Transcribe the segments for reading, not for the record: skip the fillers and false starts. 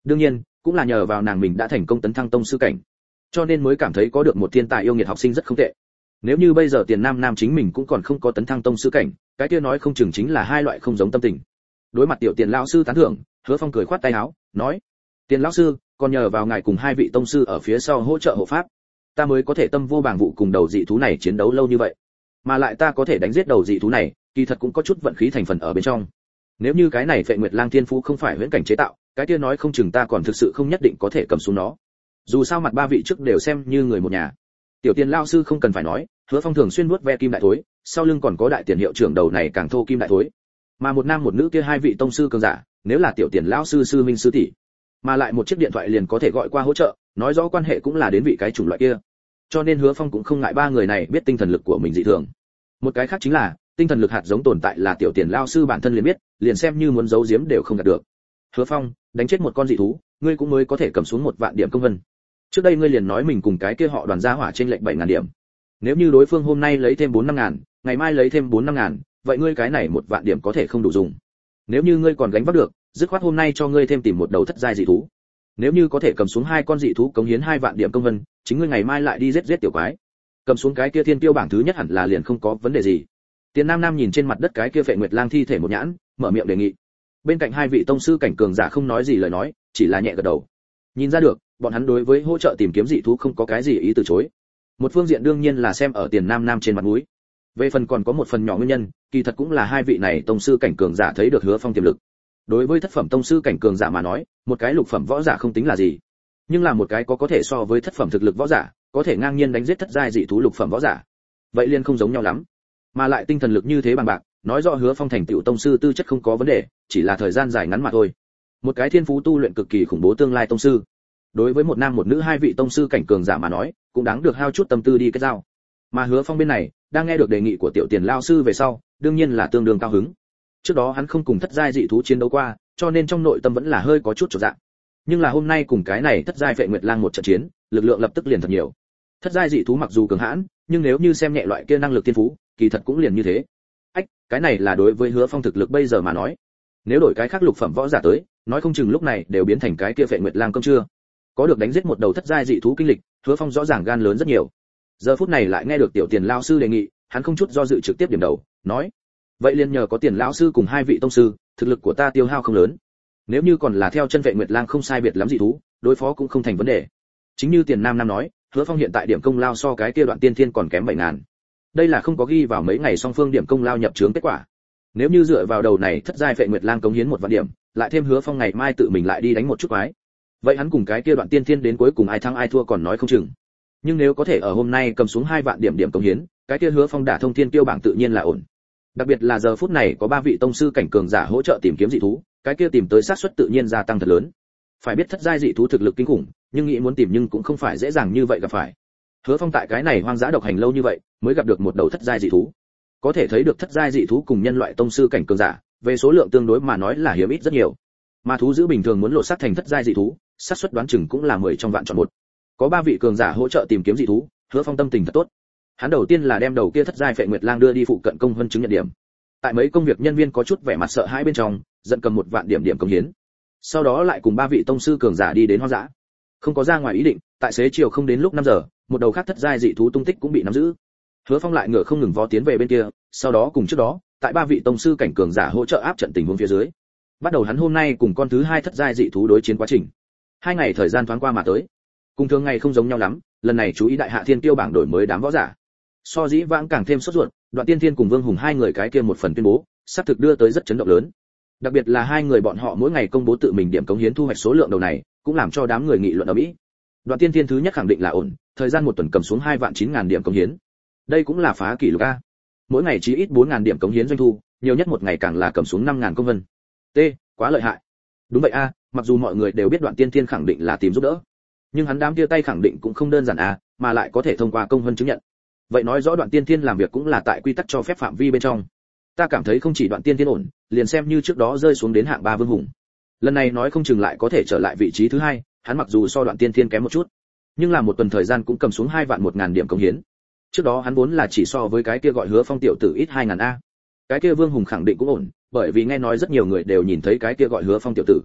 Đương nhiên cũng là nhờ vào nàng mình đã thành công tấn thăng tông sư cảnh, cho nên mới cảm thấy có được một thiên tài yêu nghiệt học sinh rất không tệ. Nếu như bây giờ Tiền Nam Nam chính mình cũng còn không có tấn thăng tông sư cảnh, cái kia nói không chừng chính là hai loại không giống tâm tình. Đối mặt tiểu Tiền lão sư tán thưởng, Hứa Phong cười khoát tay áo, nói: "Tiền lão sư, còn nhờ vào ngài cùng hai vị tông sư ở phía sau hỗ trợ hộ pháp, ta mới có thể tâm vô bàng vụ cùng đầu dị thú này chiến đấu lâu như vậy. Mà lại ta có thể đánh giết đầu dị thú này, kỳ thật cũng có chút vận khí thành phần ở bên trong. Nếu như cái này Phệ Nguyệt Lang Thiên Phú không phải huyễn cảnh chế tạo, cái kia nói không chừng ta còn thực sự không nhất định có thể cầm xuống nó. Dù sao mặt ba vị trước đều xem như người một nhà." Tiểu Tiền lão sư không cần phải nói, Hứa Phong thường xuyên vuốt ve kim đại thối, sau lưng còn có đại tiền hiệu trưởng đầu này càng thô kim đại thối. Mà một nam một nữ kia hai vị tông sư cường giả, nếu là tiểu Tiền lão sư sư minh sư tỷ, mà lại một chiếc điện thoại liền có thể gọi qua hỗ trợ, nói rõ quan hệ cũng là đến vị cái chủng loại kia. Cho nên Hứa Phong cũng không ngại ba người này biết tinh thần lực của mình dị thường. Một cái khác chính là, tinh thần lực hạt giống tồn tại là tiểu Tiền lão sư bản thân liền biết, liền xem như muốn giấu giếm đều không đạt được. Hứa Phong, đánh chết một con dị thú, ngươi cũng mới có thể cầm xuống 1.000 điểm công vân. Trước đây ngươi liền nói mình cùng cái kia họ Đoàn gia hỏa trên lệnh 7.000 điểm. Nếu như đối phương hôm nay lấy thêm 4-5 ngàn, ngày mai lấy thêm 4-5 ngàn, vậy ngươi cái này 1.000 điểm có thể không đủ dùng. Nếu như ngươi còn gánh vác được, dứt khoát hôm nay cho ngươi thêm tìm một đầu thất giai dị thú. Nếu như có thể cầm xuống 2 con dị thú cống hiến 2.000 điểm công vân, chính ngươi ngày mai lại đi giết tiểu quái. Cầm xuống cái kia thiên tiêu bảng thứ nhất hẳn là liền không có vấn đề gì. Tiền Nam Nam nhìn trên mặt đất cái kia Phệ Nguyệt Lang thi thể một nhãn, mở miệng đề nghị. Bên cạnh hai vị tông sư cảnh cường giả không nói gì lời nói, chỉ là nhẹ gật đầu. Nhìn ra được, bọn hắn đối với hỗ trợ tìm kiếm dị thú không có cái gì ý từ chối. Một phương diện đương nhiên là xem ở Tiền Nam Nam trên mặt mũi. Về phần còn có một phần nhỏ nguyên nhân, kỳ thật cũng là hai vị này tông sư cảnh cường giả thấy được Hứa Phong tiềm lực. Đối với thất phẩm tông sư cảnh cường giả mà nói, một cái lục phẩm võ giả không tính là gì, nhưng là một cái có thể so với thất phẩm thực lực võ giả, có thể ngang nhiên đánh giết thất giai dị thú lục phẩm võ giả, vậy liền không giống nhau lắm. Mà lại tinh thần lực như thế bằng bạc, nói rõ Hứa Phong thành tựu tông sư tư chất không có vấn đề, chỉ là thời gian dài ngắn mà thôi. Một cái thiên phú tu luyện cực kỳ khủng bố tương lai tông sư, đối với một nam một nữ hai vị tông sư cảnh cường giả mà nói, cũng đáng được hao chút tâm tư đi kết giao. Mà Hứa Phong bên này, đang nghe được đề nghị của tiểu Tiền lão sư về sau, đương nhiên là tương đương cao hứng. Trước đó hắn không cùng thất giai dị thú chiến đấu qua, cho nên trong nội tâm vẫn là hơi có chút chột dạ. Nhưng là hôm nay cùng cái này thất giai Phệ Nguyệt Lang một trận chiến, lực lượng lập tức liền thật nhiều. Thất giai dị thú mặc dù cường hãn, nhưng nếu như xem nhẹ loại kia năng lực thiên phú, kỳ thật cũng liền như thế. Cái này là đối với Hứa Phong thực lực bây giờ mà nói. Nếu đổi cái khác lục phẩm võ giả tới, nói không chừng lúc này đều biến thành cái kia Phệ Nguyệt Lang cơm trưa. Có được đánh giết một đầu thất giai dị thú kinh lịch, Hứa Phong rõ ràng gan lớn rất nhiều. Giờ phút này lại nghe được tiểu Tiền lão sư đề nghị, hắn không chút do dự trực tiếp điểm đầu, nói: "Vậy liền nhờ có Tiền lão sư cùng hai vị tông sư, thực lực của ta tiêu hao không lớn. Nếu như còn là theo chân Phệ Nguyệt Lang không sai biệt lắm dị thú, đối phó cũng không thành vấn đề." Chính như Tiền Nam Nam nói, Hứa Phong hiện tại điểm công lao so cái kia Đoạn Tiên Thiên còn kém 7.000. Đây là không có ghi vào mấy ngày song phương điểm công lao nhập chướng kết quả. Nếu như dựa vào đầu này thất giai Phệ Nguyệt Lang cống hiến 1.000 điểm, lại thêm Hứa Phong ngày mai tự mình lại đi đánh một chút quái, vậy hắn cùng cái kia Đoạn Tiên Thiên đến cuối cùng ai thắng ai thua còn nói không chừng. Nhưng nếu có thể ở hôm nay cầm xuống 2.000 điểm cống hiến, cái kia Hứa Phong đả thông thiên tiêu bảng tự nhiên là ổn. Đặc biệt là giờ phút này có 3 vị tông sư cảnh cường giả hỗ trợ tìm kiếm dị thú, cái kia tìm tới xác suất tự nhiên gia tăng thật lớn. Phải biết thất giai dị thú thực lực kinh khủng, nhưng nghĩ muốn tìm nhưng cũng không phải dễ dàng như vậy gặp phải. Hứa Phong tại cái này hoang dã độc hành lâu như vậy, mới gặp được một đầu thất giai dị thú. Có thể thấy được thất giai dị thú cùng nhân loại tông sư cảnh cường giả, về số lượng tương đối mà nói là hiếm ít rất nhiều. Mà thú giữ bình thường muốn lộ sát thành thất giai dị thú, xác suất đoán chừng cũng là 10 trong vạn chọn một. Có 3 vị cường giả hỗ trợ tìm kiếm dị thú, Hứa Phong tâm tình thật tốt. Hắn đầu tiên là đem đầu kia thất giai Phệ Nguyệt Lang đưa đi phụ cận công vân chứng nhận điểm. Tại mấy công việc nhân viên có chút vẻ mặt sợ hãi bên trong, dẫn cầm 1.000 điểm công hiến. Sau đó lại cùng 3 vị tông sư cường giả đi đến hoang dã. Không có ra ngoài ý định, tại xế chiều không đến lúc 5 giờ, một đầu khác thất giai dị thú tung tích cũng bị nắm giữ. Hứa Phong lại ngựa không ngừng vó tiến về bên kia, sau đó cùng trước đó, tại 3 vị tông sư cảnh cường giả hỗ trợ áp trận tình huống phía dưới. Bắt đầu hắn hôm nay cùng con thứ 2 thất giai dị thú đối chiến quá trình. 2 ngày thời gian thoáng qua mà tới. Cùng thường ngày không giống nhau lắm, lần này chú ý đại hạ thiên tiêu bảng đổi mới đám võ giả. So dĩ vãng càng thêm sốt ruột, Đoạn Tiên Thiên cùng Vương Hùng hai người cái kia một phần tuyên bố, sắp thực đưa tới rất chấn động lớn. Đặc biệt là hai người bọn họ mỗi ngày công bố tự mình điểm cống hiến thu hoạch số lượng đầu này, cũng làm cho đám người nghị luận ở mỹ. Đoạn Tiên Thiên thứ nhất khẳng định là ổn, thời gian một tuần cầm xuống 2.900.000 điểm cống hiến. Đây cũng là phá kỷ lục a. Mỗi ngày chỉ ít 4.000 điểm cống hiến doanh thu, nhiều nhất một ngày càng là cầm xuống 5.000 công vân. T, quá lợi hại. Đúng vậy a, mặc dù mọi người đều biết Đoạn Tiên Thiên khẳng định là tìm giúp đỡ, nhưng hắn đám kia tay khẳng định cũng không đơn giản a, mà lại có thể thông qua công vân chứng nhận. Vậy nói rõ Đoạn Tiên Thiên làm việc cũng là tại quy tắc cho phép phạm vi bên trong. Ta cảm thấy không chỉ Đoạn Tiên Thiên ổn, liền xem như trước đó rơi xuống đến hạng 3 Vương Hùng, lần này nói không chừng lại có thể trở lại vị trí thứ 2, hắn mặc dù so Đoạn Tiên Thiên kém một chút, nhưng là một tuần thời gian cũng cầm xuống 2.100.000 điểm cống hiến. Trước đó hắn vốn là chỉ so với cái kia gọi Hứa Phong tiểu tử ít 2.000 a. Cái kia Vương Hùng khẳng định cũng ổn, bởi vì nghe nói rất nhiều người đều nhìn thấy cái kia gọi Hứa Phong tiểu tử.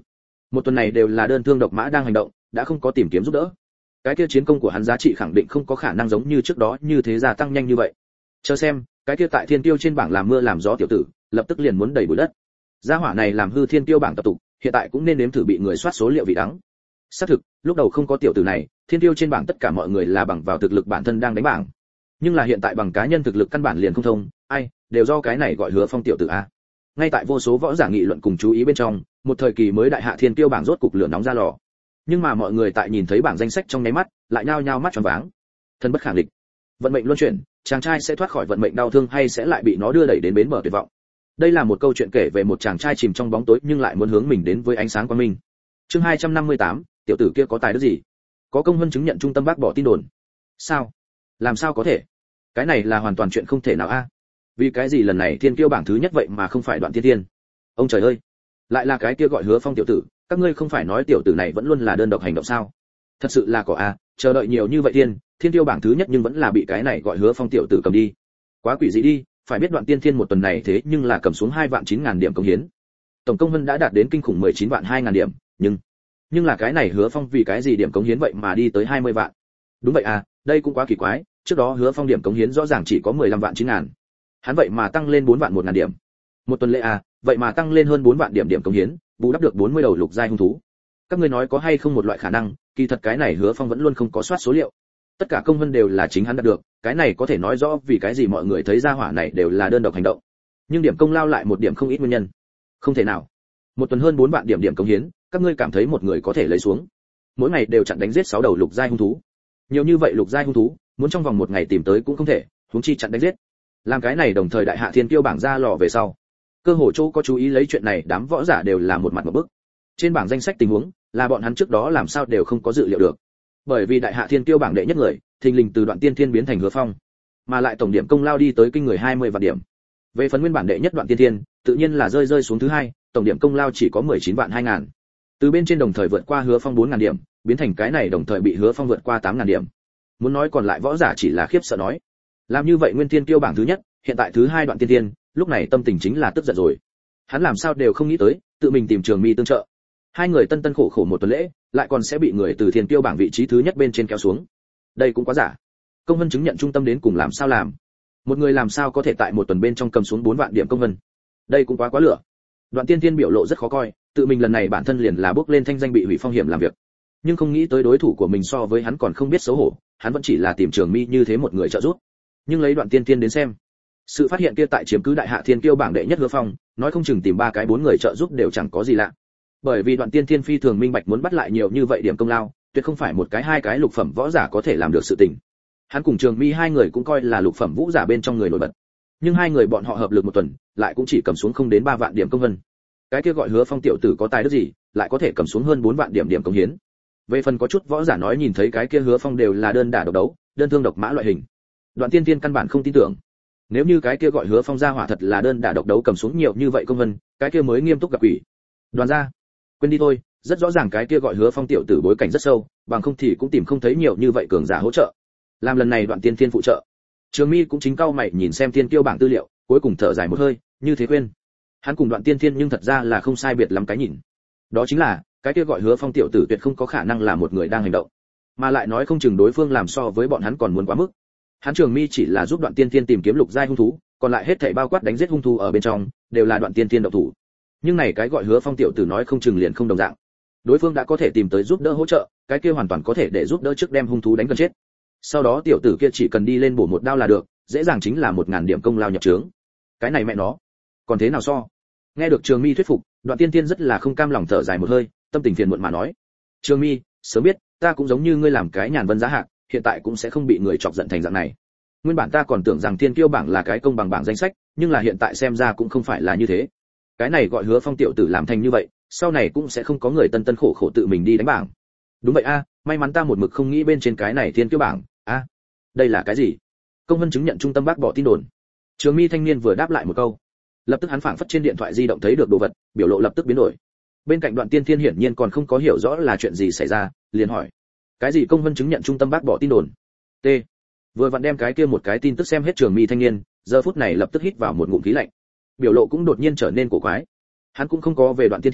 Một tuần này đều là đơn thương độc mã đang hành động, đã không có tìm kiếm giúp đỡ. Cái kia chiến công của hắn giá trị khẳng định không có khả năng giống như trước đó như thế gia tăng nhanh như vậy. Chờ xem, cái kia tại thiên tiêu trên bảng làm mưa làm gió tiểu tử, lập tức liền muốn đầy bụi đất. Gia hỏa này làm hư thiên tiêu bảng tập tục, hiện tại cũng nên nếm thử bị người soát số liệu vị đắng. Xác thực, lúc đầu không có tiểu tử này, thiên tiêu trên bảng tất cả mọi người là bằng vào thực lực bản thân đang đánh bảng. Nhưng là hiện tại bằng cá nhân thực lực căn bản liền không thông, ai, đều do cái này gọi Hứa Phong tiểu tử a. Ngay tại vô số võ giả nghị luận cùng chú ý bên trong, một thời kỳ mới đại hạ thiên tiêu bảng rốt cục lửa nóng ra lò. Nhưng mà mọi người tại nhìn thấy bảng danh sách trong nháy mắt, lại nhao nhao mắt tròn váng. Thân bất khả địch. Vận mệnh luân chuyển, chàng trai sẽ thoát khỏi vận mệnh đau thương hay sẽ lại bị nó đưa đẩy đến bến bờ tuyệt vọng. Đây là một câu chuyện kể về một chàng trai chìm trong bóng tối nhưng lại muốn hướng mình đến với ánh sáng quang minh. Chương 258, tiểu tử kia có tài đức gì? Có công văn chứng nhận trung tâm bác bỏ tin đồn. Sao? Làm sao có thể? Cái này là hoàn toàn chuyện không thể nào a. Vì cái gì lần này thiên kiêu bảng thứ nhất vậy mà không phải Đoạn Tiên Tiên? Ông trời ơi, lại là cái kia gọi Hứa Phong tiểu tử, các ngươi không phải nói tiểu tử này vẫn luôn là đơn độc hành động sao? Thật sự là cỏ a, chờ đợi nhiều như vậy thiên kiêu bảng thứ nhất nhưng vẫn là bị cái này gọi Hứa Phong tiểu tử cầm đi. Quá quỷ dị đi, phải biết Đoạn Tiên Thiên một tuần này thế nhưng là cầm xuống 2.900.000 điểm công hiến. Tổng công vân đã đạt đến kinh khủng 19.200.000 điểm, nhưng là cái này Hứa Phong vì cái gì điểm cống hiến vậy mà đi tới 20 vạn? Đúng vậy à, đây cũng quá kỳ quái, trước đó Hứa Phong điểm cống hiến rõ ràng chỉ có 15.900.000. Hắn vậy mà tăng lên 4.100.000 điểm. Một tuần lễ à, vậy mà tăng lên hơn 4 vạn điểm cống hiến, bù đắp được 40 đầu lục giai hung thú. Các ngươi nói có hay không một loại khả năng, kỳ thật cái này Hứa Phong vẫn luôn không có soát số liệu. Tất cả công vân đều là chính hắn đạt được, cái này có thể nói rõ vì cái gì mọi người thấy ra hỏa này đều là đơn độc hành động. Nhưng điểm công lao lại một điểm không ít nguyên nhân. Không thể nào. Một tuần hơn 4 vạn điểm cống hiến, các ngươi cảm thấy một người có thể lấy xuống? Mỗi ngày đều chặn đánh giết 6 đầu lục giai hung thú. Nhiều như vậy lục giai hung thú, muốn trong vòng một ngày tìm tới cũng không thể, huống chi chặn đánh giết. Làm cái này đồng thời đại hạ thiên kiêu bảng ra lò về sau. Cơ hồ chỗ có chú ý lấy chuyện này, đám võ giả đều là một mặt một bức. Trên bảng danh sách tình huống, là bọn hắn trước đó làm sao đều không có dự liệu được. Bởi vì đại hạ thiên kiêu bảng đệ nhất người, thình lình từ Đoạn Tiên Thiên biến thành Hứa Phong, mà lại tổng điểm công lao đi tới kinh người 20 vạn điểm. Về phần nguyên bản đệ nhất Đoạn Tiên Thiên, tự nhiên là rơi xuống thứ hai, tổng điểm công lao chỉ có 19.200.000. Từ bên trên đồng thời vượt qua Hứa Phong 4.000 điểm, biến thành cái này đồng thời bị Hứa Phong vượt qua 8.000 điểm. Muốn nói còn lại võ giả chỉ là khiếp sợ nói. Làm như vậy nguyên thiên kiêu bảng thứ nhất, hiện tại thứ hai Đoạn Tiên Thiên, lúc này tâm tình chính là tức giận rồi. Hắn làm sao đều không nghĩ tới, tự mình tìm Trường Mi tương trợ. Hai người tân tân khổ khổ một tuần lễ, lại còn sẽ bị người từ thiên kiêu bảng vị trí thứ nhất bên trên kéo xuống. Đây cũng quá giả. Công vân chứng nhận trung tâm đến cùng làm sao làm? Một người làm sao có thể tại một tuần bên trong cầm xuống 4 vạn điểm công vân? Đây cũng quá lửa. Đoạn Tiên Tiên biểu lộ rất khó coi, tự mình lần này bản thân liền là bước lên thanh danh bị hủy phong hiểm làm việc, nhưng không nghĩ tới đối thủ của mình so với hắn còn không biết xấu hổ, hắn vẫn chỉ là tìm Trường Mi như thế một người trợ giúp. Nhưng lấy Đoạn Tiên Tiên đến xem, sự phát hiện kia tại chiếm cứ đại hạ thiên kiêu bảng đệ nhất Hứa Phong, nói không chừng tìm 3 cái 4 người trợ giúp đều chẳng có gì lạ. Bởi vì Đoạn Tiên Tiên phi thường minh bạch muốn bắt lại nhiều như vậy điểm công lao, tuyệt không phải một cái hai cái lục phẩm võ giả có thể làm được sự tình. Hắn cùng Trường Mi hai người cũng coi là lục phẩm vũ giả bên trong người nổi bật, nhưng hai người bọn họ hợp lực một tuần, lại cũng chỉ cầm xuống không đến 3 vạn điểm công vân. Cái kia gọi Hứa Phong tiểu tử có tài đức gì, lại có thể cầm xuống hơn 4 vạn điểm công hiến. Về phần có chút võ giả nói nhìn thấy cái kia Hứa Phong đều là đơn đả độc đấu, đơn thương độc mã loại hình. Đoạn Tiên Tiên căn bản không tin tưởng. Nếu như cái kia gọi Hứa Phong ra hỏa thật là đơn đả độc đấu cầm xuống nhiều như vậy công vân, cái kia mới nghiêm túc gặp quỷ. Đoàn gia, quên đi thôi, rất rõ ràng cái kia gọi Hứa Phong tiểu tử bối cảnh rất sâu, bằng không thì cũng tìm không thấy nhiều như vậy cường giả hỗ trợ. Làm lần này Đoạn Tiên Tiên phụ trợ. Trường Mi cũng chính cau mày nhìn xem thiên kiêu bảng tư liệu, cuối cùng thở dài một hơi, như thế quên. Hắn cùng Đoạn Tiên Tiên nhưng thật ra là không sai biệt lắm cái nhìn. Đó chính là, cái kia gọi Hứa Phong tiểu tử tuyệt không có khả năng là một người đang hành động, mà lại nói không chừng đối phương làm so với bọn hắn còn muốn quá mức. Hắn Trường Mi chỉ là giúp Đoạn Tiên Tiên tìm kiếm lục giai hung thú, còn lại hết thảy bao quát đánh giết hung thú ở bên trong, đều là Đoạn Tiên Tiên động thủ. Nhưng này cái gọi Hứa Phong tiểu tử nói không chừng liền không đồng dạng. Đối phương đã có thể tìm tới giúp đỡ hỗ trợ, cái kia hoàn toàn có thể để giúp đỡ trước đem hung thú đánh gần chết. Sau đó tiểu tử kia chỉ cần đi lên bổ một đao là được, dễ dàng chính là 1000 điểm công lao nhập trướng. Cái này mẹ nó, còn thế nào so? Nghe được Trường Mi thuyết phục, Đoạn Tiên Tiên rất là không cam lòng thở dài một hơi, tâm tình phiền muộn mà nói: "Trường Mi, sớm biết, ta cũng giống như ngươi làm cái nhàn vân giá hạc, hiện tại cũng sẽ không bị người chọc giận thành dạng này. Nguyên bản ta còn tưởng rằng thiên kiêu bảng là cái công bằng bảng danh sách, nhưng là hiện tại xem ra cũng không phải là như thế. Cái này gọi Hứa Phong tiểu tử làm thành như vậy, sau này cũng sẽ không có người tân tân khổ khổ tự mình đi đánh bảng. Đúng vậy a, may mắn ta một mực không nghĩ bên trên cái này thiên kiêu bảng. A, đây là cái gì? Công văn chứng nhận trung tâm bác bỏ tin đồn." Trường Mi thanh niên vừa đáp lại một câu, lập tức hắn phảng phất trên điện thoại di động thấy được đồ vật, biểu lộ lập tức biến đổi. Bên cạnh Đoạn Tiên Thiên hiển nhiên còn không có hiểu rõ là chuyện gì xảy ra, liền hỏi: "Cái gì công văn chứng nhận trung tâm bác bỏ tin đồn?" T. Vừa vặn đem cái kia một cái tin tức xem hết Trường Mi thanh niên, giờ phút này lập tức hít vào một ngụm khí lạnh, biểu lộ cũng đột nhiên trở nên cổ quái. Hắn cũng không có về Đoạn Tiên Thiên,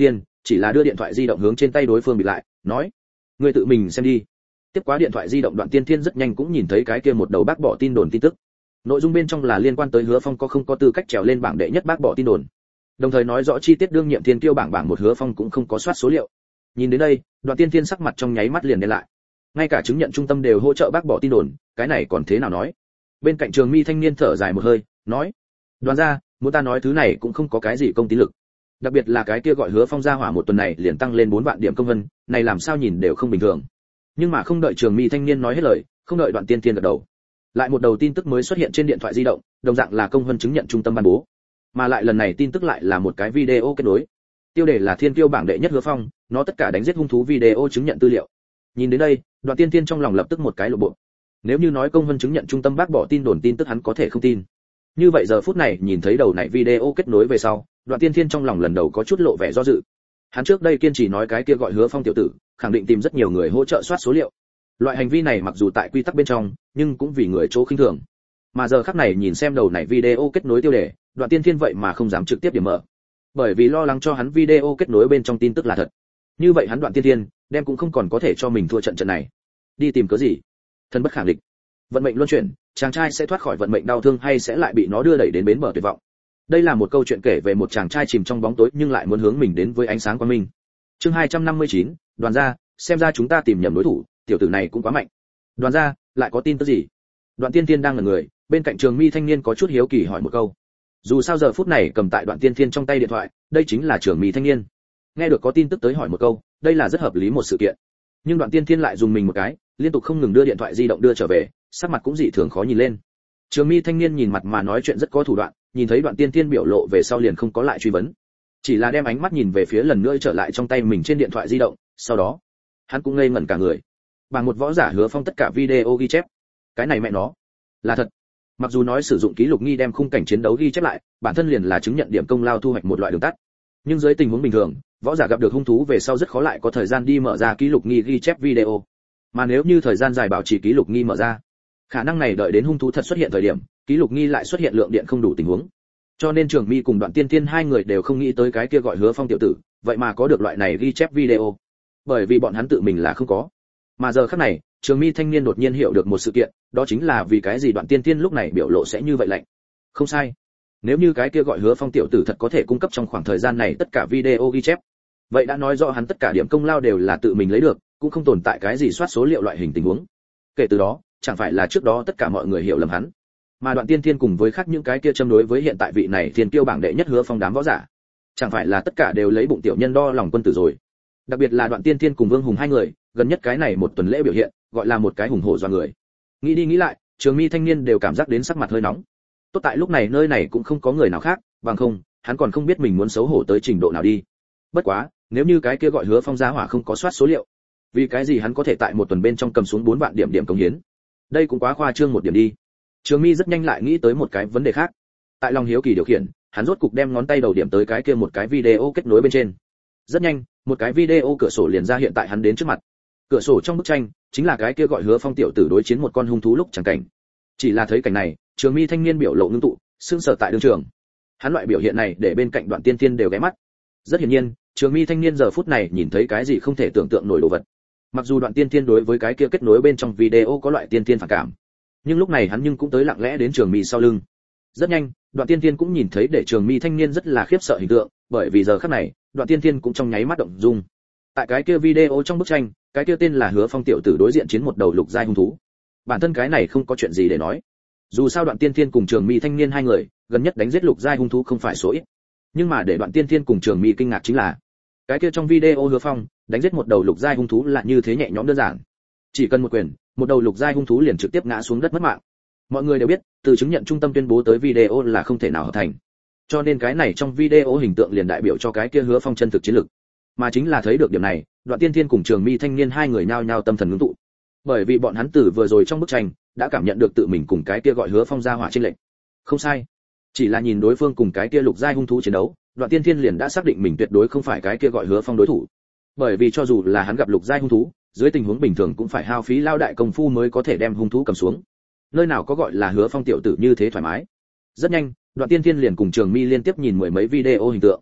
chỉ là đưa điện thoại di động hướng trên tay đối phương bị lại, nói: "Ngươi tự mình xem đi." Tiếp quá điện thoại di động, Đoạn Tiên Thiên rất nhanh cũng nhìn thấy cái kia một đầu bác bỏ tin đồn tin tức. Nội dung bên trong là liên quan tới Hứa Phong có không có tư cách trèo lên bảng đệ nhất bác bỏ tin đồn. Đồng thời nói rõ chi tiết đương nhiệm thiên kiêu bảng một Hứa Phong cũng không có soát số liệu. Nhìn đến đây, Đoạn Tiên Thiên sắc mặt trong nháy mắt liền đen lại. Ngay cả chứng nhận trung tâm đều hỗ trợ bác bỏ tin đồn, cái này còn thế nào nói? Bên cạnh Trường Mi thanh niên thở dài một hơi, nói: "Đoàn gia, muốn ta nói thứ này cũng không có cái gì công tín lực. Đặc biệt là cái kia gọi Hứa Phong ra hỏa một tuần này liền tăng lên 4 vạn điểm công vân, này làm sao nhìn đều không bình thường." Nhưng mà không đợi Trường Mi thanh niên nói hết lời, không đợi Đoạn Tiên Thiên gật đầu, lại một đầu tin tức mới xuất hiện trên điện thoại di động, đồng dạng là công vân chứng nhận trung tâm ban bố, mà lại lần này tin tức lại là một cái video kết nối. Tiêu đề là thiên kiêu bảng đệ nhất Hứa Phong, nó tất cả đánh giết hung thú video chứng nhận tư liệu. Nhìn đến đây, Đoạn Tiên Thiên trong lòng lập tức một cái lộ bộ. Nếu như nói công vân chứng nhận trung tâm bác bỏ tin đồn tin tức hắn có thể không tin. Như vậy giờ phút này nhìn thấy đầu này video kết nối về sau, Đoạn Tiên Thiên trong lòng lần đầu có chút lộ vẻ do dự. Hắn trước đây kiên trì nói cái kia gọi Hứa Phong tiểu tử, khẳng định tìm rất nhiều người hỗ trợ soát số liệu. Loại hành vi này mặc dù tại quy tắc bên trong, nhưng cũng vì người chỗ khinh thường. Mà giờ khắc này nhìn xem đầu này video kết nối tiêu đề, Đoạn Tiên Thiên vậy mà không dám trực tiếp điểm mở. Bởi vì lo lắng cho hắn video kết nối bên trong tin tức là thật. Như vậy hắn Đoạn Tiên Thiên đem cũng không còn có thể cho mình thua trận này. Đi tìm cớ gì? Thân bất khẳng định. Vận mệnh luân chuyển, chàng trai sẽ thoát khỏi vận mệnh đau thương hay sẽ lại bị nó đưa đẩy đến bến bờ tuyệt vọng. Đây là một câu chuyện kể về một chàng trai chìm trong bóng tối nhưng lại muốn hướng mình đến với ánh sáng quang minh. Chương 259, Đoàn gia, xem ra chúng ta tìm nhầm đối thủ, tiểu tử này cũng quá mạnh. Đoàn gia, lại có tin tức gì? Đoạn Tiên Thiên đang ngẩn người, bên cạnh Trường Mi thanh niên có chút hiếu kỳ hỏi một câu. Dù sao giờ phút này cầm tại Đoạn Tiên Thiên trong tay điện thoại, đây chính là Trường Mi thanh niên. Nghe được có tin tức tới hỏi một câu, đây là rất hợp lý một sự kiện. Nhưng Đoạn Tiên Thiên lại dùng mình một cái, liên tục không ngừng đưa điện thoại di động đưa trở về, sắc mặt cũng dị thường khó nhìn lên. Trường Mi thanh niên nhìn mặt mà nói chuyện rất có thủ đoạn, nhìn thấy Đoạn Tiên Thiên biểu lộ về sau liền không có lại truy vấn, chỉ là đem ánh mắt nhìn về phía lần nữa trở lại trong tay mình trên điện thoại di động, sau đó hắn cũng ngây ngẩn cả người. Bằng một võ giả Hứa Phong tất cả video ghi chép, cái này mẹ nó là thật. Mặc dù nói sử dụng ký lục nghi đem khung cảnh chiến đấu ghi chép lại, bản thân liền là chứng nhận điểm công lao thu hoạch một loại đường tắt, nhưng dưới tình huống bình thường, võ giả gặp được hung thú về sau rất khó lại có thời gian đi mở ra ký lục nghi ghi chép video. Mà nếu như thời gian dài bảo trì ký lục nghi mở ra, khả năng này đợi đến hung thú thật xuất hiện thời điểm, ký lục nghi lại xuất hiện lượng điện không đủ tình huống. Cho nên Trường Mi cùng Đoạn Tiên Thiên hai người đều không nghĩ tới cái kia gọi Hứa Phong tiểu tử, vậy mà có được loại này ghi chép video. Bởi vì bọn hắn tự mình là không có. Mà giờ khắc này, Trường Mi thanh niên đột nhiên hiểu được một sự kiện, đó chính là vì cái gì Đoạn Tiên Thiên lúc này biểu lộ sẽ như vậy lạnh. Không sai. Nếu như cái kia gọi Hứa Phong tiểu tử thật có thể cung cấp trong khoảng thời gian này tất cả video ghi chép, vậy đã nói rõ hắn tất cả điểm công lao đều là tự mình lấy được, cũng không tồn tại cái gì soát số liệu loại hình tình huống. Kể từ đó, chẳng phải là trước đó tất cả mọi người hiểu lầm hắn. Mà Đoạn Tiên Thiên cùng với khác những cái kia châm đối với hiện tại vị này thiên kiêu bảng đệ nhất Hứa Phong đám võ giả, chẳng phải là tất cả đều lấy bụng tiểu nhân đo lòng quân tử rồi. Đặc biệt là Đoạn Tiên Thiên cùng Vương Hùng hai người, gần nhất cái này một tuần lễ biểu hiện, gọi là một cái hùng hổ do người. Nghĩ đi nghĩ lại, Trường Mi thanh niên đều cảm giác đến sắc mặt hơi nóng. Tốt tại lúc này nơi này cũng không có người nào khác, bằng không, hắn còn không biết mình muốn xấu hổ tới trình độ nào đi. Bất quá, nếu như cái kia gọi Hứa Phong giá hỏa không có soát số liệu, vì cái gì hắn có thể tại một tuần bên trong cầm xuống 4 vạn điểm công hiến? Đây cũng quá khoa trương một điểm đi. Trường Mi rất nhanh lại nghĩ tới một cái vấn đề khác. Tại lòng hiếu kỳ điều khiển, hắn rốt cục đem ngón tay đầu điểm tới cái kia một cái video kết nối bên trên. Rất nhanh, một cái video cửa sổ liền ra hiện tại hắn đến trước mặt. Cửa sổ trong bức tranh chính là cái kia gọi Hứa Phong tiểu tử đối chiến một con hung thú lúc chẳng cảnh. Chỉ là thấy cảnh này, Trường Mi thanh niên biểu lộ ngưng tụ, sững sờ tại đường trường. Hắn loại biểu hiện này để bên cạnh Đoạn Tiên Thiên đều ghé mắt. Rất hiển nhiên, Trường Mi thanh niên giờ phút này nhìn thấy cái gì không thể tưởng tượng nổi đồ vật. Mặc dù Đoạn Tiên Thiên đối với cái kia kết nối bên trong video có loại tiên tiên phản cảm, nhưng lúc này hắn nhưng cũng tới lặng lẽ đến Trường Mi sau lưng. Rất nhanh, Đoạn Tiên Thiên cũng nhìn thấy để Trường Mi thanh niên rất là khiếp sợ hình tượng, bởi vì giờ khắc này, Đoạn Tiên Thiên cũng trong nháy mắt động dung. Tại cái kia video trong bức tranh, cái kia tên là Hứa Phong tiểu tử đối diện chiến một đầu lục giai hung thú. Bản thân cái này không có chuyện gì để nói. Dù sao Đoạn Tiên Thiên cùng Trường Mi thanh niên hai người, gần nhất đánh giết lục giai hung thú không phải số ít. Nhưng mà để Đoạn Tiên Thiên cùng Trường Mi kinh ngạc chính là, cái kia trong video Hứa Phong đánh giết một đầu lục giai hung thú là như thế nhẹ nhõm đơn giản. Chỉ cần một quyền, một đầu lục giai hung thú liền trực tiếp ngã xuống đất mất mạng. Mọi người đều biết, từ chứng nhận trung tâm tuyên bố tới video là không thể nào hợp thành. Cho nên cái này trong video hình tượng liền đại biểu cho cái kia Hứa Phong chân thực chiến lực. Mà chính là thấy được điểm này, Đoạn Tiên Thiên cùng Trường Mi thanh niên hai người nhao nhao tâm thần ngưng tụ. Bởi vì bọn hắn từ vừa rồi trong bức tranh đã cảm nhận được tự mình cùng cái kia gọi Hứa Phong ra hỏa trên lệnh. Không sai, chỉ là nhìn đối phương cùng cái kia lục giai hung thú chiến đấu, Đoạn Tiên Thiên liền đã xác định mình tuyệt đối không phải cái kia gọi Hứa Phong đối thủ. Bởi vì cho dù là hắn gặp lục giai hung thú, dưới tình huống bình thường cũng phải hao phí lao đại công phu mới có thể đem hung thú cầm xuống. Nơi nào có gọi là Hứa Phong tiểu tử như thế thoải mái. Rất nhanh, Đoạn Tiên Thiên liền cùng Trường Mi liên tiếp nhìn mười mấy video hình tượng.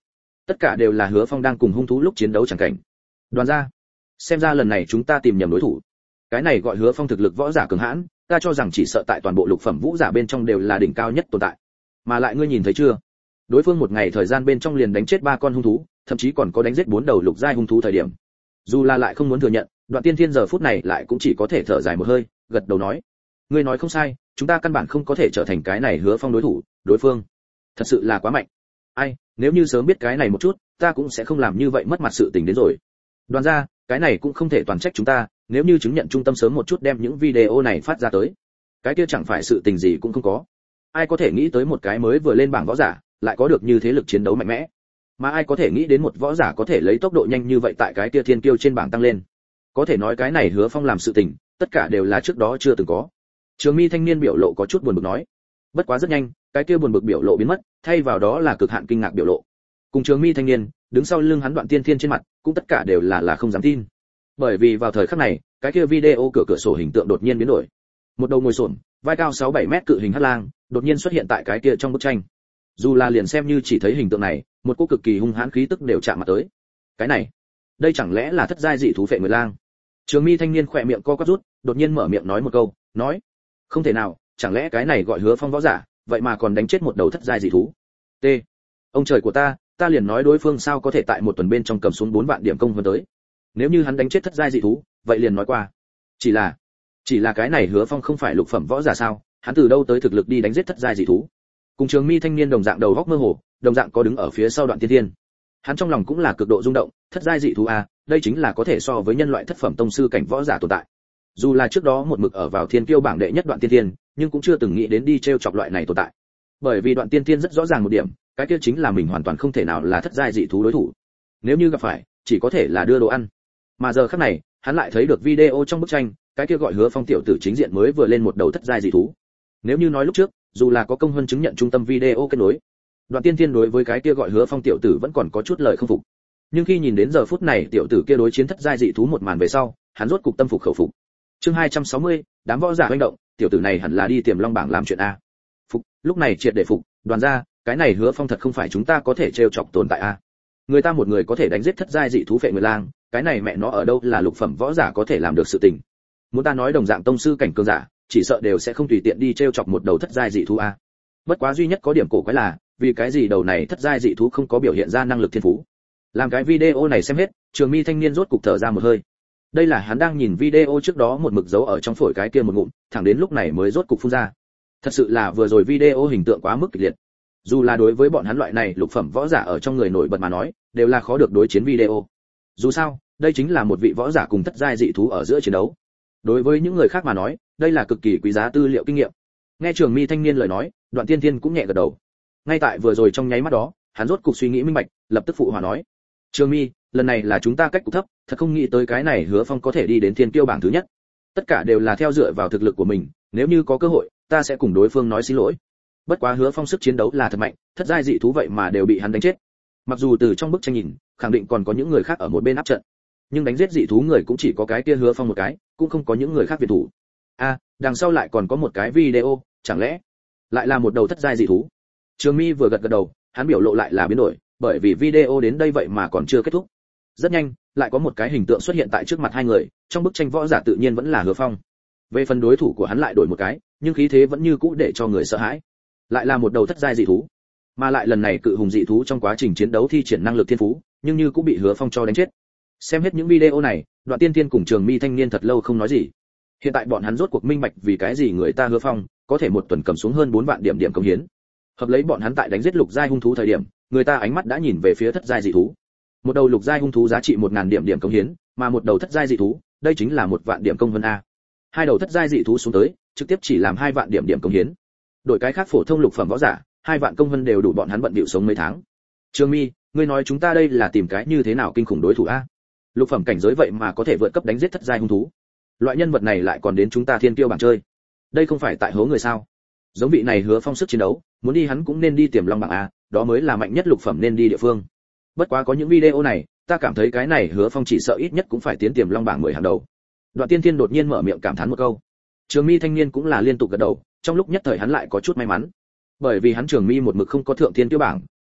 Tất cả đều là Hứa Phong đang cùng hung thú lúc chiến đấu chẳng cảnh. Đoàn gia, xem ra lần này chúng ta tìm nhầm đối thủ. Cái này gọi Hứa Phong thực lực võ giả cường hãn, ta cho rằng chỉ sợ tại toàn bộ lục phẩm vũ giả bên trong đều là đỉnh cao nhất tồn tại. Mà lại ngươi nhìn thấy chưa? Đối phương một ngày thời gian bên trong liền đánh chết 3 con hung thú, thậm chí còn có đánh giết 4 đầu lục giai hung thú thời điểm. Dù là lại không muốn thừa nhận, Đoạn Tiên Thiên giờ phút này lại cũng chỉ có thể thở dài một hơi, gật đầu nói: "Ngươi nói không sai, chúng ta căn bản không có thể trở thành cái này Hứa Phong đối thủ, đối phương thật sự là quá mạnh. Ai, nếu như sớm biết cái này một chút, ta cũng sẽ không làm như vậy mất mặt sự tình đến rồi. Đoàn gia, cái này cũng không thể toàn trách chúng ta, nếu như chứng nhận trung tâm sớm một chút đem những video này phát ra tới, cái kia chẳng phải sự tình gì cũng không có. Ai có thể nghĩ tới một cái mới vừa lên bảng võ giả, lại có được như thế lực chiến đấu mạnh mẽ. Mà ai có thể nghĩ đến một võ giả có thể lấy tốc độ nhanh như vậy tại cái kia thiên kiêu trên bảng tăng lên. Có thể nói cái này Hứa Phong làm sự tình, tất cả đều là trước đó chưa từng có." Trường Mi thanh niên biểu lộ có chút buồn bực nói. Bất quá rất nhanh, cái kia buồn bực biểu lộ biến mất, thay vào đó là cực hạn kinh ngạc biểu lộ. Cùng Trường Mi thanh niên, đứng sau lưng hắn Đoạn Tiên Thiên trên mặt, cũng tất cả đều là không dám tin. Bởi vì vào thời khắc này, cái kia video cửa sổ hình tượng đột nhiên biến đổi. Một đầu ngồi xổm, vai cao 6-7 mét cự hình hắc lang, đột nhiên xuất hiện tại cái kia trong bức tranh. Dù là liền xem như chỉ thấy hình tượng này, một cô cực kỳ hung hãn khí tức đều chạm mặt tới. Cái này, đây chẳng lẽ là thất giai dị thú Phệ Nguyệt Lang? Trường Mi thanh niên khỏe miệng co quắp rút, đột nhiên mở miệng nói một câu, nói: "Không thể nào, chẳng lẽ cái này gọi Hứa Phong võ giả, vậy mà còn đánh chết một đầu thất giai dị thú?" T. Ông trời của ta liền nói đối phương sao có thể tại một tuần bên trong cầm xuống 4 vạn điểm công vân tới. Nếu như hắn đánh chết thất giai dị thú, vậy liền nói qua. Chỉ là cái này Hứa Phong không phải lục phẩm võ giả sao? Hắn từ đâu tới thực lực đi đánh giết thất giai dị thú? Cùng Trường Mi thanh niên đồng dạng đầu góc mơ hồ, đồng dạng có đứng ở phía sau Đoạn Tiên Thiên. Hắn trong lòng cũng là cực độ rung động, thất giai dị thú a, đây chính là có thể so với nhân loại thất phẩm tông sư cảnh võ giả tồn tại. Dù là trước đó một mực ở vào thiên kiêu bảng đệ nhất Đoạn Tiên Thiên, nhưng cũng chưa từng nghĩ đến đi trêu chọc loại này tồn tại. Bởi vì Đoạn Tiên Thiên rất rõ ràng một điểm, cái kia chính là mình hoàn toàn không thể nào là thất giai dị thú đối thủ. Nếu như gặp phải, chỉ có thể là đưa đồ ăn. Mà giờ khắc này, hắn lại thấy được video trong bức tranh, cái kia gọi Hứa Phong tiểu tử chính diện mới vừa lên một đầu thất giai dị thú. Nếu như nói lúc trước, dù là có công hơn chứng nhận trung tâm video kết nối, Đoạn Tiên Thiên đối với cái kia gọi Hứa Phong tiểu tử vẫn còn có chút lời không phục. Nhưng khi nhìn đến giờ phút này tiểu tử kia đối chiến thất giai dị thú một màn về sau, hắn rốt cục tâm phục khẩu phục. Chương 260, đám võ giả hoành động, tiểu tử này hẳn là đi tiềm long bảng làm chuyện a. Phục, lúc này triệt để phục, Đoàn gia, cái này Hứa Phong thật không phải chúng ta có thể trêu chọc tồn tại a. Người ta một người có thể đánh giết thất giai dị thú Phệ Nguyệt Lang, cái này mẹ nó ở đâu là lục phẩm võ giả có thể làm được sự tình. Muốn ta nói đồng dạng tông sư cảnh cường giả, chỉ sợ đều sẽ không tùy tiện đi trêu chọc một đầu thất giai dị thú a. Bất quá duy nhất có điểm cổ quái là, vì cái gì đầu này thất giai dị thú không có biểu hiện ra năng lực thiên phú. Làm cái video này xem hết, Trường Mi thanh niên rốt cục thở ra một hơi. Đây là hắn đang nhìn video trước đó một mực giấu ở trong phổi cái kia một ngụm, thẳng đến lúc này mới rốt cục phun ra. Thật sự là vừa rồi video hình tượng quá mức kịch liệt. Dù là đối với bọn hắn loại này lục phẩm võ giả ở trong người nổi bật mà nói, đều là khó được đối chiến video. Dù sao, đây chính là một vị võ giả cùng thất giai dị thú ở giữa chiến đấu. Đối với những người khác mà nói, đây là cực kỳ quý giá tư liệu kinh nghiệm. Nghe Trường Mi thanh niên lời nói, Đoạn Tiên Thiên cũng nhẹ gật đầu. Ngay tại vừa rồi trong nháy mắt đó, hắn rốt cục suy nghĩ minh bạch, lập tức phụ hòa nói: "Trường Mi, lần này là chúng ta cách cục thấp, thật không nghĩ tới cái này Hứa Phong có thể đi đến thiên kiêu bảng thứ nhất. Tất cả đều là theo dựa vào thực lực của mình, nếu như có cơ hội, ta sẽ cùng đối phương nói xin lỗi. Bất quá Hứa Phong sức chiến đấu là thật mạnh, thất giai dị thú vậy mà đều bị hắn đánh chết. Mặc dù từ trong bức tranh nhìn, khẳng định còn có những người khác ở một bên áp trận, nhưng đánh giết dị thú người cũng chỉ có cái kia Hứa Phong một cái, cũng không có những người khác viện thủ. A, đằng sau lại còn có một cái video, chẳng lẽ lại là một đầu thất giai dị thú?" Trường Mi vừa gật gật đầu, hắn biểu lộ lại là biến đổi, bởi vì video đến đây vậy mà còn chưa kết thúc. Rất nhanh, lại có một cái hình tượng xuất hiện tại trước mặt hai người, trong bức tranh võ giả tự nhiên vẫn là Hứa Phong. Về phần đối thủ của hắn lại đổi một cái, nhưng khí thế vẫn như cũ để cho người sợ hãi. Lại là một đầu thất giai dị thú, mà lại lần này cự hùng dị thú trong quá trình chiến đấu thi triển năng lực thiên phú, nhưng như cũng bị Hứa Phong cho đánh chết. Xem hết những video này, Đoạn Tiên Thiên cùng Trường Mi thanh niên thật lâu không nói gì. Hiện tại bọn hắn rốt cuộc minh bạch vì cái gì người ta Hứa Phong có thể một tuần cầm xuống hơn 4 vạn điểm công hiến. Hợp lấy bọn hắn tại đánh giết lục giai hung thú thời điểm, người ta ánh mắt đã nhìn về phía thất giai dị thú. Một đầu lục giai hung thú giá trị 1000 điểm công hiến, mà một đầu thất giai dị thú, đây chính là 1 vạn điểm công vân a. Hai đầu thất giai dị thú xuống tới, trực tiếp chỉ làm 2 vạn điểm công hiến. Đổi cái khác phổ thông lục phẩm võ giả, 2 vạn công vân đều đủ bọn hắn bận bịu sống mấy tháng. Trường Mi, ngươi nói chúng ta đây là tìm cái như thế nào kinh khủng đối thủ a? Lục phẩm cảnh giới vậy mà có thể vượt cấp đánh giết thất giai hung thú. Loại nhân vật này lại còn đến chúng ta thiên kiêu bảng chơi. Đây không phải tại hố người sao? Giống vị này Hứa Phong sức chiến đấu, muốn đi hắn cũng nên đi tiềm long bảng a, đó mới là mạnh nhất lục phẩm nên đi địa phương. Bất quá có những video này, ta cảm thấy cái này Hứa Phong chỉ sợ ít nhất cũng phải tiến tiềm long bảng 10 hàng đầu. Đoạn Tiên Thiên đột nhiên mở miệng cảm thán một câu. Trường Mi thanh niên cũng là liên tục gật đầu, trong lúc nhất thời hắn lại có chút may mắn. Bởi vì hắn Trường Mi một mực không có thượng thiên tiêu bảng,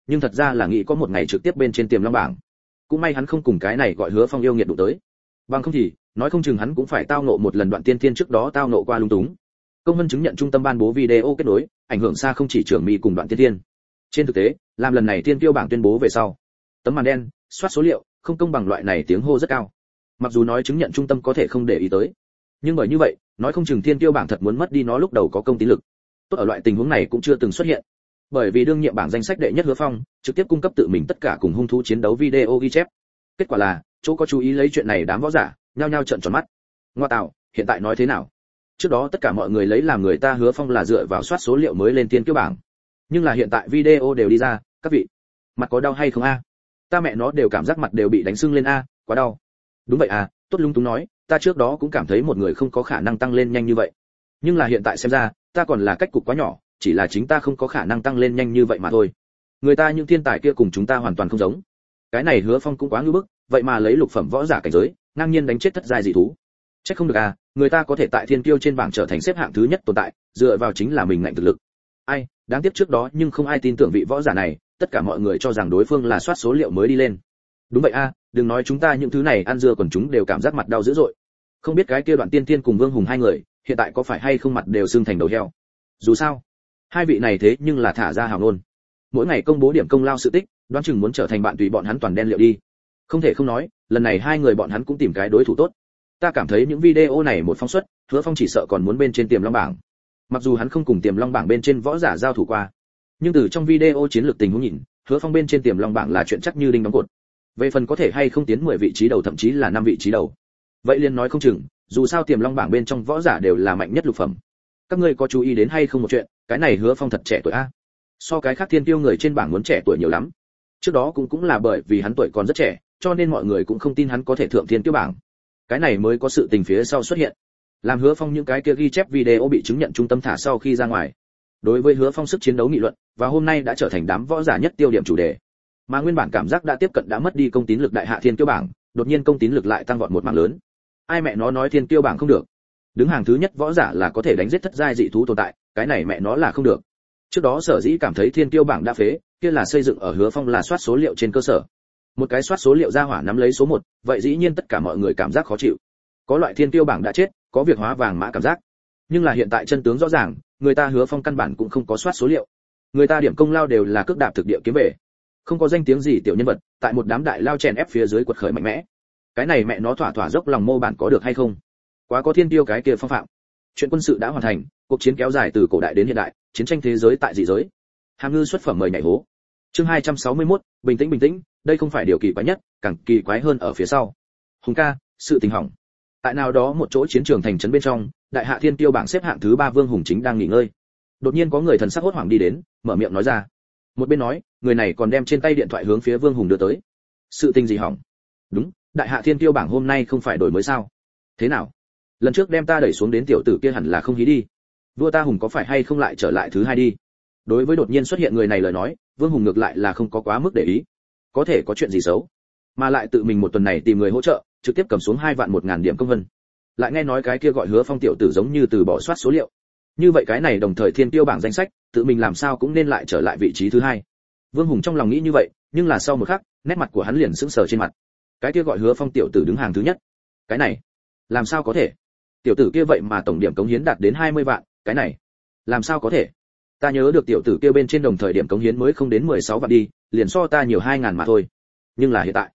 nhưng thật ra là nghĩ có một ngày trực tiếp bên trên tiềm long bảng. Cũng may hắn không cùng cái này gọi Hứa Phong yêu nghiệt đụng tới. Bằng không thì, nói không chừng hắn cũng phải tao ngộ một lần Đoạn Tiên Thiên trước đó tao ngộ qua lung túng. Công văn chứng nhận trung tâm ban bố video kết nối, ảnh hưởng xa không chỉ Trường Mi cùng Đoạn Tiên Thiên. Trên thực tế, làm lần này Tiên Tiêu bảng tuyên bố về sau, tấm màn đen, soát số liệu, không công bằng loại này tiếng hô rất cao. Mặc dù nói chứng nhận trung tâm có thể không để ý tới, nhưng bởi như vậy, nói không chừng Tiên Tiêu bảng thật muốn mất đi nó lúc đầu có công tín lực. Tốt ở loại tình huống này cũng chưa từng xuất hiện. Bởi vì đương nhiệm bảng danh sách đệ nhất Hứa Phong, trực tiếp cung cấp tự mình tất cả cùng hung thú chiến đấu video ghi chép. Kết quả là, chỗ có chú ý lấy chuyện này đám võ giả, nhao nhao trợn tròn mắt. Ngoa tạo, hiện tại nói thế nào? Trước đó tất cả mọi người lấy làm người ta Hứa Phong là dựa vào soát số liệu mới lên tiên kiêu bảng. Nhưng là hiện tại video đều đi ra, các vị, mặt có đau hay không a? Ta mẹ nó đều cảm giác mặt đều bị đánh sưng lên a, quá đau. Đúng vậy à, tốt lung túng nói, ta trước đó cũng cảm thấy một người không có khả năng tăng lên nhanh như vậy. Nhưng là hiện tại xem ra, ta còn là cách cục quá nhỏ, chỉ là chính ta không có khả năng tăng lên nhanh như vậy mà thôi. Người ta những thiên tài kia cùng chúng ta hoàn toàn không giống. Cái này Hứa Phong cũng quá ngưu bức, vậy mà lấy lục phẩm võ giả cảnh giới, ngang nhiên đánh chết thất giai dị thú. Chắc không được à, người ta có thể tại thiên kiêu trên bảng trở thành xếp hạng thứ nhất tồn tại, dựa vào chính là mình ngạnh thực lực. Ai, đáng tiếc trước đó nhưng không ai tin tưởng vị võ giả này, tất cả mọi người cho rằng đối phương là soát số liệu mới đi lên. Đúng vậy a, đừng nói chúng ta những thứ này ăn dưa còn chúng đều cảm giác mặt đau dữ dội. Không biết cái kia Đoạn Tiên Tiên cùng Vương Hùng hai người, hiện tại có phải hay không mặt đều sưng thành đầu heo. Dù sao, hai vị này thế nhưng là thả ra hào ngôn. Mỗi ngày công bố điểm công lao sự tích, đoán chừng muốn trở thành bạn tùy bọn hắn toàn đen liệu đi. Không thể không nói, lần này hai người bọn hắn cũng tìm cái đối thủ tốt. Ta cảm thấy những video này một phong suất, Hứa Phong chỉ sợ còn muốn bên trên tiềm long bảng. Mặc dù hắn không cùng tiềm long bảng bên trên võ giả giao thủ qua, nhưng từ trong video chiến lược tình huống nhìn, Hứa Phong bên trên tiềm long bảng là chuyện chắc như đinh đóng cột. Về phần có thể hay không tiến 10 vị trí đầu thậm chí là 5 vị trí đầu, vậy liền nói không chừng, dù sao tiềm long bảng bên trong võ giả đều là mạnh nhất lục phẩm. Các ngươi có chú ý đến hay không một chuyện, cái này Hứa Phong thật trẻ tuổi a. So cái khác thiên tiêu người trên bảng muốn trẻ tuổi nhiều lắm. Trước đó cũng là bởi vì hắn tuổi còn rất trẻ, cho nên mọi người cũng không tin hắn có thể thượng thiên tiêu bảng. Cái này mới có sự tình phía sau xuất hiện. Làm Hứa Phong những cái kia ghi chép video bị chứng nhận trung tâm thả sau khi ra ngoài. Đối với Hứa Phong sức chiến đấu nghị luận, và hôm nay đã trở thành đám võ giả nhất tiêu điểm chủ đề. Mà nguyên bản cảm giác đã tiếp cận đã mất đi công tín lực đại hạ thiên tiêu bảng, đột nhiên công tín lực lại tăng vọt một mảng lớn. Ai mẹ nó nói thiên tiêu bảng không được? Đứng hàng thứ nhất võ giả là có thể đánh giết thất giai dị thú tồn tại, cái này mẹ nó là không được. Trước đó sở dĩ cảm thấy thiên tiêu bảng đã phế, kia là xây dựng ở Hứa Phong là soát số liệu trên cơ sở. Một cái soát số liệu ra hỏa nắm lấy số 1, vậy dĩ nhiên tất cả mọi người cảm giác khó chịu. Có loại thiên tiêu bảng đã chết, có việc hóa vàng mã cảm giác. Nhưng là hiện tại chân tướng rõ ràng, người ta Hứa Phong căn bản cũng không có soát số liệu. Người ta điểm công lao đều là cước đạp thực địa kiếm về. Không có danh tiếng gì tiểu nhân vật, tại một đám đại lao chèn ép phía dưới quật khởi mạnh mẽ. Cái này mẹ nó thỏa dốc lòng mô bản có được hay không? Quá có thiên tiêu cái kia phong phạm. Chuyện quân sự đã hoàn thành, cuộc chiến kéo dài từ cổ đại đến hiện đại, chiến tranh thế giới tại dị giới. Hàm ngư xuất phẩm mời nhảy hố. Chương 261, bình tĩnh, đây không phải điều kỳ quái nhất, càng kỳ quái hơn ở phía sau. Hùng ca, sự tình hỏng. Tại nào đó một chỗ chiến trường thành trấn bên trong, đại hạ thiên tiêu bảng xếp hạng thứ 3 Vương Hùng chính đang nghỉ ngơi. Đột nhiên có người thần sắc hốt hoảng đi đến, mở miệng nói ra. Một bên nói, người này còn đem trên tay điện thoại hướng phía Vương Hùng đưa tới. Sự tình gì hỏng? Đúng, đại hạ thiên tiêu bảng hôm nay không phải đổi mới sao? Thế nào? Lần trước đem ta đẩy xuống đến tiểu tử kia hẳn là không hí đi. Vua ta Hùng có phải hay không lại trở lại thứ 2 đi? Đối với đột nhiên xuất hiện người này lời nói, Vương Hùng ngược lại là không có quá mức để ý. Có thể có chuyện gì xấu? Mà lại tự mình một tuần này tìm người hỗ trợ, trực tiếp cầm xuống 2.100.000 điểm công vân. Lại nghe nói cái kia gọi Hứa Phong tiểu tử giống như từ bỏ soát số liệu. Như vậy cái này đồng thời thiên tiêu bảng danh sách, tự mình làm sao cũng nên lại trở lại vị trí thứ 2. Vương Hùng trong lòng nghĩ như vậy, nhưng là sau một khắc, nét mặt của hắn liền sững sờ trên mặt. Cái kia gọi Hứa Phong tiểu tử đứng hàng thứ nhất. Cái này, làm sao có thể? Tiểu tử kia vậy mà tổng điểm cống hiến đạt đến 20 vạn, cái này, làm sao có thể? Ta nhớ được tiểu tử kia bên trên đồng thời điểm cống hiến mới không đến 16 vạn đi, liền so ta nhiều 2.000 mà thôi. Nhưng là hiện tại,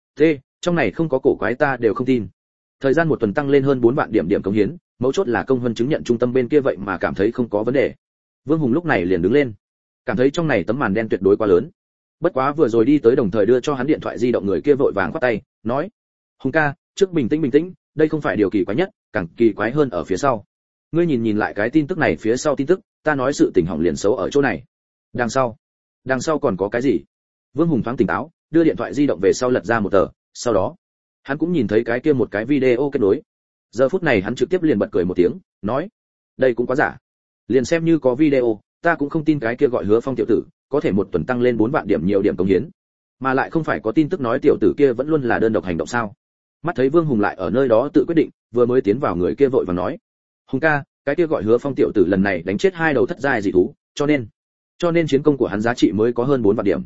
trong này không có cổ quái ta đều không tin. Thời gian một tuần tăng lên hơn 4 vạn điểm cống hiến, mấu chốt là công vân chứng nhận trung tâm bên kia vậy mà cảm thấy không có vấn đề. Vương Hùng lúc này liền đứng lên, cảm thấy trong này tấm màn đen tuyệt đối quá lớn. Bất quá vừa rồi đi tới đồng thời đưa cho hắn điện thoại di động người kia vội vàng khoát tay, nói: "Hùng ca, trước bình tĩnh, đây không phải điều kỳ quái nhất, càng kỳ quái hơn ở phía sau. Ngươi nhìn lại cái tin tức này phía sau tin tức, ta nói sự tình hỏng liền xấu ở chỗ này. Đằng sau còn có cái gì?" Vương Hùng thoáng tỉnh táo, đưa điện thoại di động về sau lật ra một tờ, sau đó, hắn cũng nhìn thấy cái kia một cái video kết nối. Giờ phút này hắn trực tiếp liền bật cười một tiếng, nói: "Đây cũng quá giả. Liền xem như có video, ta cũng không tin cái kia gọi Hứa Phong tiểu tử có thể một tuần tăng lên 4 vạn điểm nhiều điểm cống hiến. Mà lại không phải có tin tức nói tiểu tử kia vẫn luôn là đơn độc hành động sao?" Mắt thấy Vương Hùng lại ở nơi đó tự quyết định, vừa mới tiến vào người kia vội vàng nói: "Hùng ca, cái kia gọi Hứa Phong tiểu tử lần này đánh chết 2 đầu thất giai dị thú, cho nên chiến công của hắn giá trị mới có hơn 4 vạn điểm.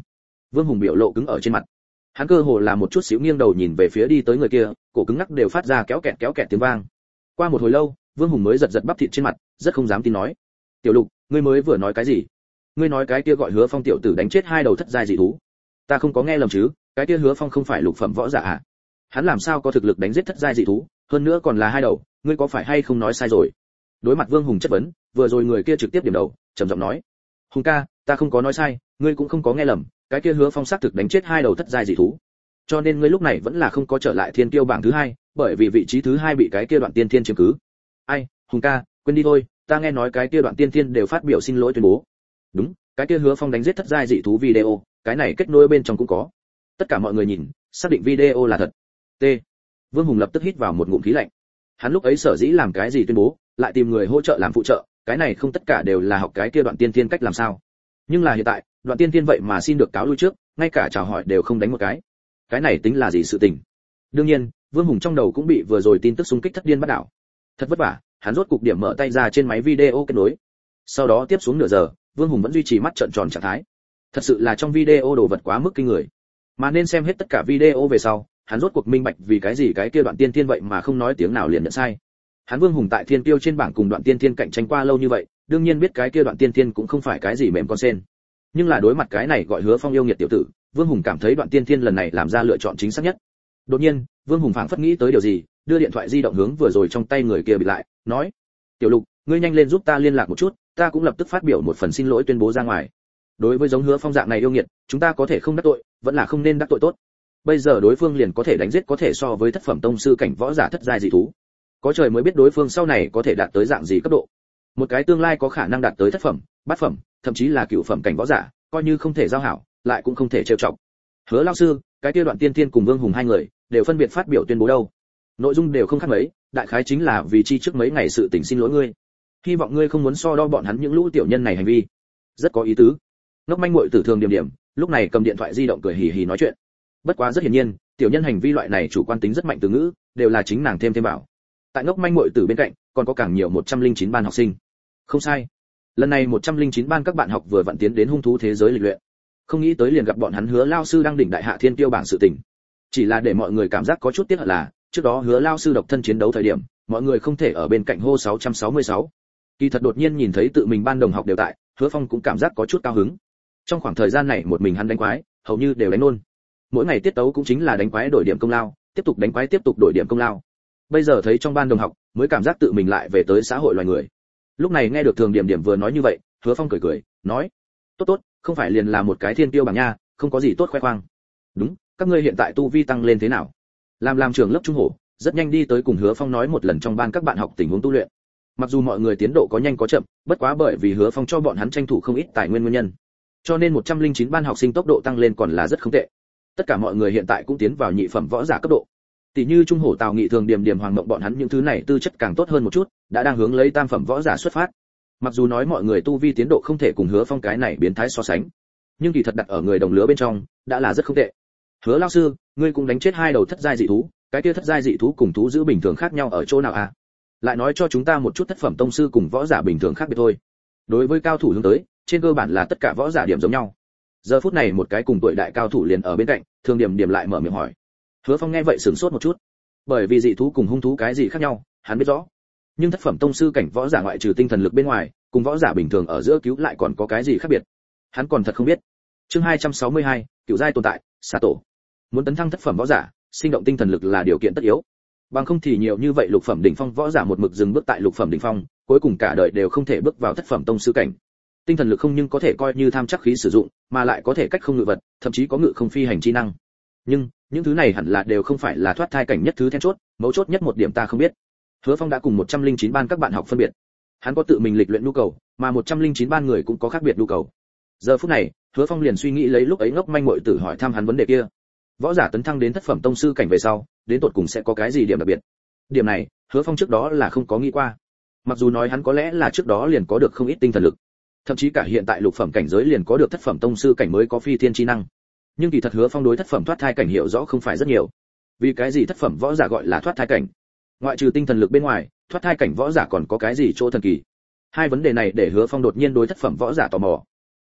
Vương Hùng biểu lộ cứng ở trên mặt. Hắn cơ hồ là một chút xíu nghiêng đầu nhìn về phía đi tới người kia, cổ cứng ngắc đều phát ra kéo kẹt tiếng vang. Qua một hồi lâu, Vương Hùng mới giật giật bắp thịt trên mặt, rất không dám tin nói: "Tiểu Lục, ngươi mới vừa nói cái gì? Ngươi nói cái kia gọi Hứa Phong tiểu tử đánh chết 2 đầu thất giai dị thú? Ta không có nghe lầm chứ? Cái kia Hứa Phong không phải lục phẩm võ giả à? Hắn làm sao có thực lực đánh giết thất giai dị thú, hơn nữa còn là 2 đầu, ngươi có phải hay không nói sai rồi?" Đối mặt Vương Hùng chất vấn, vừa rồi người kia trực tiếp điểm đầu, trầm giọng nói: "Hùng ca, ta không có nói sai, ngươi cũng không có nghe lầm, cái kia Hứa Phong xác thực đánh chết 2 đầu thất giai dị thú. Cho nên ngươi lúc này vẫn là không có trở lại thiên kiêu bảng thứ 2, bởi vì vị trí thứ 2 bị cái kia Đoạn Tiên Thiên chiếm cứ." "Ai, Hùng ca, quên đi thôi, ta nghe nói cái kia Đoạn Tiên Thiên đều phát biểu xin lỗi tuyên bố." "Đúng, cái kia Hứa Phong đánh giết thất giai dị thú video, cái này kết nối bên trong cũng có." Tất cả mọi người nhìn, xác định video là thật. T. Vương Hùng lập tức hít vào một ngụm khí lạnh. Hắn lúc ấy sở dĩ làm cái gì tuyên bố, lại tìm người hỗ trợ làm phụ trợ, cái này không tất cả đều là học cái kia Đoạn Tiên Thiên cách làm sao? Nhưng là hiện tại, Đoạn Tiên Thiên vậy mà xin được cáo lui trước, ngay cả chào hỏi đều không đánh một cái này tính là gì sự tình? Đương nhiên, Vương Hùng trong đầu cũng bị vừa rồi tin tức xung kích thất điên bắt đảo. Thật vất vả, hắn rốt cục điểm mở tay ra trên máy video kết nối. Sau đó tiếp xuống nửa giờ, Vương Hùng vẫn duy trì mắt trợn tròn trạng thái. Thật sự là trong video đồ vật quá mức kinh người. Mà nên xem hết tất cả video về sau, hắn rốt cuộc minh bạch vì cái gì cái kia Đoạn Tiên Thiên vậy mà không nói tiếng nào liền nhận sai. Hắn Vương Hùng tại Thiên Tiêu trên bảng cùng Đoạn Tiên Thiên cạnh tranh qua lâu như vậy, đương nhiên biết cái kia Đoạn Tiên Thiên cũng không phải cái gì mềm con sen. Nhưng là đối mặt cái này gọi Hứa Phong yêu nghiệt tiểu tử, Vương Hùng cảm thấy Đoạn Tiên Thiên lần này làm ra lựa chọn chính xác nhất. Đột nhiên, Vương Hùng phảng phất nghĩ tới điều gì, đưa điện thoại di động hướng vừa rồi trong tay người kia bị lại, nói: "Tiểu Lục, ngươi nhanh lên giúp ta liên lạc một chút, ta cũng lập tức phát biểu một phần xin lỗi tuyên bố ra ngoài. Đối với giống Hứa Phong dạng này yêu nghiệt, chúng ta có thể không đắc tội, vẫn là không nên đắc tội tốt. Bây giờ đối phương liền có thể đánh giết có thể so với thất phẩm tông sư cảnh võ giả thất giai dị thú. Có trời mới biết đối phương sau này có thể đạt tới dạng gì cấp độ. Một cái tương lai có khả năng đạt tới thất phẩm, bát phẩm, thậm chí là cửu phẩm cảnh võ giả, coi như không thể giao hảo, lại cũng không thể trêu chọc." Hứa lão sư, cái kia Đoạn Tiên Thiên cùng Vương Hùng hai người đều phân biệt phát biểu tuyên bố đâu. Nội dung đều không khác mấy, đại khái chính là vì chi trước mấy ngày sự tình xin lỗi ngươi. Hy vọng ngươi không muốn so đo bọn hắn những lũ tiểu nhân này hành vi. Rất có ý tứ. Ngốc manh muội tử thường điểm điểm, lúc này cầm điện thoại di động cười hì hì nói chuyện. Bất quá rất hiển nhiên, tiểu nhân hành vi loại này chủ quan tính rất mạnh từ ngữ, đều là chính nàng thêm bảo. Tại ngốc manh muội tử bên cạnh, còn có càng nhiều 109 ban học sinh. Không sai. Lần này 109 ban các bạn học vừa vặn tiến đến hung thú thế giới lịch luyện. Không nghĩ tới liền gặp bọn hắn Hứa lão sư đang đỉnh đại hạ thiên tiêu bảng sự tình. Chỉ là để mọi người cảm giác có chút tiếc hận là, trước đó Hứa lão sư độc thân chiến đấu thời điểm, mọi người không thể ở bên cạnh hô 666. Kỳ thật đột nhiên nhìn thấy tự mình ban đồng học đều tại, Hứa Phong cũng cảm giác có chút cao hứng. Trong khoảng thời gian này một mình hắn đánh quái, hầu như đều đánh nôn. Mỗi ngày tiết tấu cũng chính là đánh quái đổi điểm công lao, tiếp tục đánh quái tiếp tục đổi điểm công lao. Bây giờ thấy trong ban đồng học, mới cảm giác tự mình lại về tới xã hội loài người. Lúc này nghe được Thường Điểm Điểm vừa nói như vậy, Hứa Phong cười cười, nói: "Tốt tốt, không phải liền là một cái thiên tiêu bảng nha, không có gì tốt khoe khoang. Đúng, các ngươi hiện tại tu vi tăng lên thế nào?" Làm trưởng lớp trung hổ, rất nhanh đi tới cùng Hứa Phong nói một lần trong ban các bạn học tình huống tu luyện. Mặc dù mọi người tiến độ có nhanh có chậm, bất quá bởi vì Hứa Phong cho bọn hắn tranh thủ không ít tài nguyên nguyên nhân, cho nên 109 ban học sinh tốc độ tăng lên còn là rất không tệ. Tất cả mọi người hiện tại cũng tiến vào nhị phẩm võ giả cấp độ. Tỷ như trung hổ Tào Nghị Thường Điểm Điểm Hoàng Mộng bọn hắn những thứ này tư chất càng tốt hơn một chút, đã đang hướng lấy tam phẩm võ giả xuất phát. Mặc dù nói mọi người tu vi tiến độ không thể cùng Hứa Phong cái này biến thái so sánh, nhưng kỳ thật đặt ở người đồng lứa bên trong, đã là rất không tệ. Hứa lão sư, ngươi cũng đánh chết 2 đầu thất giai dị thú, cái kia thất giai dị thú cùng thú giữ bình thường khác nhau ở chỗ nào à? Lại nói cho chúng ta một chút thất phẩm tông sư cùng võ giả bình thường khác biệt thôi. Đối với cao thủ hướng tới, trên cơ bản là tất cả võ giả điểm giống nhau. Giờ phút này một cái cùng tuổi đại cao thủ liền ở bên cạnh, Thường Điểm Điểm lại mở miệng hỏi. Hứa Phong nghe vậy sửng sốt một chút, bởi vì dị thú cùng hung thú cái gì khác nhau, hắn biết rõ. Nhưng thất phẩm tông sư cảnh võ giả ngoại trừ tinh thần lực bên ngoài, cùng võ giả bình thường ở giữa cứu lại còn có cái gì khác biệt, hắn còn thật không biết. Chương 262, cựu giai tồn tại, xà tổ. Muốn tấn thăng thất phẩm võ giả, sinh động tinh thần lực là điều kiện tất yếu. Bằng không thì nhiều như vậy lục phẩm đỉnh phong võ giả một mực dừng bước tại lục phẩm đỉnh phong, cuối cùng cả đời đều không thể bước vào thất phẩm tông sư cảnh. Tinh thần lực không nhưng có thể coi như tham chắc khí sử dụng, mà lại có thể cách không ngự vật, thậm chí có ngự không phi hành chi năng. Nhưng những thứ này hẳn là đều không phải là thoát thai cảnh nhất thứ then chốt, mấu chốt nhất một điểm ta không biết. Hứa Phong đã cùng 109 ban các bạn học phân biệt. Hắn có tự mình lịch luyện nhu cầu, mà 109 ban người cũng có khác biệt nhu cầu. Giờ phút này, Hứa Phong liền suy nghĩ lấy lúc ấy ngốc manh muội tử hỏi thăm hắn vấn đề kia. Võ giả tấn thăng đến thất phẩm tông sư cảnh về sau, đến tột cùng sẽ có cái gì điểm đặc biệt? Điểm này, Hứa Phong trước đó là không có nghĩ qua. Mặc dù nói hắn có lẽ là trước đó liền có được không ít tinh thần lực, thậm chí cả hiện tại lục phẩm cảnh giới liền có được thất phẩm tông sư cảnh mới có phi thiên chi năng. Nhưng kỳ thật Hứa Phong đối thất phẩm thoát thai cảnh hiểu rõ không phải rất nhiều. Vì cái gì thất phẩm võ giả gọi là thoát thai cảnh? Ngoại trừ tinh thần lực bên ngoài, thoát thai cảnh võ giả còn có cái gì chỗ thần kỳ? Hai vấn đề này để Hứa Phong đột nhiên đối thất phẩm võ giả tò mò.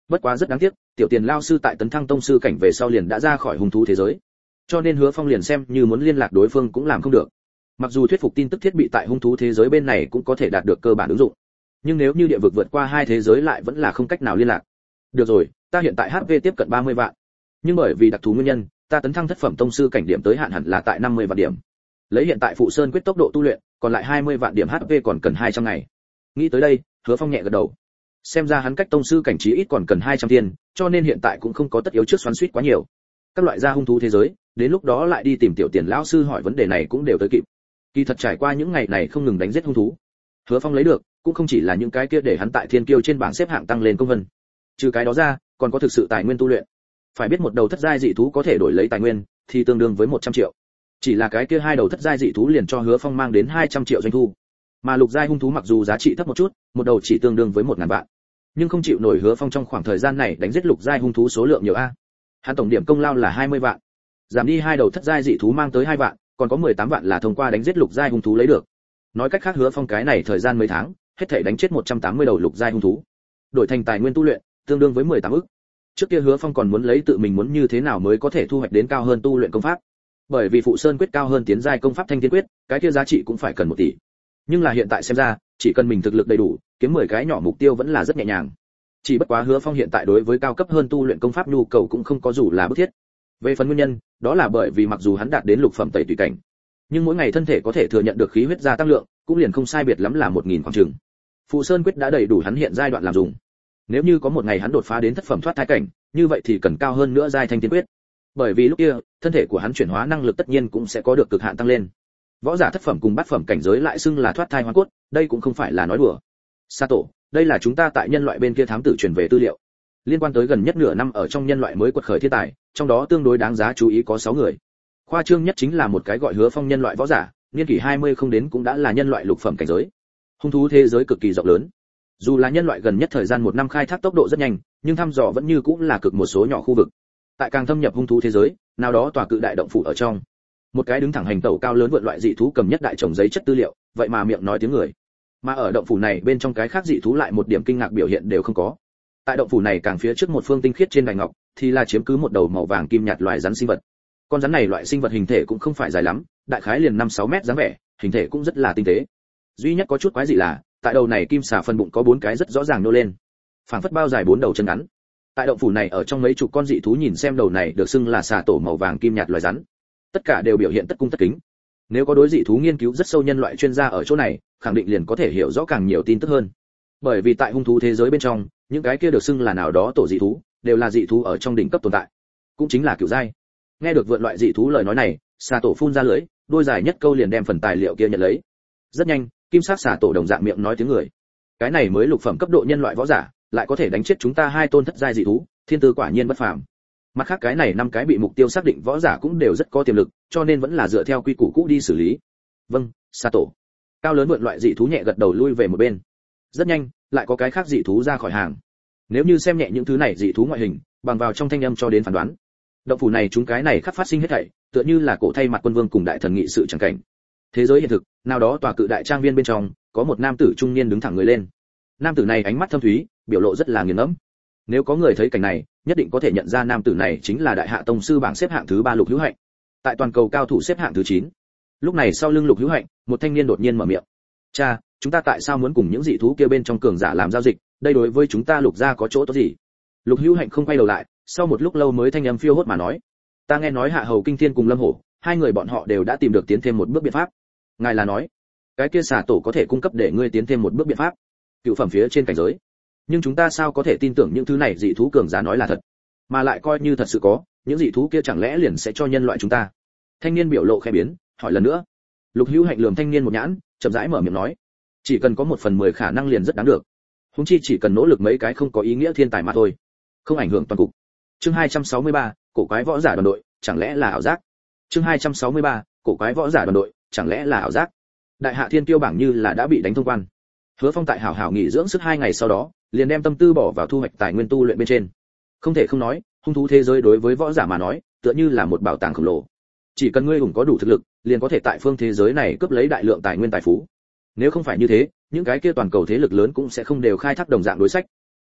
Bất quá rất đáng tiếc, tiểu tiền lao sư tại tấn thăng tông sư cảnh về sau liền đã ra khỏi hung thú thế giới, cho nên Hứa Phong liền xem như muốn liên lạc đối phương cũng làm không được. Mặc dù thuyết phục tin tức thiết bị tại hung thú thế giới bên này cũng có thể đạt được cơ bản ứng dụng, nhưng nếu như địa vực vượt qua hai thế giới lại vẫn là không cách nào liên lạc. Được rồi, ta hiện tại HP tiếp cận 30 vạn, nhưng bởi vì đặc thù nguyên nhân, ta tấn thăng thất phẩm tông sư cảnh điểm tới hạn hẳn là tại 50 vạn điểm. Lấy hiện tại phụ sơn quyết tốc độ tu luyện, còn lại 20 vạn điểm HP còn cần 200 ngày. Nghĩ tới đây, Hứa Phong nhẹ gật đầu. Xem ra hắn cách tông sư cảnh trí ít còn cần 200 tiền, cho nên hiện tại cũng không có tất yếu trước xoắn xuýt quá nhiều. Các loại gia hung thú thế giới, đến lúc đó lại đi tìm tiểu tiền lão sư hỏi vấn đề này cũng đều tới kịp. Kỳ thật trải qua những ngày này không ngừng đánh giết hung thú, Hứa Phong lấy được cũng không chỉ là những cái kia để hắn tại thiên kiêu trên bảng xếp hạng tăng lên công vân. Trừ cái đó ra, còn có thực sự tài nguyên tu luyện. Phải biết một đầu thất giai dị thú có thể đổi lấy tài nguyên thì tương đương với 100 triệu. Chỉ là cái kia hai đầu thất giai dị thú liền cho Hứa Phong mang đến 200 triệu doanh thu. Mà lục giai hung thú mặc dù giá trị thấp một chút, một đầu chỉ tương đương với 1000 vạn, nhưng không chịu nổi Hứa Phong trong khoảng thời gian này đánh giết lục giai hung thú số lượng nhiều a. Hắn tổng điểm công lao là 20 vạn. Giảm đi hai đầu thất giai dị thú mang tới 2 vạn, còn có 18 vạn là thông qua đánh giết lục giai hung thú lấy được. Nói cách khác Hứa Phong cái này thời gian mấy tháng, hết thảy đánh chết 180 đầu lục giai hung thú. Đổi thành tài nguyên tu luyện, tương đương với 18 ức. Trước kia Hứa Phong còn muốn lấy tự mình muốn như thế nào mới có thể thu hoạch đến cao hơn tu luyện công pháp. Bởi vì phụ sơn quyết cao hơn tiến giai công pháp thanh thiên quyết, cái kia giá trị cũng phải cần 1 tỷ. Nhưng là hiện tại xem ra, chỉ cần mình thực lực đầy đủ, kiếm 10 cái nhỏ mục tiêu vẫn là rất nhẹ nhàng. Chỉ bất quá Hứa Phong hiện tại đối với cao cấp hơn tu luyện công pháp nhu cầu cũng không có dù là bức thiết. Về phần nguyên nhân, đó là bởi vì mặc dù hắn đạt đến lục phẩm tẩy tùy cảnh, nhưng mỗi ngày thân thể có thể thừa nhận được khí huyết gia tăng lượng, cũng liền không sai biệt lắm là 1000 khoảng chừng. Phụ Sơn quyết đã đầy đủ hắn hiện giai đoạn làm dùng. Nếu như có một ngày hắn đột phá đến thất phẩm thoát thai cảnh, như vậy thì cần cao hơn nữa giai thanh thiên quyết. Bởi vì lúc kia, thân thể của hắn chuyển hóa năng lực tất nhiên cũng sẽ có được cực hạn tăng lên. Võ giả thất phẩm cùng bát phẩm cảnh giới lại xưng là thoát thai hoàn cốt, đây cũng không phải là nói đùa. Sato, đây là chúng ta tại nhân loại bên kia thám tử truyền về tư liệu. Liên quan tới gần nhất nửa năm ở trong nhân loại mới quật khởi thiên tài, trong đó tương đối đáng giá chú ý có 6 người. Khoa trương nhất chính là một cái gọi Hứa Phong nhân loại võ giả, niên kỷ 20 không đến cũng đã là nhân loại lục phẩm cảnh giới. Hung thú thế giới cực kỳ rộng lớn. Dù là nhân loại gần nhất thời gian 1 năm khai thác tốc độ rất nhanh, nhưng thăm dò vẫn như cũng là cực một số nhỏ khu vực. Tại càng thâm nhập hung thú thế giới, nào đó tòa cự đại động phủ ở trong. Một cái đứng thẳng hành tẩu cao lớn vượn loại dị thú cầm nhất đại chồng giấy chất tư liệu, vậy mà miệng nói tiếng người. Mà ở động phủ này bên trong cái khác dị thú lại một điểm kinh ngạc biểu hiện đều không có. Tại động phủ này càng phía trước một phương tinh khiết trên đài ngọc, thì là chiếm cứ một đầu màu vàng kim nhạt loài rắn sinh vật. Con rắn này loại sinh vật hình thể cũng không phải dài lắm, đại khái liền 5-6 mét dáng vẻ, hình thể cũng rất là tinh tế. Duy nhất có chút quái dị là, tại đầu này kim xà phần bụng có 4 cái rất rõ ràng nô lên, phảng phất bao dài 4 đầu chân ngắn. Tại động phủ này ở trong mấy chục con dị thú nhìn xem đầu này được xưng là xà tổ màu vàng kim nhạt loài rắn, tất cả đều biểu hiện tất cung tất kính. Nếu có đối dị thú nghiên cứu rất sâu nhân loại chuyên gia ở chỗ này, khẳng định liền có thể hiểu rõ càng nhiều tin tức hơn. Bởi vì tại hung thú thế giới bên trong, những cái kia được xưng là nào đó tổ dị thú, đều là dị thú ở trong đỉnh cấp tồn tại, cũng chính là cửu giai. Nghe được vượn loại dị thú lời nói này, xà tổ phun ra lưỡi, đôi dài nhất câu liền đem phần tài liệu kia nhận lấy. Rất nhanh, kim sắc xà tổ đồng dạng miệng nói tiếng người. Cái này mới lục phẩm cấp độ nhân loại võ giả, lại có thể đánh chết chúng ta 2 tôn thất giai dị thú, thiên tư quả nhiên bất phàm. Mặt khác cái này 5 cái bị mục tiêu xác định võ giả cũng đều rất có tiềm lực, cho nên vẫn là dựa theo quy củ cũ đi xử lý. Vâng, xà tổ. Cao lớn vượn loại dị thú nhẹ gật đầu lui về một bên. Rất nhanh, lại có cái khác dị thú ra khỏi hàng. Nếu như xem nhẹ những thứ này dị thú ngoại hình, bằng vào trong thanh âm cho đến phán đoán, động phủ này chúng cái này khắc phát sinh hết thảy, tựa như là cổ thay mặt quân vương cùng đại thần nghị sự chẳng cảnh. Thế giới hiện thực, nào đó tòa cự đại trang viên bên trong, có một nam tử trung niên đứng thẳng người lên. Nam tử này ánh mắt thâm thúy, biểu lộ rất là nghiền ngẫm. Nếu có người thấy cảnh này, nhất định có thể nhận ra nam tử này chính là đại hạ tông sư bảng xếp hạng thứ 3 Lục Hữu Hạnh. Tại toàn cầu cao thủ xếp hạng thứ 9. Lúc này sau lưng Lục Hữu Hạnh, một thanh niên đột nhiên mở miệng. "Cha, chúng ta tại sao muốn cùng những dị thú kia bên trong cường giả làm giao dịch, đây đối với chúng ta Lục gia có chỗ tốt gì?" Lục Hữu Hạnh không quay đầu lại, sau một lúc lâu mới thanh âm phiêu hốt mà nói. "Ta nghe nói Hạ Hầu Kinh Thiên cùng Lâm Hổ, 2 người bọn họ đều đã tìm được tiến thêm một bước biện pháp. Ngài là nói, cái kia xà tổ có thể cung cấp để ngươi tiến thêm một bước biện pháp, cựu phẩm phía trên cảnh giới. Nhưng chúng ta sao có thể tin tưởng những thứ này dị thú cường giả nói là thật, mà lại coi như thật sự có, những dị thú kia chẳng lẽ liền sẽ cho nhân loại chúng ta?" Thanh niên biểu lộ khẽ biến, hỏi lần nữa. Lục Hữu Hạnh lườm thanh niên một nhãn, chậm rãi mở miệng nói, "Chỉ cần có 1/10 khả năng liền rất đáng được. Huống chi chỉ cần nỗ lực mấy cái không có ý nghĩa thiên tài mà thôi, không ảnh hưởng toàn cục." Chương 263, cổ quái võ giả đoàn đội, chẳng lẽ là ảo giác? Chương 263, cổ quái võ giả đoàn đội, chẳng lẽ là ảo giác? Đại hạ thiên kiêu bảng như là đã bị đánh thông quan. Hứa Phong tại hảo hảo nghỉ dưỡng sức 2 ngày sau đó, liền đem tâm tư bỏ vào thu hoạch tài nguyên tu luyện bên trên. Không thể không nói, hung thú thế giới đối với võ giả mà nói, tựa như là một bảo tàng khổng lồ. Chỉ cần ngươi hùng có đủ thực lực, liền có thể tại phương thế giới này cướp lấy đại lượng tài nguyên tài phú. Nếu không phải như thế, những cái kia toàn cầu thế lực lớn cũng sẽ không đều khai thác đồng dạng đối sách.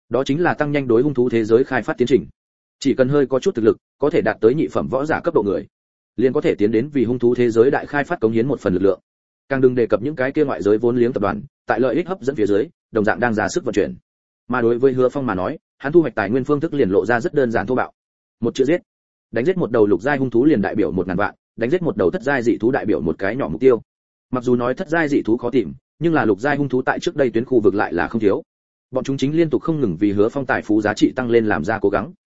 đó chính là tăng nhanh đối hung thú thế giới khai phát tiến trình. Chỉ cần hơi có chút thực lực, có thể đạt tới nhị phẩm võ giả cấp độ người, liền có thể tiến đến vì hung thú thế giới đại khai phát cống hiến một phần lực lượng. Càng đừng đề cập những cái kia ngoại giới vốn liếng tập đoàn, tại lợi ích hấp dẫn phía dưới, đồng dạng đang ra sức vận chuyển. Mà đối với Hứa Phong mà nói, hắn thu hoạch tài nguyên phương thức liền lộ ra rất đơn giản thô bạo. Một chữ giết. Đánh giết một đầu lục giai hung thú liền đại biểu 1000 vạn, đánh giết một đầu thất giai dị thú đại biểu một cái nhỏ mục tiêu. Mặc dù nói thất giai dị thú khó tìm, nhưng là lục giai hung thú tại trước đây tuyến khu vực lại là không thiếu. Bọn chúng chính liên tục không ngừng vì Hứa Phong tài phú giá trị tăng lên làm ra cố gắng.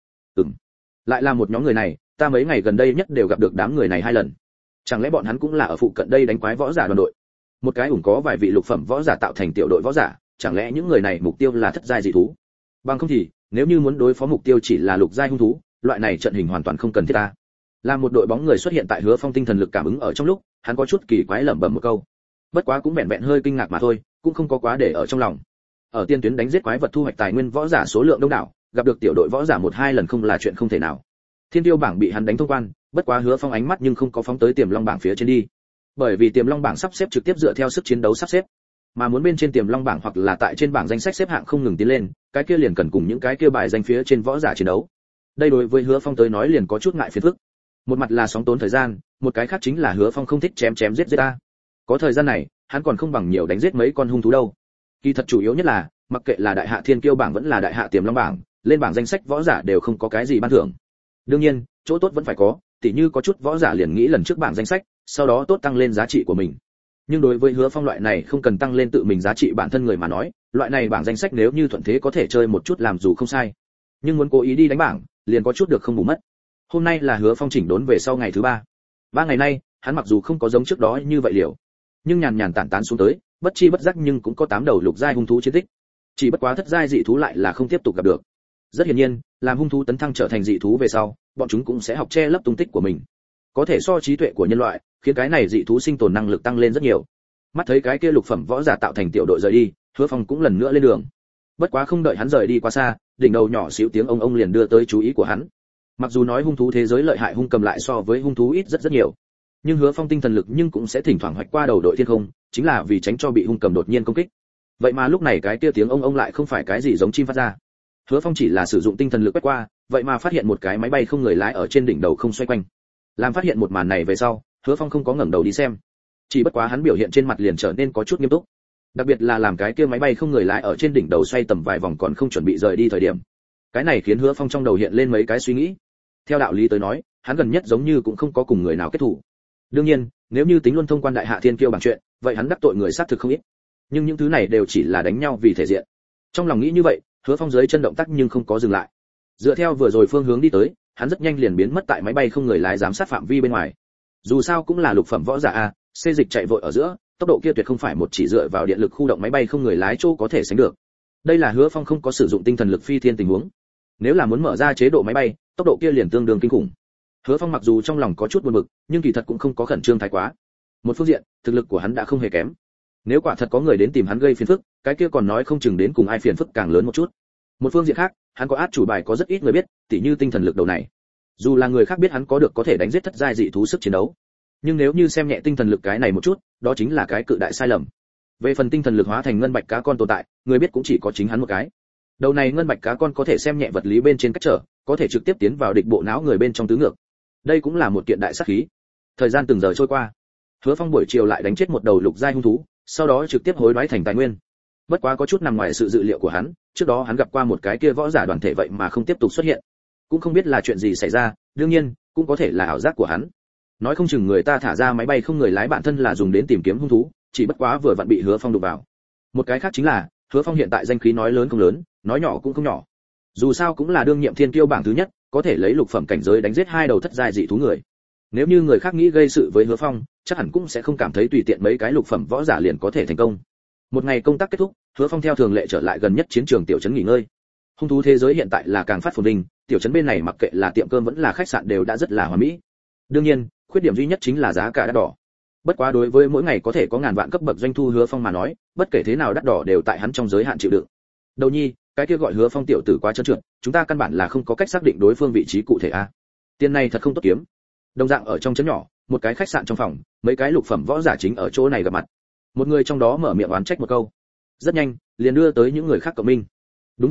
Lại là một nhóm người này, ta mấy ngày gần đây nhất đều gặp được đám người này 2 lần. Chẳng lẽ bọn hắn cũng là ở phụ cận đây đánh quái võ giả đoàn đội? Một cái ủng có vài vị lục phẩm võ giả tạo thành tiểu đội võ giả, chẳng lẽ những người này mục tiêu là thất giai dị thú? Bằng không thì, nếu như muốn đối phó mục tiêu chỉ là lục giai hung thú, loại này trận hình hoàn toàn không cần thiết ta. Làm một đội bóng người xuất hiện tại Hứa Phong tinh thần lực cảm ứng ở trong lúc, hắn có chút kỳ quái lẩm bẩm một câu. Bất quá cũng vẹn vẹn hơi kinh ngạc mà thôi, cũng không có quá để ở trong lòng. Ở tiên tuyến đánh giết quái vật thu hoạch tài nguyên võ giả số lượng đông đảo, gặp được tiểu đội võ giả 1-2 lần không là chuyện không thể nào. Thiên tiêu bảng bị hắn đánh thông quan, bất quá Hứa Phong ánh mắt nhưng không có phóng tới Tiềm Long bảng phía trên đi. Bởi vì Tiềm Long bảng sắp xếp trực tiếp dựa theo sức chiến đấu sắp xếp, mà muốn bên trên Tiềm Long bảng hoặc là tại trên bảng danh sách xếp hạng không ngừng tiến lên, cái kia liền cần cùng những cái kia bài danh phía trên võ giả chiến đấu. Đây đối với Hứa Phong tới nói liền có chút ngại phiền phức. Một mặt là sóng tốn thời gian, một cái khác chính là Hứa Phong không thích chém giết ta. Có thời gian này, hắn còn không bằng nhiều đánh giết mấy con hung thú đâu. Kỳ thật chủ yếu nhất là, mặc kệ là đại hạ thiên kiêu bảng vẫn là đại hạ Tiềm Long bảng, lên bảng danh sách võ giả đều không có cái gì ban thưởng. Đương nhiên, chỗ tốt vẫn phải có, tỉ như có chút võ giả liền nghĩ lần trước bảng danh sách, sau đó tốt tăng lên giá trị của mình. Nhưng đối với Hứa Phong loại này không cần tăng lên tự mình giá trị bản thân người mà nói, loại này bảng danh sách nếu như thuận thế có thể chơi một chút làm dù không sai. Nhưng muốn cố ý đi đánh bảng, liền có chút được không bù mất. Hôm nay là Hứa Phong chỉnh đốn về sau ngày thứ 3. 3 ngày nay, hắn mặc dù không có giống trước đó như vậy liều, nhưng nhàn nhàn tản tán xuống tới, bất chi bất giác nhưng cũng có 8 đầu lục giai hung thú chiến tích. Chỉ bất quá thất giai dị thú lại là không tiếp tục gặp được. Rất hiển nhiên, làm hung thú tấn thăng trở thành dị thú về sau, bọn chúng cũng sẽ học che lấp tung tích của mình. Có thể so trí tuệ của nhân loại, khiến cái này dị thú sinh tồn năng lực tăng lên rất nhiều. Mắt thấy cái kia lục phẩm võ giả tạo thành tiểu đội rời đi, Hứa Phong cũng lần nữa lên đường. Bất quá không đợi hắn rời đi quá xa, đỉnh đầu nhỏ xíu tiếng ông liền đưa tới chú ý của hắn. Mặc dù nói hung thú thế giới lợi hại hung cầm lại so với hung thú ít rất nhiều, nhưng Hứa Phong tinh thần lực nhưng cũng sẽ thỉnh thoảng hoạch qua đầu đội thiên không, chính là vì tránh cho bị hung cầm đột nhiên công kích. Vậy mà lúc này cái kia tiếng ông lại không phải cái gì giống chim phát ra. Hứa Phong chỉ là sử dụng tinh thần lực quét qua, vậy mà phát hiện một cái máy bay không người lái ở trên đỉnh đầu không xoay quanh. Làm phát hiện một màn này về sau, Hứa Phong không có ngẩng đầu đi xem. Chỉ bất quá hắn biểu hiện trên mặt liền trở nên có chút nghiêm túc. Đặc biệt là làm cái kia máy bay không người lái ở trên đỉnh đầu xoay tầm vài vòng còn không chuẩn bị rời đi thời điểm. Cái này khiến Hứa Phong trong đầu hiện lên mấy cái suy nghĩ. Theo đạo lý tới nói, hắn gần nhất giống như cũng không có cùng người nào kết thủ. Đương nhiên, nếu như tính luân thông quan đại hạ thiên kiêu bằng chuyện, vậy hắn đắc tội người xác thực không ít. Nhưng những thứ này đều chỉ là đánh nhau vì thể diện. Trong lòng nghĩ như vậy, Hứa Phong dưới chân động tác nhưng không có dừng lại. Dựa theo vừa rồi phương hướng đi tới, hắn rất nhanh liền biến mất tại máy bay không người lái giám sát phạm vi bên ngoài. Dù sao cũng là lục phẩm võ giả a, xê dịch chạy vội ở giữa, tốc độ kia tuyệt không phải một chỉ dựa vào điện lực khu động máy bay không người lái chỗ có thể sánh được. Đây là Hứa Phong không có sử dụng tinh thần lực phi thiên tình huống. Nếu là muốn mở ra chế độ máy bay, tốc độ kia liền tương đương kinh khủng. Hứa Phong mặc dù trong lòng có chút buồn bực, nhưng kỳ thật cũng không có khẩn trương thái quá. Một phương diện, thực lực của hắn đã không hề kém. Nếu quả thật có người đến tìm hắn gây phiền phức, cái kia còn nói không chừng đến cùng ai phiền phức càng lớn một chút. Một phương diện khác, hắn có át chủ bài có rất ít người biết, tỉ như tinh thần lực đầu này. Dù là người khác biết hắn có được có thể đánh giết thất giai dị thú sức chiến đấu, nhưng nếu như xem nhẹ tinh thần lực cái này một chút, đó chính là cái cự đại sai lầm. Về phần tinh thần lực hóa thành ngân bạch cá con tồn tại, người biết cũng chỉ có chính hắn một cái. Đầu này ngân bạch cá con có thể xem nhẹ vật lý bên trên cách trở, có thể trực tiếp tiến vào địch bộ não người bên trong tứ ngược. Đây cũng là một kiện đại sát khí. Thời gian từng giờ trôi qua, Hứa Phong buổi chiều lại đánh chết một đầu lục giai hung thú, sau đó trực tiếp hối đoái thành tài nguyên. Bất quá có chút nằm ngoài sự dự liệu của hắn, trước đó hắn gặp qua một cái kia võ giả đoàn thể vậy mà không tiếp tục xuất hiện. Cũng không biết là chuyện gì xảy ra, đương nhiên, cũng có thể là ảo giác của hắn. Nói không chừng người ta thả ra máy bay không người lái bản thân là dùng đến tìm kiếm hung thú, chỉ bất quá vừa vặn bị Hứa Phong đụng vào. Một cái khác chính là, Hứa Phong hiện tại danh khí nói lớn không lớn, nói nhỏ cũng không nhỏ. Dù sao cũng là đương nhiệm thiên kiêu bảng thứ nhất, có thể lấy lục phẩm cảnh giới đánh giết 2 đầu thất giai dị thú người. Nếu như người khác nghĩ gây sự với Hứa Phong, chắc hẳn cũng sẽ không cảm thấy tùy tiện mấy cái lục phẩm võ giả liền có thể thành công. Một ngày công tác kết thúc, Hứa Phong theo thường lệ trở lại gần nhất chiến trường tiểu trấn nghỉ ngơi. Hung thú thế giới hiện tại là càng phát phồn vinh, tiểu trấn bên này mặc kệ là tiệm cơm vẫn là khách sạn đều đã rất là hoàn mỹ. Đương nhiên, khuyết điểm duy nhất chính là giá cả đắt đỏ. Bất quá đối với mỗi ngày có thể có ngàn vạn cấp bậc doanh thu Hứa Phong mà nói, bất kể thế nào đắt đỏ đều tại hắn trong giới hạn chịu đựng. Đầu nhi, cái kia gọi Hứa Phong tiểu tử quá trơn trượt, chúng ta căn bản là không có cách xác định đối phương vị trí cụ thể a. Tiền này thật không tốt kiếm. Đồng dạng ở trong trấn nhỏ, một cái khách sạn trong phòng, mấy cái lục phẩm võ giả chính ở chỗ này gặp mặt. Một người trong đó mở miệng oán trách một câu. Rất nhanh, liền đưa tới những người khác cộng minh. Đúng vậy à,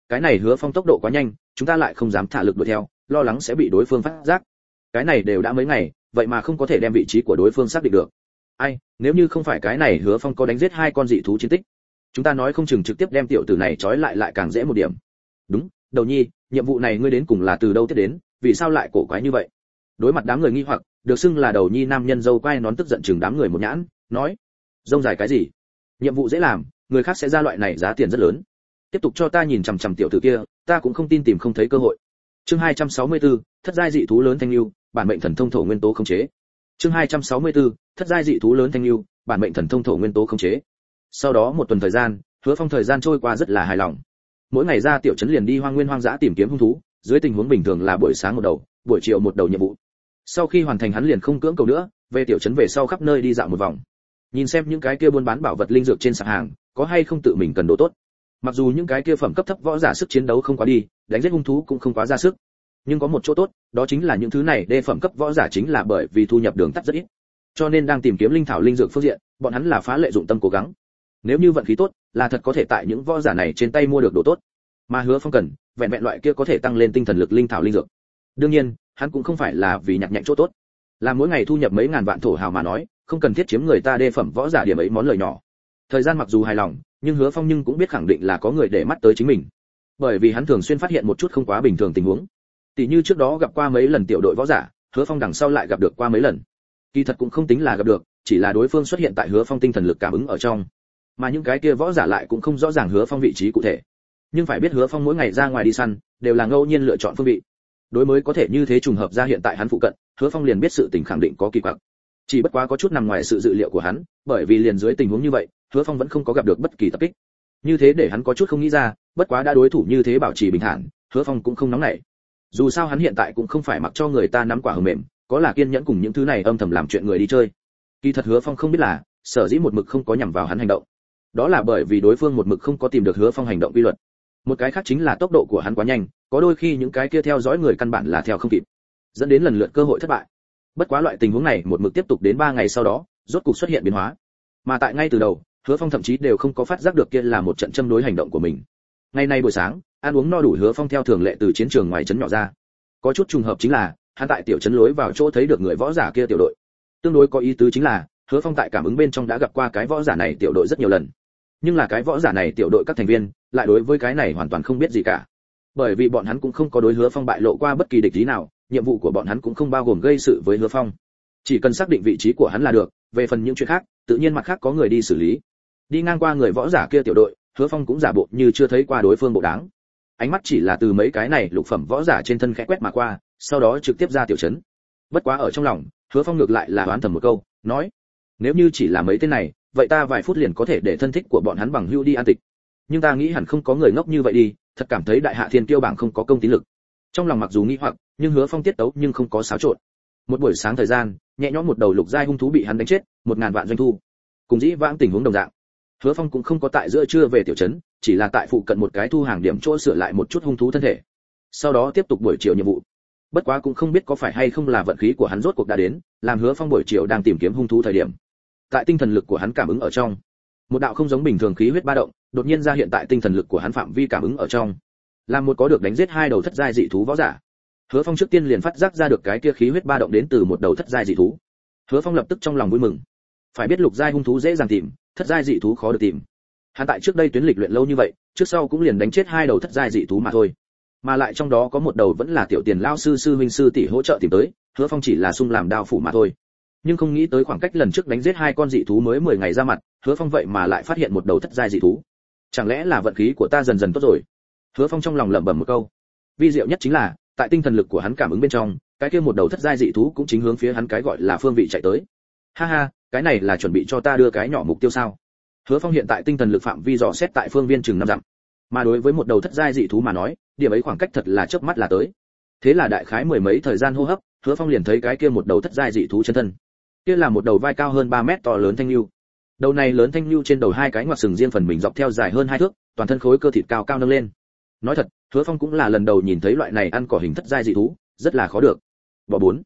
cái này Hứa Phong tốc độ quá nhanh, chúng ta lại không dám thả lực đuổi theo, lo lắng sẽ bị đối phương phát giác. Cái này đều đã mấy ngày, vậy mà không có thể đem vị trí của đối phương xác định được. Ai, nếu như không phải cái này Hứa Phong có đánh giết 2 con dị thú chiến tích, chúng ta nói không chừng trực tiếp đem tiểu tử này trói lại càng dễ một điểm. Đúng, Đầu Nhi, nhiệm vụ này ngươi đến cùng là từ đâu tiếp đến, vì sao lại cổ quái như vậy? Đối mặt đám người nghi hoặc, được xưng là Đầu Nhi nam nhân dâu quai nón tức giận chừng đám người một nhãn, nói: "Rông dài cái gì? Nhiệm vụ dễ làm, người khác sẽ ra loại này giá tiền rất lớn. Tiếp tục cho ta nhìn chằm chằm tiểu tử kia, ta cũng không tin tìm không thấy cơ hội." Chương 264, thất giai dị thú lớn thanh lưu, bản mệnh thần thông thổ nguyên tố khống chế. Chương 264, thất giai dị thú lớn thanh lưu, bản mệnh thần thông thổ nguyên tố khống chế. Sau đó một tuần thời gian, Hứa Phong thời gian trôi qua rất là hài lòng. Mỗi ngày ra tiểu trấn liền đi hoang nguyên hoang dã tìm kiếm hung thú, dưới tình huống bình thường là buổi sáng một đầu, buổi chiều một đầu nhiệm vụ. Sau khi hoàn thành hắn liền không cưỡng cầu nữa, về tiểu trấn về sau khắp nơi đi dạo một vòng. Nhìn xem những cái kia buôn bán bảo vật linh dược trên sạp hàng, có hay không tự mình cần đồ tốt. Mặc dù những cái kia phẩm cấp thấp võ giả sức chiến đấu không quá đi, đánh giết hung thú cũng không quá ra sức, nhưng có một chỗ tốt, đó chính là những thứ này đê phẩm cấp võ giả chính là bởi vì thu nhập đường tắt rất ít, cho nên đang tìm kiếm linh thảo linh dược phương diện, bọn hắn là phá lệ dụng tâm cố gắng. Nếu như vận khí tốt, là thật có thể tại những võ giả này trên tay mua được đồ tốt. Mà Hứa Phong cần, vẹn vẹn loại kia có thể tăng lên tinh thần lực linh thảo linh dược. Đương nhiên, hắn cũng không phải là vì nhặt nhạnh chỗ tốt, là mỗi ngày thu nhập mấy ngàn vạn thổ hào mà nói, không cần thiết chiếm người ta đê phẩm võ giả điểm ấy món lời nhỏ. Thời gian mặc dù hài lòng, nhưng Hứa Phong nhưng cũng biết khẳng định là có người để mắt tới chính mình, bởi vì hắn thường xuyên phát hiện một chút không quá bình thường tình huống. Tỷ như trước đó gặp qua mấy lần tiểu đội võ giả, Hứa Phong đằng sau lại gặp được qua mấy lần. Kỳ thật cũng không tính là gặp được, chỉ là đối phương xuất hiện tại Hứa Phong tinh thần lực cảm ứng ở trong, mà những cái kia võ giả lại cũng không rõ ràng Hứa Phong vị trí cụ thể. Nhưng phải biết Hứa Phong mỗi ngày ra ngoài đi săn, đều là ngẫu nhiên lựa chọn phương vị. Đối mới có thể như thế trùng hợp ra hiện tại hắn phụ cận, Hứa Phong liền biết sự tình khẳng định có kỳ quặc. Chỉ bất quá có chút nằm ngoài sự dự liệu của hắn, bởi vì liền dưới tình huống như vậy, Hứa Phong vẫn không có gặp được bất kỳ tập kích. Như thế để hắn có chút không nghĩ ra, bất quá đã đối thủ như thế bảo trì bình thản, Hứa Phong cũng không nóng nảy. Dù sao hắn hiện tại cũng không phải mặc cho người ta nắm quả hờ mềm, có là kiên nhẫn cùng những thứ này âm thầm làm chuyện người đi chơi. Kỳ thật Hứa Phong không biết là, sở dĩ một mực không có nhằm vào hắn hành động, đó là bởi vì đối phương một mực không có tìm được Hứa Phong hành động quy luật. Một cái khác chính là tốc độ của hắn quá nhanh, có đôi khi những cái kia theo dõi người căn bản là theo không kịp, dẫn đến lần lượt cơ hội thất bại. Bất quá loại tình huống này một mực tiếp tục đến 3 ngày sau đó, rốt cục xuất hiện biến hóa. Mà tại ngay từ đầu, Hứa Phong thậm chí đều không có phát giác được kia là một trận châm đối hành động của mình. Ngày nay buổi sáng, ăn uống no đủ Hứa Phong theo thường lệ từ chiến trường ngoài trấn nhỏ ra. Có chút trùng hợp chính là, hắn tại tiểu trấn lối vào chỗ thấy được người võ giả kia tiểu đội. Tương đối có ý tứ chính là, Hứa Phong tại cảm ứng bên trong đã gặp qua cái võ giả này tiểu đội rất nhiều lần. Nhưng là cái võ giả này tiểu đội các thành viên, lại đối với cái này hoàn toàn không biết gì cả. Bởi vì bọn hắn cũng không có đối Hứa Phong bại lộ qua bất kỳ địch ý nào, nhiệm vụ của bọn hắn cũng không bao gồm gây sự với Hứa Phong. Chỉ cần xác định vị trí của hắn là được, về phần những chuyện khác, tự nhiên mặt khác có người đi xử lý. Đi ngang qua người võ giả kia tiểu đội, Hứa Phong cũng giả bộ như chưa thấy qua đối phương bộ dáng. Ánh mắt chỉ là từ mấy cái này lục phẩm võ giả trên thân khẽ quét mà qua, sau đó trực tiếp ra tiểu trấn. Bất quá ở trong lòng, Hứa Phong ngược lại là đoán thầm một câu, nói: nếu như chỉ là mấy tên này, vậy ta vài phút liền có thể để thân thích của bọn hắn bằng hữu đi an tịch. Nhưng ta nghĩ hẳn không có người ngốc như vậy đi, thật cảm thấy đại hạ thiên kiêu bảng không có công tín lực. Trong lòng mặc dù nghi hoặc, nhưng Hứa Phong tiết tấu nhưng không có xáo trộn. Một buổi sáng thời gian, nhẹ nhõm một đầu lục giai hung thú bị hắn đánh chết, 1000 vạn doanh thu. Cùng dĩ vãng tình huống đồng dạng, Hứa Phong cũng không có tại giữa trưa về tiểu trấn, chỉ là tại phụ cận một cái thu hàng điểm chỗ sửa lại một chút hung thú thân thể. Sau đó tiếp tục buổi chiều nhiệm vụ. Bất quá cũng không biết có phải hay không là vận khí của hắn rốt cuộc đã đến, làm Hứa Phong buổi chiều đang tìm kiếm hung thú thời điểm, tại tinh thần lực của hắn cảm ứng ở trong, một đạo không giống bình thường khí huyết ba động, đột nhiên ra hiện tại tinh thần lực của hắn phạm vi cảm ứng ở trong. Làm một có được đánh giết 2 đầu thất giai dị thú võ giả, Hứa Phong trước tiên liền phát giác ra được cái kia khí huyết ba động đến từ một đầu thất giai dị thú. Hứa Phong lập tức trong lòng vui mừng. Phải biết lục giai hung thú dễ dàng tìm, thất giai dị thú khó được tìm. Hắn tại trước đây tuyến lịch luyện lâu như vậy, trước sau cũng liền đánh chết 2 đầu thất giai dị thú mà thôi. Mà lại trong đó có một đầu vẫn là tiểu tiền lão sư sư huynh sư tỷ hỗ trợ tìm tới, Hứa Phong chỉ là sung làm đao phủ mà thôi. Nhưng không nghĩ tới khoảng cách lần trước đánh giết 2 con dị thú mới 10 ngày ra mặt, Hứa Phong vậy mà lại phát hiện một đầu thất giai dị thú. Chẳng lẽ là vận khí của ta dần dần tốt rồi? Hứa Phong trong lòng lẩm bẩm một câu. Vi diệu nhất chính là, tại tinh thần lực của hắn cảm ứng bên trong, cái kia một đầu thất giai dị thú cũng chính hướng phía hắn cái gọi là phương vị chạy tới. Ha ha, cái này là chuẩn bị cho ta đưa cái nhỏ mục tiêu sao? Hứa Phong hiện tại tinh thần lực phạm vi dò xét tại phương viên chừng 5 dặm. Mà đối với một đầu thất giai dị thú mà nói, điểm ấy khoảng cách thật là chớp mắt là tới. Thế là đại khái mười mấy thời gian hô hấp, Hứa Phong liền thấy cái kia một đầu thất giai dị thú chân thân. Kia là một đầu vai cao hơn 3 mét to lớn thanh lưu. Đầu này lớn thanh lưu trên đầu 2 cái ngoặc sừng riêng phần mình dọc theo dài hơn 2 thước, toàn thân khối cơ thịt cao cao nâng lên. Nói thật, Hứa Phong cũng là lần đầu nhìn thấy loại này ăn cỏ hình thất giai dị thú, rất là khó được. Bọ 4.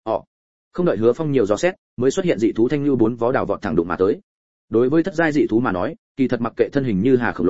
Không đợi Hứa Phong nhiều dò xét, mới xuất hiện dị thú thanh lưu 4 vó đào vọt thẳng đụng mà tới. Đối với thất giai dị thú mà nói, kỳ thật mặc kệ thân hình như hà khổng lồ,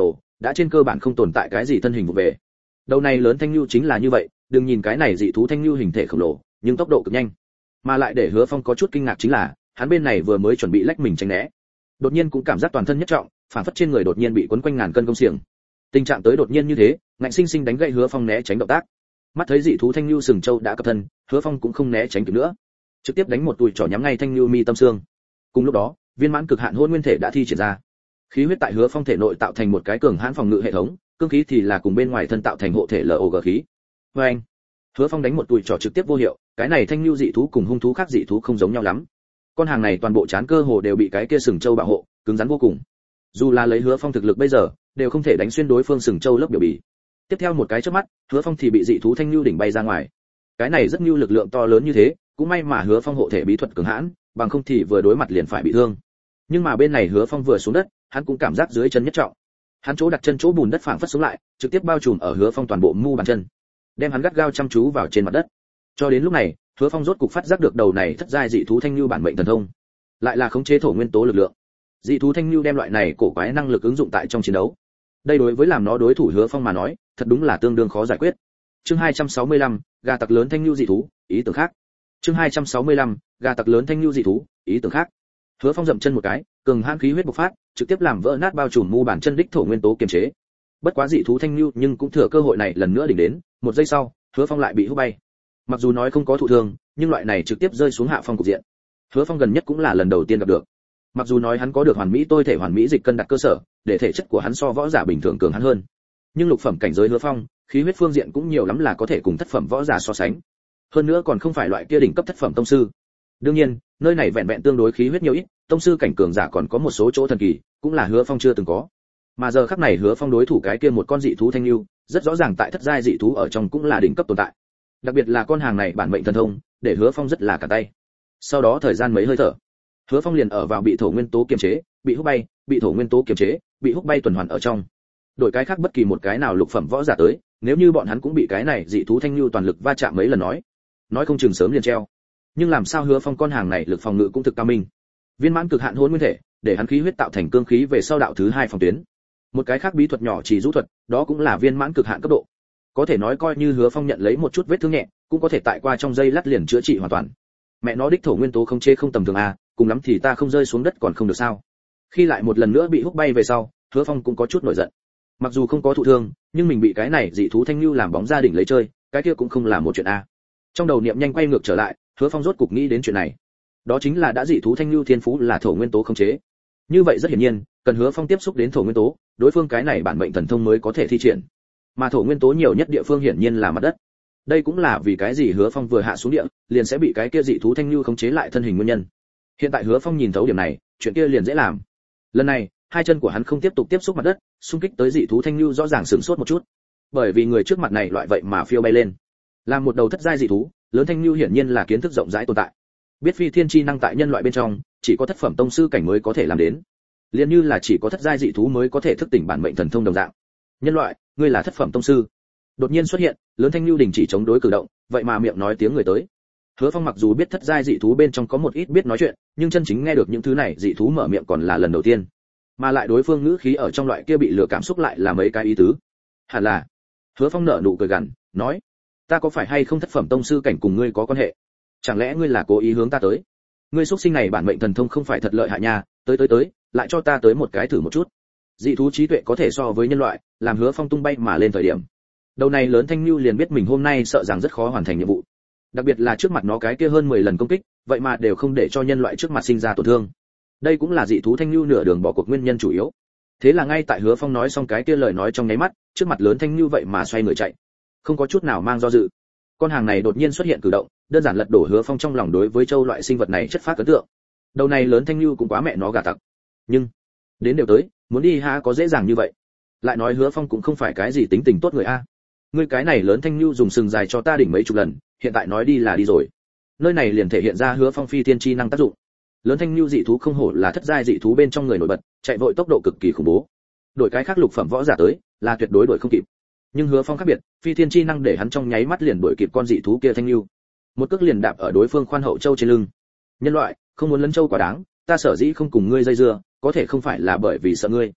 đã trên cơ bản không tồn tại cái gì thân hình vụ về. Đầu này lớn thanh lưu chính là như vậy, đừng nhìn cái này dị thú thanh lưu hình thể khổng lồ, nhưng tốc độ cực nhanh. Mà lại để Hứa Phong có chút kinh ngạc chính là, hắn bên này vừa mới chuẩn bị lách mình tránh né, đột nhiên cũng cảm giác toàn thân nhất trọng, phản phất trên người đột nhiên bị quấn quanh ngàn cân công xiềng. Tình trạng tới đột nhiên như thế, ngạnh sinh sinh đánh gãy Hứa Phong né tránh động tác. Mắt thấy dị thú thanh lưu sừng châu đã cập thân, Hứa Phong cũng không né tránh kịp nữa, trực tiếp đánh một tùi trỏ nhắm ngay thanh lưu mi tâm xương. Cùng lúc đó, viên mãn cực hạn hôn nguyên thể đã thi triển ra. Khí huyết tại Hứa Phong thể nội tạo thành một cái cường hãn phòng ngự hệ thống, cương khí thì là cùng bên ngoài thân tạo thành hộ thể LOG khí. Và anh, Hứa Phong đánh một tùi trỏ trực tiếp vô hiệu, cái này thanh lưu dị thú cùng hung thú khác dị thú không giống nhau lắm. Con hàng này toàn bộ trán cơ hồ đều bị cái kia sừng châu bảo hộ, cứng rắn vô cùng. Dù là lấy Hứa Phong thực lực bây giờ, đều không thể đánh xuyên đối phương sừng châu lớp biểu bì. Tiếp theo một cái chớp mắt, Hứa Phong thì bị dị thú thanh lưu đỉnh bay ra ngoài. Cái này rất nhu lực lượng to lớn như thế, cũng may mà Hứa Phong hộ thể bí thuật cường hãn, bằng không thì vừa đối mặt liền phải bị thương. Nhưng mà bên này Hứa Phong vừa xuống đất, hắn cũng cảm giác dưới chân nhất trọng. Hắn chỗ đặt chân chỗ bùn đất phảng phất xuống lại, trực tiếp bao trùm ở Hứa Phong toàn bộ mu bàn chân, đem hắn gắt gao chăm chú vào trên mặt đất. Cho đến lúc này, Hứa Phong rốt cục phát giác được đầu này thất giai dị thú thanh lưu bản mệnh thần thông, lại là khống chế thổ nguyên tố lực lượng. Dị thú thanh lưu đem loại này cổ quái năng lực ứng dụng tại trong chiến đấu. Đây đối với làm nó đối thủ Hứa Phong mà nói, thật đúng là tương đương khó giải quyết. Chương 265, gà tặc lớn thanh lưu dị thú, ý tưởng khác. Chương 265, gà tặc lớn thanh lưu dị thú, ý tưởng khác. Hứa Phong dậm chân một cái, cường hãn khí huyết bộc phát, trực tiếp làm vỡ nát bao trùm mu bàn chân đích thổ nguyên tố kiềm chế. Bất quá dị thú thanh lưu nhưng cũng thừa cơ hội này lần nữa đỉnh đến, một giây sau, Hứa Phong lại bị hút bay. Mặc dù nói không có thụ thương, nhưng loại này trực tiếp rơi xuống hạ phong cục diện. Hứa Phong gần nhất cũng là lần đầu tiên gặp được. Mặc dù nói hắn có được hoàn mỹ tôi thể hoàn mỹ dịch cân đặt cơ sở, để thể chất của hắn so võ giả bình thường cường hắn hơn. Nhưng lục phẩm cảnh giới Hứa Phong, khí huyết phương diện cũng nhiều lắm là có thể cùng thất phẩm võ giả so sánh. Hơn nữa còn không phải loại kia đỉnh cấp thất phẩm tông sư. Đương nhiên, nơi này vẹn vẹn tương đối khí huyết nhiều ít, tông sư cảnh cường giả còn có một số chỗ thần kỳ, cũng là Hứa Phong chưa từng có. Mà giờ khắc này Hứa Phong đối thủ cái kia một con dị thú thanh lưu, rất rõ ràng tại thất giai dị thú ở trong cũng là đỉnh cấp tồn tại. Đặc biệt là con hàng này bản mệnh thần thông, để Hứa Phong rất là cả tay. Sau đó thời gian mấy hơi thở, Hứa Phong liền ở vào bị thổ nguyên tố kiềm chế, bị hút bay, bị thổ nguyên tố kiềm chế, bị hút bay tuần hoàn ở trong. Đổi cái khác bất kỳ một cái nào lục phẩm võ giả tới, nếu như bọn hắn cũng bị cái này dị thú thanh lưu toàn lực va chạm mấy lần nói không chừng sớm liền treo. Nhưng làm sao Hứa Phong con hàng này lực phòng ngự cũng thực cao minh. Viên mãn cực hạn hôn nguyên thể, để hắn khí huyết tạo thành cương khí về sau đạo thứ hai phòng tuyến. Một cái khác bí thuật nhỏ chỉ rũ thuật, đó cũng là viên mãn cực hạn cấp độ. Có thể nói coi như Hứa Phong nhận lấy một chút vết thương nhẹ, cũng có thể tại qua trong giây lát liền chữa trị hoàn toàn. Mẹ nó đích thổ nguyên tố không chê không tầm thường à, cùng lắm thì ta không rơi xuống đất còn không được sao? Khi lại một lần nữa bị hút bay về sau, Hứa Phong cũng có chút nổi giận. Mặc dù không có thụ thương, nhưng mình bị cái này dị thú thanh lưu làm bóng gia đình lấy chơi, cái kia cũng không là một chuyện a. Trong đầu niệm nhanh quay ngược trở lại, Hứa Phong rốt cục nghĩ đến chuyện này. Đó chính là đã dị thú thanh lưu thiên phú là thổ nguyên tố khống chế. Như vậy rất hiển nhiên, cần Hứa Phong tiếp xúc đến thổ nguyên tố, đối phương cái này bản mệnh thần thông mới có thể thi triển. Mà thổ nguyên tố nhiều nhất địa phương hiển nhiên là mặt đất. Đây cũng là vì cái gì Hứa Phong vừa hạ xuống địa, liền sẽ bị cái kia dị thú thanh lưu khống chế lại thân hình nguyên nhân. Hiện tại Hứa Phong nhìn thấu điểm này, chuyện kia liền dễ làm. Lần này, hai chân của hắn không tiếp tục tiếp xúc mặt đất, xung kích tới dị thú thanh lưu rõ ràng sửng sốt một chút. Bởi vì người trước mặt này loại vậy mà phiêu bay lên, làm một đầu thất giai dị thú, lớn thanh lưu hiển nhiên là kiến thức rộng rãi tồn tại. Biết phi thiên chi năng tại nhân loại bên trong, chỉ có thất phẩm tông sư cảnh mới có thể làm đến. Liên như là chỉ có thất giai dị thú mới có thể thức tỉnh bản mệnh thần thông đồng dạng. Nhân loại, ngươi là thất phẩm tông sư. Đột nhiên xuất hiện, lớn thanh lưu đình chỉ chống đối cử động, vậy mà miệng nói tiếng người tới. Hứa Phong mặc dù biết thất giai dị thú bên trong có một ít biết nói chuyện, nhưng chân chính nghe được những thứ này dị thú mở miệng còn là lần đầu tiên. Mà lại đối phương ngữ khí ở trong loại kia bị lừa cảm xúc lại là mấy cái ý tứ. Hẳn là. Hứa Phong nở nụ cười gằn, nói: "Ta có phải hay không thất phẩm tông sư cảnh cùng ngươi có quan hệ? Chẳng lẽ ngươi là cố ý hướng ta tới? Ngươi xuất sinh này bản mệnh thần thông không phải thật lợi hại nha, tới, lại cho ta tới một cái thử một chút." Dị thú trí tuệ có thể so với nhân loại, làm Hứa Phong tung bay mà lên thời điểm. Đầu này lớn thanh lưu liền biết mình hôm nay sợ rằng rất khó hoàn thành nhiệm vụ. Đặc biệt là trước mặt nó cái kia hơn 10 lần công kích, vậy mà đều không để cho nhân loại trước mặt sinh ra tổn thương. Đây cũng là dị thú thanh lưu nửa đường bỏ cuộc nguyên nhân chủ yếu. Thế là ngay tại Hứa Phong nói xong cái kia lời nói trong nháy mắt, trước mặt lớn thanh lưu vậy mà xoay người chạy, không có chút nào mang do dự. Con hàng này đột nhiên xuất hiện cử động, đơn giản lật đổ Hứa Phong trong lòng đối với châu loại sinh vật này chất phát ấn tượng. Đầu này lớn thanh lưu cũng quá mẹ nó gà tặc. Nhưng đến đều tới, muốn đi ha có dễ dàng như vậy. Lại nói Hứa Phong cũng không phải cái gì tính tình tốt người a. Ngươi cái này lớn thanh lưu dùng sừng dài cho ta đỉnh mấy chục lần, hiện tại nói đi là đi rồi. Nơi này liền thể hiện ra Hứa Phong phi thiên chi năng tác dụng. Lớn thanh lưu dị thú không hổ là thất giai dị thú bên trong người nổi bật, chạy vội tốc độ cực kỳ khủng bố. Đổi cái khác lục phẩm võ giả tới, là tuyệt đối đuổi không kịp. Nhưng Hứa Phong khác biệt, phi thiên chi năng để hắn trong nháy mắt liền đuổi kịp con dị thú kia thanh lưu. Một cước liền đạp ở đối phương khoan hậu châu trên lưng. Nhân loại, không muốn lấn châu quá đáng, ta sở dĩ không cùng ngươi dây dưa, có thể không phải là bởi vì sợ ngươi.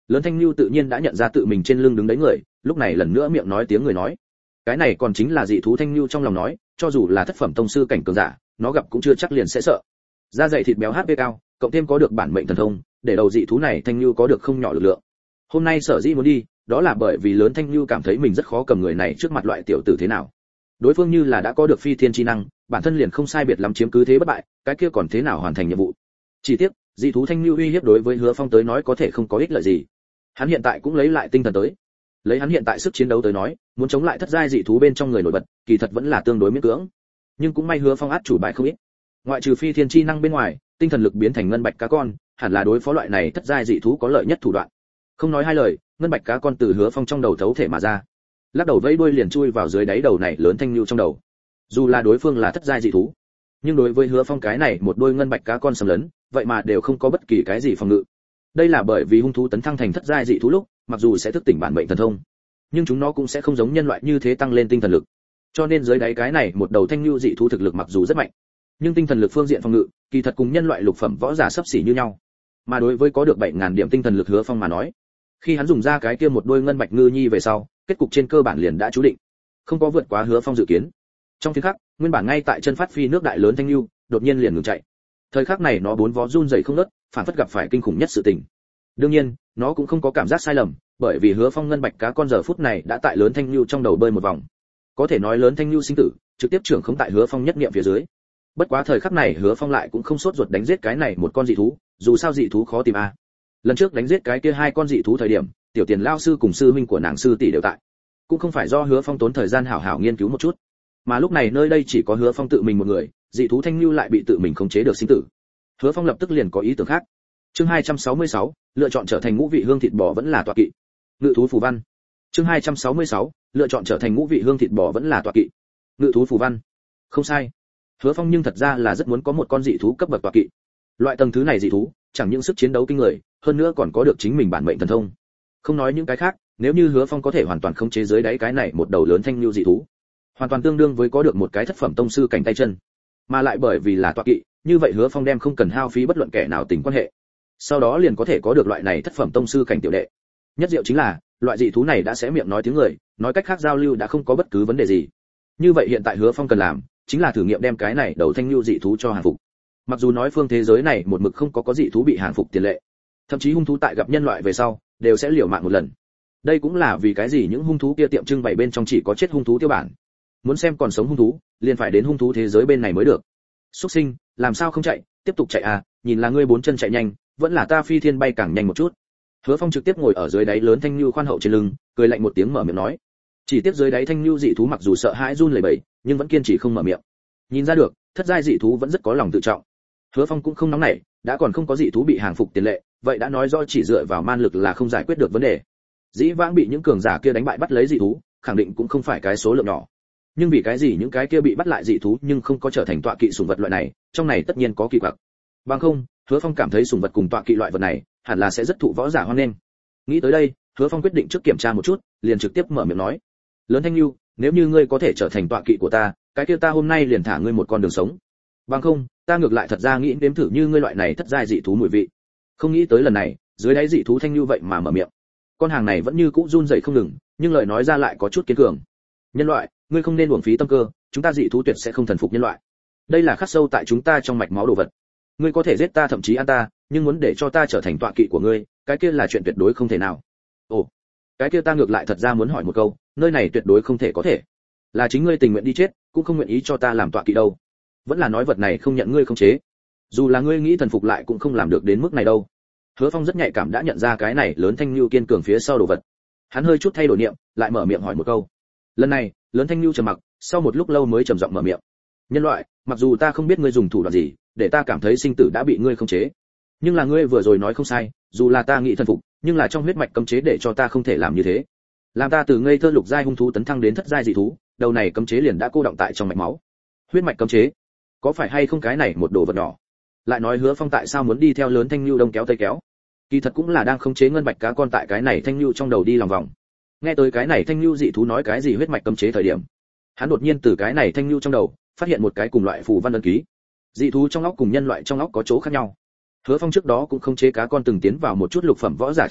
Lớn Thanh Nhu tự nhiên đã nhận ra tự mình trên lưng đứng đấy người, lúc này lần nữa miệng nói tiếng người nói. Cái này còn chính là dị thú Thanh Nhu trong lòng nói, cho dù là thất phẩm tông sư cảnh cường giả, nó gặp cũng chưa chắc liền sẽ sợ. Da dày thịt béo HP cao, cộng thêm có được bản mệnh thần thông, để đầu dị thú này Thanh Nhu có được không nhỏ lực lượng. Hôm nay sở dĩ muốn đi, đó là bởi vì Lớn Thanh Nhu cảm thấy mình rất khó cầm người này trước mặt loại tiểu tử thế nào. Đối phương như là đã có được phi thiên chi năng, bản thân liền không sai biệt lắm chiếm cứ thế bất bại, cái kia còn thế nào hoàn thành nhiệm vụ. Chỉ tiếc, dị thú Thanh Nhu uy hiếp đối với Hứa Phong tới nói có thể không có ích lợi gì. Hắn hiện tại cũng lấy lại tinh thần tới. Lấy hắn hiện tại sức chiến đấu tới nói, muốn chống lại thất giai dị thú bên trong người nổi bật, kỳ thật vẫn là tương đối miễn cưỡng. Nhưng cũng may Hứa Phong át chủ bài không ít. Ngoại trừ phi thiên chi năng bên ngoài, tinh thần lực biến thành ngân bạch cá con, hẳn là đối phó loại này thất giai dị thú có lợi nhất thủ đoạn. Không nói hai lời, ngân bạch cá con từ Hứa Phong trong đầu thấu thể mà ra. Lắc đầu vẫy đuôi liền chui vào dưới đáy đầu này Lớn Thanh Nhu trong đầu. Dù là đối phương là thất giai dị thú, nhưng đối với Hứa Phong cái này một đôi ngân bạch cá con xâm lấn, vậy mà đều không có bất kỳ cái gì phòng ngự. Đây là bởi vì hung thú tấn thăng thành thất giai dị thú lúc, mặc dù sẽ thức tỉnh bản mệnh thần thông, nhưng chúng nó cũng sẽ không giống nhân loại như thế tăng lên tinh thần lực. Cho nên dưới đáy cái này một đầu Thanh Nhu dị thú thực lực mặc dù rất mạnh, nhưng tinh thần lực phương diện phòng ngự, kỳ thật cùng nhân loại lục phẩm võ giả sắp xỉ như nhau. Mà đối với có được 7000 điểm tinh thần lực Hứa Phong mà nói, khi hắn dùng ra cái kia một đôi ngân bạch ngư nhi về sau, kết cục trên cơ bản liền đã chú định, không có vượt quá Hứa Phong dự kiến. Trong phiên khắc, nguyên bản ngay tại chân phát phi nước đại Lớn Thanh Nhu, đột nhiên liền ngừng chạy. Thời khắc này nó bốn vó run rẩy không ngớt, phản phất gặp phải kinh khủng nhất sự tình. Đương nhiên, nó cũng không có cảm giác sai lầm, bởi vì Hứa Phong ngân bạch cá con giờ phút này đã tại Lớn Thanh Nhu trong đầu bơi một vòng. Có thể nói Lớn Thanh Nhu sinh tử, trực tiếp trưởng khống tại Hứa Phong nhất niệm phía dưới. Bất quá thời khắc này Hứa Phong lại cũng không sốt ruột đánh giết cái này một con dị thú, dù sao dị thú khó tìm a. Lần trước đánh giết cái kia hai con dị thú thời điểm, tiểu tiền lao sư cùng sư huynh của nàng sư tỷ đều tại, cũng không phải do Hứa Phong tốn thời gian hảo hảo nghiên cứu một chút, mà lúc này nơi đây chỉ có Hứa Phong tự mình một người, dị thú Thanh Nhu lại bị tự mình khống chế được sinh tử. Hứa Phong lập tức liền có ý tưởng khác. Chương 266, lựa chọn trở thành ngũ vị hương thịt bò vẫn là tọa kỵ. Ngự thú phù văn. Chương 266, lựa chọn trở thành ngũ vị hương thịt bò vẫn là tọa kỵ. Ngự thú phù văn. Không sai. Hứa Phong nhưng thật ra là rất muốn có một con dị thú cấp bậc tọa kỵ. Loại tầng thứ này dị thú, chẳng những sức chiến đấu kinh người, hơn nữa còn có được chính mình bản mệnh thần thông. Không nói những cái khác, nếu như Hứa Phong có thể hoàn toàn khống chế dưới đáy cái này một đầu Lớn Thanh Nhu dị thú, hoàn toàn tương đương với có được một cái thất phẩm tông sư cảnh tay chân. Mà lại bởi vì là tọa kỵ, như vậy Hứa Phong đem không cần hao phí bất luận kẻ nào tình quan hệ. Sau đó liền có thể có được loại này thất phẩm tông sư cảnh tiểu đệ. Nhất diệu chính là, loại dị thú này đã sẽ miệng nói tiếng người, nói cách khác giao lưu đã không có bất cứ vấn đề gì. Như vậy hiện tại Hứa Phong cần làm, chính là thử nghiệm đem cái này đầu Thanh Nhu dị thú cho hàng phục. Mặc dù nói phương thế giới này một mực không có dị thú bị hàng phục tiền lệ, thậm chí hung thú tại gặp nhân loại về sau, đều sẽ liều mạng một lần. Đây cũng là vì cái gì những hung thú kia tiệm trưng bày bên trong chỉ có chết hung thú tiêu bản. Muốn xem còn sống hung thú, liền phải đến hung thú thế giới bên này mới được. Súc sinh, làm sao không chạy, tiếp tục chạy à, nhìn là ngươi bốn chân chạy nhanh, vẫn là ta phi thiên bay càng nhanh một chút. Hứa Phong trực tiếp ngồi ở dưới đáy Lớn Thanh Nhu khoan hậu trên lưng, cười lạnh một tiếng mở miệng nói. Chỉ tiếp dưới đáy Thanh Nhu dị thú mặc dù sợ hãi run lẩy bẩy, nhưng vẫn kiên trì không mở miệng. Nhìn ra được, thất giai dị thú vẫn rất có lòng tự trọng. Hứa Phong cũng không nóng nảy, đã còn không có dị thú bị hàng phục tiền lệ, vậy đã nói rõ chỉ dựa vào man lực là không giải quyết được vấn đề. Dĩ vãng bị những cường giả kia đánh bại bắt lấy dị thú, khẳng định cũng không phải cái số lượng nhỏ. Nhưng vì cái gì những cái kia bị bắt lại dị thú nhưng không có trở thành tọa kỵ sủng vật loại này, trong này tất nhiên có kỳ quặc. Bằng không, Hứa Phong cảm thấy sủng vật cùng tọa kỵ loại vật này, hẳn là sẽ rất thụ võ giả hoan nghênh. Nghĩ tới đây, Hứa Phong quyết định trước kiểm tra một chút, liền trực tiếp mở miệng nói: "Lớn Thanh Nhu, nếu như ngươi có thể trở thành tọa kỵ của ta, cái kia ta hôm nay liền thả ngươi một con đường sống. Bằng không, ta ngược lại thật ra nghĩ nếm thử như ngươi loại này thất giai dị thú mùi vị." Không nghĩ tới lần này, dưới đáy dị thú Thanh Nhu vậy mà mở miệng. Con hàng này vẫn như cũ run rẩy không ngừng, nhưng lời nói ra lại có chút kiên cường. "Nhân loại, ngươi không nên uổng phí tâm cơ, chúng ta dị thú tuyệt sẽ không thần phục nhân loại. Đây là khắc sâu tại chúng ta trong mạch máu đồ vật. Ngươi có thể giết ta thậm chí ăn ta, nhưng muốn để cho ta trở thành tọa kỵ của ngươi, cái kia là chuyện tuyệt đối không thể nào." "Ồ, cái kia ta ngược lại thật ra muốn hỏi một câu, nơi này tuyệt đối không thể có thể. Là chính ngươi tình nguyện đi chết, cũng không nguyện ý cho ta làm tọa kỵ đâu? Vẫn là nói vật này không nhận ngươi không chế? Dù là ngươi nghĩ thần phục lại cũng không làm được đến mức này đâu." Hứa Phong rất nhạy cảm đã nhận ra cái này Lớn Thanh Nhu kiên cường phía sau đồ vật. Hắn hơi chút thay đổi niệm, lại mở miệng hỏi một câu. Lần này, Lớn Thanh Nhu trầm mặc, sau một lúc lâu mới trầm giọng mở miệng. "Nhân loại, mặc dù ta không biết ngươi dùng thủ đoạn gì, để ta cảm thấy sinh tử đã bị ngươi khống chế, nhưng là ngươi vừa rồi nói không sai, dù là ta nghĩ thần phục, nhưng là trong huyết mạch cấm chế để cho ta không thể làm như thế. Làm ta từ ngây thơ lục giai hung thú tấn thăng đến thất giai dị thú, đầu này cấm chế liền đã cô động tại trong mạch máu. Huyết mạch cấm chế, có phải hay không cái này một đồ vật nhỏ?" Lại nói Hứa Phong tại sao muốn đi theo Lớn Thanh Nhu đông kéo tây kéo? Kỳ thật cũng là đang khống chế ngân bạch cá con tại cái này Thanh Nhu trong đầu đi lòng vòng. Nghe tới cái này Thanh Nhu dị thú nói cái gì huyết mạch cấm chế thời điểm, hắn đột nhiên từ cái này Thanh Nhu trong đầu phát hiện một cái cùng loại phù văn ấn ký. Dị thú trong óc cùng nhân loại trong óc có chỗ khác nhau. Hứa Phong trước đó cũng khống chế cá con từng tiến vào một chút lục phẩm võ giả trong óc,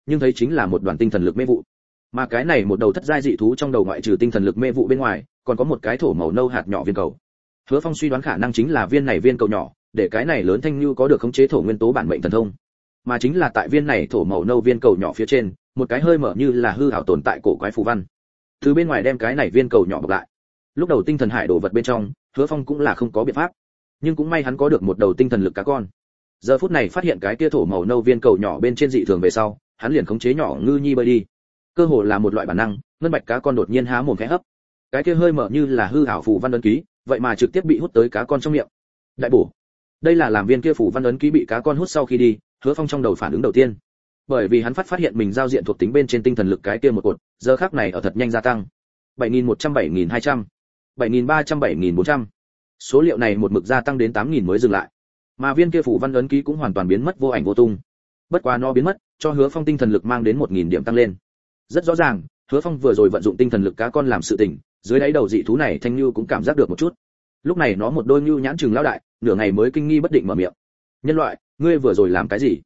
nhưng thấy chính là một đoàn tinh thần lực mê vụ. Mà cái này một đầu thất giai dị thú trong đầu ngoại trừ tinh thần lực mê vụ bên ngoài, còn có một cái thổ màu nâu hạt nhỏ viên cầu. Hứa Phong suy đoán khả năng chính là viên này viên cầu nhỏ, để cái này lớn thanh lưu có được khống chế thổ nguyên tố bản mệnh thần thông. Mà chính là tại viên này thổ màu nâu viên cầu nhỏ phía trên, một cái hơi mở như là hư ảo tồn tại cổ quái phù văn. Từ bên ngoài đem cái này viên cầu nhỏ bọc lại. Lúc đầu tinh thần hải đồ vật bên trong, Hứa Phong cũng là không có biện pháp, nhưng cũng may hắn có được một đầu tinh thần lực cá con. Giờ phút này phát hiện cái kia thổ màu nâu viên cầu nhỏ bên trên dị thường về sau, hắn liền khống chế nhỏ ngư nhi bơi đi. Cơ hồ là một loại bản năng, ngân bạch cá con đột nhiên há mồm khẽ hấp. Cái kia hơi mở như là hư ảo phù văn ấn ký, vậy mà trực tiếp bị hút tới cá con trong miệng. Đại bổ. Đây là làm viên kia phù văn ấn ký bị cá con hút sau khi đi, Hứa Phong trong đầu phản ứng đầu tiên. Bởi vì hắn phát hiện mình giao diện thuộc tính bên trên tinh thần lực cái kia một cột, giờ khắc này ở thật nhanh gia tăng. 7100 7200, 7300 7400. Số liệu này một mực gia tăng đến 8000 mới dừng lại. Mà viên kia phù văn ấn ký cũng hoàn toàn biến mất vô ảnh vô tung. Bất quá nó biến mất, cho Hứa Phong tinh thần lực mang đến 1000 điểm tăng lên. Rất rõ ràng, Hứa Phong vừa rồi vận dụng tinh thần lực cá con làm sự tình, dưới đáy đầu dị thú này thanh lưu cũng cảm giác được một chút. Lúc này nó một đôi nhu nhãn trừng lão đại, nửa ngày mới kinh nghi bất định mở miệng. Nhân loại, ngươi vừa rồi làm cái gì?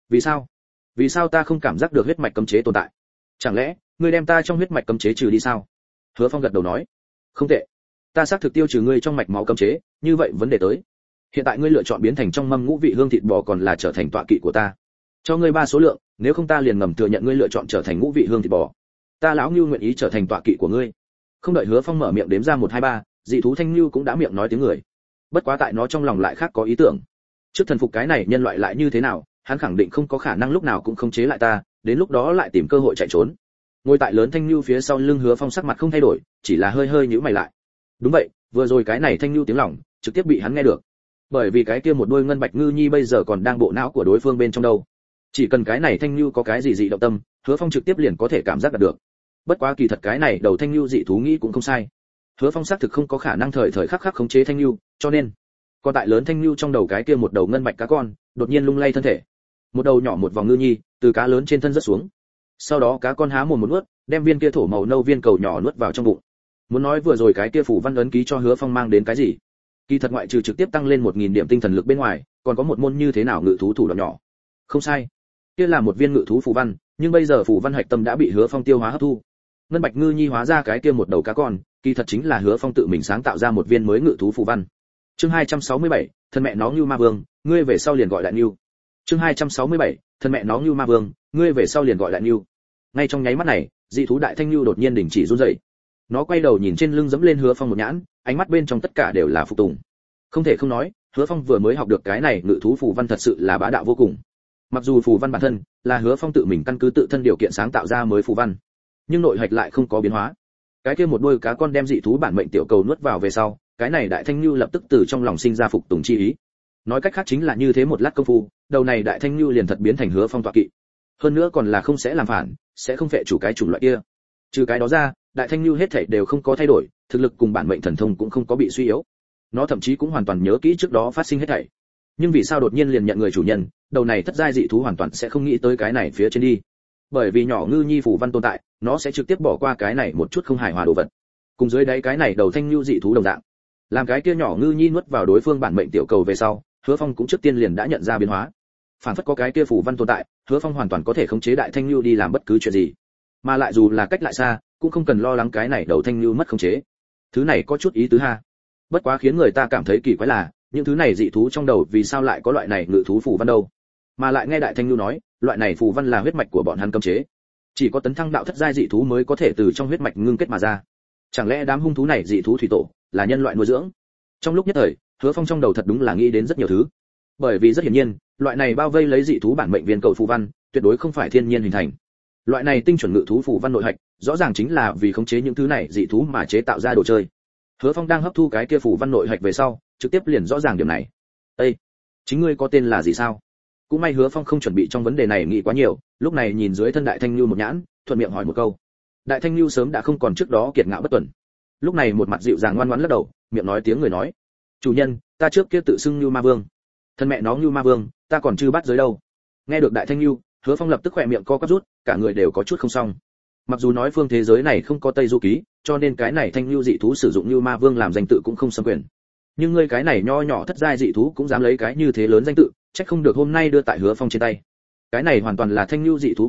Vì sao ta không cảm giác được huyết mạch cấm chế tồn tại? Chẳng lẽ ngươi đem ta trong huyết mạch cấm chế trừ đi sao? Hứa Phong gật đầu nói, không tệ, ta xác thực tiêu trừ ngươi trong mạch máu cấm chế, như vậy vấn đề tới, hiện tại ngươi lựa chọn biến thành trong mâm ngũ vị hương thịt bò còn là trở thành tọa kỵ của ta. Cho ngươi 3 số lượng, nếu không ta liền ngầm thừa nhận ngươi lựa chọn trở thành ngũ vị hương thịt bò. Ta lão Nưu nguyện ý trở thành tọa kỵ của ngươi. Không đợi Hứa Phong mở miệng đếm ra 1 2 3, dị thú thanh Nưu cũng đã miệng nói tiếng người. Bất quá tại nó trong lòng lại khác có ý tưởng. Trước thần phục cái này nhân loại lại như thế nào, hắn khẳng định không có khả năng lúc nào cũng khống chế lại ta, đến lúc đó lại tìm cơ hội chạy trốn. Ngồi tại lớn thanh Nưu phía sau lưng Hứa Phong sắc mặt không thay đổi, chỉ là hơi hơi nhíu mày lại. Đúng vậy, vừa rồi cái này thanh Nưu tiếng lòng, trực tiếp bị hắn nghe được. Bởi vì cái kia một đôi ngân bạch ngư nhi bây giờ còn đang bộ não của đối phương bên trong đâu. Chỉ cần cái này thanh Nưu có cái gì dị động tâm, Hứa Phong trực tiếp liền có thể cảm giác được. Bất quá kỳ thật cái này đầu thanh Nưu dị thú nghĩ cũng không sai. Hứa Phong xác thực không có khả năng thời thời khắc khắc khống chế thanh Nưu, cho nên, còn tại lớn thanh Nưu trong đầu cái kia một đầu ngân bạch cá con, đột nhiên lung lay thân thể. Một đầu nhỏ một vòng ngư nhi, từ cá lớn trên thân rớt xuống. Sau đó cá con há mồm một nuốt, đem viên kia thổ màu nâu viên cầu nhỏ nuốt vào trong bụng. Muốn nói vừa rồi cái kia phủ văn ấn ký cho Hứa Phong mang đến cái gì? Kỳ thật ngoại trừ trực tiếp tăng lên 1000 điểm tinh thần lực bên ngoài, còn có một môn như thế nào ngự thú thủ đoạn nhỏ. Không sai, kia là một viên ngự thú phù văn, nhưng bây giờ phù văn hạch tâm đã bị Hứa Phong tiêu hóa hấp thu. Ngân bạch ngư nhi hóa ra cái kia một đầu cá con, kỳ thật chính là Hứa Phong tự mình sáng tạo ra một viên mới ngự thú phù văn. Chương 267, thân mẹ nó Nưu Ma Vương, ngươi về sau liền gọi lại Nưu. Chương 267, thân mẹ nó Nưu Ma Vương, ngươi về sau liền gọi lại Nưu. Ngay trong nháy mắt này, dị thú đại thanh Nưu đột nhiên đình chỉ run rẩy. Nó quay đầu nhìn trên lưng dẫm lên Hứa Phong một nhãn, ánh mắt bên trong tất cả đều là phục tùng. Không thể không nói, Hứa Phong vừa mới học được cái này ngự thú phù văn thật sự là bá đạo vô cùng. Mặc dù phù văn bản thân là Hứa Phong tự mình căn cứ tự thân điều kiện sáng tạo ra mới phù văn, nhưng nội hạch lại không có biến hóa. Cái kia một đôi cá con đem dị thú bản mệnh tiểu cầu nuốt vào về sau, cái này đại thanh lưu lập tức từ trong lòng sinh ra phục tùng chi ý. Nói cách khác chính là như thế một lát công phu, đầu này đại thanh lưu liền thật biến thành Hứa Phong tọa kỵ. Hơn nữa còn là không sẽ làm phản, sẽ không phệ chủ cái chủng loại kia. Trừ cái đó ra, đại thanh lưu hết thảy đều không có thay đổi, thực lực cùng bản mệnh thần thông cũng không có bị suy yếu. Nó thậm chí cũng hoàn toàn nhớ kỹ trước đó phát sinh hết thảy. Nhưng vì sao đột nhiên liền nhận người chủ nhân, đầu này thất giai dị thú hoàn toàn sẽ không nghĩ tới cái này phía trên đi. Bởi vì nhỏ ngư nhi phù văn tồn tại, nó sẽ trực tiếp bỏ qua cái này một chút không hài hòa đồ vật. Cùng dưới đáy cái này đầu thanh lưu dị thú đồng dạng. Làm cái kia nhỏ ngư nhi nuốt vào đối phương bản mệnh tiểu cầu về sau, Hứa Phong cũng trước tiên liền đã nhận ra biến hóa. Phản phất có cái kia phù văn tồn tại, Hứa Phong hoàn toàn có thể khống chế đại thanh lưu đi làm bất cứ chuyện gì. Mà lại dù là cách lại xa, cũng không cần lo lắng cái này đầu thanh lưu mất khống chế. Thứ này có chút ý tứ ha. Bất quá khiến người ta cảm thấy kỳ quái là, những thứ này dị thú trong đầu vì sao lại có loại này ngự thú phù văn đâu? Mà lại nghe đại thanh lưu nói, loại này phù văn là huyết mạch của bọn hắn cấm chế. Chỉ có tấn thăng đạo thất giai dị thú mới có thể từ trong huyết mạch ngưng kết mà ra. Chẳng lẽ đám hung thú này dị thú thủy tổ là nhân loại nuôi dưỡng? Trong lúc nhất thời, Hứa Phong trong đầu thật đúng là nghĩ đến rất nhiều thứ. Bởi vì rất hiển nhiên, loại này bao vây lấy dị thú bản mệnh viên cầu phù văn, tuyệt đối không phải thiên nhiên hình thành. Loại này tinh chuẩn ngự thú phù văn nội hạch, rõ ràng chính là vì khống chế những thứ này dị thú mà chế tạo ra đồ chơi. Hứa Phong đang hấp thu cái kia phù văn nội hạch về sau, trực tiếp liền rõ ràng điểm này. "Ê, chính ngươi có tên là gì sao?" Cũng may Hứa Phong không chuẩn bị trong vấn đề này nghĩ quá nhiều, lúc này nhìn dưới thân đại thanh lưu một nhãn, thuận miệng hỏi một câu. Đại thanh lưu sớm đã không còn trước đó kiệt ngạo bất tuần. Lúc này một mặt dịu dàng ngoan ngoãn lắc đầu, miệng nói tiếng người nói: "Chủ nhân, ta trước kia tự xưng Nưu Ma Vương. Thân mẹ nó Nưu Ma Vương, ta còn chưa bắt giới đâu." Nghe được đại thanh lưu, Hứa Phong lập tức khỏe miệng co quắp rút, cả người đều có chút không xong. Mặc dù nói phương thế giới này không có Tây Du ký, cho nên cái này thanh lưu dị thú sử dụng Nưu Ma Vương làm danh tự cũng không xâm quyền. Nhưng ngươi cái này nho nhỏ thất giai dị thú cũng dám lấy cái như thế lớn danh tự, chắc không được hôm nay đưa tại Hứa Phong trên tay. Cái này hoàn toàn là thanh lưu dị thú khí vận,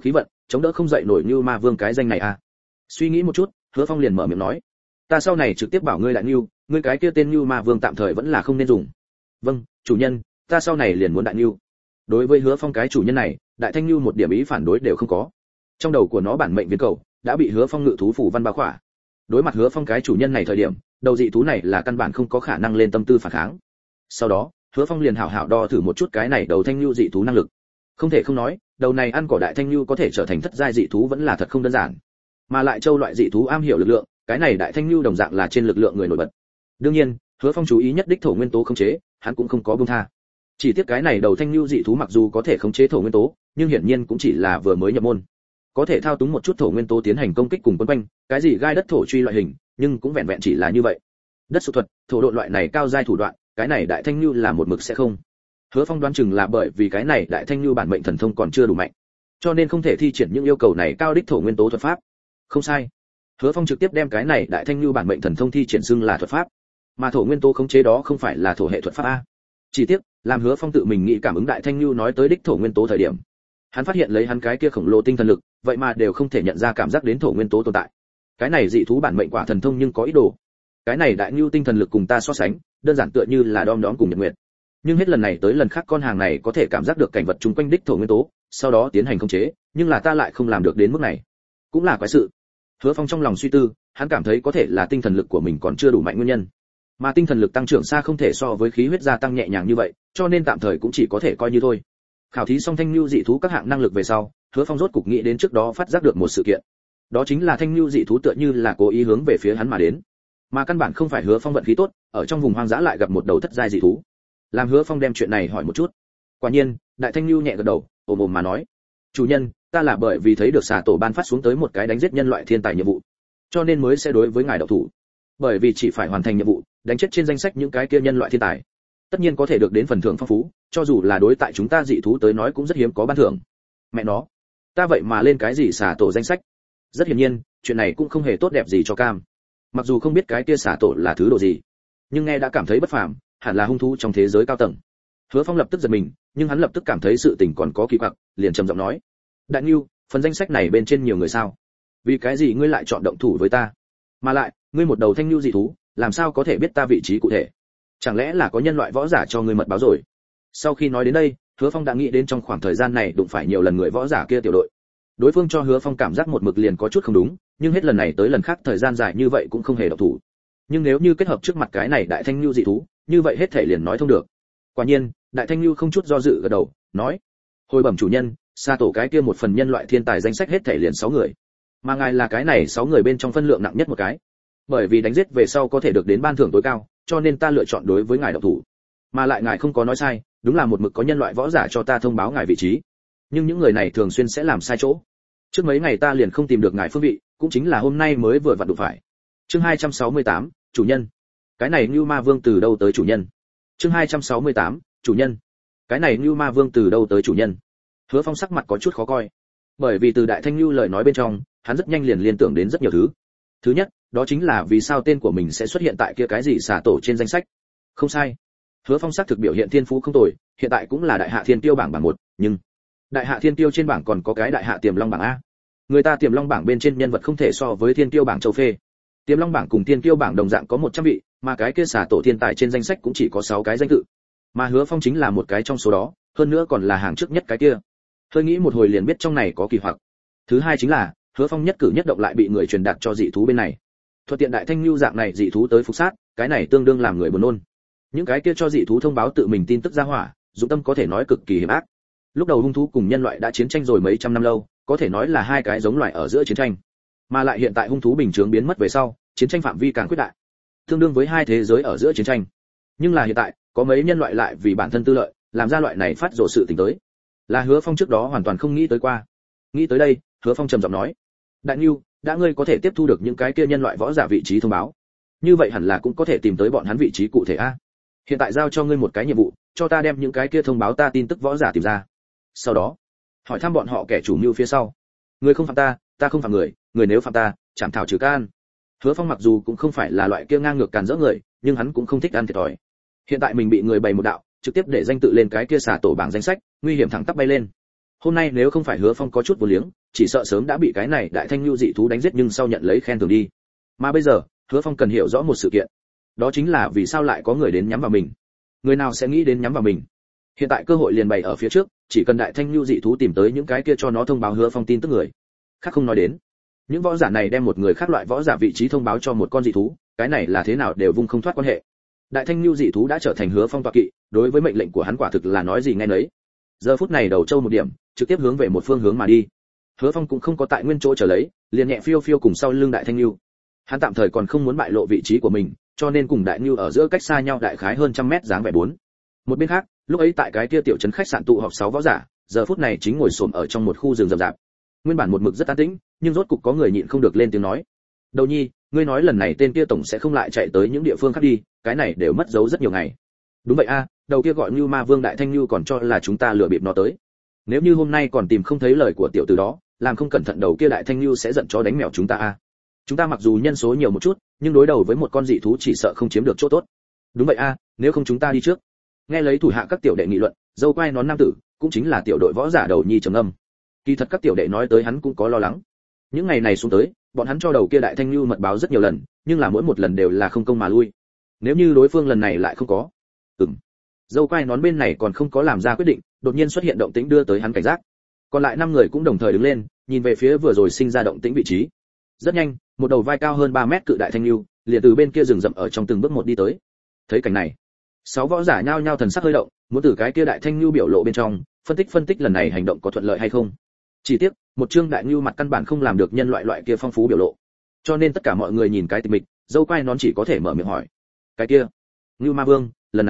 chống đỡ không dậy nổi như ma vương cái danh này a. Suy nghĩ một chút, Hứa Phong liền mở miệng nói, ta sau này trực tiếp bảo ngươi đại Nưu, ngươi cái kia tên Nưu ma vương tạm thời vẫn là không nên dùng. Vâng, chủ nhân, ta sau này liền muốn đại Nưu. Đối với Hứa Phong cái chủ nhân này, Đại Thanh Nưu một điểm ý phản đối đều không có. Trong đầu của nó bản mệnh viên cầu đã bị Hứa Phong ngự thú phủ văn bao khỏa. Đối mặt Hứa Phong cái chủ nhân này thời điểm, đầu dị thú này là căn bản không có khả năng lên tâm tư phản kháng. Sau đó, Hứa Phong liền hảo hảo đo thử một chút cái này đầu Thanh Nưu dị thú năng lực. Không thể không nói, đầu này ăn cỏ Đại Thanh Nưu có thể trở thành thất giai dị thú vẫn là thật không đơn giản. Mà lại châu loại dị thú am hiểu lực lượng, cái này Đại Thanh Nưu đồng dạng là trên lực lượng người nổi bật. Đương nhiên, Hứa Phong chú ý nhất đích thổ nguyên tố khống chế, hắn cũng không có buông tha. Chỉ tiếc cái này đầu Thanh Nưu dị thú mặc dù có thể khống chế thổ nguyên tố, nhưng hiển nhiên cũng chỉ là vừa mới nhập môn. Có thể thao túng một chút thổ nguyên tố tiến hành công kích cùng quấn quanh, cái gì gai đất thổ truy loại hình, nhưng cũng vẹn vẹn chỉ là như vậy. Đất sụt thuật, thổ độ loại này cao giai thủ đoạn, cái này Đại Thanh Nưu là một mực sẽ không. Hứa Phong đoán chừng là bởi vì cái này Đại Thanh Nưu bản mệnh thần thông còn chưa đủ mạnh, cho nên không thể thi triển những yêu cầu này cao đích thổ nguyên tố thuật pháp. Không sai. Hứa Phong trực tiếp đem cái này Đại Thanh Nưu bản mệnh thần thông thi triển xưng là thuật pháp, mà thổ nguyên tố khống chế đó không phải là thổ hệ thuật pháp a. Chỉ tiếc, làm Hứa Phong tự mình nghĩ cảm ứng Đại Thanh Nưu nói tới đích thổ nguyên tố thời điểm, hắn phát hiện lấy hắn cái kia khổng lồ tinh thần lực, vậy mà đều không thể nhận ra cảm giác đến thổ nguyên tố tồn tại. Cái này dị thú bản mệnh quả thần thông nhưng có ý đồ. Cái này Đại Nưu tinh thần lực cùng ta so sánh, đơn giản tựa như là đom đóm cùng nhật nguyệt. Nhưng hết lần này tới lần khác con hàng này có thể cảm giác được cảnh vật chung quanh đích thổ nguyên tố, sau đó tiến hành khống chế, nhưng là ta lại không làm được đến mức này. Cũng là quái sự. Hứa Phong trong lòng suy tư, hắn cảm thấy có thể là tinh thần lực của mình còn chưa đủ mạnh nguyên nhân. Mà tinh thần lực tăng trưởng xa không thể so với khí huyết gia tăng nhẹ nhàng như vậy, cho nên tạm thời cũng chỉ có thể coi như thôi. Khảo thí xong Thanh Nưu dị thú các hạng năng lực về sau, Hứa Phong rốt cục nghĩ đến trước đó phát giác được một sự kiện. Đó chính là Thanh Nưu dị thú tựa như là cố ý hướng về phía hắn mà đến. Mà căn bản không phải Hứa Phong vận khí tốt, ở trong vùng hoang dã lại gặp một đầu thất giai dị thú. Làm Hứa Phong đem chuyện này hỏi một chút. Quả nhiên, Đại Thanh Nưu nhẹ gật đầu, ồm ồm mà nói: "Chủ nhân, ta là bởi vì thấy được xà tổ ban phát xuống tới một cái đánh giết nhân loại thiên tài nhiệm vụ, cho nên mới sẽ đối với ngài động thủ. Bởi vì chỉ phải hoàn thành nhiệm vụ, đánh chết trên danh sách những cái kia nhân loại thiên tài, tất nhiên có thể được đến phần thưởng phong phú, cho dù là đối tại chúng ta dị thú tới nói cũng rất hiếm có ban thưởng." Mẹ nó, ta vậy mà lên cái gì xà tổ danh sách? Rất hiển nhiên, chuyện này cũng không hề tốt đẹp gì cho Cam. Mặc dù không biết cái kia xà tổ là thứ độ gì, nhưng nghe đã cảm thấy bất phàm, hẳn là hung thú trong thế giới cao tầng. Hứa Phong lập tức giật mình, nhưng hắn lập tức cảm thấy sự tình còn có kỳ quặc, liền trầm giọng nói: "Đại Nưu, phần danh sách này bên trên nhiều người sao? Vì cái gì ngươi lại chọn động thủ với ta? Mà lại, ngươi một đầu Thanh Nưu dị thú, làm sao có thể biết ta vị trí cụ thể? Chẳng lẽ là có nhân loại võ giả cho ngươi mật báo rồi?" Sau khi nói đến đây, Hứa Phong đã nghĩ đến trong khoảng thời gian này đụng phải nhiều lần người võ giả kia tiểu đội. Đối phương cho Hứa Phong cảm giác một mực liền có chút không đúng, nhưng hết lần này tới lần khác thời gian dài như vậy cũng không hề động thủ. Nhưng nếu như kết hợp trước mặt cái này Đại Thanh Nưu dị thú, như vậy hết thể liền nói thông được. Quả nhiên, Đại Thanh Nưu không chút do dự gật đầu, nói: "Hồi bẩm chủ nhân, xa tổ cái kia một phần nhân loại thiên tài danh sách hết thể liền 6 người. Mà ngài là cái này 6 người bên trong phân lượng nặng nhất một cái. Bởi vì đánh giết về sau có thể được đến ban thưởng tối cao, cho nên ta lựa chọn đối với ngài động thủ. Mà lại ngài không có nói sai, đúng là một mực có nhân loại võ giả cho ta thông báo ngài vị trí. Nhưng những người này thường xuyên sẽ làm sai chỗ. Trước mấy ngày ta liền không tìm được ngài phương vị, cũng chính là hôm nay mới vừa vặn đụng phải." Chương 268, chủ nhân. Cái này Nưu Ma Vương từ đâu tới chủ nhân? Chương 268, chủ nhân. Cái này Nưu Ma Vương từ đâu tới chủ nhân? Hứa Phong sắc mặt có chút khó coi. Bởi vì từ Đại Thanh Nưu lời nói bên trong, hắn rất nhanh liền liên tưởng đến rất nhiều thứ. Thứ nhất, đó chính là vì sao tên của mình sẽ xuất hiện tại kia cái gì xả tổ trên danh sách. Không sai. Hứa Phong xác thực biểu hiện thiên phú không tồi, hiện tại cũng là đại hạ thiên tiêu bảng bảng 1, nhưng đại hạ thiên tiêu trên bảng còn có cái đại hạ tiềm long bảng a. Người ta tiềm long bảng bên trên nhân vật không thể so với thiên tiêu bảng châu phê. Tiềm long bảng cùng thiên tiêu bảng đồng dạng có 100 vị, mà cái kia xả tổ thiên tài trên danh sách cũng chỉ có 6 cái danh tự. Mà Hứa Phong chính là một cái trong số đó, hơn nữa còn là hàng trước nhất cái kia. Hơi nghĩ một hồi liền biết trong này có kỳ hoặc. Thứ hai chính là, Hứa Phong nhất cử nhất động lại bị người truyền đạt cho dị thú bên này. Thuận tiện Đại Thanh Nưu dạng này dị thú tới phục sát, cái này tương đương làm người buồn nôn. Những cái kia cho dị thú thông báo tự mình tin tức ra hỏa, dụng tâm có thể nói cực kỳ hiểm ác. Lúc đầu hung thú cùng nhân loại đã chiến tranh rồi mấy trăm năm lâu, có thể nói là hai cái giống loài ở giữa chiến tranh. Mà lại hiện tại hung thú bình thường biến mất về sau, chiến tranh phạm vi càng quyết đại, tương đương với hai thế giới ở giữa chiến tranh. Nhưng là hiện tại, có mấy nhân loại lại vì bản thân tư lợi, làm ra loại này phát rồ sự tình tới. Là Hứa Phong trước đó hoàn toàn không nghĩ tới qua. Nghĩ tới đây, Hứa Phong trầm giọng nói: "Đại Nưu, đã ngươi có thể tiếp thu được những cái kia nhân loại võ giả vị trí thông báo, như vậy hẳn là cũng có thể tìm tới bọn hắn vị trí cụ thể a. Hiện tại giao cho ngươi một cái nhiệm vụ, cho ta đem những cái kia thông báo ta tin tức võ giả tìm ra. Sau đó, hỏi thăm bọn họ kẻ chủ mưu phía sau. Người không phạm ta, ta không phạm người, người nếu phạm ta, chảm thảo trừ can." Hứa Phong mặc dù cũng không phải là loại kia ngang ngược càn rỡ người, nhưng hắn cũng không thích ăn thiệt thòi. Hiện tại mình bị người bày một đạo, trực tiếp để danh tự lên cái kia xả tổ bảng danh sách, nguy hiểm thẳng tắp bay lên. Hôm nay nếu không phải Hứa Phong có chút vô liếng, chỉ sợ sớm đã bị cái này đại thanh lưu dị thú đánh giết nhưng sau nhận lấy khen thưởng đi. Mà bây giờ, Hứa Phong cần hiểu rõ một sự kiện. Đó chính là vì sao lại có người đến nhắm vào mình. Người nào sẽ nghĩ đến nhắm vào mình? Hiện tại cơ hội liền bày ở phía trước, chỉ cần đại thanh lưu dị thú tìm tới những cái kia cho nó thông báo Hứa Phong tin tức người. Khác không nói đến. Những võ giả này đem một người khác loại võ giả vị trí thông báo cho một con dị thú, cái này là thế nào đều vung không thoát quan hệ. Đại thanh lưu dị thú đã trở thành Hứa Phong tọa kỵ, đối với mệnh lệnh của hắn quả thực là nói gì nghe nấy. Giờ phút này đầu châu một điểm, trực tiếp hướng về một phương hướng mà đi. Hứa Phong cũng không có tại nguyên chỗ chờ lấy, liền nhẹ phiêu phiêu cùng sau lưng đại thanh lưu. Hắn tạm thời còn không muốn bại lộ vị trí của mình, cho nên cùng đại lưu ở giữa cách xa nhau đại khái hơn trăm mét dáng vẻ bốn. Một bên khác, lúc ấy tại cái kia tiểu trấn khách sạn tụ họp 6 võ giả, giờ phút này chính ngồi xổm ở trong một khu rừng rậm rạp. Nguyên bản một mực rất an tĩnh, nhưng rốt cục có người nhịn không được lên tiếng nói. Đầu nhi, ngươi nói lần này tên kia tổng sẽ không lại chạy tới những địa phương khác đi, cái này đều mất dấu rất nhiều ngày. Đúng vậy a, đầu kia gọi Nưu Ma Vương đại thanh lưu còn cho là chúng ta lừa bịp nó tới. Nếu như hôm nay còn tìm không thấy lời của tiểu tử đó, làm không cẩn thận đầu kia đại thanh lưu sẽ giận chó đánh mèo chúng ta a. Chúng ta mặc dù nhân số nhiều một chút, nhưng đối đầu với một con dị thú chỉ sợ không chiếm được chỗ tốt. Đúng vậy a, nếu không chúng ta đi trước. Nghe lấy thủ hạ các tiểu đệ nghị luận, dâu quai nón nam tử, cũng chính là tiểu đội võ giả đầu nhi trầm âm. Kỳ thật các tiểu đệ nói tới hắn cũng có lo lắng. Những ngày này xuống tới, bọn hắn cho đầu kia đại thanh lưu mật báo rất nhiều lần, nhưng là mỗi một lần đều là không công mà lui. Nếu như đối phương lần này lại không có. Dâu quai nón bên này còn không có làm ra quyết định, đột nhiên xuất hiện động tĩnh đưa tới hắn cảnh giác. Còn lại 5 người cũng đồng thời đứng lên, nhìn về phía vừa rồi sinh ra động tĩnh vị trí. Rất nhanh, một đầu vai cao hơn 3 mét cự đại thanh lưu, liền từ bên kia rừng rậm ở trong từng bước một đi tới. Thấy cảnh này, 6 võ giả nhao nhao thần sắc hơi động, muốn từ cái kia đại thanh lưu biểu lộ bên trong, phân tích lần này hành động có thuận lợi hay không. Chỉ tiếc, một trương đại lưu mặt căn bản không làm được nhân loại kia phong phú biểu lộ. Cho nên tất cả mọi người nhìn cái tịch mịch, dâu quai nón chỉ có thể mở miệng hỏi. Cái kia, Ngưu Ma Vương,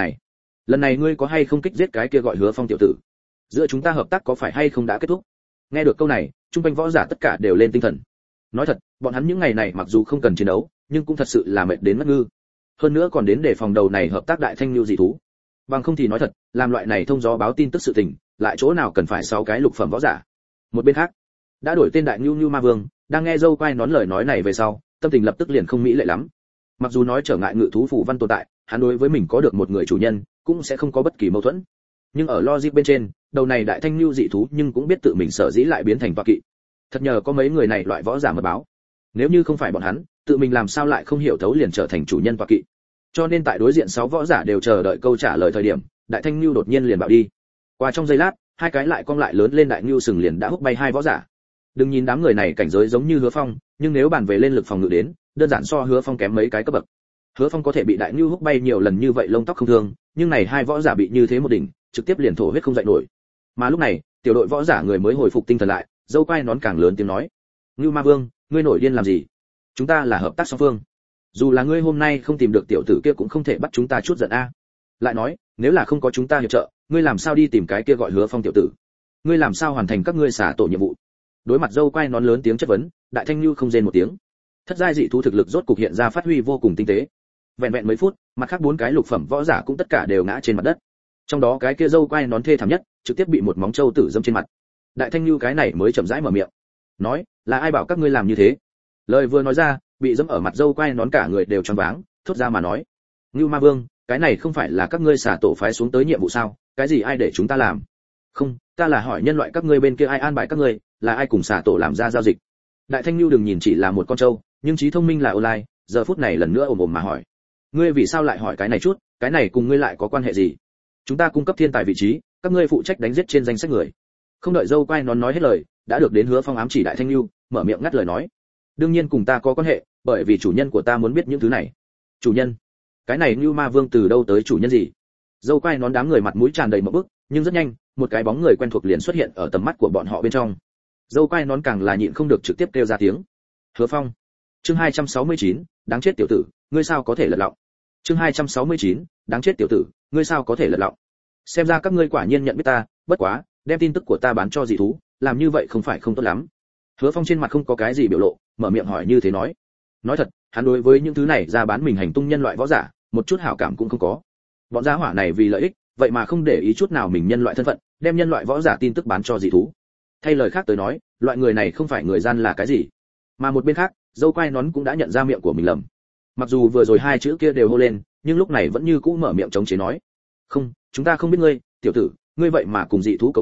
lần này ngươi có hay không kích giết cái kia gọi Hứa Phong tiểu tử? Giữa chúng ta hợp tác có phải hay không đã kết thúc? Nghe được câu này, trung quanh võ giả tất cả đều lên tinh thần. Nói thật, bọn hắn những ngày này mặc dù không cần chiến đấu, nhưng cũng thật sự là mệt đến mất ngư. Hơn nữa còn đến để phòng đầu này hợp tác đại thanh lưu dị thú. Bằng không thì nói thật, làm loại này thông gió báo tin tức sự tình, lại chỗ nào cần phải 6 cái lục phẩm võ giả. Một bên khác, đã đổi tên đại Nưu Ma Vương, đang nghe dâu quai nón lời nói này về sau, tâm tình lập tức liền không mỹ lệ lắm. Mặc dù nói trở ngại ngự thú phù văn tồn tại, hắn đối với mình có được một người chủ nhân, cũng sẽ không có bất kỳ mâu thuẫn. Nhưng ở logic bên trên, đầu này đại thanh lưu dị thú nhưng cũng biết tự mình sở dĩ lại biến thành tọa kỵ. Thật nhờ có mấy người này loại võ giả mật báo. Nếu như không phải bọn hắn, tự mình làm sao lại không hiểu thấu liền trở thành chủ nhân tọa kỵ. Cho nên tại đối diện 6 võ giả đều chờ đợi câu trả lời thời điểm, đại thanh lưu đột nhiên liền bảo đi. Qua trong giây lát, 2 cái lại cong lại lớn lên đại lưu sừng liền đã húc bay 2 võ giả. Đừng nhìn đám người này cảnh giới giống như Hứa Phong, nhưng nếu bàn về lên lực phòng ngự đến, đơn giản so Hứa Phong kém mấy cái cấp bậc. Hứa Phong có thể bị đại lưu húc bay nhiều lần như vậy lông tóc không thương, nhưng này 2 võ giả bị như thế một đỉnh, trực tiếp liền thổ huyết không dậy nổi. Mà lúc này, tiểu đội võ giả người mới hồi phục tinh thần lại, dâu quai nón càng lớn tiếng nói: "Ngưu Ma Vương, ngươi nổi điên làm gì? Chúng ta là hợp tác song phương. Dù là ngươi hôm nay không tìm được tiểu tử kia cũng không thể bắt chúng ta chút giận a. Lại nói, nếu là không có chúng ta hiệp trợ, ngươi làm sao đi tìm cái kia gọi Hứa Phong tiểu tử? Ngươi làm sao hoàn thành các ngươi xả tổ nhiệm vụ?" Đối mặt dâu quai nón lớn tiếng chất vấn, đại thanh lưu không rên một tiếng. Thất giai dị thú thực lực rốt cục hiện ra phát huy vô cùng tinh tế. Vẹn vẹn mấy phút, mặt khác 4 cái lục phẩm võ giả cũng tất cả đều ngã trên mặt đất. Trong đó cái kia dâu quai nón thê thảm nhất, trực tiếp bị một móng trâu tử dâm trên mặt. Đại thanh lưu cái này mới chậm rãi mở miệng, nói: "Là ai bảo các ngươi làm như thế?" Lời vừa nói ra, bị dẫm ở mặt dâu quai nón cả người đều choáng váng, thốt ra mà nói: "Ngưu Ma Vương, cái này không phải là các ngươi xả tổ phái xuống tới nhiệm vụ sao? Cái gì ai để chúng ta làm?" "Không, ta là hỏi nhân loại các ngươi bên kia ai an bài các ngươi, là ai cùng xả tổ làm ra giao dịch?" Đại thanh lưu đừng nhìn chỉ là một con trâu, nhưng trí thông minh là online, giờ phút này lần nữa ồm ồm mà hỏi: "Ngươi vì sao lại hỏi cái này chút, cái này cùng ngươi lại có quan hệ gì? Chúng ta cung cấp thiên tài vị trí, các ngươi phụ trách đánh giết trên danh sách người." Không đợi dâu quai nón nói hết lời, đã được đến Hứa Phong ám chỉ đại thanh lưu, mở miệng ngắt lời nói: "Đương nhiên cùng ta có quan hệ, bởi vì chủ nhân của ta muốn biết những thứ này." "Chủ nhân? Cái này Nưu Ma Vương từ đâu tới chủ nhân gì?" Dâu quai nón đám người mặt mũi tràn đầy mộng bức, nhưng rất nhanh, một cái bóng người quen thuộc liền xuất hiện ở tầm mắt của bọn họ bên trong. Dâu quai nón càng là nhịn không được trực tiếp kêu ra tiếng: "Hứa Phong!" Chương 269, đáng chết tiểu tử, ngươi sao có thể lật lọng. Chương 269, đáng chết tiểu tử, ngươi sao có thể lật lọng. Xem ra các ngươi quả nhiên nhận biết ta, bất quá, đem tin tức của ta bán cho dị thú, làm như vậy không phải không tốt lắm. Hứa Phong trên mặt không có cái gì biểu lộ, mở miệng hỏi như thế nói. Nói thật, hắn đối với những thứ này ra bán mình hành tung nhân loại võ giả, một chút hảo cảm cũng không có. Bọn gia hỏa này vì lợi ích, vậy mà không để ý chút nào mình nhân loại thân phận, đem nhân loại võ giả tin tức bán cho dị thú. Thay lời khác tới nói, loại người này không phải người gian là cái gì. Mà một bên khác, dâu quai nón cũng đã nhận ra miệng của mình lầm. Mặc dù vừa rồi 2 chữ kia đều hô lên, nhưng lúc này vẫn như cũ mở miệng chống chế nói: "Không, chúng ta không biết ngươi, tiểu tử, ngươi vậy mà cùng dị thú cấu kết,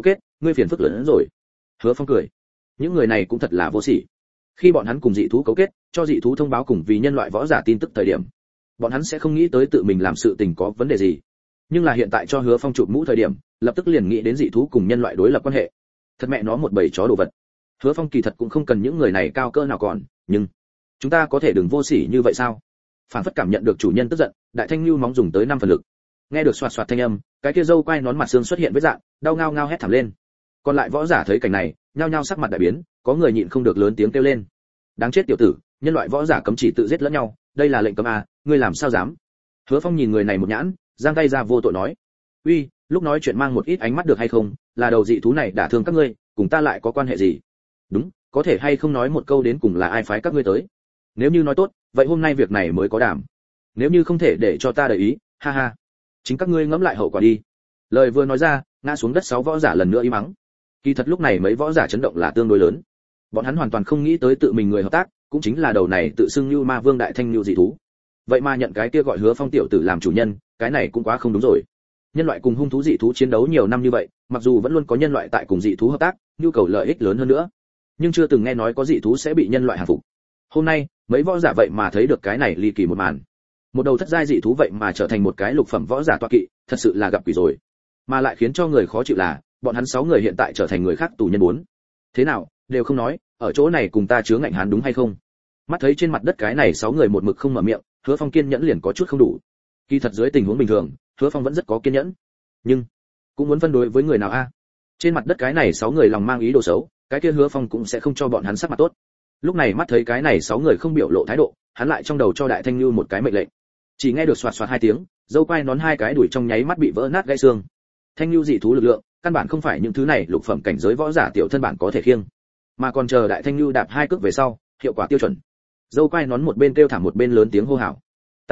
ngươi phiền phức lớn hơn rồi. Hứa Phong cười, những người này cũng thật là vô sỉ. Khi bọn hắn cùng dị thú cấu kết, cho dị thú thông báo cùng vì nhân loại võ giả tin tức thời điểm, bọn hắn sẽ không nghĩ tới tự mình làm sự tình có vấn đề gì. Nhưng là hiện tại cho Hứa Phong chụp mũ thời điểm, lập tức liền nghĩ đến dị thú cùng nhân loại đối lập quan hệ. Thật mẹ nó một bầy chó đồ vật. Hứa Phong kỳ thật cũng không cần những người này cao cỡ nào còn, nhưng chúng ta có thể đừng vô sỉ như vậy sao? Phản phất cảm nhận được chủ nhân tức giận, Đại Thanh Nưu móng dùng tới 5 phần lực. Nghe được xoạt xoạt thanh âm, cái kia dâu quai nón mặt xương xuất hiện vết dạng, đau ngao ngao hét thảm lên. Còn lại võ giả thấy cảnh này, nhao nhao sắc mặt đại biến, có người nhịn không được lớn tiếng kêu lên. Đáng chết tiểu tử, nhân loại võ giả cấm chỉ tự giết lẫn nhau, đây là lệnh cấm à, ngươi làm sao dám? Hứa Phong nhìn người này một nhãn, giang tay ra vô tội nói: "Uy, lúc nói chuyện mang một ít ánh mắt được hay không, là đầu dị thú này đả thương các ngươi, cùng ta lại có quan hệ gì? Đúng, có thể hay không nói một câu đến cùng là ai phái các ngươi tới? Nếu như nói tốt, vậy hôm nay việc này mới có đảm. Nếu như không thể để cho ta để ý, ha ha. Chính các ngươi ngẫm lại hậu quả đi." Lời vừa nói ra, ngã xuống đất 6 võ giả lần nữa im mắng. Kỳ thật lúc này mấy võ giả chấn động là tương đối lớn. Bọn hắn hoàn toàn không nghĩ tới tự mình người hợp tác, cũng chính là đầu này tự xưng Nưu Ma Vương Đại Thanh Nưu dị thú. Vậy mà nhận cái kia gọi Hứa Phong tiểu tử làm chủ nhân, cái này cũng quá không đúng rồi. Nhân loại cùng hung thú dị thú chiến đấu nhiều năm như vậy, mặc dù vẫn luôn có nhân loại tại cùng dị thú hợp tác, nhu cầu lợi ích lớn hơn nữa, nhưng chưa từng nghe nói có dị thú sẽ bị nhân loại hàng phục. Hôm nay, mấy võ giả vậy mà thấy được cái này ly kỳ một màn. Một đầu thất giai dị thú vậy mà trở thành một cái lục phẩm võ giả tọa kỵ, thật sự là gặp quỷ rồi. Mà lại khiến cho người khó chịu là, bọn hắn 6 người hiện tại trở thành người khác tù nhân 4. Thế nào, đều không nói, ở chỗ này cùng ta chứa ngạnh hán đúng hay không? Mắt thấy trên mặt đất cái này 6 người một mực không mở miệng, Hứa Phong kiên nhẫn liền có chút không đủ. Kỳ thật dưới tình huống bình thường, Hứa Phong vẫn rất có kiên nhẫn, nhưng cũng muốn phân đối với người nào a? Trên mặt đất cái này 6 người lòng mang ý đồ xấu, cái kia Hứa Phong cũng sẽ không cho bọn hắn sắc mặt tốt. Lúc này mắt thấy cái này 6 người không biểu lộ thái độ, hắn lại trong đầu cho Đại Thanh Nưu một cái mệnh lệnh. Chỉ nghe được xoạt xoạt 2 tiếng, dâu quai nón 2 cái đuổi trong nháy mắt bị vỡ nát gãy xương. Thanh Nưu dị thú lực lượng, căn bản không phải những thứ này lục phẩm cảnh giới võ giả tiểu thân bản có thể khiêng, mà còn chờ Đại Thanh Nưu đạp 2 cước về sau, hiệu quả tiêu chuẩn. Dâu quai nón một bên kêu thảm một bên lớn tiếng hô hào.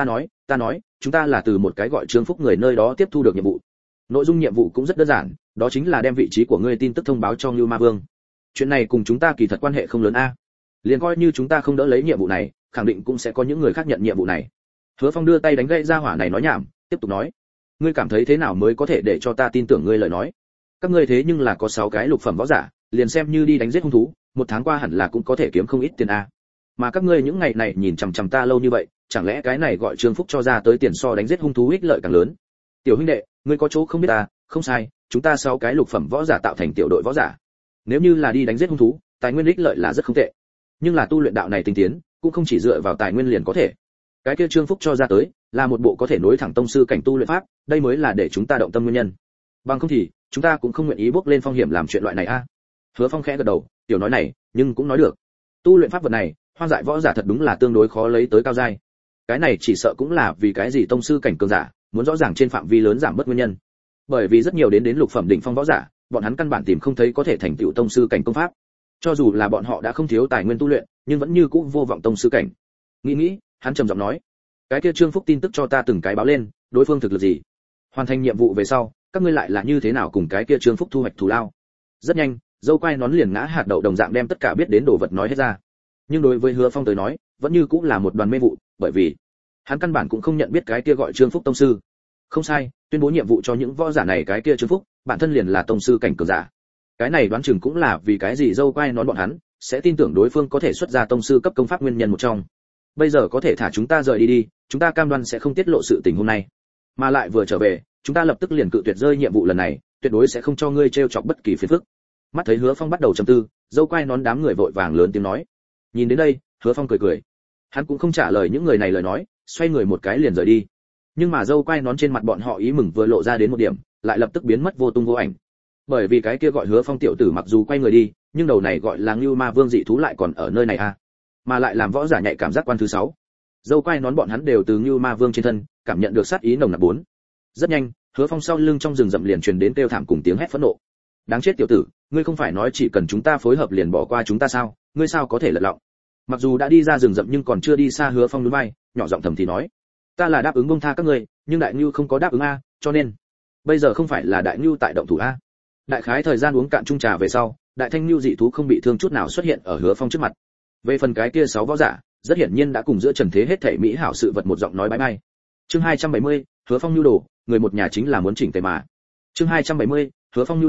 Ta nói, chúng ta là từ một cái gọi Trương Phúc người nơi đó tiếp thu được nhiệm vụ. Nội dung nhiệm vụ cũng rất đơn giản, đó chính là đem vị trí của ngươi tin tức thông báo cho Nưu Ma Vương. Chuyện này cùng chúng ta kỳ thật quan hệ không lớn a. Liền coi như chúng ta không đỡ lấy nhiệm vụ này, khẳng định cũng sẽ có những người khác nhận nhiệm vụ này. Hứa Phong đưa tay đánh gãy ra hỏa này nói nhảm, tiếp tục nói: "Ngươi cảm thấy thế nào mới có thể để cho ta tin tưởng ngươi lời nói? Các ngươi thế nhưng là có 6 cái lục phẩm võ giả, liền xem như đi đánh giết hung thú, 1 tháng qua hẳn là cũng có thể kiếm không ít tiền a. Mà các ngươi những ngày này nhìn chằm chằm ta lâu như vậy, chẳng lẽ cái này gọi Trương Phúc cho ra tới tiền so đánh giết hung thú ích lợi càng lớn? Tiểu huynh đệ, ngươi có chỗ không biết ta, không sai, chúng ta 6 cái lục phẩm võ giả tạo thành tiểu đội võ giả. Nếu như là đi đánh giết hung thú, tài nguyên ích lợi là rất không tệ. Nhưng là tu luyện đạo này tinh tiến, cũng không chỉ dựa vào tài nguyên liền có thể. Cái kia Trương Phúc cho ra tới, là một bộ có thể nối thẳng tông sư cảnh tu luyện pháp, đây mới là để chúng ta động tâm nguyên nhân. Bằng không thì, chúng ta cũng không nguyện ý bước lên phong hiểm làm chuyện loại này a." Hứa Phong khẽ gật đầu, tiểu nói này, nhưng cũng nói được. Tu luyện pháp vật này, hoang dại võ giả thật đúng là tương đối khó lấy tới cao giai. Cái này chỉ sợ cũng là vì cái gì tông sư cảnh cường giả, muốn rõ ràng trên phạm vi lớn giảm bớt nguyên nhân. Bởi vì rất nhiều đến lục phẩm đỉnh phong võ giả, bọn hắn căn bản tìm không thấy có thể thành tựu tông sư cảnh công pháp. Cho dù là bọn họ đã không thiếu tài nguyên tu luyện, nhưng vẫn như cũ vô vọng tông sư cảnh. Nghĩ, hắn trầm giọng nói: "Cái kia Trương Phúc tin tức cho ta từng cái báo lên, đối phương thực lực gì? Hoàn thành nhiệm vụ về sau, các ngươi lại là như thế nào cùng cái kia Trương Phúc thu hoạch thù lao?" Rất nhanh, dâu quai nón liền ngã hạt đậu đồng dạng đem tất cả biết đến đồ vật nói hết ra. Nhưng đối với Hứa Phong tới nói, vẫn như cũng là một đoàn mê vụ, bởi vì hắn căn bản cũng không nhận biết cái kia gọi Trương Phúc tông sư. Không sai, tuyên bố nhiệm vụ cho những võ giả này cái kia Trương Phúc, bản thân liền là tông sư cảnh cường giả. Cái này đoán chừng cũng là vì cái gì dâu quai nón bọn hắn sẽ tin tưởng đối phương có thể xuất ra tông sư cấp công pháp nguyên nhân một trong. Bây giờ có thể thả chúng ta rời đi, chúng ta cam đoan sẽ không tiết lộ sự tình hôm nay. Mà lại vừa trở về, chúng ta lập tức liền cự tuyệt rơi nhiệm vụ lần này, tuyệt đối sẽ không cho ngươi trêu chọc bất kỳ phiền phức. Mắt thấy Hứa Phong bắt đầu trầm tư, dâu quai nón đám người vội vàng lớn tiếng nói. Nhìn đến đây, Hứa Phong cười. Hắn cũng không trả lời những người này lời nói, xoay người một cái liền rời đi. Nhưng mà dâu quai nón trên mặt bọn họ ý mừng vừa lộ ra đến một điểm, lại lập tức biến mất vô tung vô ảnh. Bởi vì cái kia gọi Hứa Phong tiểu tử mặc dù quay người đi, nhưng đầu này gọi là Nưu Ma Vương dị thú lại còn ở nơi này a. Mà lại làm võ giả nhạy cảm giác quan thứ 6. Dâu quai nón bọn hắn đều từ Nưu Ma Vương trên thân, cảm nhận được sát ý nồng nặc 4. Rất nhanh, Hứa Phong sau lưng trong rừng rậm liền truyền đến kêu thảm cùng tiếng hét phẫn nộ. Đáng chết tiểu tử, ngươi không phải nói chỉ cần chúng ta phối hợp liền bỏ qua chúng ta sao? Ngươi sao có thể lật lọng? Mặc dù đã đi ra rừng rậm nhưng còn chưa đi xa, Hứa Phong nhún vai, nhỏ giọng thầm thì nói: ta là đáp ứng buông tha các ngươi, nhưng Đại Nưu không có đáp ứng a, cho nên bây giờ không phải là Đại Nưu tại động thủ a. Đại khái thời gian uống cạn chung trà về sau, Đại Thanh Nưu dị thú không bị thương chút nào xuất hiện ở Hứa Phong trước mặt. Về phần cái kia 6 võ giả, rất hiển nhiên đã cùng giữa trần thế hết thảy mỹ hảo sự vật một giọng nói bye bye. Chương 270, Hứa Phong nhu đồ, người một nhà chính là muốn chỉnh tề mà. Chương 270, Hứa Phong nhu đồ,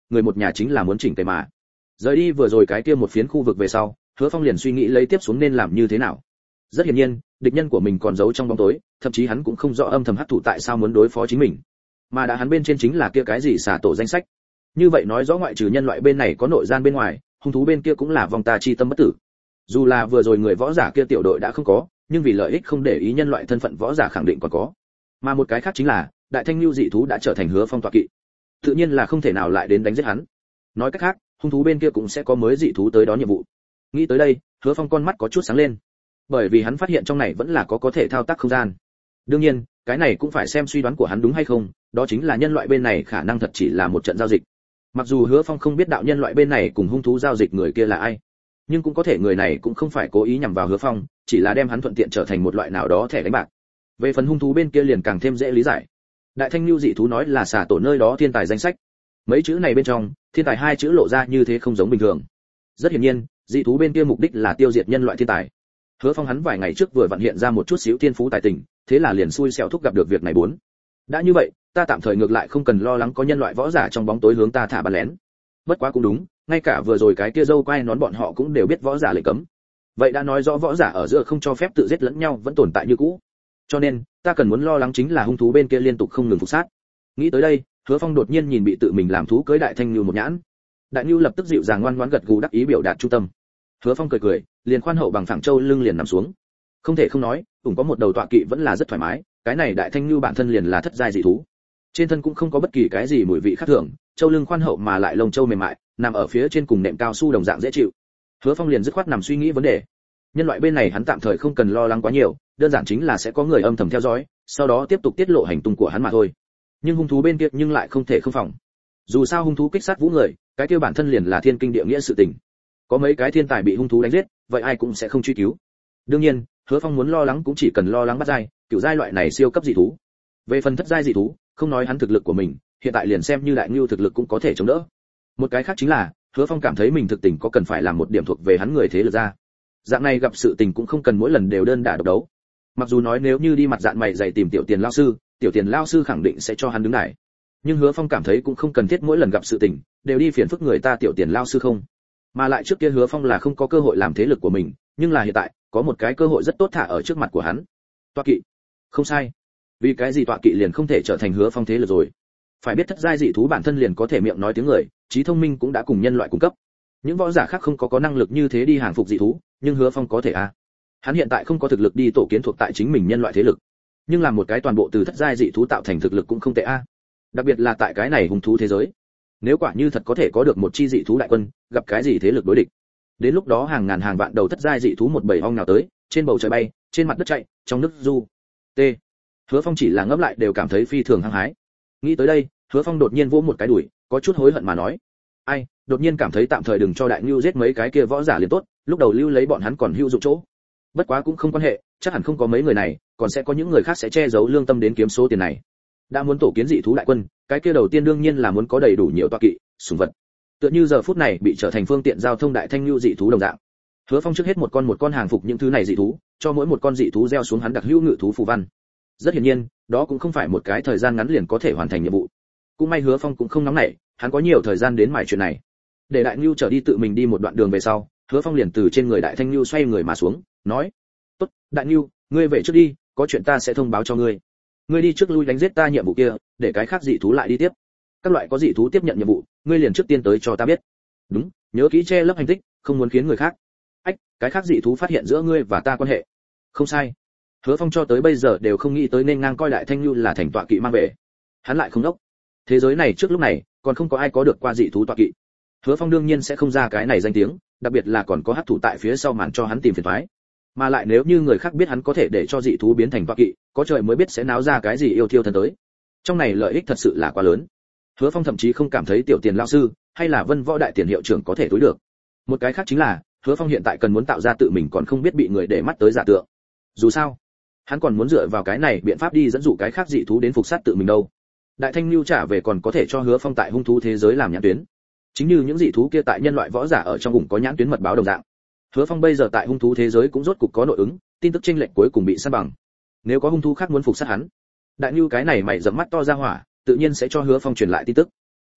người một nhà chính là muốn chỉnh tề mà. Rời đi vừa rồi cái kia một phiến khu vực về sau, Hứa Phong liền suy nghĩ lấy tiếp xuống nên làm như thế nào. Rất hiển nhiên, địch nhân của mình còn giấu trong bóng tối, thậm chí hắn cũng không rõ âm thầm hắc thủ tại sao muốn đối phó chính mình. Mà đã hắn bên trên chính là kia cái gì xả tổ danh sách. Như vậy nói rõ ngoại trừ nhân loại bên này có nội gian bên ngoài, hung thú bên kia cũng là vong ta chi tâm bất tử. Dù là vừa rồi người võ giả kia tiểu đội đã không có, nhưng vì lợi ích không để ý nhân loại thân phận võ giả khẳng định còn có. Mà một cái khác chính là, đại thanh lưu dị thú đã trở thành Hứa Phong tọa kỵ. Tự nhiên là không thể nào lại đến đánh giết hắn. Nói cách khác, hung thú bên kia cũng sẽ có mới dị thú tới đó nhiệm vụ. Nghĩ tới đây, Hứa Phong con mắt có chút sáng lên. Bởi vì hắn phát hiện trong này vẫn là có thể thao tác không gian. Đương nhiên, cái này cũng phải xem suy đoán của hắn đúng hay không, đó chính là nhân loại bên này khả năng thật chỉ là một trận giao dịch. Mặc dù Hứa Phong không biết đạo nhân loại bên này cùng hung thú giao dịch người kia là ai, nhưng cũng có thể người này cũng không phải cố ý nhằm vào Hứa Phong, chỉ là đem hắn thuận tiện trở thành một loại nào đó thẻ đánh bạc. Về phần hung thú bên kia liền càng thêm dễ lý giải. Đại thanh lưu dị thú nói là xả tổ nơi đó thiên tài danh sách. Mấy chữ này bên trong, thiên tài hai chữ lộ ra như thế không giống bình thường. Rất hiển nhiên, dị thú bên kia mục đích là tiêu diệt nhân loại thiên tài. Hứa Phong hắn vài ngày trước vừa vận hiện ra một chút xíu thiên phú tài tình, thế là liền xui xẻo thúc gặp được việc này bốn. Đã như vậy, ta tạm thời ngược lại không cần lo lắng có nhân loại võ giả trong bóng tối hướng ta thả bắn lén. Bất quá cũng đúng, ngay cả vừa rồi cái kia dâu quay nón bọn họ cũng đều biết võ giả lệnh cấm. Vậy đã nói rõ võ giả ở giữa không cho phép tự giết lẫn nhau vẫn tồn tại như cũ. Cho nên, ta cần muốn lo lắng chính là hung thú bên kia liên tục không ngừng phục sát. Nghĩ tới đây, Hứa Phong đột nhiên nhìn bị tự mình làm thú cưới đại thanh lưu một nhãn. Đại Nưu lập tức dịu dàng ngoan ngoãn gật gù đắc ý biểu đạt trung tâm. Hứa Phong cười cười, liền khoan hậu bằng phẳng châu lưng liền nằm xuống. Không thể không nói, cũng có một đầu tọa kỵ vẫn là rất thoải mái, cái này đại thanh lưu bản thân liền là thất giai dị thú. Trên thân cũng không có bất kỳ cái gì mùi vị khác thường, châu lưng khoan hậu mà lại lông châu mềm mại, nằm ở phía trên cùng nệm cao su đồng dạng dễ chịu. Hứa Phong liền dứt khoát nằm suy nghĩ vấn đề. Nhân loại bên này hắn tạm thời không cần lo lắng quá nhiều, đơn giản chính là sẽ có người âm thầm theo dõi, sau đó tiếp tục tiết lộ hành tung của hắn mà thôi. Nhưng hung thú bên kia nhưng lại không thể không phòng. Dù sao hung thú kích sát vũ người, cái kia bản thân liền là thiên kinh địa nghĩa sự tình. Có mấy cái thiên tài bị hung thú đánh giết, vậy ai cũng sẽ không truy cứu. Đương nhiên, Hứa Phong muốn lo lắng cũng chỉ cần lo lắng bắt giai, cửu giai loại này siêu cấp dị thú. Về phần thất giai dị thú, không nói hắn thực lực của mình, hiện tại liền xem như đại ngưu thực lực cũng có thể chống đỡ. Một cái khác chính là, Hứa Phong cảm thấy mình thực tình có cần phải làm một điểm thuộc về hắn người thế lực ra. Dạng này gặp sự tình cũng không cần mỗi lần đều đơn đả độc đấu. Mặc dù nói nếu như đi mặt dạng mày dày tìm tiểu tiền lao sư khẳng định sẽ cho hắn đứng đài. Nhưng Hứa Phong cảm thấy cũng không cần thiết mỗi lần gặp sự tình đều đi phiền phức người ta tiểu tiền lao sư không. Mà lại trước kia Hứa Phong là không có cơ hội làm thế lực của mình, nhưng là hiện tại, có một cái cơ hội rất tốt thả ở trước mặt của hắn. Tọa kỵ. Không sai. Vì cái gì tọa kỵ liền không thể trở thành Hứa Phong thế lực rồi? Phải biết thất giai dị thú bản thân liền có thể miệng nói tiếng người, trí thông minh cũng đã cùng nhân loại cung cấp. Những võ giả khác không có năng lực như thế đi hàng phục dị thú, nhưng Hứa Phong có thể à? Hắn hiện tại không có thực lực đi tổ kiến thuộc tại chính mình nhân loại thế lực, nhưng làm một cái toàn bộ từ thất giai dị thú tạo thành thực lực cũng không tệ a. Đặc biệt là tại cái này hung thú thế giới, nếu quả như thật có thể có được một chi dị thú đại quân, gặp cái gì thế lực đối địch, đến lúc đó hàng ngàn hàng vạn đầu thất giai dị thú một bầy ong nào tới, trên bầu trời bay, trên mặt đất chạy, trong nước du. T. Hứa Phong chỉ là ngẫm lại đều cảm thấy phi thường hăng hái. Nghĩ tới đây, Hứa Phong đột nhiên vỗ một cái đùi, có chút hối hận mà nói: "Ai, đột nhiên cảm thấy tạm thời đừng cho đại nhu giết mấy cái kia võ giả liền tốt, lúc đầu lưu lấy bọn hắn còn hữu dụng chỗ. Bất quá cũng không quan hệ, chắc hẳn không có mấy người này, còn sẽ có những người khác sẽ che giấu lương tâm đến kiếm số tiền này. Đã muốn tổ kiến dị thú đại quân, cái kia đầu tiên đương nhiên là muốn có đầy đủ nhiều tọa kỵ, sủng vật. Tựa như giờ phút này bị trở thành phương tiện giao thông đại thanh lưu dị thú đồng dạng. Hứa Phong trước hết một con hàng phục những thứ này dị thú, cho mỗi một con dị thú gieo xuống hắn đặc hữu ngự thú phù văn. Rất hiển nhiên, đó cũng không phải một cái thời gian ngắn liền có thể hoàn thành nhiệm vụ. Cũng may Hứa Phong cũng không nóng nảy, hắn có nhiều thời gian đến mải chuyện này. Để đại nhu trở đi tự mình đi một đoạn đường về sau, Hứa Phong liền từ trên người đại thanh nhu xoay người mà xuống, nói: "Tốt, đại nhu, ngươi về trước đi, có chuyện ta sẽ thông báo cho ngươi. Ngươi đi trước lui đánh giết ta nhiệm vụ kia, để cái khác dị thú lại đi tiếp. Các loại có dị thú tiếp nhận nhiệm vụ, ngươi liền trước tiên tới cho ta biết. Đúng, nhớ kỹ che lấp hành tích, không muốn khiến người khác. Ách, cái khác dị thú phát hiện giữa ngươi và ta quan hệ." Không sai. Hứa Phong cho tới bây giờ đều không nghĩ tới nên ngang coi đại thanh nhu là thành tọa kỵ mang về. Hắn lại không đốc. Thế giới này trước lúc này, còn không có ai có được qua dị thú tọa kỵ. Hứa Phong đương nhiên sẽ không ra cái này danh tiếng, đặc biệt là còn có hắc thủ tại phía sau màn cho hắn tìm phiền toái. Mà lại nếu như người khác biết hắn có thể để cho dị thú biến thành tọa kỵ, có trời mới biết sẽ náo ra cái gì yêu thiêu thân tới. Trong này lợi ích thật sự là quá lớn. Hứa Phong thậm chí không cảm thấy tiểu tiền lão sư hay là Vân Võ đại tiền hiệu trưởng có thể túi được. Một cái khác chính là, Hứa Phong hiện tại cần muốn tạo ra tự mình còn không biết bị người để mắt tới giả tượng. Dù sao, hắn còn muốn dựa vào cái này biện pháp đi dẫn dụ cái khác dị thú đến phục sát tự mình đâu. Đại thanh lưu trả về còn có thể cho Hứa Phong tại hung thú thế giới làm nhãn tuyến. Chính như những dị thú kia tại nhân loại võ giả ở trong vùng có nhãn tuyến mật báo đồng dạng. Hứa Phong bây giờ tại hung thú thế giới cũng rốt cục có nội ứng, tin tức chênh lệch cuối cùng bị san bằng. Nếu có hung thú khác muốn phục sát hắn, đại nhu cái này mày rậm mắt to ra hỏa, tự nhiên sẽ cho Hứa Phong truyền lại tin tức.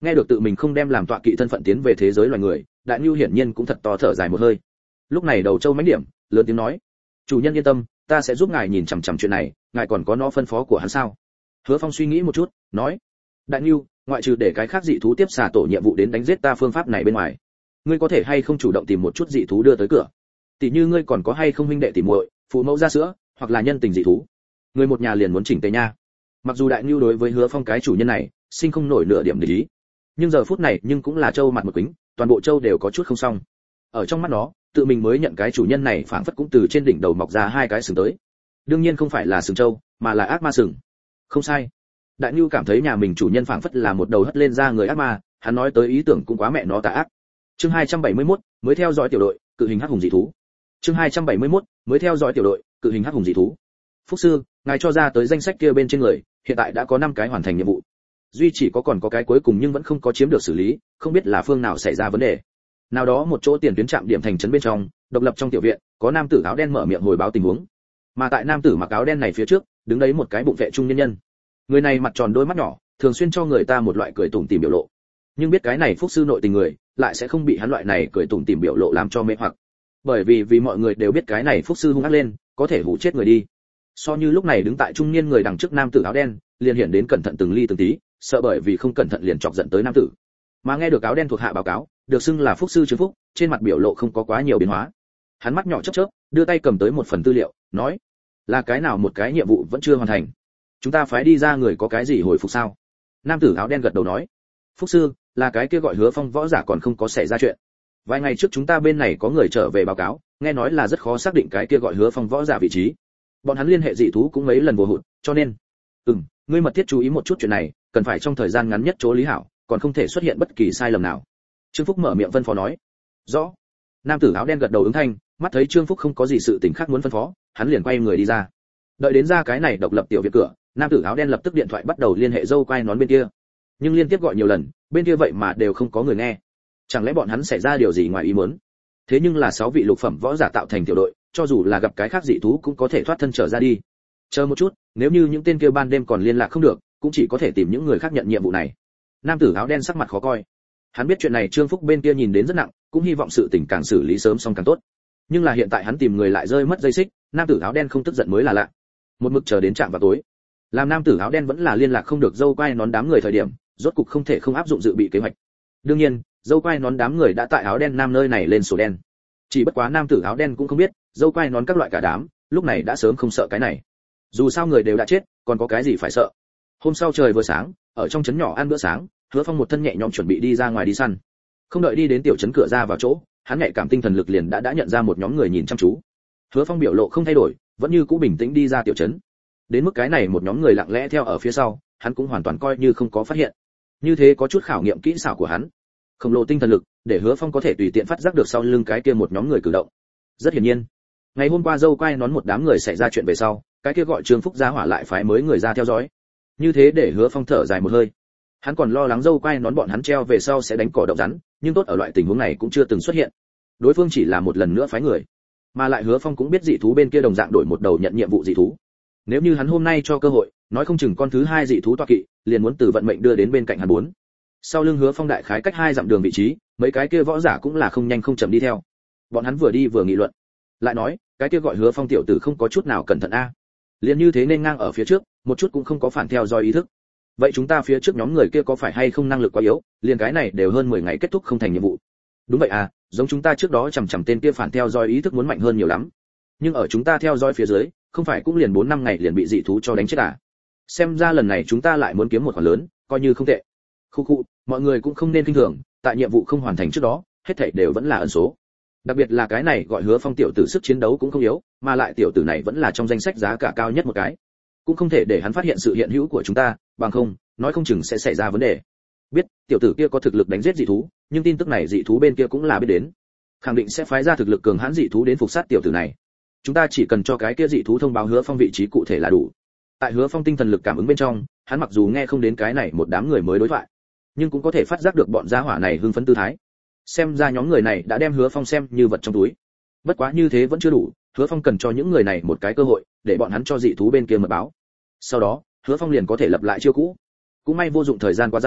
Nghe được tự mình không đem làm tọa kỵ thân phận tiến về thế giới loài người, Đại Nưu hiển nhiên cũng thật to thở dài một hơi. Lúc này Đầu Châu mãnh điểm, lớn tiếng nói: "Chủ nhân yên tâm, ta sẽ giúp ngài nhìn chằm chằm chuyện này, ngài còn có nó phân phó của hắn sao?" Hứa Phong suy nghĩ một chút, nói: "Đại Nưu, ngoại trừ để cái khác dị thú tiếp xả tổ nhiệm vụ đến đánh giết ta phương pháp này bên ngoài, ngươi có thể hay không chủ động tìm một chút dị thú đưa tới cửa? Tỷ như ngươi còn có hay không huynh đệ tỷ muội, phụ mẫu ra sữa, hoặc là nhân tình dị thú? Người một nhà liền muốn chỉnh tề nha." Mặc dù Đại Nưu đối với Hứa Phong cái chủ nhân này sinh không nổi nửa điểm để ý, nhưng giờ phút này nhưng cũng là châu mặt một kính, toàn bộ châu đều có chút không xong. Ở trong mắt nó, tự mình mới nhận cái chủ nhân này phảng phất cũng từ trên đỉnh đầu mọc ra hai cái sừng tới. Đương nhiên không phải là sừng châu, mà là ác ma sừng. Không sai. Đại Nưu cảm thấy nhà mình chủ nhân phảng phất là một đầu hất lên ra người ác ma, hắn nói tới ý tưởng cũng quá mẹ nó tà ác. Chương 271, mới theo dõi tiểu đội, cự hình hắc hùng dị thú. Chương 271, mới theo dõi tiểu đội, cự hình hắc hùng dị thú. Phúc sư, ngài cho ra tới danh sách kia bên trên người, hiện tại đã có 5 cái hoàn thành nhiệm vụ. Duy chỉ còn có cái cuối cùng nhưng vẫn không có chiếm được xử lý, không biết là phương nào xảy ra vấn đề. Nào đó một chỗ tiền tuyến trạm điểm thành trấn bên trong, độc lập trong tiểu viện, có nam tử áo đen mở miệng hồi báo tình huống. Mà tại nam tử mặc áo đen này phía trước, đứng đấy một cái bụng vệ trung nhân nhân. Người này mặt tròn đôi mắt nhỏ, thường xuyên cho người ta một loại cười tủm tỉm biểu lộ. Nhưng biết cái này Phúc sư nội tình người, lại sẽ không bị hắn loại này cười tủm tỉm biểu lộ làm cho mê hoặc. Bởi vì mọi người đều biết cái này Phúc sư hung ác lên, có thể hù chết người đi. So như lúc này đứng tại trung niên người đằng trước nam tử áo đen, liền hiện đến cẩn thận từng ly từng tí, sợ bởi vì không cẩn thận liền chọc giận tới nam tử. Mà nghe được áo đen thuộc hạ báo cáo, được xưng là Phúc sư Trương Phúc, trên mặt biểu lộ không có quá nhiều biến hóa. Hắn mắt nhỏ chớp chớp, đưa tay cầm tới một phần tư liệu, nói: "Là cái nào một cái nhiệm vụ vẫn chưa hoàn thành? Chúng ta phái đi ra người có cái gì hồi phục sao?" Nam tử áo đen gật đầu nói: "Phúc sư, là cái kia gọi Hứa Phong võ giả còn không có xảy ra chuyện. Vài ngày trước chúng ta bên này có người trở về báo cáo, nghe nói là rất khó xác định cái kia gọi Hứa Phong võ giả vị trí. Bọn hắn liên hệ dị thú cũng mấy lần vô hụt, cho nên ngươi mật thiết chú ý một chút chuyện này, cần phải trong thời gian ngắn nhất chỗ lý hảo, còn không thể xuất hiện bất kỳ sai lầm nào." Trương Phúc mở miệng phân phó nói. "Rõ." Nam tử áo đen gật đầu ứng thanh, mắt thấy Trương Phúc không có gì sự tình khác muốn phân phó, hắn liền quay người đi ra. Đợi đến ra cái này độc lập tiểu viện cửa, nam tử áo đen lập tức điện thoại bắt đầu liên hệ dâu quai nón bên kia. Nhưng liên tiếp gọi nhiều lần, bên kia vậy mà đều không có người nghe. Chẳng lẽ bọn hắn xảy ra điều gì ngoài ý muốn? Thế nhưng là 6 vị lục phẩm võ giả tạo thành tiểu đội, cho dù là gặp cái khác dị thú cũng có thể thoát thân trở ra đi. Chờ một chút, nếu như những tên kia ban đêm còn liên lạc không được, cũng chỉ có thể tìm những người khác nhận nhiệm vụ này. Nam tử áo đen sắc mặt khó coi. Hắn biết chuyện này Trương Phúc bên kia nhìn đến rất nặng, cũng hy vọng sự tình càng xử lý sớm xong càng tốt. Nhưng là hiện tại hắn tìm người lại rơi mất dây xích, nam tử áo đen không tức giận mới là lạ. Một mực chờ đến trạm vào tối, làm nam tử áo đen vẫn là liên lạc không được dâu quai nón đám người thời điểm, rốt cục không thể không áp dụng dự bị kế hoạch. Đương nhiên, dâu quai nón đám người đã tại áo đen nam nơi này lên sổ đen. Chỉ bất quá nam tử áo đen cũng không biết, dâu quai nón các loại cả đám, lúc này đã sớm không sợ cái này. Dù sao người đều đã chết, còn có cái gì phải sợ. Hôm sau trời vừa sáng, ở trong trấn nhỏ ăn bữa sáng, Hứa Phong một thân nhẹ nhõm chuẩn bị đi ra ngoài đi săn. Không đợi đi đến tiểu trấn cửa ra vào chỗ, hắn nhạy cảm tinh thần lực liền đã nhận ra một nhóm người nhìn chăm chú. Hứa Phong biểu lộ không thay đổi, vẫn như cũ bình tĩnh đi ra tiểu trấn. Đến mức cái này một nhóm người lặng lẽ theo ở phía sau, hắn cũng hoàn toàn coi như không có phát hiện. Như thế có chút khảo nghiệm kỹ xảo của hắn. Khổng lồ tinh thần lực, để Hứa Phong có thể tùy tiện phát giác được sau lưng cái kia một nhóm người cử động. Rất hiển nhiên, ngày hôm qua dâu quai nón một đám người xảy ra chuyện về sau, cái kia gọi Trương Phúc gia hỏa lại phái mới người ra theo dõi. Như thế để Hứa Phong thở dài một hơi. Hắn còn lo lắng dâu quai nón bọn hắn treo về sau sẽ đánh cỏ động rắn, nhưng tốt ở loại tình huống này cũng chưa từng xuất hiện. Đối phương chỉ là một lần nữa phái người, mà lại Hứa Phong cũng biết dị thú bên kia đồng dạng đổi một đầu nhận nhiệm vụ dị thú. Nếu như hắn hôm nay cho cơ hội, nói không chừng con thứ 2 dị thú toa kỵ liền muốn từ vận mệnh đưa đến bên cạnh hắn bốn. Sau lưng Hứa Phong đại khái cách 2 dặm đường vị trí, mấy cái kia võ giả cũng là không nhanh không chậm đi theo. Bọn hắn vừa đi vừa nghị luận, lại nói, cái kia gọi Hứa Phong tiểu tử không có chút nào cẩn thận a. Liền như thế nên ngang ở phía trước, một chút cũng không có phản theo dõi ý thức. Vậy chúng ta phía trước nhóm người kia có phải hay không năng lực quá yếu, liền cái này đều hơn 10 ngày kết thúc không thành nhiệm vụ. Đúng vậy à, giống chúng ta trước đó chằm tên kia phản theo dõi ý thức muốn mạnh hơn nhiều lắm. Nhưng ở chúng ta theo dõi phía dưới, không phải cũng liền 4-5 ngày liền bị dị thú cho đánh chết à? Xem ra lần này chúng ta lại muốn kiếm một khoản lớn, coi như không tệ. Khu, mọi người cũng không nên kinh thường, tại nhiệm vụ không hoàn thành trước đó, hết thảy đều vẫn là ẩn số. Đặc biệt là cái này gọi Hứa Phong tiểu tử sức chiến đấu cũng không yếu, mà lại tiểu tử này vẫn là trong danh sách giá cả cao nhất một cái. Cũng không thể để hắn phát hiện sự hiện hữu của chúng ta, bằng không, nói không chừng sẽ xảy ra vấn đề. Biết, tiểu tử kia có thực lực đánh giết dị thú, nhưng tin tức này dị thú bên kia cũng là biết đến. Khẳng định sẽ phái ra thực lực cường hãn dị thú đến phục sát tiểu tử này. Chúng ta chỉ cần cho cái kia dị thú thông báo Hứa Phong vị trí cụ thể là đủ. Tại Hứa Phong tinh thần lực cảm ứng bên trong, hắn mặc dù nghe không đến cái này một đám người mới đối thoại, nhưng cũng có thể phát giác được bọn gia hỏa này hưng phấn tư thái. Xem ra nhóm người này đã đem Hứa Phong xem như vật trong túi. Bất quá như thế vẫn chưa đủ, Hứa Phong cần cho những người này một cái cơ hội, để bọn hắn cho dị thú bên kia mật báo. Sau đó, Hứa Phong liền có thể lập lại chiêu cũ. Cũng may vô dụng thời gian quá dài,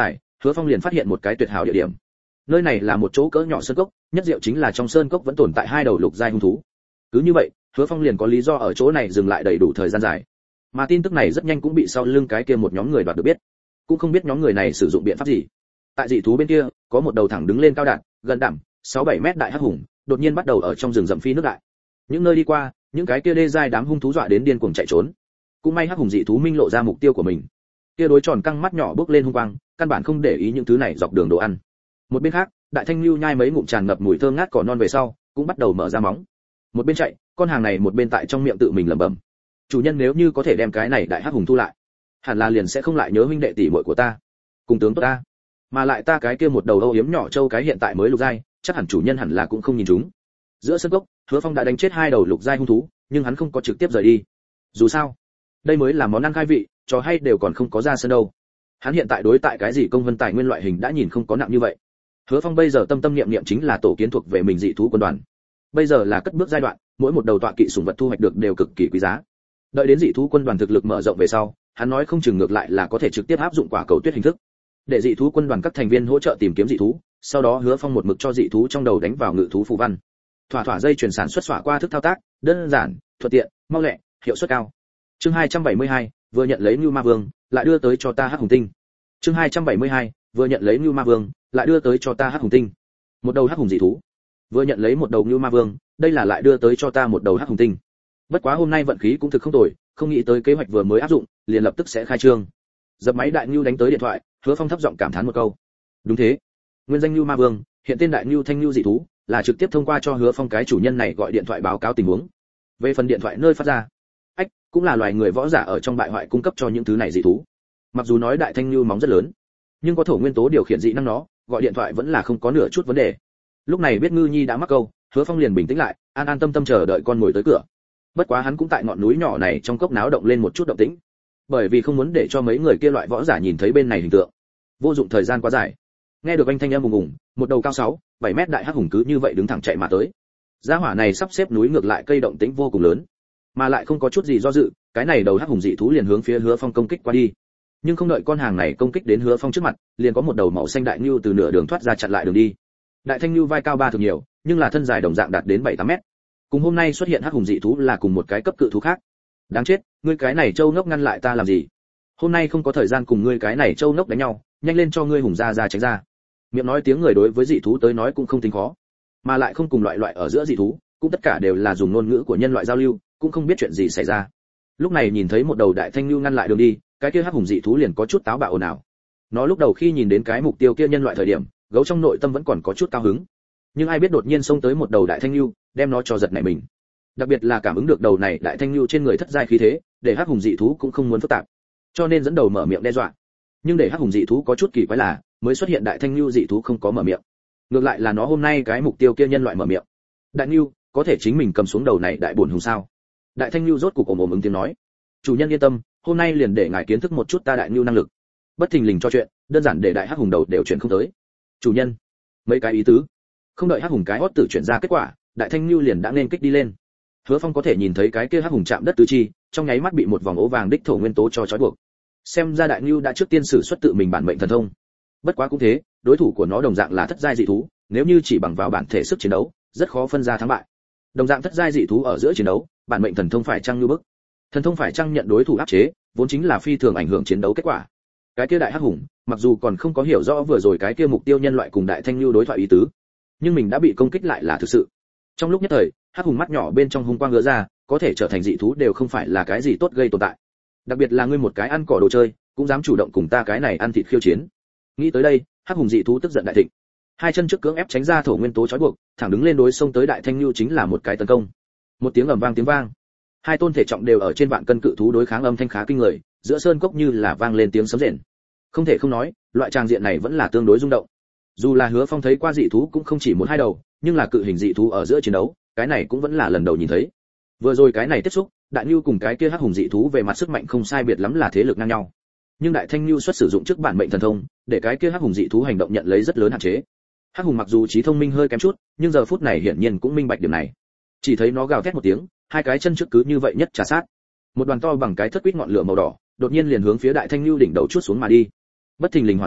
Hứa Phong liền phát hiện một cái tuyệt hảo địa điểm. Nơi này là một chỗ cỡ nhỏ sơn cốc, nhất diệu chính là trong sơn cốc vẫn tồn tại hai đầu lục giai hung thú. Cứ như vậy, Hứa Phong liền có lý do ở chỗ này dừng lại đầy đủ thời gian dài. Mà tin tức này rất nhanh cũng bị sau lưng cái kia một nhóm người đoạt được biết. Cũng không biết nhóm người này sử dụng biện pháp gì. Tại dị thú bên kia, có một đầu thẳng đứng lên cao đạn, gần đẳng, 6-7 mét đại hắc hùng, đột nhiên bắt đầu ở trong rừng rậm phi nước đại. Những nơi đi qua, những cái kia đê giai đám hung thú dọa đến điên cuồng chạy trốn. Cũng may hắc hùng dị thú minh lộ ra mục tiêu của mình. Kia đối tròn căng mắt nhỏ bước lên hung quang, căn bản không để ý những thứ này dọc đường đồ ăn. Một bên khác, đại thanh lưu nhai mấy ngụm tràn ngập mùi thơm ngát cỏ non về sau, cũng bắt đầu mở ra móng. Một bên chạy, con hàng này một bên tại trong miệng tự mình lẩm bẩm. Chủ nhân nếu như có thể đem cái này đại hắc hùng thu lại, hẳn là liền sẽ không lại nhớ huynh đệ tỷ muội của ta, cùng tướng tốt ta. Mà lại ta cái kia một đầu âu yếm nhỏ châu cái hiện tại mới lục giai, chắc hẳn chủ nhân hẳn là cũng không nhìn chúng. Giữa sân cốc, Hứa Phong đã đánh chết hai đầu lục giai hung thú, nhưng hắn không có trực tiếp rời đi. Dù sao, đây mới là món ăn khai vị, trò hay đều còn không có ra sân đâu. Hắn hiện tại đối tại cái gì công vân tài nguyên loại hình đã nhìn không có nặng như vậy. Hứa Phong bây giờ tâm tâm niệm niệm chính là tổ kiến thuộc về mình dị thú quân đoàn. Bây giờ là cất bước giai đoạn, mỗi một đầu tọa kỵ sủng vật thu hoạch được đều cực kỳ quý giá. Đợi đến dị thú quân đoàn thực lực mở rộng về sau, hắn nói không chừng ngược lại là có thể trực tiếp áp dụng quả cầu tuyết hình thức, để dị thú quân đoàn các thành viên hỗ trợ tìm kiếm dị thú, sau đó Hứa Phong một mực cho dị thú trong đầu đánh vào ngự thú phù văn. Thỏa thỏa dây chuyển sản xuất xỏa qua thức thao tác, đơn giản, thuận tiện, mau lẹ, hiệu suất cao. Chương 272, vừa nhận lấy Nưu Ma Vương, lại đưa tới cho ta Hắc Hùng Tinh. Chương 272, vừa nhận lấy Nưu Ma Vương, lại đưa tới cho ta Hắc Hùng Tinh. Một đầu hắc hùng dị thú. Vừa nhận lấy một đầu Nưu Ma Vương, đây là lại đưa tới cho ta một đầu Hắc Hùng Tinh. Bất quá hôm nay vận khí cũng thực không tồi, không nghĩ tới kế hoạch vừa mới áp dụng, liền lập tức sẽ khai trương. Dập máy đại Nưu đánh tới điện thoại, Hứa Phong thấp giọng cảm thán một câu. Đúng thế, nguyên danh Nưu Ma Vương, hiện tên đại Nưu Thanh Nưu dị thú, là trực tiếp thông qua cho Hứa Phong cái chủ nhân này gọi điện thoại báo cáo tình huống. Về phần điện thoại nơi phát ra, cũng là loài người võ giả ở trong bại hoại cung cấp cho những thứ này dị thú. Mặc dù nói đại thanh lưu móng rất lớn, nhưng có thổ nguyên tố điều khiển dị năng nó, gọi điện thoại vẫn là không có nửa chút vấn đề. Lúc này biết Ngư Nhi đã mắc câu, Hứa Phong liền bình tĩnh lại, an an tâm tâm chờ đợi con ngồi tới cửa. Bất quá hắn cũng tại ngọn núi nhỏ này trong cốc náo động lên một chút động tĩnh, bởi vì không muốn để cho mấy người kia loại võ giả nhìn thấy bên này hình tượng. Vô dụng thời gian quá dài. Nghe được anh thanh âm ùng ùng, một đầu cao 6-7 mét đại hắc hùng cứ như vậy đứng thẳng chạy mà tới. Gia hỏa này sắp xếp núi ngược lại cây động tĩnh vô cùng lớn, mà lại không có chút gì do dự, cái này đầu hắc hùng dị thú liền hướng phía Hứa Phong công kích qua đi. Nhưng không đợi con hàng này công kích đến Hứa Phong trước mặt, liền có một đầu màu xanh đại nưu từ nửa đường thoát ra chặn lại đường đi. Đại thanh nưu vai cao 3 thước nhiều, nhưng là thân dài đồng dạng đạt đến 7-8 mét. Cùng hôm nay xuất hiện hắc hùng dị thú là cùng một cái cấp cự thú khác. Đáng chết, ngươi cái này trâu ngốc ngăn lại ta làm gì? Hôm nay không có thời gian cùng ngươi cái này trâu ngốc đánh nhau, nhanh lên cho ngươi hùng ra tránh ra. Miệng nói tiếng người đối với dị thú tới nói cũng không tính khó, mà lại không cùng loại ở giữa dị thú, cũng tất cả đều là dùng ngôn ngữ của nhân loại giao lưu, cũng không biết chuyện gì xảy ra. Lúc này nhìn thấy một đầu đại thanh lưu ngăn lại đường đi, cái kia hắc hùng dị thú liền có chút táo bạo ồn ào. Nó lúc đầu khi nhìn đến cái mục tiêu kia nhân loại thời điểm, gấu trong nội tâm vẫn còn có chút cao hứng, nhưng ai biết đột nhiên xông tới một đầu đại thanh lưu, đem nó cho giật nảy mình. Đặc biệt là cảm ứng được đầu này đại thanh lưu trên người thất giai khí thế, để hắc hùng dị thú cũng không muốn phức tạp, cho nên dẫn đầu mở miệng đe dọa. Nhưng để hắc hùng dị thú có chút kỳ quái là, mới xuất hiện đại thanh lưu dị thú không có mở miệng, ngược lại là nó hôm nay cái mục tiêu kia nhân loại mở miệng. Đại lưu, có thể chính mình cầm xuống đầu này đại bổn hùng sao? Đại thanh lưu rốt cục ồm ồm ứng tiếng nói. Chủ nhân yên tâm, hôm nay liền để ngài kiến thức một chút ta đại lưu năng lực. Bất thình lình cho chuyện, đơn giản để đại hắc hùng đầu đều chuyển không tới. Chủ nhân, mấy cái ý tứ. Không đợi hắc hùng cái hót tử chuyển ra kết quả, đại thanh lưu liền đã nên kích đi lên. Hứa Phong có thể nhìn thấy cái kia hắc hùng chạm đất tứ chi, trong nháy mắt bị một vòng ố vàng đích thổ nguyên tố cho trói buộc. Xem ra đại lưu đã trước tiên sử xuất tự mình bản mệnh thần thông. Bất quá cũng thế, đối thủ của nó đồng dạng là thất giai dị thú, nếu như chỉ bằng vào bản thể sức chiến đấu, rất khó phân ra thắng bại. Đồng dạng thất giai dị thú ở giữa chiến đấu, bản mệnh thần thông phải chăng như bức. Thần thông phải chăng nhận đối thủ áp chế, vốn chính là phi thường ảnh hưởng chiến đấu kết quả. Cái kia đại hắc hùng, mặc dù còn không có hiểu rõ vừa rồi cái kia mục tiêu nhân loại cùng đại thanh lưu đối thoại ý tứ, nhưng mình đã bị công kích lại là thực sự. Trong lúc nhất thời, hắc hùng mắt nhỏ bên trong hung quang ngứa ra, có thể trở thành dị thú đều không phải là cái gì tốt gây tồn tại. Đặc biệt là ngươi một cái ăn cỏ đồ chơi, cũng dám chủ động cùng ta cái này ăn thịt khiêu chiến. Nghĩ tới đây, hắc hùng dị thú tức giận đại thịnh, hai chân trước cưỡng ép tránh ra thổ nguyên tố trói buộc, thẳng đứng lên đối xông tới đại thanh lưu chính là một cái tấn công. Một tiếng ầm vang tiếng vang, hai tôn thể trọng đều ở trên vạn cân cự thú đối kháng âm thanh khá kinh người, giữa sơn cốc như là vang lên tiếng sấm rền. Không thể không nói, loại tràng diện này vẫn là tương đối rung động. Dù là Hứa Phong thấy qua dị thú cũng không chỉ một hai đầu, nhưng là cự hình dị thú ở giữa chiến đấu, cái này cũng vẫn là lần đầu nhìn thấy. Vừa rồi cái này tiếp xúc, đại nưu cùng cái kia hắc hùng dị thú về mặt sức mạnh không sai biệt lắm là thế lực ngang nhau. Nhưng đại thanh nưu xuất sử dụng trước bản mệnh thần thông, để cái kia hắc hùng dị thú hành động nhận lấy rất lớn hạn chế. Hắc hùng mặc dù trí thông minh hơi kém chút, nhưng giờ phút này hiển nhiên cũng minh bạch điểm này. Chỉ thấy nó gào thét một tiếng, hai cái chân trước cứ như vậy nhất trà sát. Một đoàn to bằng cái thất quýt ngọn lửa màu đỏ, đột nhiên liền hướng phía đại thanh nưu đỉnh đầu chuốt xuống mà đi. Bất thình lình hỏa diễm,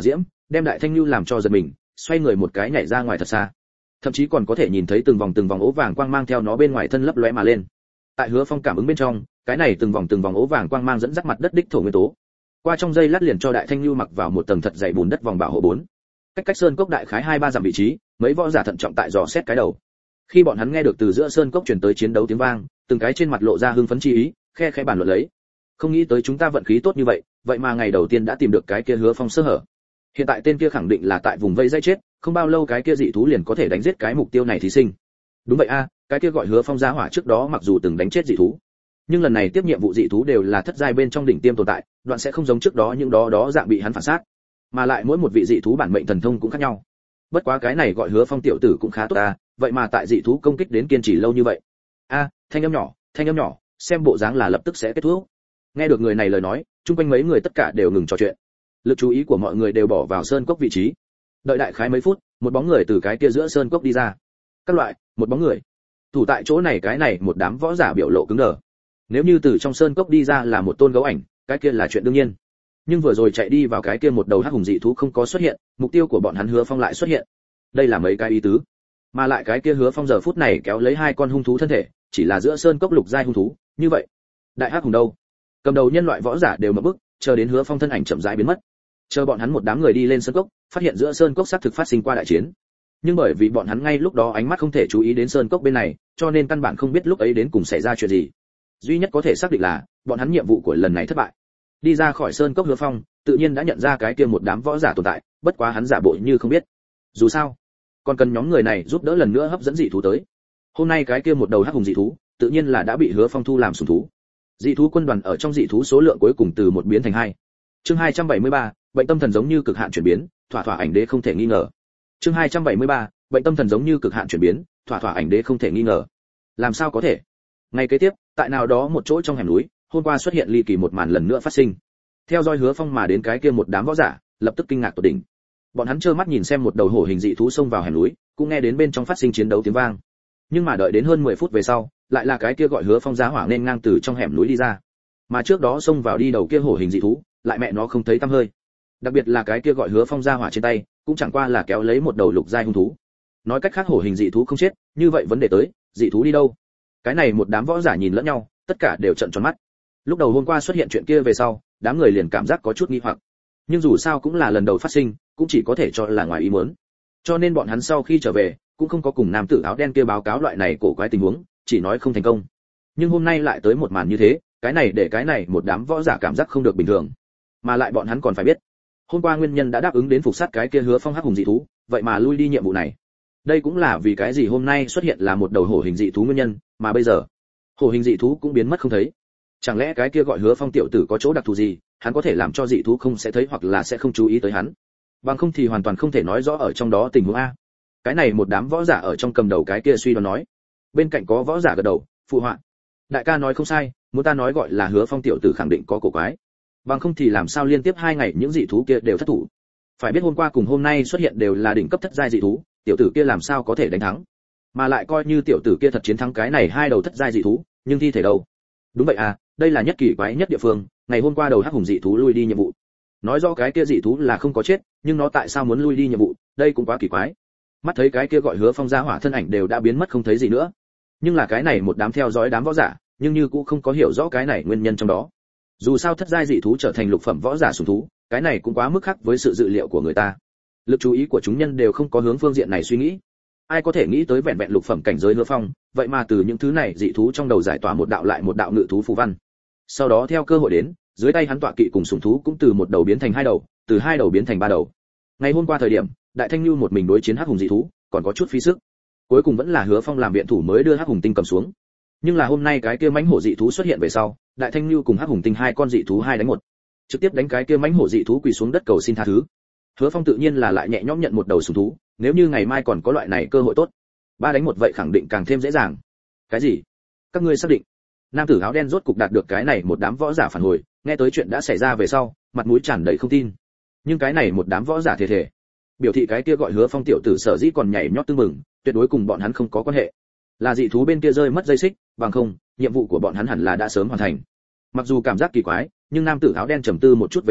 đem Đại Thanh Nhu làm cho giật mình, xoay người một cái nhảy ra ngoài thật xa. Thậm chí còn có thể nhìn thấy từng vòng ố vàng quang mang theo nó bên ngoài thân lấp lóe mà lên. Tại Hứa Phong cảm ứng bên trong, cái này từng vòng ố vàng quang mang dẫn dắt mặt đất đích thổ nguyên tố. Qua trong giây lát liền cho Đại Thanh Nhu mặc vào một tầng thật dày bùn đất vòng bảo hộ 4. Cách sơn cốc đại khái 2-3 dặm vị trí, mấy võ giả thận trọng tại dò xét cái đầu. Khi bọn hắn nghe được từ giữa sơn cốc truyền tới chiến đấu tiếng vang, từng cái trên mặt lộ ra hưng phấn chi ý, khe khẽ bàn luận lấy. Không nghĩ tới chúng ta vận khí tốt như vậy, vậy mà ngày đầu tiên đã tìm được cái kia Hứa Phong sơ hở. Hiện tại tên kia khẳng định là tại vùng vây dây chết, không bao lâu cái kia dị thú liền có thể đánh giết cái mục tiêu này thí sinh. Đúng vậy a, cái kia gọi Hứa Phong gia hỏa trước đó mặc dù từng đánh chết dị thú, nhưng lần này tiếp nhiệm vụ dị thú đều là thất giai bên trong đỉnh tiêm tồn tại, đoạn sẽ không giống trước đó những đó dạng bị hắn phản sát, mà lại mỗi một vị dị thú bản mệnh thần thông cũng khác nhau. Bất quá cái này gọi Hứa Phong tiểu tử cũng khá tốt a, vậy mà tại dị thú công kích đến kiên trì lâu như vậy. A, thanh âm nhỏ, xem bộ dáng là lập tức sẽ kết thúc. Nghe được người này lời nói, chung quanh mấy người tất cả đều ngừng trò chuyện. Lực chú ý của mọi người đều bỏ vào sơn cốc vị trí. Đợi đại khái mấy phút, một bóng người từ cái kia giữa sơn cốc đi ra. Các loại, một bóng người. Thủ tại chỗ này cái này một đám võ giả biểu lộ cứng đờ. Nếu như từ trong sơn cốc đi ra là một tôn gấu ảnh, cái kia là chuyện đương nhiên. Nhưng vừa rồi chạy đi vào cái kia một đầu hắc hùng dị thú không có xuất hiện, mục tiêu của bọn hắn Hứa Phong lại xuất hiện. Đây là mấy cái ý tứ. Mà lại cái kia Hứa Phong giờ phút này kéo lấy hai con hung thú thân thể, chỉ là giữa sơn cốc lục giai hung thú, như vậy, đại hắc hùng đâu? Cầm đầu nhân loại võ giả đều mở bức, chờ đến Hứa Phong thân ảnh chậm rãi biến mất. Chờ bọn hắn một đám người đi lên sơn cốc, phát hiện giữa sơn cốc xác thực phát sinh qua đại chiến. Nhưng bởi vì bọn hắn ngay lúc đó ánh mắt không thể chú ý đến sơn cốc bên này, cho nên căn bản không biết lúc ấy đến cùng xảy ra chuyện gì. Duy nhất có thể xác định là, bọn hắn nhiệm vụ của lần này thất bại. Đi ra khỏi sơn cốc Hứa Phong, tự nhiên đã nhận ra cái kia một đám võ giả tồn tại, bất quá hắn giả bộ như không biết. Dù sao, còn cần nhóm người này giúp đỡ lần nữa hấp dẫn dị thú tới. Hôm nay cái kia một đầu hắc hùng dị thú, tự nhiên là đã bị Hứa Phong thu làm sủng thú. Dị thú quân đoàn ở trong dị thú số lượng cuối cùng từ 1 biến thành 2. Chương 273, bệnh tâm thần giống như cực hạn chuyển biến, thỏa ảnh đế không thể nghi ngờ. Chương 273, bệnh tâm thần giống như cực hạn chuyển biến, thỏa ảnh đế không thể nghi ngờ. Làm sao có thể? Ngày kế tiếp, tại nào đó một chỗ trong hẻm núi, hôm qua xuất hiện ly kỳ một màn lần nữa phát sinh. Theo dõi Hứa Phong mà đến cái kia một đám võ giả, lập tức kinh ngạc tột đỉnh. Bọn hắn trơ mắt nhìn xem một đầu hổ hình dị thú xông vào hẻm núi, cũng nghe đến bên trong phát sinh chiến đấu tiếng vang. Nhưng mà đợi đến hơn 10 phút về sau, lại là cái kia gọi Hứa Phong giá hỏa nên ngang từ trong hẻm núi đi ra. Mà trước đó xông vào đi đầu kia hổ hình dị thú, lại mẹ nó không thấy tăm hơi. Đặc biệt là cái kia gọi Hứa Phong giá hỏa trên tay, cũng chẳng qua là kéo lấy một đầu lục giai hung thú. Nói cách khác hổ hình dị thú không chết, như vậy vấn đề tới, dị thú đi đâu? Cái này một đám võ giả nhìn lẫn nhau, tất cả đều trợn tròn mắt. Lúc đầu hôm qua xuất hiện chuyện kia về sau, đám người liền cảm giác có chút nghi hoặc. Nhưng dù sao cũng là lần đầu phát sinh, cũng chỉ có thể cho là ngoài ý muốn. Cho nên bọn hắn sau khi trở về, cũng không có cùng nam tử áo đen kia báo cáo loại này cổ quái tình huống, chỉ nói không thành công. Nhưng hôm nay lại tới một màn như thế, cái này để cái này một đám võ giả cảm giác không được bình thường. Mà lại bọn hắn còn phải biết, hôm qua nguyên nhân đã đáp ứng đến phục sát cái kia Hứa Phong hắc hùng dị thú, vậy mà lui đi nhiệm vụ này. Đây cũng là vì cái gì hôm nay xuất hiện là một đầu hổ hình dị thú nguyên nhân, mà bây giờ, hổ hình dị thú cũng biến mất không thấy. Chẳng lẽ cái kia gọi Hứa Phong tiểu tử có chỗ đặc thù gì, hắn có thể làm cho dị thú không sẽ thấy hoặc là sẽ không chú ý tới hắn. Bằng không thì hoàn toàn không thể nói rõ ở trong đó tình huống a. Cái này một đám võ giả ở trong cầm đầu cái kia suy đoán nói. Bên cạnh có võ giả gật đầu, phụ họa. Đại ca nói không sai, muốn ta nói gọi là Hứa Phong tiểu tử khẳng định có cổ quái. Bằng không thì làm sao liên tiếp 2 ngày những dị thú kia đều thất thủ. Phải biết hôm qua cùng hôm nay xuất hiện đều là đỉnh cấp thất giai dị thú, tiểu tử kia làm sao có thể đánh thắng? Mà lại coi như tiểu tử kia thật chiến thắng cái này 2 đầu thất giai dị thú, nhưng thi thể đâu? Đúng vậy à, đây là nhất kỳ quái nhất địa phương, ngày hôm qua đầu hắc hùng dị thú lui đi nhiệm vụ. Nói rõ cái kia dị thú là không có chết, nhưng nó tại sao muốn lui đi nhiệm vụ, đây cũng quá kỳ quái. Mắt thấy cái kia gọi Hứa Phong gia hỏa thân ảnh đều đã biến mất không thấy gì nữa. Nhưng là cái này một đám theo dõi đám võ giả, nhưng như cũng không có hiểu rõ cái này nguyên nhân trong đó. Dù sao thất giai dị thú trở thành lục phẩm võ giả sủng thú, cái này cũng quá mức khác với sự dự liệu của người ta. Lực chú ý của chúng nhân đều không có hướng phương diện này suy nghĩ. Ai có thể nghĩ tới vẹn vẹn lục phẩm cảnh giới Hứa Phong, vậy mà từ những thứ này dị thú trong đầu giải tỏa một đạo lại một đạo ngự thú phù văn. Sau đó theo cơ hội đến, dưới tay hắn tọa kỵ cùng sủng thú cũng từ một đầu biến thành 2 đầu, từ 2 đầu biến thành 3 đầu. Ngày hôm qua thời điểm, Đại Thanh Nhu một mình đối chiến hắc hùng dị thú, còn có chút phí sức. Cuối cùng vẫn là Hứa Phong làm viện thủ mới đưa hắc hùng tinh cầm xuống. Nhưng là hôm nay cái kia mãnh hổ dị thú xuất hiện về sau, Đại Thanh Nhu cùng hắc hùng tinh 2 con dị thú 2 đánh 1, trực tiếp đánh cái kia mãnh hổ dị thú quỳ xuống đất cầu xin tha thứ. Hứa Phong tự nhiên là lại nhẹ nhõm nhận một đầu sủng thú, nếu như ngày mai còn có loại này cơ hội tốt, 3 đánh 1 vậy khẳng định càng thêm dễ dàng. Cái gì? Các ngươi xác định? Nam tử áo đen rốt cục đạt được cái này một đám võ giả phản hồi, nghe tới chuyện đã xảy ra về sau, mặt mũi tràn đầy không tin. Nhưng cái này một đám võ giả thể biểu thị cái kia gọi Hứa Phong tiểu tử sở dĩ còn nhảy nhót tưng mừng, tuyệt đối cùng bọn hắn không có quan hệ. Là dị thú bên kia rơi mất dây xích, bằng không, nhiệm vụ của bọn hắn hẳn là đã sớm hoàn thành. Mặc dù cảm giác kỳ quái, nhưng nam tử áo đen trầm tư một chút về sau,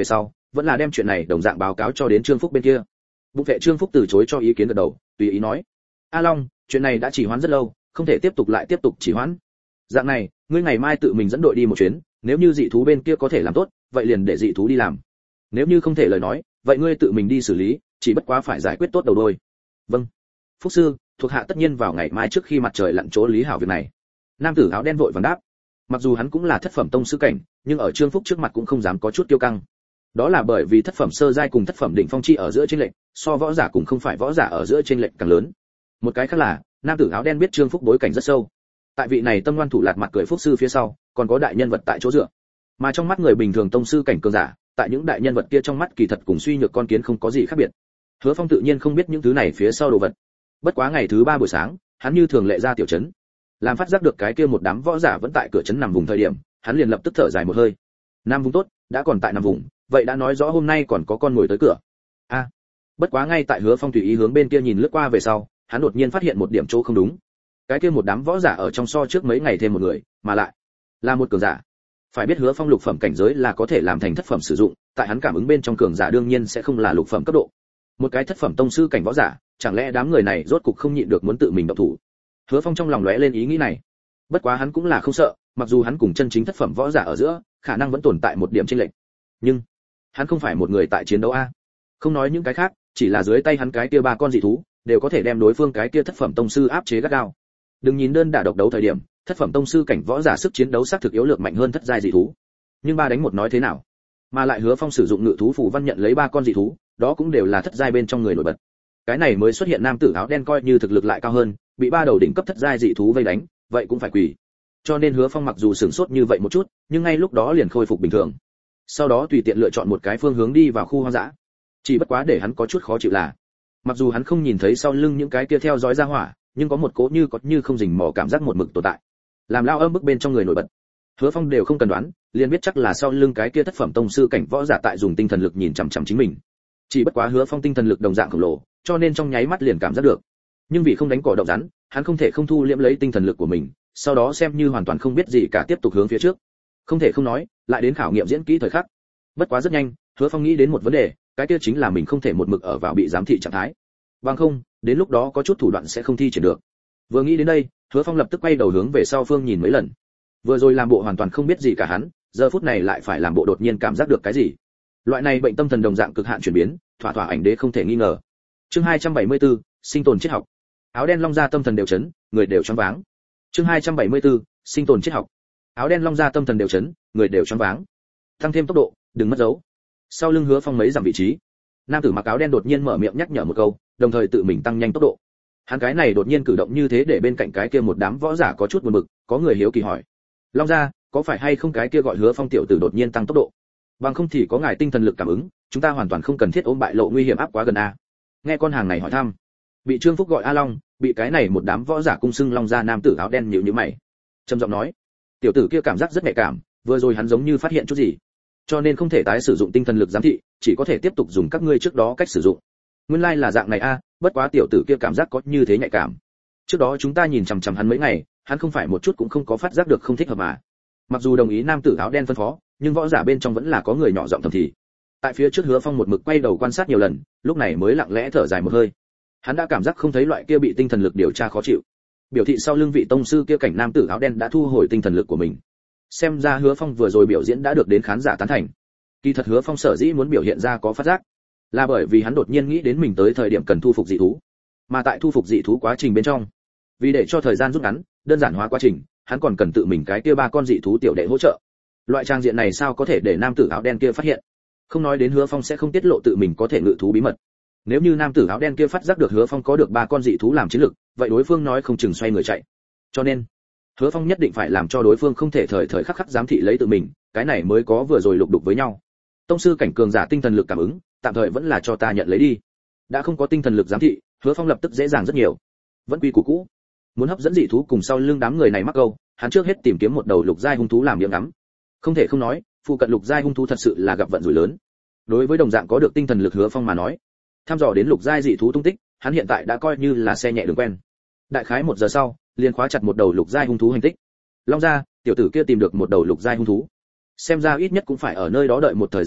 vẫn là đem chuyện này đồng dạng báo cáo cho đến Trương Phúc bên kia. Bụng vệ Trương Phúc từ chối cho ý kiến gật đầu, tùy ý nói: "A Long, chuyện này đã trì hoãn rất lâu, không thể tiếp tục trì hoãn. Dạng này, ngươi ngày mai tự mình dẫn đội đi một chuyến, nếu như dị thú bên kia có thể làm tốt, vậy liền để dị thú đi làm. Nếu như không thể lời nói, vậy ngươi tự mình đi xử lý, chỉ bất quá phải giải quyết tốt đầu đôi." "Vâng. Phúc sư, thuộc hạ tất nhiên vào ngày mai trước khi mặt trời lặn chỗ lý hảo việc này." Nam tử áo đen vội vàng đáp. Mặc dù hắn cũng là thất phẩm tông sư cảnh, nhưng ở Trương Phúc trước mặt cũng không dám có chút kiêu căng. Đó là bởi vì thất phẩm sơ giai cùng thất phẩm đỉnh phong chi ở giữa chênh lệch, so võ giả cùng không phải võ giả ở giữa chênh lệch càng lớn. Một cái khác là, nam tử áo đen biết Trương Phúc bối cảnh rất sâu. Tại vị này tâm ngoan thủ lạt mặt cười phúc sư phía sau, còn có đại nhân vật tại chỗ dựa. Mà trong mắt người bình thường tông sư cảnh cường giả, tại những đại nhân vật kia trong mắt kỳ thật cùng suy nhược con kiến không có gì khác biệt. Hứa Phong tự nhiên không biết những thứ này phía sau đồ vật. Bất quá ngày thứ 3 buổi sáng, hắn như thường lệ ra tiểu trấn. Làm phát giác được cái kia một đám võ giả vẫn tại cửa trấn nằm vùng thời điểm, hắn liền lập tức thở dài một hơi. Nam vùng tốt, đã còn tại nằm vùng, vậy đã nói rõ hôm nay còn có con ngồi tới cửa. Bất quá ngay tại Hứa Phong tùy ý hướng bên kia nhìn lướt qua về sau, hắn đột nhiên phát hiện một điểm chỗ không đúng. Cái kia một đám võ giả ở trong so trước mấy ngày thêm một người, mà lại là một cường giả. Phải biết Hứa Phong lục phẩm cảnh giới là có thể làm thành thất phẩm sử dụng, tại hắn cảm ứng bên trong cường giả đương nhiên sẽ không là lục phẩm cấp độ. Một cái thất phẩm tông sư cảnh võ giả, chẳng lẽ đám người này rốt cục không nhịn được muốn tự mình động thủ? Hứa Phong trong lòng lóe lên ý nghĩ này. Bất quá hắn cũng là không sợ, mặc dù hắn cùng chân chính thất phẩm võ giả ở giữa, khả năng vẫn tồn tại một điểm chênh lệch. Nhưng hắn không phải một người tại chiến đấu a. Không nói những cái khác, chỉ là dưới tay hắn cái kia 3 con dị thú, đều có thể đem đối phương cái kia thất phẩm tông sư áp chế gắt gao. Đừng nhìn đơn đả độc đấu thời điểm, thất phẩm tông sư cảnh võ giả sức chiến đấu xác thực yếu lược mạnh hơn thất giai dị thú. Nhưng 3 đánh 1 nói thế nào? Mà lại Hứa Phong sử dụng ngự thú phù văn nhận lấy 3 con dị thú, đó cũng đều là thất giai bên trong người nổi bật. Cái này mới xuất hiện nam tử áo đen coi như thực lực lại cao hơn, bị 3 đầu đỉnh cấp thất giai dị thú vây đánh, vậy cũng phải quỳ. Cho nên Hứa Phong mặc dù sửng sốt như vậy một chút, nhưng ngay lúc đó liền khôi phục bình thường. Sau đó tùy tiện lựa chọn một cái phương hướng đi vào khu hoang dã. Chỉ bất quá để hắn có chút khó chịu là, mặc dù hắn không nhìn thấy sau lưng những cái kia theo dõi ra hỏa, nhưng có một cỗ như không rình mò cảm giác một mực tồn tại, làm lao âm bức bên trong người nổi bật. Hứa Phong đều không cần đoán, liền biết chắc là sau lưng cái kia thất phẩm tông sư cảnh võ giả tại dùng tinh thần lực nhìn chằm chằm chính mình. Chỉ bất quá Hứa Phong tinh thần lực đồng dạng khổng lồ, cho nên trong nháy mắt liền cảm giác được. Nhưng vì không đánh cỏ động rắn, hắn không thể không thu liễm lấy tinh thần lực của mình, sau đó xem như hoàn toàn không biết gì cả tiếp tục hướng phía trước. Không thể không nói, lại đến khảo nghiệm diễn kỹ thời khắc. Bất quá rất nhanh, Hứa Phong nghĩ đến một vấn đề, cái kia chính là mình không thể một mực ở vào bị giám thị trạng thái. Bằng không, đến lúc đó có chút thủ đoạn sẽ không thi triển được. Vừa nghĩ đến đây, Hứa Phong lập tức quay đầu hướng về sau phương nhìn mấy lần. Vừa rồi làm bộ hoàn toàn không biết gì cả hắn, giờ phút này lại phải làm bộ đột nhiên cảm giác được cái gì. Loại này bệnh tâm thần đồng dạng cực hạn chuyển biến, thỏa thỏa ảnh đế không thể nghi ngờ. Chương 274, sinh tồn triết học. Áo đen long ra tâm thần đều chấn, người đều choáng váng. Chương 274, sinh tồn triết học. Áo đen long ra tâm thần đều chấn, người đều choáng váng. Tăng thêm tốc độ, đừng mất dấu. Sau lưng Hứa Phong mấy dặm vị trí, nam tử mặc áo đen đột nhiên mở miệng nhắc nhở một câu, đồng thời tự mình tăng nhanh tốc độ. Hắn cái này đột nhiên cử động như thế để bên cạnh cái kia một đám võ giả có chút buồn bực, có người hiếu kỳ hỏi: "Long gia, có phải hay không cái kia gọi Hứa Phong tiểu tử đột nhiên tăng tốc độ? Bằng không thì có ngài tinh thần lực cảm ứng, chúng ta hoàn toàn không cần thiết ôm bại lộ nguy hiểm áp quá gần a." Nghe con hàng này hỏi thăm, bị Trương Phúc gọi A Long, bị cái này một đám võ giả cung xưng Long gia nam tử áo đen nhíu nhíu mày, trầm giọng nói: "Tiểu tử kia cảm giác rất nhạy cảm, vừa rồi hắn giống như phát hiện chút gì, cho nên không thể tái sử dụng tinh thần lực giám thị, chỉ có thể tiếp tục dùng các ngươi trước đó cách sử dụng." Nguyên lai là dạng này a, bất quá tiểu tử kia cảm giác có như thế nhạy cảm. Trước đó chúng ta nhìn chằm chằm hắn mấy ngày, hắn không phải một chút cũng không có phát giác được không thích hợp mà. Mặc dù đồng ý nam tử áo đen phân phó, nhưng võ giả bên trong vẫn là có người nhỏ giọng thầm thì. Tại phía trước Hứa Phong một mực quay đầu quan sát nhiều lần, lúc này mới lặng lẽ thở dài một hơi. Hắn đã cảm giác không thấy loại kia bị tinh thần lực điều tra khó chịu. Biểu thị sau lưng vị tông sư kia cảnh nam tử áo đen đã thu hồi tinh thần lực của mình. Xem ra Hứa Phong vừa rồi biểu diễn đã được đến khán giả tán thành. Kỳ thật Hứa Phong sở dĩ muốn biểu hiện ra có phát giác, là bởi vì hắn đột nhiên nghĩ đến mình tới thời điểm cần thu phục dị thú. Mà tại thu phục dị thú quá trình bên trong, vì để cho thời gian rút ngắn, đơn giản hóa quá trình, hắn còn cần tự mình cái kia 3 con dị thú tiểu đệ hỗ trợ. Loại trang diện này sao có thể để nam tử áo đen kia phát hiện? Không nói đến Hứa Phong sẽ không tiết lộ tự mình có thể ngự thú bí mật. Nếu như nam tử áo đen kia phát giác được Hứa Phong có được 3 con dị thú làm chiến lực, vậy đối phương nói không chừng xoay người chạy. Cho nên, Hứa Phong nhất định phải làm cho đối phương không thể thời khắc khắc giám thị lấy tự mình, cái này mới có vừa rồi lục đục với nhau. Tông sư cảnh cường giả tinh thần lực cảm ứng, tạm thời vẫn là cho ta nhận lấy đi. Đã không có tinh thần lực giám thị, Hứa Phong lập tức dễ dàng rất nhiều. Vẫn quy củ cũ, muốn hấp dẫn dị thú cùng sau lưng đám người này mắc câu, hắn trước hết tìm kiếm một đầu lục giai hung thú làm miệng ngắm. Không thể không nói, phụ cận lục giai hung thú thật sự là gặp vận rủi lớn. Đối với đồng dạng có được tinh thần lực Hứa Phong mà nói, thăm dò đến lục giai dị thú tung tích, hắn hiện tại đã coi như là xe nhẹ đường quen. Đại khái 1 giờ sau, liền khóa chặt một đầu lục giai hung thú hành tích. Long gia, tiểu tử kia tìm được một đầu lục giai hung thú. Xem ra ít nhất cũng phải ở nơi đó đợi một thời gian ngắn,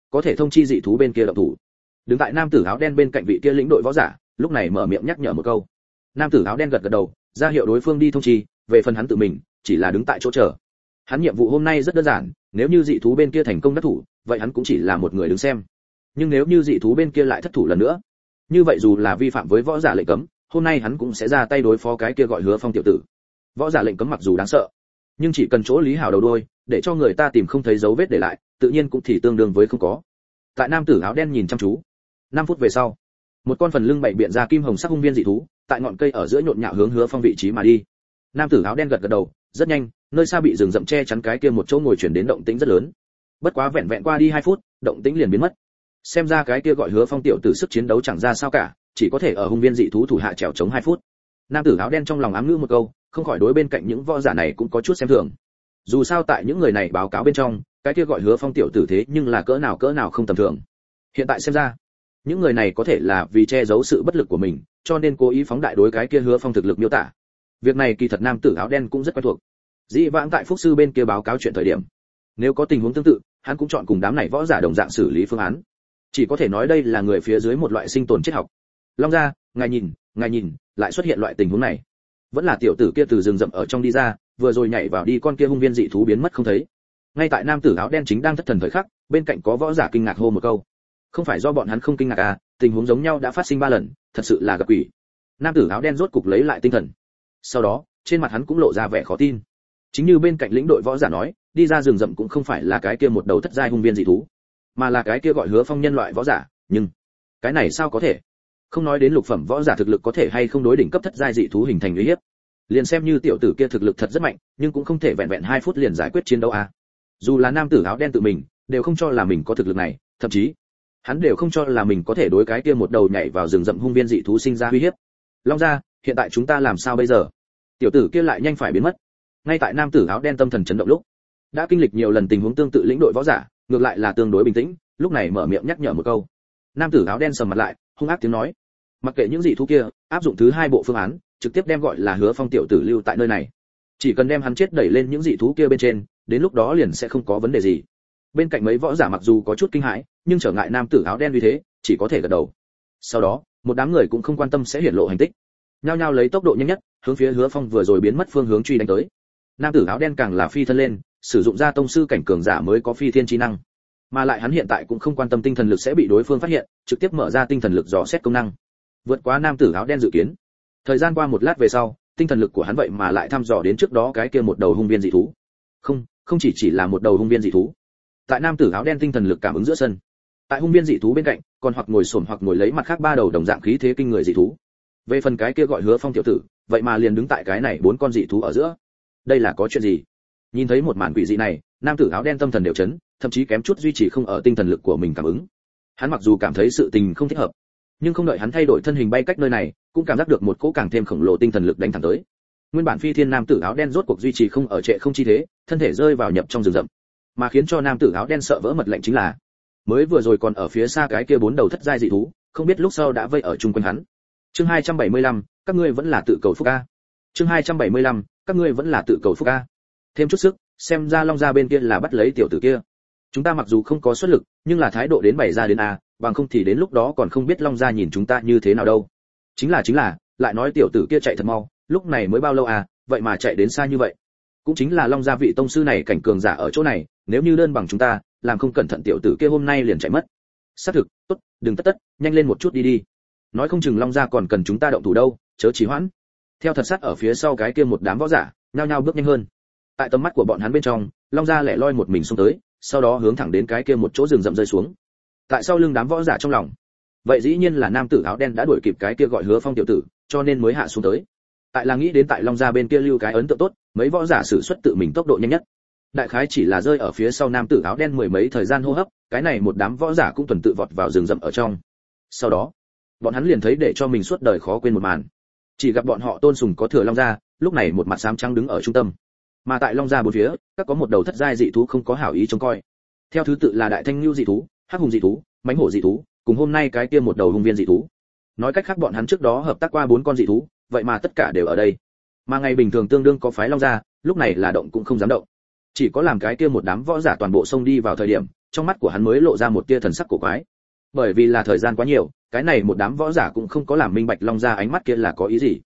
có thể thông chi dị thú bên kia động thủ. Đứng tại nam tử áo đen bên cạnh vị kia lĩnh đội võ giả, lúc này mở miệng nhắc nhở một câu. Nam tử áo đen gật gật đầu, ra hiệu đối phương đi thông chi, về phần hắn tự mình, chỉ là đứng tại chỗ chờ. Hắn nhiệm vụ hôm nay rất đơn giản, nếu như dị thú bên kia thành công đắc thủ, vậy hắn cũng chỉ là một người đứng xem. Nhưng nếu như dị thú bên kia lại thất thủ lần nữa, như vậy dù là vi phạm với võ giả lệnh cấm, hôm nay hắn cũng sẽ ra tay đối phó cái kia gọi Hứa Phong tiểu tử. Võ giả lệnh cấm mặc dù đáng sợ, nhưng chỉ cần chỗ lý hảo đầu đuôi, để cho người ta tìm không thấy dấu vết để lại, tự nhiên cũng thì tương đương với không có. Tại nam tử áo đen nhìn chăm chú, 5 phút về sau, một con phần lưng bảy biện ra kim hồng sắc hung viên dị thú, tại ngọn cây ở giữa nhộn nhạo hướng Hứa Phong vị trí mà đi. Nam tử áo đen gật gật đầu, rất nhanh, nơi xa bị rừng rậm che chắn cái kia một chỗ ngồi chuyển đến động tĩnh rất lớn. Bất quá vẹn vẹn qua đi 2 phút, động tĩnh liền biến mất. Xem ra cái kia gọi Hứa Phong tiểu tử sức chiến đấu chẳng ra sao cả, chỉ có thể ở hung viên dị thú thủ hạ trèo chống 2 phút. Nam tử áo đen trong lòng ám ngữ một câu, không khỏi đối bên cạnh những võ giả này cũng có chút xem thường. Dù sao tại những người này báo cáo bên trong, cái kia gọi Hứa Phong tiểu tử thế nhưng là cỡ nào không tầm thường. Hiện tại xem ra, những người này có thể là vì che giấu sự bất lực của mình, cho nên cố ý phóng đại đối cái kia Hứa Phong thực lực miêu tả. Việc này kỳ thật nam tử áo đen cũng rất quen thuộc. Dĩ vãng tại Phúc sư bên kia báo cáo chuyện thời điểm, nếu có tình huống tương tự, hắn cũng chọn cùng đám này võ giả đồng dạng xử lý phương án. Chỉ có thể nói đây là người phía dưới một loại sinh tồn triết học. Long gia, ngài nhìn, lại xuất hiện loại tình huống này. Vẫn là tiểu tử kia từ rừng rậm ở trong đi ra, vừa rồi nhảy vào đi con kia hung viên dị thú biến mất không thấy. Ngay tại nam tử áo đen chính đang thất thần thời khắc, bên cạnh có võ giả kinh ngạc hô một câu. Không phải do bọn hắn không kinh ngạc à, tình huống giống nhau đã phát sinh 3 lần, thật sự là gặp quỷ. Nam tử áo đen rốt cục lấy lại tinh thần. Sau đó, trên mặt hắn cũng lộ ra vẻ khó tin. Chính như bên cạnh lĩnh đội võ giả nói, đi ra rừng rậm cũng không phải là cái kia một đầu thất giai hung viên dị thú, mà là cái kia gọi Hứa Phong nhân loại võ giả, nhưng cái này sao có thể? Không nói đến lục phẩm võ giả thực lực có thể hay không đối đỉnh cấp thất giai dị thú hình thành uy hiếp, liền xem như tiểu tử kia thực lực thật rất mạnh, nhưng cũng không thể vẹn vẹn 2 phút liền giải quyết chiến đấu à. Dù là nam tử áo đen tự mình, đều không cho là mình có thực lực này, thậm chí hắn đều không cho là mình có thể đối cái kia một đầu nhảy vào rừng rậm hung viên dị thú sinh ra uy hiếp. Long gia, hiện tại chúng ta làm sao bây giờ? Tiểu tử kia lại nhanh phải biến mất. Ngay tại nam tử áo đen tâm thần chấn động lúc, đã kinh lịch nhiều lần tình huống tương tự lĩnh đội võ giả, ngược lại là tương đối bình tĩnh, lúc này mở miệng nhắc nhở một câu. Nam tử áo đen sầm mặt lại, hung ác tiếng nói, mặc kệ những dị thú kia, áp dụng thứ 2 bộ phương án, trực tiếp đem gọi là Hứa Phong tiểu tử lưu tại nơi này. Chỉ cần đem hắn chết đẩy lên những dị thú kia bên trên, đến lúc đó liền sẽ không có vấn đề gì. Bên cạnh mấy võ giả mặc dù có chút kinh hãi, nhưng trở ngại nam tử áo đen vì thế, chỉ có thể gật đầu. Sau đó, một đám người cũng không quan tâm sẽ hiển lộ hành tích, nhao nhao lấy tốc độ nhanh nhất, hướng phía Hứa Phong vừa rồi biến mất phương hướng truy đánh tới. Nam tử áo đen càng là phi thân lên, sử dụng ra tông sư cảnh cường giả mới có phi thiên chi năng, mà lại hắn hiện tại cũng không quan tâm tinh thần lực sẽ bị đối phương phát hiện, trực tiếp mở ra tinh thần lực dò xét công năng, vượt quá nam tử áo đen dự kiến. Thời gian qua một lát về sau, tinh thần lực của hắn vậy mà lại thăm dò đến trước đó cái kia một đầu hung viên dị thú. Không chỉ là một đầu hung viên dị thú. Tại nam tử áo đen tinh thần lực cảm ứng giữa sân, tại hung viên dị thú bên cạnh, còn hoặc ngồi xổm hoặc ngồi lấy mặt khác 3 đầu đồng dạng khí thế kinh người dị thú. Về phần cái kia gọi Hứa Phong tiểu tử, vậy mà liền đứng tại cái này 4 con dị thú ở giữa. Đây là có chuyện gì? Nhìn thấy một màn quỷ dị này, nam tử áo đen tâm thần đều chấn, thậm chí kém chút duy trì không ở tinh thần lực của mình cảm ứng. Hắn mặc dù cảm thấy sự tình không thích hợp, nhưng không đợi hắn thay đổi thân hình bay cách nơi này, cũng cảm giác được một cỗ càng thêm khổng lồ tinh thần lực đánh thẳng tới. Nguyên bản phi thiên nam tử áo đen rốt cuộc duy trì không ở trệ không chi thế, thân thể rơi vào nhập trong rừng rậm. Mà khiến cho nam tử áo đen sợ vỡ mật lệnh chính là, mới vừa rồi còn ở phía xa cái kia 4 đầu thất giai dị thú, không biết lúc sau đã vây ở chung quanh hắn. Chương 275, các ngươi vẫn là tự cầu phúc a. Chương 275, các ngươi vẫn là tự cầu phúc a. Thêm chút sức, xem ra Long gia bên kia là bắt lấy tiểu tử kia. Chúng ta mặc dù không có xuất lực, nhưng là thái độ đến bày ra đến a, bằng không thì đến lúc đó còn không biết Long gia nhìn chúng ta như thế nào đâu. Chính là, lại nói tiểu tử kia chạy thật mau, lúc này mới bao lâu à, vậy mà chạy đến xa như vậy. Cũng chính là Long gia vị tông sư này cảnh cường giả ở chỗ này, nếu như đơn bằng chúng ta, làm không cẩn thận tiểu tử kia hôm nay liền chạy mất. Xác thực, tốt, đừng tất, nhanh lên một chút đi. Nói không chừng Long gia còn cần chúng ta động thủ đâu, chớ trì hoãn. Theo thật sát ở phía sau cái kia một đám võ giả, nhao nhao bước nhanh hơn. Tại tầm mắt của bọn hắn bên trong, Long gia lẻ loi một mình xông tới, sau đó hướng thẳng đến cái kia một chỗ rừng rậm rơi xuống. Tại sau lưng đám võ giả trong lòng, vậy dĩ nhiên là nam tử áo đen đã đuổi kịp cái kia gọi Hứa Phong tiểu tử, cho nên mới hạ xuống tới. Tại là nghĩ đến tại Long gia bên kia lưu cái ấn tượng tốt, mấy võ giả sử xuất tự mình tốc độ nhanh nhất. Đại khái chỉ là rơi ở phía sau nam tử áo đen mười mấy thời gian hô hấp, cái này một đám võ giả cũng tuần tự vọt vào rừng rậm ở trong. Sau đó, bọn hắn liền thấy để cho mình suốt đời khó quên một màn. Chỉ gặp bọn họ tôn sùng có thừa Long gia, lúc này một mặt xám trắng đứng ở trung tâm. Mà tại Long gia bốn phía, các có một đầu thất giai dị thú không có hảo ý trông coi. Theo thứ tự là đại thanh lưu dị thú, hắc hùng dị thú, mãnh hổ dị thú, cùng hôm nay cái kia một đầu hung viên dị thú. Nói cách khác bọn hắn trước đó hợp tác qua 4 con dị thú, vậy mà tất cả đều ở đây. Mà ngày bình thường tương đương có phái Long gia, lúc này là động cũng không dám động. Chỉ có làm cái kia một đám võ giả toàn bộ xông đi vào thời điểm, trong mắt của hắn mới lộ ra một tia thần sắc cổ quái. Bởi vì là thời gian quá nhiều, cái này một đám võ giả cũng không có làm minh bạch Long gia ánh mắt kia là có ý gì.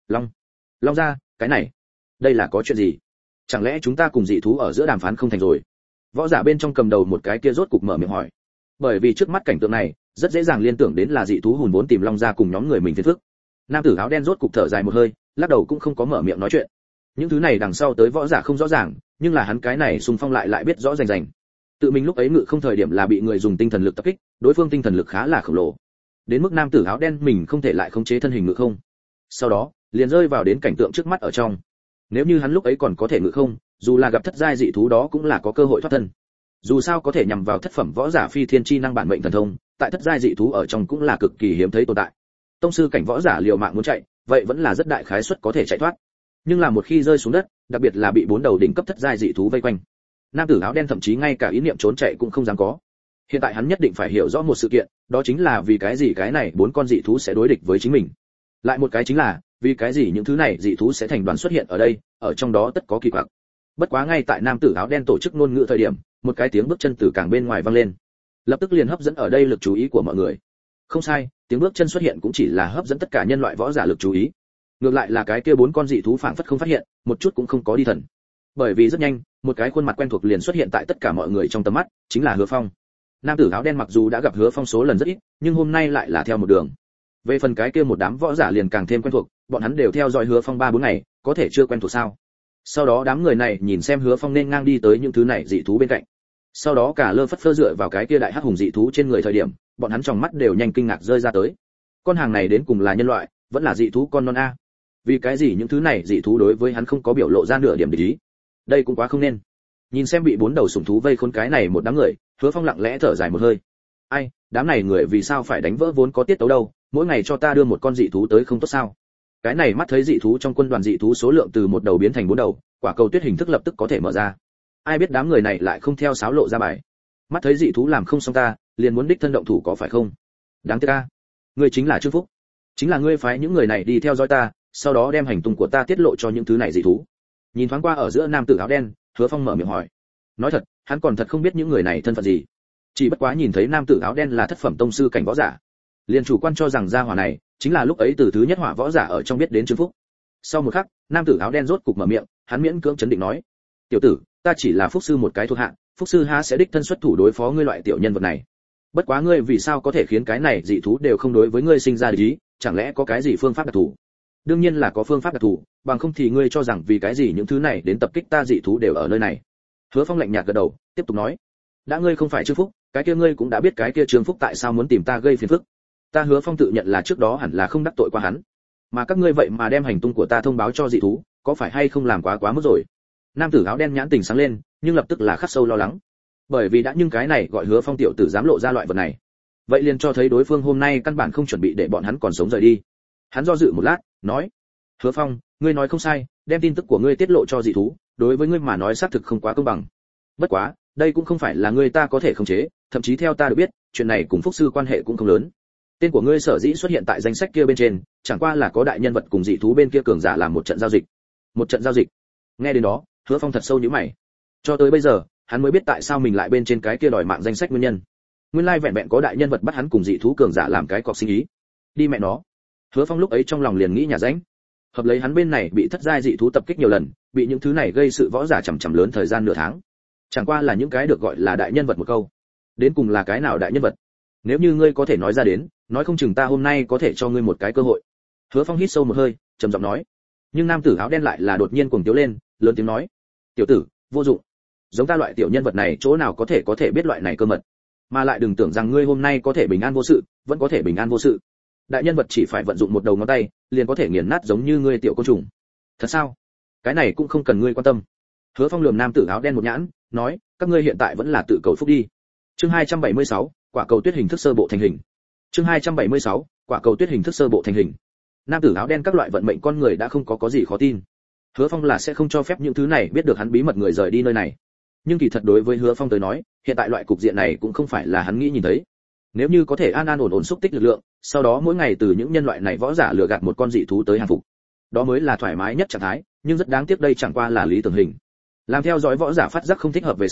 Long gia, cái này, đây là có chuyện gì? Chẳng lẽ chúng ta cùng dị thú ở giữa đàm phán không thành rồi? Võ giả bên trong cầm đầu một cái kia rốt cục mở miệng hỏi. Bởi vì trước mắt cảnh tượng này, rất dễ dàng liên tưởng đến là dị thú hùn vốn tìm Long gia cùng nhóm người mình phiền phức. Nam tử áo đen rốt cục thở dài một hơi, lắc đầu cũng không có mở miệng nói chuyện. Những thứ này đằng sau tới võ giả không rõ ràng, nhưng là hắn cái này xung phong lại biết rõ rành rành. Tự mình lúc ấy ngự không thời điểm là bị người dùng tinh thần lực tập kích, đối phương tinh thần lực khá là khổng lồ. Đến mức nam tử áo đen mình không thể lại khống chế thân hình ngự không. Sau đó, liền rơi vào đến cảnh tượng trước mắt ở trong. Nếu như hắn lúc ấy còn có thể ngự không, dù là gặp thất giai dị thú đó cũng là có cơ hội thoát thân. Dù sao có thể nhằm vào thất phẩm võ giả phi thiên chi năng bản mệnh thần thông, tại thất giai dị thú ở trong cũng là cực kỳ hiếm thấy tồn tại. Tông sư cảnh võ giả liều mạng muốn chạy, vậy vẫn là rất đại khái suất có thể chạy thoát. Nhưng là một khi rơi xuống đất, đặc biệt là bị bốn đầu đỉnh cấp thất giai dị thú vây quanh, nam tử áo đen thậm chí ngay cả ý niệm trốn chạy cũng không dám có. Hiện tại hắn nhất định phải hiểu rõ một sự kiện, đó chính là vì cái gì cái này bốn con dị thú sẽ đối địch với chính mình. Lại một cái chính là, vì cái gì những thứ này dị thú sẽ thành đoàn xuất hiện ở đây, ở trong đó tất có kỳ quặc. Bất quá ngay tại nam tử áo đen tổ chức ngôn ngữ thời điểm, một cái tiếng bước chân từ càng bên ngoài vang lên, lập tức liền hấp dẫn ở đây lực chú ý của mọi người. Không sai, tiếng bước chân xuất hiện cũng chỉ là hấp dẫn tất cả nhân loại võ giả lực chú ý. Ngược lại là cái kia bốn con dị thú phảng phất không phát hiện, một chút cũng không có đi thần. Bởi vì rất nhanh, một cái khuôn mặt quen thuộc liền xuất hiện tại tất cả mọi người trong tầm mắt, chính là Hứa Phong. Nam tử áo đen mặc dù đã gặp Hứa Phong số lần rất ít, nhưng hôm nay lại là theo một đường. Về phần cái kia một đám võ giả liền càng thêm quen thuộc, bọn hắn đều theo dõi Hứa Phong 3-4 ngày, có thể chưa quen thuộc sao? Sau đó đám người này nhìn xem Hứa Phong nên ngang đi tới những thứ này dị thú bên cạnh. Sau đó cả lơ phất phơ dựa vào cái kia đại hắc hùng dị thú trên người thời điểm, bọn hắn trong mắt đều nhanh kinh ngạc rơi ra tới. Con hàng này đến cùng là nhân loại, vẫn là dị thú con non a? Vì cái gì những thứ này dị thú đối với hắn không có biểu lộ ra nửa điểm địch ý? Đây cũng quá không nên. Nhìn xem bị bốn đầu sủng thú vây khốn cái này một đám người, Hứa Phong lặng lẽ thở dài một hơi. Ai, đám này người vì sao phải đánh vỡ vốn có tiết tấu đâu, mỗi ngày cho ta đưa một con dị thú tới không tốt sao? Cái này mắt thấy dị thú trong quân đoàn dị thú số lượng từ một đầu biến thành bốn đầu, quả cầu tuyết hình thức lập tức có thể mở ra. Ai biết đám người này lại không theo sáo lộ ra bài. Mắt thấy dị thú làm không xong ta, liền muốn đích thân động thủ có phải không? Đáng tiếc a. Ngươi chính là Trương Phúc. Chính là ngươi phái những người này đi theo dõi ta, sau đó đem hành tung của ta tiết lộ cho những thứ này dị thú. Nhìn thoáng qua ở giữa nam tử áo đen, Hứa Phong mở miệng hỏi. Nói thật, hắn còn thật không biết những người này thân phận gì. Chỉ bất quá nhìn thấy nam tử áo đen là thất phẩm tông sư cảnh võ giả, liền chủ quan cho rằng gia hỏa này chính là lúc ấy từ thứ nhất hỏa võ giả ở trong biết đến Trương Phúc. Sau một khắc, nam tử áo đen rốt cục mở miệng, hắn miễn cưỡng chấn định nói: "Tiểu tử, ta chỉ là Phúc sư một cái thuộc hạ, Phúc sư há sẽ đích thân xuất thủ đối phó ngươi loại tiểu nhân vật này. Bất quá ngươi vì sao có thể khiến cái này dị thú đều không đối với ngươi sinh ra địch ý, chẳng lẽ có cái gì phương pháp đặc thù?" Đương nhiên là có phương pháp đặc thù, bằng không thì ngươi cho rằng vì cái gì những thứ này đến tập kích ta dị thú đều ở nơi này. Hứa Phong lạnh nhạt gật đầu, tiếp tục nói: "Đã ngươi không phải Trương Phúc, cái kia ngươi cũng đã biết cái kia Trương Phúc tại sao muốn tìm ta gây phiền phức. Ta Hứa Phong tự nhận là trước đó hẳn là không đắc tội qua hắn, mà các ngươi vậy mà đem hành tung của ta thông báo cho dị thú, có phải hay không làm quá mức rồi?" Nam tử áo đen nhãn tình sáng lên, nhưng lập tức là khắc sâu lo lắng. Bởi vì đã nhưng cái này gọi Hứa Phong tiểu tử dám lộ ra loại vật này, vậy liền cho thấy đối phương hôm nay căn bản không chuẩn bị để bọn hắn còn sống rời đi. Hắn do dự một lát, nói: "Hứa Phong, ngươi nói không sai, đem tin tức của ngươi tiết lộ cho dị thú, đối với ngươi mà nói xác thực không quá công bằng. Bất quá, đây cũng không phải là ngươi ta có thể khống chế, thậm chí theo ta được biết, chuyện này cùng Phúc sư quan hệ cũng không lớn. Tên của ngươi sở dĩ xuất hiện tại danh sách kia bên trên, chẳng qua là có đại nhân vật cùng dị thú bên kia cường giả làm một trận giao dịch." Một trận giao dịch? Nghe đến đó, Hứa Phong thật sâu nhíu mày. Cho tới bây giờ, hắn mới biết tại sao mình lại bên trên cái kia đòi mạng danh sách nguyên nhân. Nguyên lai vẹn vẹn có đại nhân vật bắt hắn cùng dị thú cường giả làm cái cọc sinh ý. Đi mẹ nó. Hứa Phong lúc ấy trong lòng liền nghĩ nhà ránh. Hợp lấy hắn bên này bị thất giai dị thú tập kích nhiều lần, bị những thứ này gây sự võ giả chằm chằm lớn thời gian nửa tháng. Chẳng qua là những cái được gọi là đại nhân vật một câu. Đến cùng là cái nào đại nhân vật? Nếu như ngươi có thể nói ra đến, nói không chừng ta hôm nay có thể cho ngươi một cái cơ hội. Hứa Phong hít sâu một hơi, trầm giọng nói. Nhưng nam tử áo đen lại là đột nhiên cuồng tiếu lên, lớn tiếng nói: "Tiểu tử, vô dụng. Giống ta loại tiểu nhân vật này chỗ nào có thể biết loại này cơ mật. Mà lại đừng tưởng rằng ngươi hôm nay có thể bình an vô sự, vẫn có thể bình an vô sự. Đại nhân vật chỉ phải vận dụng một đầu ngón tay, liền có thể nghiền nát giống như ngươi tiểu côn trùng. Thật sao? Cái này cũng không cần ngươi quan tâm." Hứa Phong lườm nam tử áo đen một nhãn, nói: "Các ngươi hiện tại vẫn là tự cầu phúc đi." Chương 276, quả cầu tuyết hình thức sơ bộ thành hình. Chương 276, quả cầu tuyết hình thức sơ bộ thành hình. Nam tử áo đen các loại vận mệnh con người đã không có gì khó tin. Hứa Phong là sẽ không cho phép những thứ này biết được hắn bí mật người rời đi nơi này. Nhưng kỳ thật đối với Hứa Phong tới nói, hiện tại loại cục diện này cũng không phải là hắn nghĩ nhìn thấy. Nếu như có thể an an ổn ổn xúc tích lực lượng, sau đó mỗi ngày từ những nhân loại này võ giả lừa gạt một con dị thú tới hàng phục, đó mới là thoải mái nhất trạng thái, nhưng rất đáng tiếc đây chẳng qua là lý tưởng hình. Làm theo dõi võ giả phát giác không thích hợp về sau,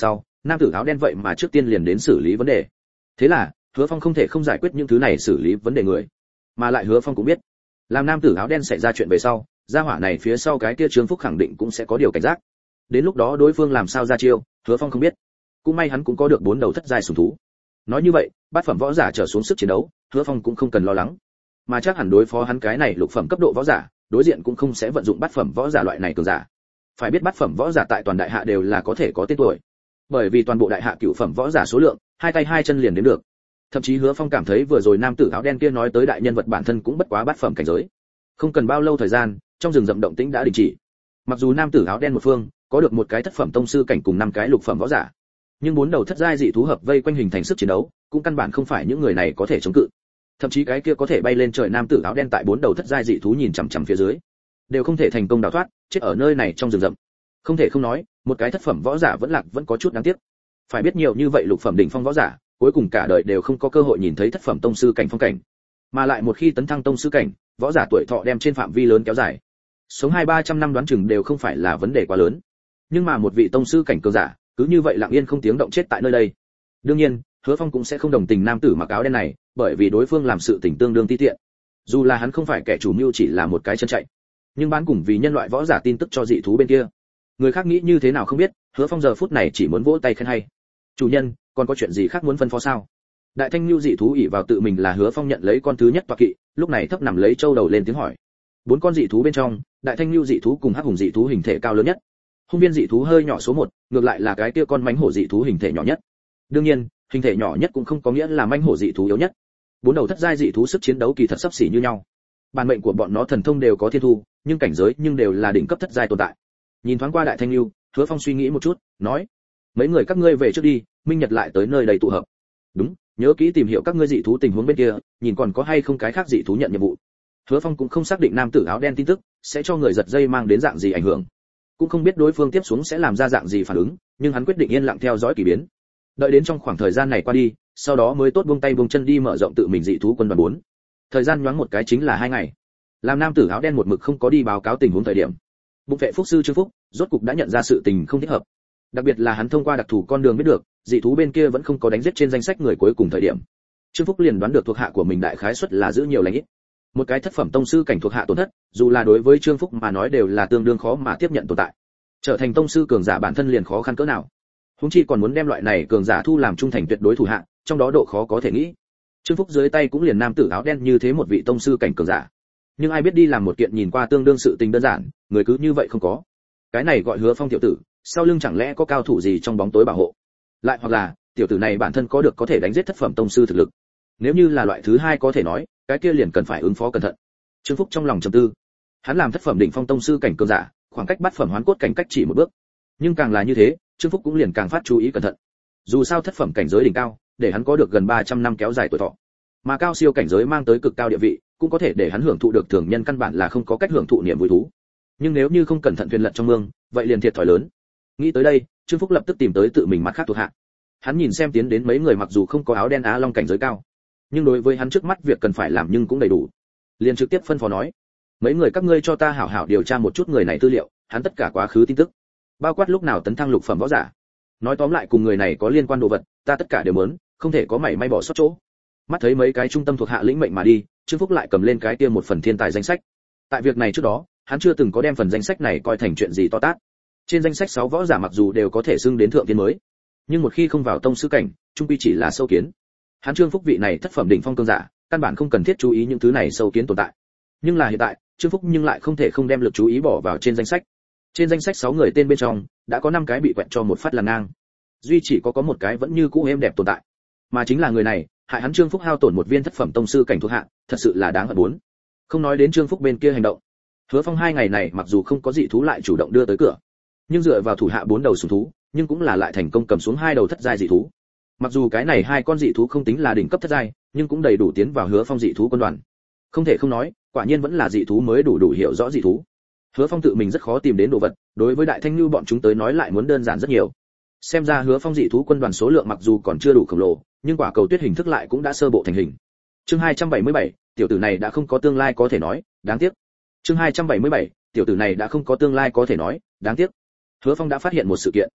nam tử áo đen vậy mà trước tiên liền đến xử lý vấn đề. Thế là Hứa Phong không thể không giải quyết những thứ này xử lý vấn đề người, mà lại Hứa Phong cũng biết, làm nam tử áo đen xảy ra chuyện về sau, gia hỏa này phía sau cái kia Trương Phúc khẳng định cũng sẽ có điều cảnh giác. Đến lúc đó đối phương làm sao ra chiêu, Hứa Phong không biết. Cũng may hắn cũng có được 4 đầu thất giai sủng thú. Nói như vậy, bát phẩm võ giả trở xuống sức chiến đấu, Hứa Phong cũng không cần lo lắng. Mà chắc hẳn đối phó hắn cái này lục phẩm cấp độ võ giả, đối diện cũng không sẽ vận dụng bát phẩm võ giả loại này cường giả. Phải biết bát phẩm võ giả tại toàn đại hạ đều là có thể có tên tuổi. Bởi vì toàn bộ đại hạ cửu phẩm võ giả số lượng, hai tay hai chân liền đếm được. Thậm chí Hứa Phong cảm thấy vừa rồi nam tử áo đen kia nói tới đại nhân vật bản thân cũng bất quá bát phẩm cảnh giới. Không cần bao lâu thời gian, trong rừng rậm động tĩnh đã đình chỉ. Mặc dù nam tử áo đen một phương có được một cái thất phẩm tông sư cảnh cùng 5 cái lục phẩm võ giả, nhưng 4 đầu thất giai dị thú hợp vây quanh hình thành sức chiến đấu, cũng căn bản không phải những người này có thể chống cự. Thậm chí cái kia có thể bay lên trời nam tử áo đen tại 4 đầu thất giai dị thú nhìn chằm chằm phía dưới, đều không thể thành công đào thoát, chết ở nơi này trong rừng rậm. Không thể không nói, một cái thất phẩm võ giả vẫn có chút đáng tiếc. Phải biết nhiều như vậy lục phẩm đỉnh phong võ giả, cuối cùng cả đời đều không có cơ hội nhìn thấy thất phẩm tông sư cảnh phong cảnh. Mà lại một khi tấn thăng tông sư cảnh, võ giả tuổi thọ đem trên phạm vi lớn kéo dài. Sống 200-300 năm đoán chừng đều không phải là vấn đề quá lớn. Nhưng mà một vị tông sư cảnh cường giả, cứ như vậy lặng yên không tiếng động chết tại nơi đây. Đương nhiên, Hứa Phong cũng sẽ không đồng tình nam tử mặc áo đen này, bởi vì đối phương làm sự tình tương đương ti tiện. Dù là hắn không phải kẻ chủ mưu chỉ là một cái chân chạy, nhưng bán cùng vì nhân loại võ giả tin tức cho dị thú bên kia. Người khác nghĩ như thế nào không biết, Hứa Phong giờ phút này chỉ muốn vỗ tay khen hay. Chủ nhân, còn có chuyện gì khác muốn phân phó sao? Đại thanh lưu dị thú ỷ vào tự mình là Hứa Phong nhận lấy con thứ nhất tọa kỵ, lúc này thấp nằm lấy châu đầu lên tiếng hỏi. 4 con dị thú bên trong, đại thanh lưu dị thú cùng hắc hùng dị thú hình thể cao lớn nhất. Hung viên dị thú hơi nhỏ số 1, ngược lại là cái kia con mãnh hổ dị thú hình thể nhỏ nhất. Đương nhiên, hình thể nhỏ nhất cũng không có nghĩa là mãnh hổ dị thú yếu nhất. 4 đầu thất giai dị thú sức chiến đấu kỳ thật sắp xỉ như nhau. Bản mệnh của bọn nó thần thông đều có thiên thu, nhưng cảnh giới nhưng đều là đỉnh cấp thất giai tồn tại. Nhìn thoáng qua đại thanh lưu, Hứa Phong suy nghĩ một chút, nói: "Mấy người các ngươi về trước đi, minh nhật lại tới nơi đầy tụ hợp." "Đúng, nhớ kỹ tìm hiểu các ngươi dị thú tình huống bên kia, nhìn còn có hay không cái khác dị thú nhận nhiệm vụ." Hứa Phong cũng không xác định nam tử áo đen tin tức sẽ cho người giật dây mang đến dạng gì ảnh hưởng, cũng không biết đối phương tiếp xuống sẽ làm ra dạng gì phản ứng, nhưng hắn quyết định yên lặng theo dõi kỳ biến. Đợi đến trong khoảng thời gian này qua đi, sau đó mới tốt buông tay buông chân đi mở rộng tự mình dị thú quân đoàn 4. Thời gian nhoáng một cái chính là 2 ngày. Làm nam tử áo đen một mực không có đi báo cáo tình huống thời điểm, bụng vệ phúc sư Trương Phúc rốt cục đã nhận ra sự tình không thích hợp. Đặc biệt là hắn thông qua đặc thù con đường biết được, dị thú bên kia vẫn không có đánh giết trên danh sách người cuối cùng thời điểm. Trương Phúc liền đoán được thuộc hạ của mình đại khái suất là giữ nhiều lành ít. Một cái thất phẩm tông sư cảnh thuộc hạ tổn thất, dù là đối với Trương Phúc mà nói đều là tương đương khó mà tiếp nhận tồn tại. Trở thành tông sư cường giả bản thân liền khó khăn cỡ nào, huống chi còn muốn đem loại này cường giả thu làm trung thành tuyệt đối thủ hạ, trong đó độ khó có thể nghĩ. Trương Phúc dưới tay cũng liền nam tử áo đen như thế một vị tông sư cảnh cường giả, nhưng ai biết đi làm một kiện nhìn qua tương đương sự tình đơn giản, người cứ như vậy không có. Cái này gọi Hứa Phong tiểu tử, sau lưng chẳng lẽ có cao thủ gì trong bóng tối bảo hộ? Lại hoặc là, tiểu tử này bản thân có được có thể đánh giết thất phẩm tông sư thực lực. Nếu như là loại thứ hai có thể nói, cái kia liền cần phải ứng phó cẩn thận. Trương Phúc trong lòng trầm tư. Hắn làm thất phẩm đỉnh phong tông sư cảnh cường giả, khoảng cách bát phẩm hoán cốt cảnh cách chỉ một bước. Nhưng càng là như thế, Trương Phúc cũng liền càng phát chú ý cẩn thận. Dù sao thất phẩm cảnh giới đỉnh cao, để hắn có được gần 300 năm kéo dài tuổi thọ. Mà cao siêu cảnh giới mang tới cực cao địa vị, cũng có thể để hắn hưởng thụ được thường nhân căn bản là không có cách hưởng thụ niềm vui thú. Nhưng nếu như không cẩn thận thuyền lật trong mương, vậy liền thiệt thòi lớn. Nghĩ tới đây, Trương Phúc lập tức tìm tới tự mình mặt khác thuộc hạ. Hắn nhìn xem tiến đến mấy người mặc dù không có áo đen á long cảnh giới cao, nhưng đối với hắn trước mắt việc cần phải làm nhưng cũng đầy đủ. Liền trực tiếp phân phó nói: "Mấy người các ngươi cho ta hảo hảo điều tra một chút người này tư liệu, hắn tất cả quá khứ tin tức, bao quát lúc nào tấn thăng lục phẩm võ giả. Nói tóm lại cùng người này có liên quan đồ vật, ta tất cả đều muốn, không thể có mảy may bỏ sót chỗ." Mắt thấy mấy cái trung tâm thuộc hạ lĩnh mệnh mà đi, Trương Phúc lại cầm lên cái kia một phần thiên tài danh sách. Tại việc này trước đó, hắn chưa từng có đem phần danh sách này coi thành chuyện gì to tát. Trên danh sách 6 võ giả mặc dù đều có thể xưng đến thượng tiên mới, nhưng một khi không vào tông sư cảnh, trung quy chỉ là sâu kiến. Hắn Trương Phúc vị này thất phẩm đỉnh phong cường giả, căn bản không cần thiết chú ý những thứ này sâu kiến tồn tại. Nhưng là hiện tại, Trương Phúc nhưng lại không thể không đem lực chú ý bỏ vào trên danh sách. Trên danh sách 6 người tên bên trong, đã có 5 cái bị quẹt cho một phát là ngang. Duy chỉ có một cái vẫn như cũ êm đẹp tồn tại. Mà chính là người này, hại hắn Trương Phúc hao tổn một viên thất phẩm tông sư cảnh thuộc hạ, thật sự là đáng hận bốn. Không nói đến Trương Phúc bên kia hành động. Hứa Phong 2 ngày này mặc dù không có dị thú lại chủ động đưa tới cửa, nhưng dựa vào thủ hạ 4 đầu sủng thú, nhưng cũng là lại thành công cầm xuống 2 đầu thất giai dị thú. Mặc dù cái này 2 con dị thú không tính là đỉnh cấp thất giai, nhưng cũng đầy đủ tiến vào Hứa Phong dị thú quân đoàn. Không thể không nói, quả nhiên vẫn là dị thú mới đủ hiểu rõ dị thú. Hứa Phong tự mình rất khó tìm đến đồ vật, đối với Đại Thanh Nưu bọn chúng tới nói lại muốn đơn giản rất nhiều. Xem ra Hứa Phong dị thú quân đoàn số lượng mặc dù còn chưa đủ khổng lồ, nhưng quả cầu tuyết hình thức lại cũng đã sơ bộ thành hình. Chương 277, tiểu tử này đã không có tương lai có thể nói, đáng tiếc. Chương 277, tiểu tử này đã không có tương lai có thể nói, đáng tiếc. Hứa Phong đã phát hiện một sự kiện.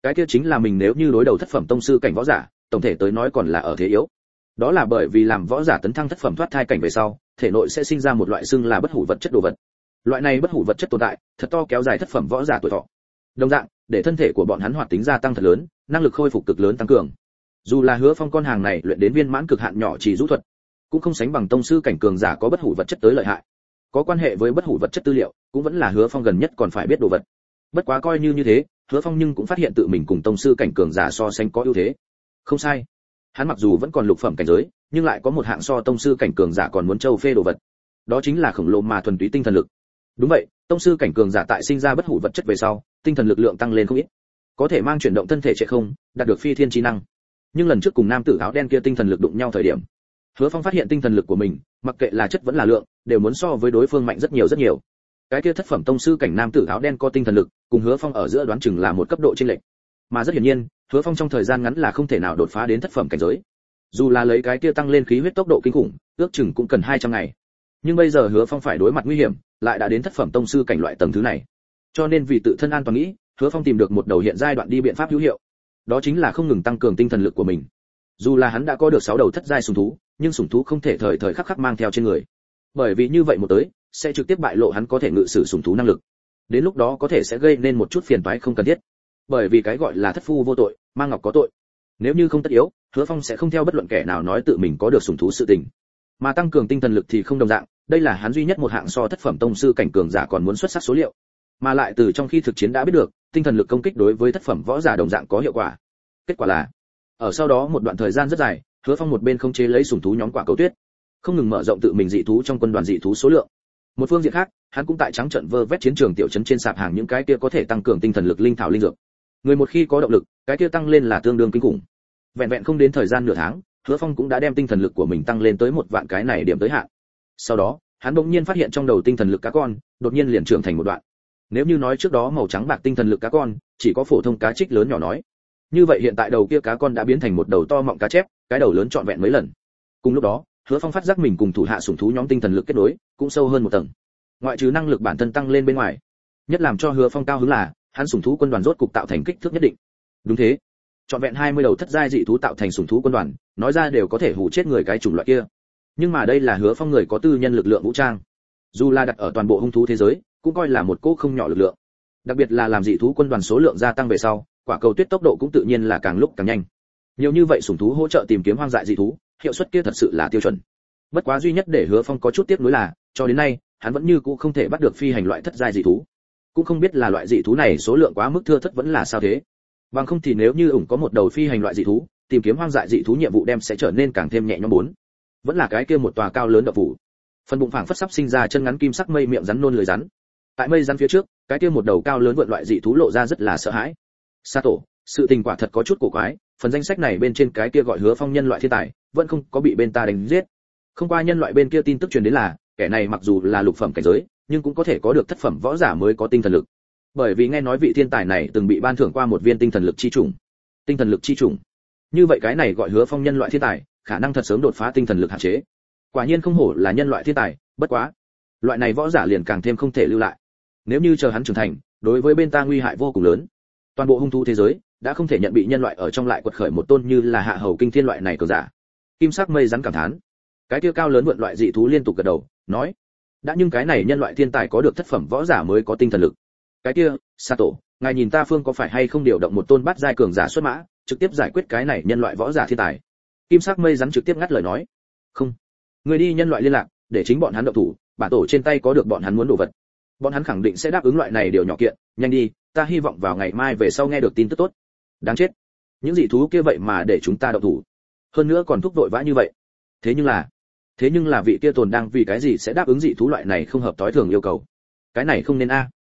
Cái kia chính là mình nếu như đối đầu thất phẩm tông sư cảnh võ giả, tổng thể tới nói còn là ở thế yếu. Đó là bởi vì làm võ giả tấn thăng thất phẩm thoát thai cảnh về sau, thể nội sẽ sinh ra một loại xưng là bất hủ vật chất đồ vật. Loại này bất hủ vật chất tồn tại, thật to kéo dài thất phẩm võ giả tuổi thọ. Đồng dạng, để thân thể của bọn hắn hoạt tính gia tăng thật lớn, năng lực khôi phục cực lớn tăng cường. Dù là Hứa Phong con hàng này luyện đến viên mãn cực hạn nhỏ chỉ rũ thuật, cũng không sánh bằng tông sư cảnh cường giả có bất hủ vật chất tới lợi hại. Có quan hệ với bất hủ vật chất tư liệu, cũng vẫn là Hứa Phong gần nhất còn phải biết đồ vật. Bất quá coi như thế, Hứa Phong nhưng cũng phát hiện tự mình cùng tông sư cảnh cường giả so sánh có ưu thế. Không sai, hắn mặc dù vẫn còn lục phẩm cảnh giới, nhưng lại có một hạng so tông sư cảnh cường giả còn muốn châu phê đồ vật. Đó chính là khổng lồ mà thuần túy tinh thần lực. Đúng vậy, tông sư cảnh cường giả tại sinh ra bất hủ vật chất về sau, tinh thần lực lượng tăng lên không ít, có thể mang chuyển động thân thể chạy không, đạt được phi thiên trí năng. Nhưng lần trước cùng nam tử áo đen kia tinh thần lực đụng nhau thời điểm, Hứa Phong phát hiện tinh thần lực của mình, mặc kệ là chất vẫn là lượng, đều muốn so với đối phương mạnh rất nhiều rất nhiều. Cái kia thất phẩm tông sư cảnh nam tử áo đen có tinh thần lực, cùng Hứa Phong ở giữa đoán chừng là một cấp độ chênh lệch. Mà rất hiển nhiên, Hứa Phong trong thời gian ngắn là không thể nào đột phá đến thất phẩm cảnh giới. Dù là lấy cái kia tăng lên khí huyết tốc độ kinh khủng, ước chừng cũng cần 200 ngày. Nhưng bây giờ Hứa Phong phải đối mặt nguy hiểm, lại đã đến thất phẩm tông sư cảnh loại tầng thứ này. Cho nên vì tự thân an toàn nghĩ, Hứa Phong tìm được một đầu hiện giai đoạn đi biện pháp hữu hiệu. Đó chính là không ngừng tăng cường tinh thần lực của mình. Dù là hắn đã có được 6 đầu thất giai sủng thú, nhưng sủng thú không thể thời thời khắc khắc mang theo trên người. Bởi vì như vậy một tới, sẽ trực tiếp bại lộ hắn có thể ngự sử sủng thú năng lực. Đến lúc đó có thể sẽ gây nên một chút phiền toái không cần thiết. Bởi vì cái gọi là thất phu vô tội, mang ngọc có tội. Nếu như không tất yếu, Hứa Phong sẽ không theo bất luận kẻ nào nói tự mình có được sủng thú sự tình. Mà tăng cường tinh thần lực thì không đồng dạng, đây là hắn duy nhất một hạng so thất phẩm tông sư cảnh cường giả còn muốn xuất sắc số liệu. Mà lại từ trong khi thực chiến đã biết được, tinh thần lực công kích đối với thất phẩm võ giả đồng dạng có hiệu quả. Kết quả là, ở sau đó một đoạn thời gian rất dài, Hứa Phong một bên khống chế lấy sủng thú nhóm quả cầu tuyết, không ngừng mở rộng tự mình dị thú trong quân đoàn dị thú số lượng. Một phương diện khác, hắn cũng tại trắng trận vơ vét chiến trường tiểu trấn trên sạp hàng những cái kia có thể tăng cường tinh thần lực linh thảo linh dược. Người một khi có động lực, cái kia tăng lên là tương đương kinh khủng. Vẹn vẹn không đến thời gian nửa tháng, Hứa Phong cũng đã đem tinh thần lực của mình tăng lên tới 1 vạn cái này điểm tới hạn. Sau đó, hắn bỗng nhiên phát hiện trong đầu tinh thần lực cá con, đột nhiên liền trưởng thành một đoạn. Nếu như nói trước đó màu trắng bạc tinh thần lực cá con, chỉ có phổ thông cá trích lớn nhỏ nói. Như vậy hiện tại đầu kia cá con đã biến thành một đầu to mọng cá chép, cái đầu lớn trọn vẹn mấy lần. Cùng lúc đó, Hứa Phong phát giác mình cùng thủ hạ sủng thú nhóm tinh thần lực kết nối, cũng sâu hơn một tầng. Ngoại trừ năng lực bản thân tăng lên bên ngoài, nhất làm cho Hứa Phong cao hứng là, hắn sủng thú quân đoàn rốt cục tạo thành kích thước nhất định. Đúng thế, trọn vẹn 20 đầu thất giai dị thú tạo thành sủng thú quân đoàn, nói ra đều có thể hù chết người cái chủng loại kia. Nhưng mà đây là Hứa Phong người có tư nhân lực lượng vũ trang, dù là đặt ở toàn bộ hung thú thế giới, cũng coi là một cỗ không nhỏ lực lượng. Đặc biệt là làm dị thú quân đoàn số lượng gia tăng về sau, quả cầu tuyết tốc độ cũng tự nhiên là càng lúc càng nhanh. Nhiều như vậy sủng thú hỗ trợ tìm kiếm hoang dại dị thú, hiệu suất kia thật sự là tiêu chuẩn. Bất quá duy nhất để Hứa Phong có chút tiếc nuối là, cho đến nay, hắn vẫn như cũ không thể bắt được phi hành loại thất giai dị thú. Cũng không biết là loại dị thú này số lượng quá mức thưa thớt vẫn là sao thế. Bằng không thì nếu như ủng có một đầu phi hành loại dị thú, tìm kiếm hoang dại dị thú nhiệm vụ đem sẽ trở nên càng thêm nhẹ nhõm bốn. Vẫn là cái kia một tòa cao lớn đậu phủ. Phần bụng phảng phất sắp sinh ra chân ngắn kim sắc mây miệng rắn nôn lưỡi rắn. Tại mây rắn phía trước, cái kia một đầu cao lớn vượn loại dị thú lộ ra rất là sợ hãi. Sato, sự tình quả thật có chút cổ quái, phần danh sách này bên trên cái kia gọi Hứa Phong nhân loại thiên tài, vẫn không có bị bên ta đánh giết. Không qua nhân loại bên kia tin tức truyền đến là, kẻ này mặc dù là lục phẩm cảnh giới, nhưng cũng có thể có được thất phẩm võ giả mới có tinh thần lực. Bởi vì nghe nói vị thiên tài này từng bị ban thưởng qua một viên tinh thần lực chi chủng. Tinh thần lực chi chủng. Như vậy cái này gọi Hứa Phong nhân loại thiên tài, khả năng thật sớm đột phá tinh thần lực hạn chế. Quả nhiên không hổ là nhân loại thiên tài, bất quá, loại này võ giả liền càng thêm không thể lưu lại. Nếu như chờ hắn trưởng thành, đối với bên ta nguy hại vô cùng lớn. Toàn bộ hung thú thế giới đã không thể nhận bị nhân loại ở trong lại quật khởi một tôn như là Hạ Hầu Kinh Thiên loại này cường giả. Kim sắc mây rắn cảm thán. Cái kia cao lớn vượn loại dị thú liên tục gật đầu, nói: đã nhưng cái này nhân loại thiên tài có được thất phẩm võ giả mới có tinh thần lực. Cái kia, Sato, ngài nhìn ta phương có phải hay không điều động một tôn bát giai cường giả xuất mã, trực tiếp giải quyết cái này nhân loại võ giả thiên tài. Kim sắc mây rắn trực tiếp ngắt lời nói: không, người đi nhân loại liên lạc, để chính bọn hắn động thủ, bản tổ trên tay có được bọn hắn muốn đồ vật. Bọn hắn khẳng định sẽ đáp ứng loại này điều nhỏ kiện, nhanh đi, ta hy vọng vào ngày mai về sau nghe được tin tức tốt. Đáng chết, những dị thú kia vậy mà để chúng ta động thủ, hơn nữa còn thúc vội vã như vậy. Thế nhưng là vị kia tồn đang vì cái gì sẽ đáp ứng dị thú loại này không hợp tối thường yêu cầu? Cái này không nên a.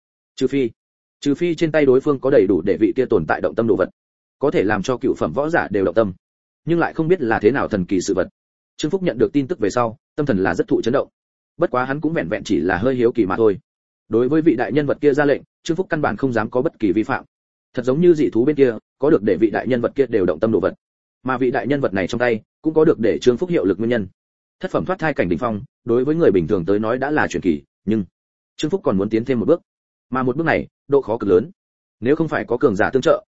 Trừ phi trên tay đối phương có đầy đủ để vị kia tồn tại động tâm đồ vật, có thể làm cho cựu phẩm võ giả đều động tâm, nhưng lại không biết là thế nào thần kỳ sự vật. Trương Phúc nhận được tin tức về sau, tâm thần là rất thụ chấn động. Bất quá hắn cũng vẹn vẹn chỉ là hơi hiếu kỳ mà thôi. Đối với vị đại nhân vật kia ra lệnh, Trương Phúc căn bản không dám có bất kỳ vi phạm. Thật giống như dị thú bên kia, có được để vị đại nhân vật kia đều động tâm đồ vật, mà vị đại nhân vật này trong tay cũng có được để Trương Phúc hiệu lực nguyên nhân. Thất phẩm thoát thai cảnh đỉnh phong, đối với người bình thường tới nói đã là truyền kỳ, nhưng Trương Phúc còn muốn tiến thêm một bước, mà một bước này, độ khó cực lớn. Nếu không phải có cường giả tương trợ,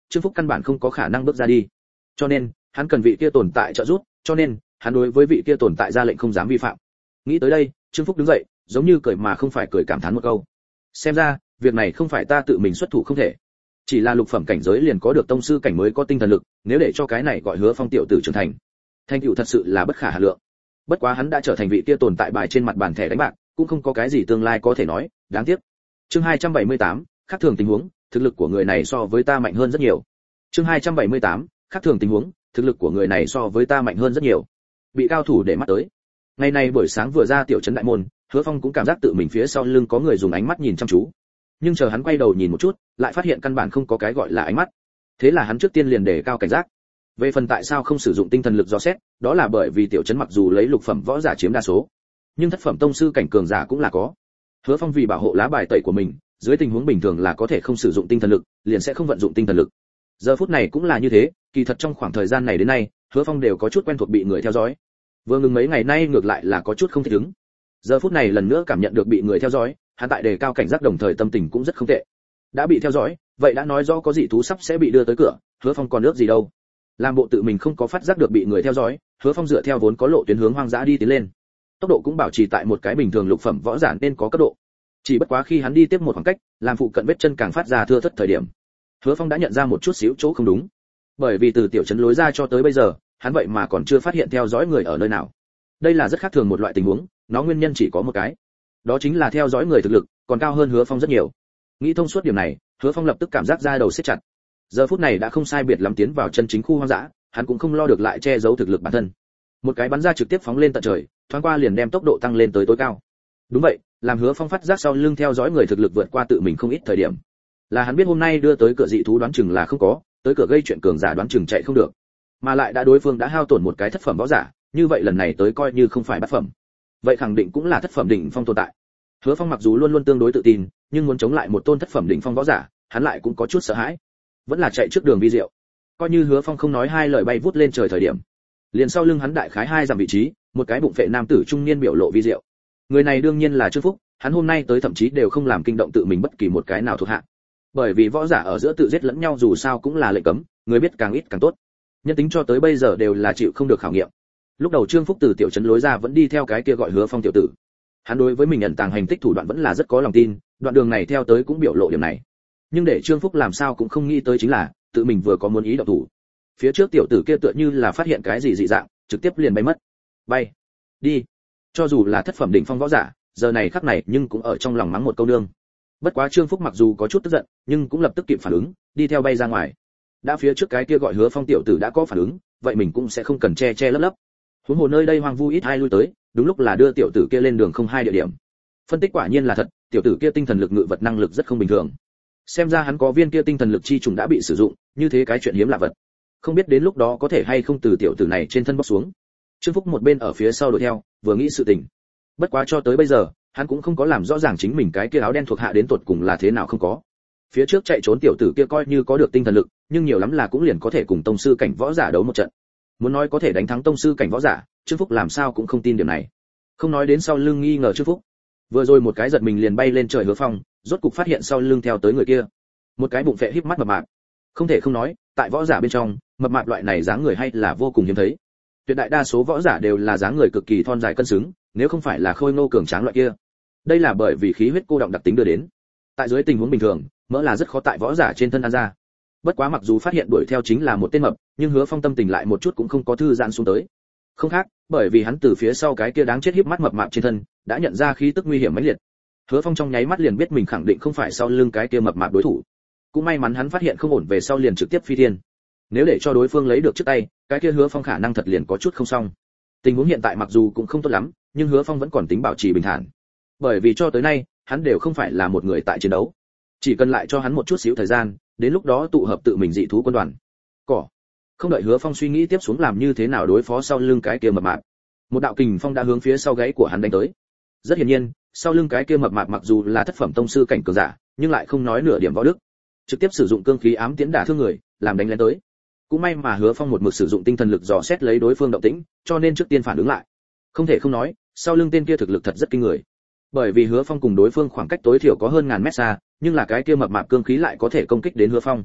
Trương Phúc căn bản không có khả năng bước ra đi. Cho nên, hắn cần vị kia tồn tại trợ giúp, cho nên, hắn đối với vị kia tồn tại ra lệnh không dám vi phạm. Nghĩ tới đây, Trương Phúc đứng dậy, giống như cười mà không phải cười, cảm thán một câu. Xem ra, việc này không phải ta tự mình xuất thủ không thể. Chỉ là lục phẩm cảnh giới liền có được tông sư cảnh mới có tinh thần lực, nếu để cho cái này gọi Hứa Phong tiểu tử trưởng thành, thành tựu thật sự là bất khả hà lượng. Bất quá hắn đã trở thành vị kia tồn tại bài trên mặt bàn thẻ đánh bạc, cũng không có cái gì tương lai có thể nói, đáng tiếc. Chương 278, khác thường tình huống, thực lực của người này so với ta mạnh hơn rất nhiều. Chương 278, khác thường tình huống, thực lực của người này so với ta mạnh hơn rất nhiều. Bị cao thủ để mắt tới. Ngày nay buổi sáng vừa ra tiểu trấn đại môn, Hứa Phong cũng cảm giác tự mình phía sau lưng có người dùng ánh mắt nhìn chăm chú. Nhưng chờ hắn quay đầu nhìn một chút, lại phát hiện căn bản không có cái gọi là ánh mắt. Thế là hắn trước tiên liền đề cao cảnh giác. Về phần tại sao không sử dụng tinh thần lực dò xét, đó là bởi vì tiểu trấn mặc dù lấy lục phẩm võ giả chiếm đa số, nhưng thất phẩm tông sư cảnh cường giả cũng là có. Hứa Phong vì bảo hộ lá bài tẩy của mình, dưới tình huống bình thường là có thể không sử dụng tinh thần lực, liền sẽ không vận dụng tinh thần lực. Giờ phút này cũng là như thế, kỳ thật trong khoảng thời gian này đến nay, Hứa Phong đều có chút quen thuộc bị người theo dõi. Vừa ngừng mấy ngày nay ngược lại là có chút không thích ứng. Giờ phút này lần nữa cảm nhận được bị người theo dõi, hắn tại đề cao cảnh giác đồng thời tâm tình cũng rất không tệ. Đã bị theo dõi, vậy đã nói rõ có dị thú sắp sẽ bị đưa tới cửa, Hứa Phong còn nước gì đâu. Làm bộ tự mình không có phát giác được bị người theo dõi, Hứa Phong dựa theo vốn có lộ tuyến hướng hoang dã đi tiến lên. Tốc độ cũng bảo trì tại một cái bình thường lục phẩm võ giả nên có cấp độ. Chỉ bất quá khi hắn đi tiếp một khoảng cách, làm phụ cận vết chân càng phát ra thưa thớt thời điểm, Hứa Phong đã nhận ra một chút xíu chỗ không đúng. Bởi vì từ tiểu trấn lối ra cho tới bây giờ, hắn vậy mà còn chưa phát hiện theo dõi người ở nơi nào. Đây là rất khác thường một loại tình huống, nó nguyên nhân chỉ có một cái. Đó chính là theo dõi người thực lực còn cao hơn Hứa Phong rất nhiều. Nghĩ thông suốt điểm này, Hứa Phong lập tức cảm giác da đầu siết chặt. Giờ phút này đã không sai biệt lắm tiến vào chân chính khu hoang dã, hắn cũng không lo được lại che giấu thực lực bản thân. Một cái bắn ra trực tiếp phóng lên tận trời, thoáng qua liền đem tốc độ tăng lên tới tối cao. Đúng vậy, làm Hứa Phong phát giác sau lưng theo dõi người thực lực vượt qua tự mình không ít thời điểm. Là hắn biết hôm nay đưa tới cửa dị thú đoán chừng là không có, tới cửa gây chuyện cường giả đoán chừng chạy không được. Mà lại đã đối phương đã hao tổn một cái thất phẩm võ giả, như vậy lần này tới coi như không phải bát phẩm. Vậy khẳng định cũng là thất phẩm đỉnh phong tồn tại. Hứa Phong mặc dù luôn luôn tương đối tự tin, nhưng muốn chống lại một tôn thất phẩm đỉnh phong võ giả, hắn lại cũng có chút sợ hãi. Vẫn là chạy trước đường vi diệu. Coi như Hứa Phong không nói hai lời bay vút lên trời thời điểm, liền sau lưng hắn đại khái 2 dặm vị trí, một cái bụng phệ nam tử trung niên biểu lộ vi diệu. Người này đương nhiên là Trương Phúc, hắn hôm nay tới thậm chí đều không làm kinh động tự mình bất kỳ một cái nào thuộc hạ. Bởi vì võ giả ở giữa tự giết lẫn nhau dù sao cũng là lệnh cấm, người biết càng ít càng tốt. Nhân tính cho tới bây giờ đều là chịu không được khảo nghiệm. Lúc đầu Trương Phúc từ tiểu trấn lối ra vẫn đi theo cái kia gọi Hứa Phong tiểu tử. Hắn đối với mình ẩn tàng hành tích thủ đoạn vẫn là rất có lòng tin, đoạn đường này theo tới cũng biểu lộ điểm này. Nhưng để Trương Phúc làm sao cũng không nghĩ tới chính là, tự mình vừa có muốn ý động thủ. Phía trước tiểu tử kia tựa như là phát hiện cái gì dị dạng, trực tiếp liền bay mất. Bay, đi. Cho dù là thất phẩm đỉnh phong võ giả, giờ này khắc này nhưng cũng ở trong lòng mắng một câu nương. Bất quá Trương Phúc mặc dù có chút tức giận, nhưng cũng lập tức kịp phản ứng, đi theo bay ra ngoài. Đã phía trước cái kia gọi Hứa Phong tiểu tử đã có phản ứng, vậy mình cũng sẽ không cần che che lấp lấp. Huống hồ nơi đây hoang vu ít ai lui tới, đúng lúc là đưa tiểu tử kia lên đường không hai địa điểm. Phân tích quả nhiên là thật, tiểu tử kia tinh thần lực ngự vật năng lực rất không bình thường. Xem ra hắn có viên kia tinh thần lực chi trùng đã bị sử dụng, như thế cái chuyện hiếm lạ vật. Không biết đến lúc đó có thể hay không từ tiểu tử này trên thân bóc xuống. Trương Phúc một bên ở phía sau đuổi theo, vừa nghĩ sự tình. Bất quá cho tới bây giờ, hắn cũng không có làm rõ ràng chính mình cái kia áo đen thuộc hạ đến tột cùng là thế nào không có. Phía trước chạy trốn tiểu tử kia coi như có được tinh thần lực, nhưng nhiều lắm là cũng liền có thể cùng tông sư cảnh võ giả đấu một trận. Muốn nói có thể đánh thắng tông sư cảnh võ giả, Trương Phúc làm sao cũng không tin điểm này. Không nói đến sau lưng nghi ngờ Trương Phúc. Vừa rồi một cái giật mình liền bay lên trời Hứa Phong, rốt cục phát hiện sau lưng theo tới người kia. Một cái bụng phệ híp mắt mập mạp. Không thể không nói, tại võ giả bên trong, mập mạp loại này dáng người hay là vô cùng hiếm thấy. Tuyệt đại đa số võ giả đều là dáng người cực kỳ thon dài cân xứng, nếu không phải là khôi ngô cường tráng loại kia. Đây là bởi vì khí huyết cô động đặc tính đưa đến. Tại dưới tình huống bình thường, mỡ là rất khó tại võ giả trên thân ăn ra. Bất quá mặc dù phát hiện đuổi theo chính là một tên mập, nhưng Hứa Phong tâm tình lại một chút cũng không có thư giãn xuống tới. Không khác, bởi vì hắn từ phía sau cái kia đáng chết híp mắt mập mạp trên thân, đã nhận ra khí tức nguy hiểm mãnh liệt. Hứa Phong trong nháy mắt liền biết mình khẳng định không phải sau lưng cái kia mập mạp đối thủ. Cũng may mắn hắn phát hiện không ổn về sau liền trực tiếp phi thiên. Nếu để cho đối phương lấy được trước tay, cái kia Hứa Phong khả năng thật liền có chút không xong. Tình huống hiện tại mặc dù cũng không tốt lắm, nhưng Hứa Phong vẫn còn tính bảo trì bình thản. Bởi vì cho tới nay, hắn đều không phải là một người tại chiến đấu. Chỉ cần lại cho hắn một chút xíu thời gian, đến lúc đó tụ hợp tự mình dị thú quân đoàn. Cỏ. Không đợi Hứa Phong suy nghĩ tiếp xuống làm như thế nào đối phó sau lưng cái kia mập mạp. Một đạo kình phong đã hướng phía sau gáy của hắn đánh tới. Rất hiển nhiên, sau lưng cái kia mập mạp mặc dù là thất phẩm tông sư cảnh cường giả, nhưng lại không nói nửa điểm võ đức. Trực tiếp sử dụng cương khí ám tiễn đả thương người, làm đánh lén tới. Cũng may mà Hứa Phong một mực sử dụng tinh thần lực dò xét lấy đối phương động tĩnh, cho nên trước tiên phản ứng lại. Không thể không nói, sau lưng tên kia thực lực thật rất kinh người. Bởi vì Hứa Phong cùng đối phương khoảng cách tối thiểu có hơn ngàn mét xa, nhưng là cái kia mập mạp cương khí lại có thể công kích đến Hứa Phong.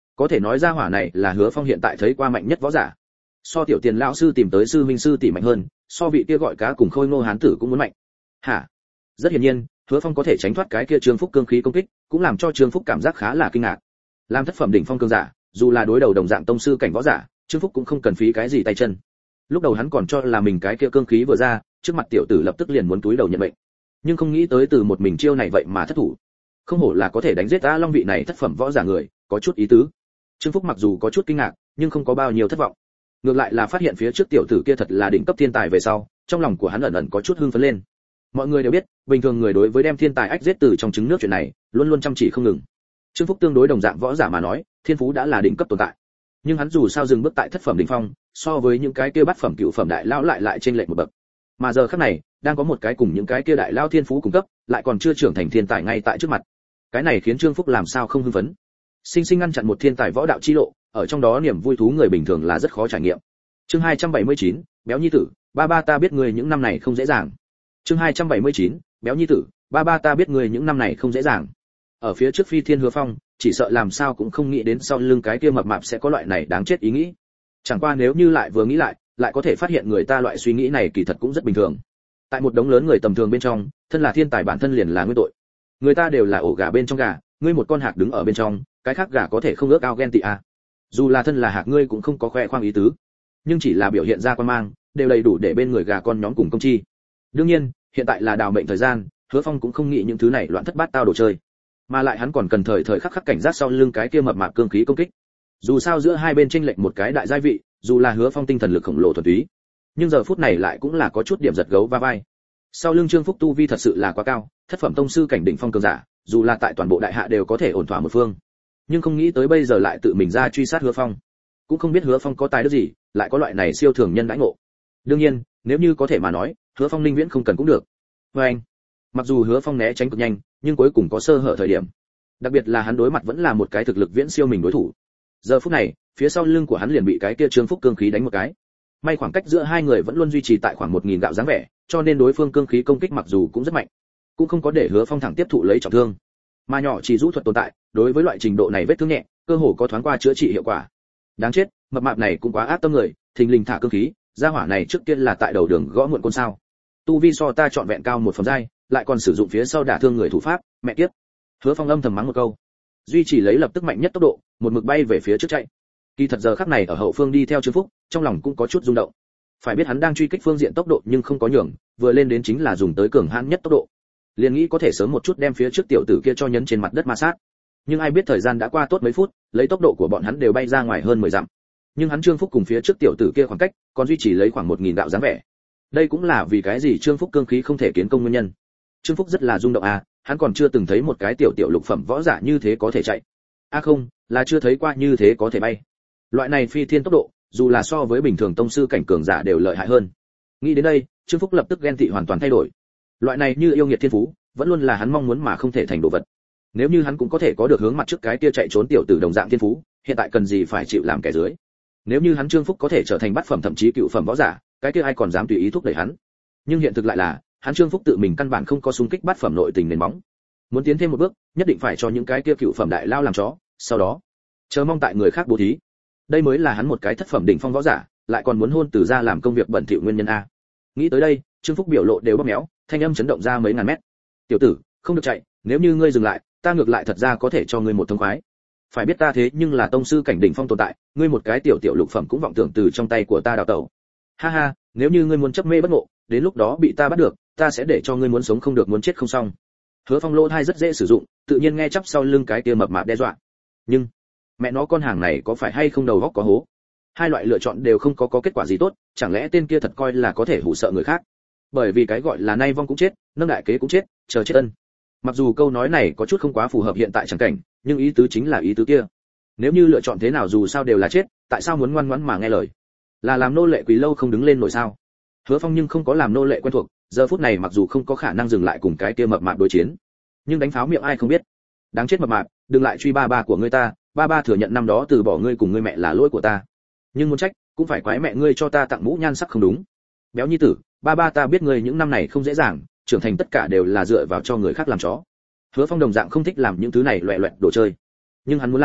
có thể nói ra hỏa này là Hứa Phong hiện tại thấy qua mạnh nhất võ giả. So tiểu tiền lão sư tìm tới sư huynh sư tỷ mạnh hơn, so vị kia gọi cá cùng Khôi Ngô hán tử cũng muốn mạnh. Hả? Rất hiển nhiên, Hứa Phong có thể tránh thoát cái kia Trương Phúc cương khí công kích, cũng làm cho Trương Phúc cảm giác khá là kinh ngạc. Làm thất phẩm đỉnh phong cương giả, dù là đối đầu đồng dạng tông sư cảnh võ giả, Trương Phúc cũng không cần phí cái gì tay chân. Lúc đầu hắn còn cho là mình cái kia cương khí vừa ra, trước mặt tiểu tử lập tức liền muốn túi đầu nhận mệnh. Nhưng không nghĩ tới từ một mình chiêu này vậy mà thất thủ. Không hổ là có thể đánh giết A Long vị này thất phẩm võ giả người, có chút ý tứ. Trương Phúc mặc dù có chút kinh ngạc, nhưng không có bao nhiêu thất vọng. Ngược lại là phát hiện phía trước tiểu tử kia thật là đỉnh cấp thiên tài về sau, trong lòng của hắn ẩn ẩn có chút hưng phấn lên. Mọi người đều biết, bình thường người đối với đem thiên tài ách giết từ trong trứng nước chuyện này, luôn luôn chăm chỉ không ngừng. Trương Phúc tương đối đồng dạng võ giả mà nói, thiên phú đã là đỉnh cấp tồn tại. Nhưng hắn dù sao dừng bước tại thất phẩm đỉnh phong, so với những cái kia bát phẩm cửu phẩm đại lão lại trên lệch một bậc. Mà giờ khắc này, đang có một cái cùng những cái kia đại lão thiên phú cùng cấp, lại còn chưa trưởng thành thiên tài ngay tại trước mặt. Cái này khiến Trương Phúc làm sao không hưng phấn. Sinh sinh ngăn chặn một thiên tài võ đạo chi lộ, ở trong đó niềm vui thú người bình thường là rất khó trải nghiệm. Chương 279, béo nhi tử, ba ba ta biết người những năm này không dễ dàng. Chương 279, béo nhi tử, ba ba ta biết người những năm này không dễ dàng. Ở phía trước Phi Thiên Hứa Phong, chỉ sợ làm sao cũng không nghĩ đến sau lưng cái kia mập mạp sẽ có loại này đáng chết ý nghĩ. Chẳng qua nếu như lại vừa nghĩ lại có thể phát hiện người ta loại suy nghĩ này kỳ thật cũng rất bình thường. Tại một đống lớn người tầm thường bên trong, thân là thiên tài bản thân liền là nguyên tội. Người ta đều là ổ gà bên trong gà, ngươi một con hạc đứng ở bên trong, cái khác gà có thể không ước ao ghen tị à. Dù là thân là hạc ngươi cũng không có khoe khoang ý tứ, nhưng chỉ là biểu hiện ra quan mang, đều đầy đủ để bên người gà con nhóm cùng công chi. Đương nhiên, hiện tại là đào mệnh thời gian, Hứa Phong cũng không nghĩ những thứ này loạn thất bát tao đồ chơi, mà lại hắn còn cần thời khắc cảnh giác sau lưng cái kia mập mạp cương khí công kích. Dù sao giữa hai bên chênh lệch một cái đại giai vị, dù là Hứa Phong tinh thần lực khổng lồ thuần túy, nhưng giờ phút này lại cũng là có chút điểm giật gấu va vai. Sau lưng Trương Phúc tu vi thật sự là quá cao, thất phẩm tông sư cảnh đỉnh phong cường giả, dù là tại toàn bộ đại hạ đều có thể ổn thỏa một phương. Nhưng không nghĩ tới bây giờ lại tự mình ra truy sát Hứa Phong, cũng không biết Hứa Phong có tài đức gì, lại có loại này siêu thường nhân đãi ngộ. Đương nhiên, nếu như có thể mà nói, Hứa Phong linh viễn không cần cũng được. Và anh, mặc dù Hứa Phong né tránh cực nhanh, nhưng cuối cùng có sơ hở thời điểm. Đặc biệt là hắn đối mặt vẫn là một cái thực lực viễn siêu mình đối thủ. Giờ phút này, phía sau lưng của hắn liền bị cái kia Trương Phúc cương khí đánh một cái. May khoảng cách giữa hai người vẫn luôn duy trì tại khoảng 1000 gạo dáng vẻ, cho nên đối phương cương khí công kích mặc dù cũng rất mạnh, cũng không có để Hứa Phong thẳng tiếp thụ lấy trọng thương. Mà nhỏ chỉ rũ thuật tồn tại, đối với loại trình độ này vết thương nhẹ, cơ hồ có thoáng qua chữa trị hiệu quả. Đáng chết, mập mạp này cũng quá ác tâm người, thình lình thả cương khí, gia hỏa này trước kia là tại đầu đường gõ muộn côn sao? Tu vi so ta trọn vẹn cao một phẩm giai, lại còn sử dụng phía sau đả thương người thủ pháp, mẹ kiếp. Hứa Phong âm thầm mắng một câu, duy trì lấy lập tức mạnh nhất tốc độ, một mực bay về phía trước chạy. Kỳ thật giờ khắc này ở hậu phương đi theo Trương Phúc, trong lòng cũng có chút rung động. Phải biết hắn đang truy kích phương diện tốc độ nhưng không có nhường, vừa lên đến chính là dùng tới cường hãn nhất tốc độ. Liền nghĩ có thể sớm một chút đem phía trước tiểu tử kia cho nhấn trên mặt đất ma sát. Nhưng ai biết thời gian đã qua tốt mấy phút, lấy tốc độ của bọn hắn đều bay ra ngoài hơn 10 dặm. Nhưng hắn Trương Phúc cùng phía trước tiểu tử kia khoảng cách, còn duy trì lấy khoảng 1000 đạo dáng vẻ. Đây cũng là vì cái gì Trương Phúc cương khí không thể kiến công nguyên nhân. Trương Phúc rất là rung động à, hắn còn chưa từng thấy một cái tiểu lục phẩm võ giả như thế có thể chạy. Không, là chưa thấy qua như thế có thể bay. Loại này phi thiên tốc độ, dù là so với bình thường tông sư cảnh cường giả đều lợi hại hơn. Nghĩ đến đây, Trương Phúc lập tức ghen tị hoàn toàn thay đổi. Loại này như yêu nghiệt thiên phú, vẫn luôn là hắn mong muốn mà không thể thành đồ vật. Nếu như hắn cũng có thể có được hướng mặt trước cái kia chạy trốn tiểu tử đồng dạng thiên phú, hiện tại cần gì phải chịu làm kẻ dưới. Nếu như hắn Trương Phúc có thể trở thành bát phẩm thậm chí cựu phẩm võ giả, cái kia ai còn dám tùy ý thúc đẩy hắn. Nhưng hiện thực lại là, hắn Trương Phúc tự mình căn bản không có xung kích bát phẩm nội tình nền móng. Muốn tiến thêm một bước, nhất định phải cho những cái kia cựu phẩm đại lao làm chó, sau đó chờ mong tại người khác bố thí. Đây mới là hắn một cái thất phẩm đỉnh phong võ giả, lại còn muốn hôn từ ra làm công việc bẩn thỉu nguyên nhân a. Nghĩ tới đây, Trương Phúc biểu lộ đều bóp méo, thanh âm chấn động ra mấy ngàn mét. Tiểu tử, không được chạy, nếu như ngươi dừng lại, ta ngược lại thật ra có thể cho ngươi một thông khoái. Phải biết ta thế nhưng là tông sư cảnh đỉnh phong tồn tại, ngươi một cái tiểu lục phẩm cũng vọng tưởng từ trong tay của ta đào tẩu. Ha ha, nếu như ngươi muốn chấp mê bất ngộ, đến lúc đó bị ta bắt được, ta sẽ để cho ngươi muốn sống không được muốn chết không xong. Hứa Phong lỗ tai rất dễ sử dụng, tự nhiên nghe chắp sau lưng cái kia mập mạp đe dọa. Nhưng mẹ nó con hàng này có phải hay không đầu óc có hố? Hai loại lựa chọn đều không có kết quả gì tốt, chẳng lẽ tên kia thật coi là có thể hù sợ người khác? Bởi vì cái gọi là nay vong cũng chết, nâng đại kế cũng chết, chờ chết ân. Mặc dù câu nói này có chút không quá phù hợp hiện tại chẳng cảnh, nhưng ý tứ chính là ý tứ kia. Nếu như lựa chọn thế nào dù sao đều là chết, tại sao muốn ngoan ngoãn mà nghe lời? Là làm nô lệ quỳ lâu không đứng lên nổi sao? Hứa Phong nhưng không có làm nô lệ quen thuộc, giờ phút này mặc dù không có khả năng dừng lại cùng cái kia mập mạp đối chiến, nhưng đánh pháo miệng ai không biết. Đáng chết mập mạp, đừng lại truy ba ba của ngươi ta, ba ba thừa nhận năm đó từ bỏ ngươi cùng ngươi mẹ là lỗi của ta. Nhưng muốn trách, cũng phải quái mẹ ngươi cho ta tặng mũ nhan sắc không đúng. Béo nhi tử, ba ba ta biết ngươi những năm này không dễ dàng, trưởng thành tất cả đều là dựa vào cho người khác làm chó. Hứa Phong đồng dạng không thích làm những thứ này loẹt loẹt đồ chơi, nhưng hắn muốn làm,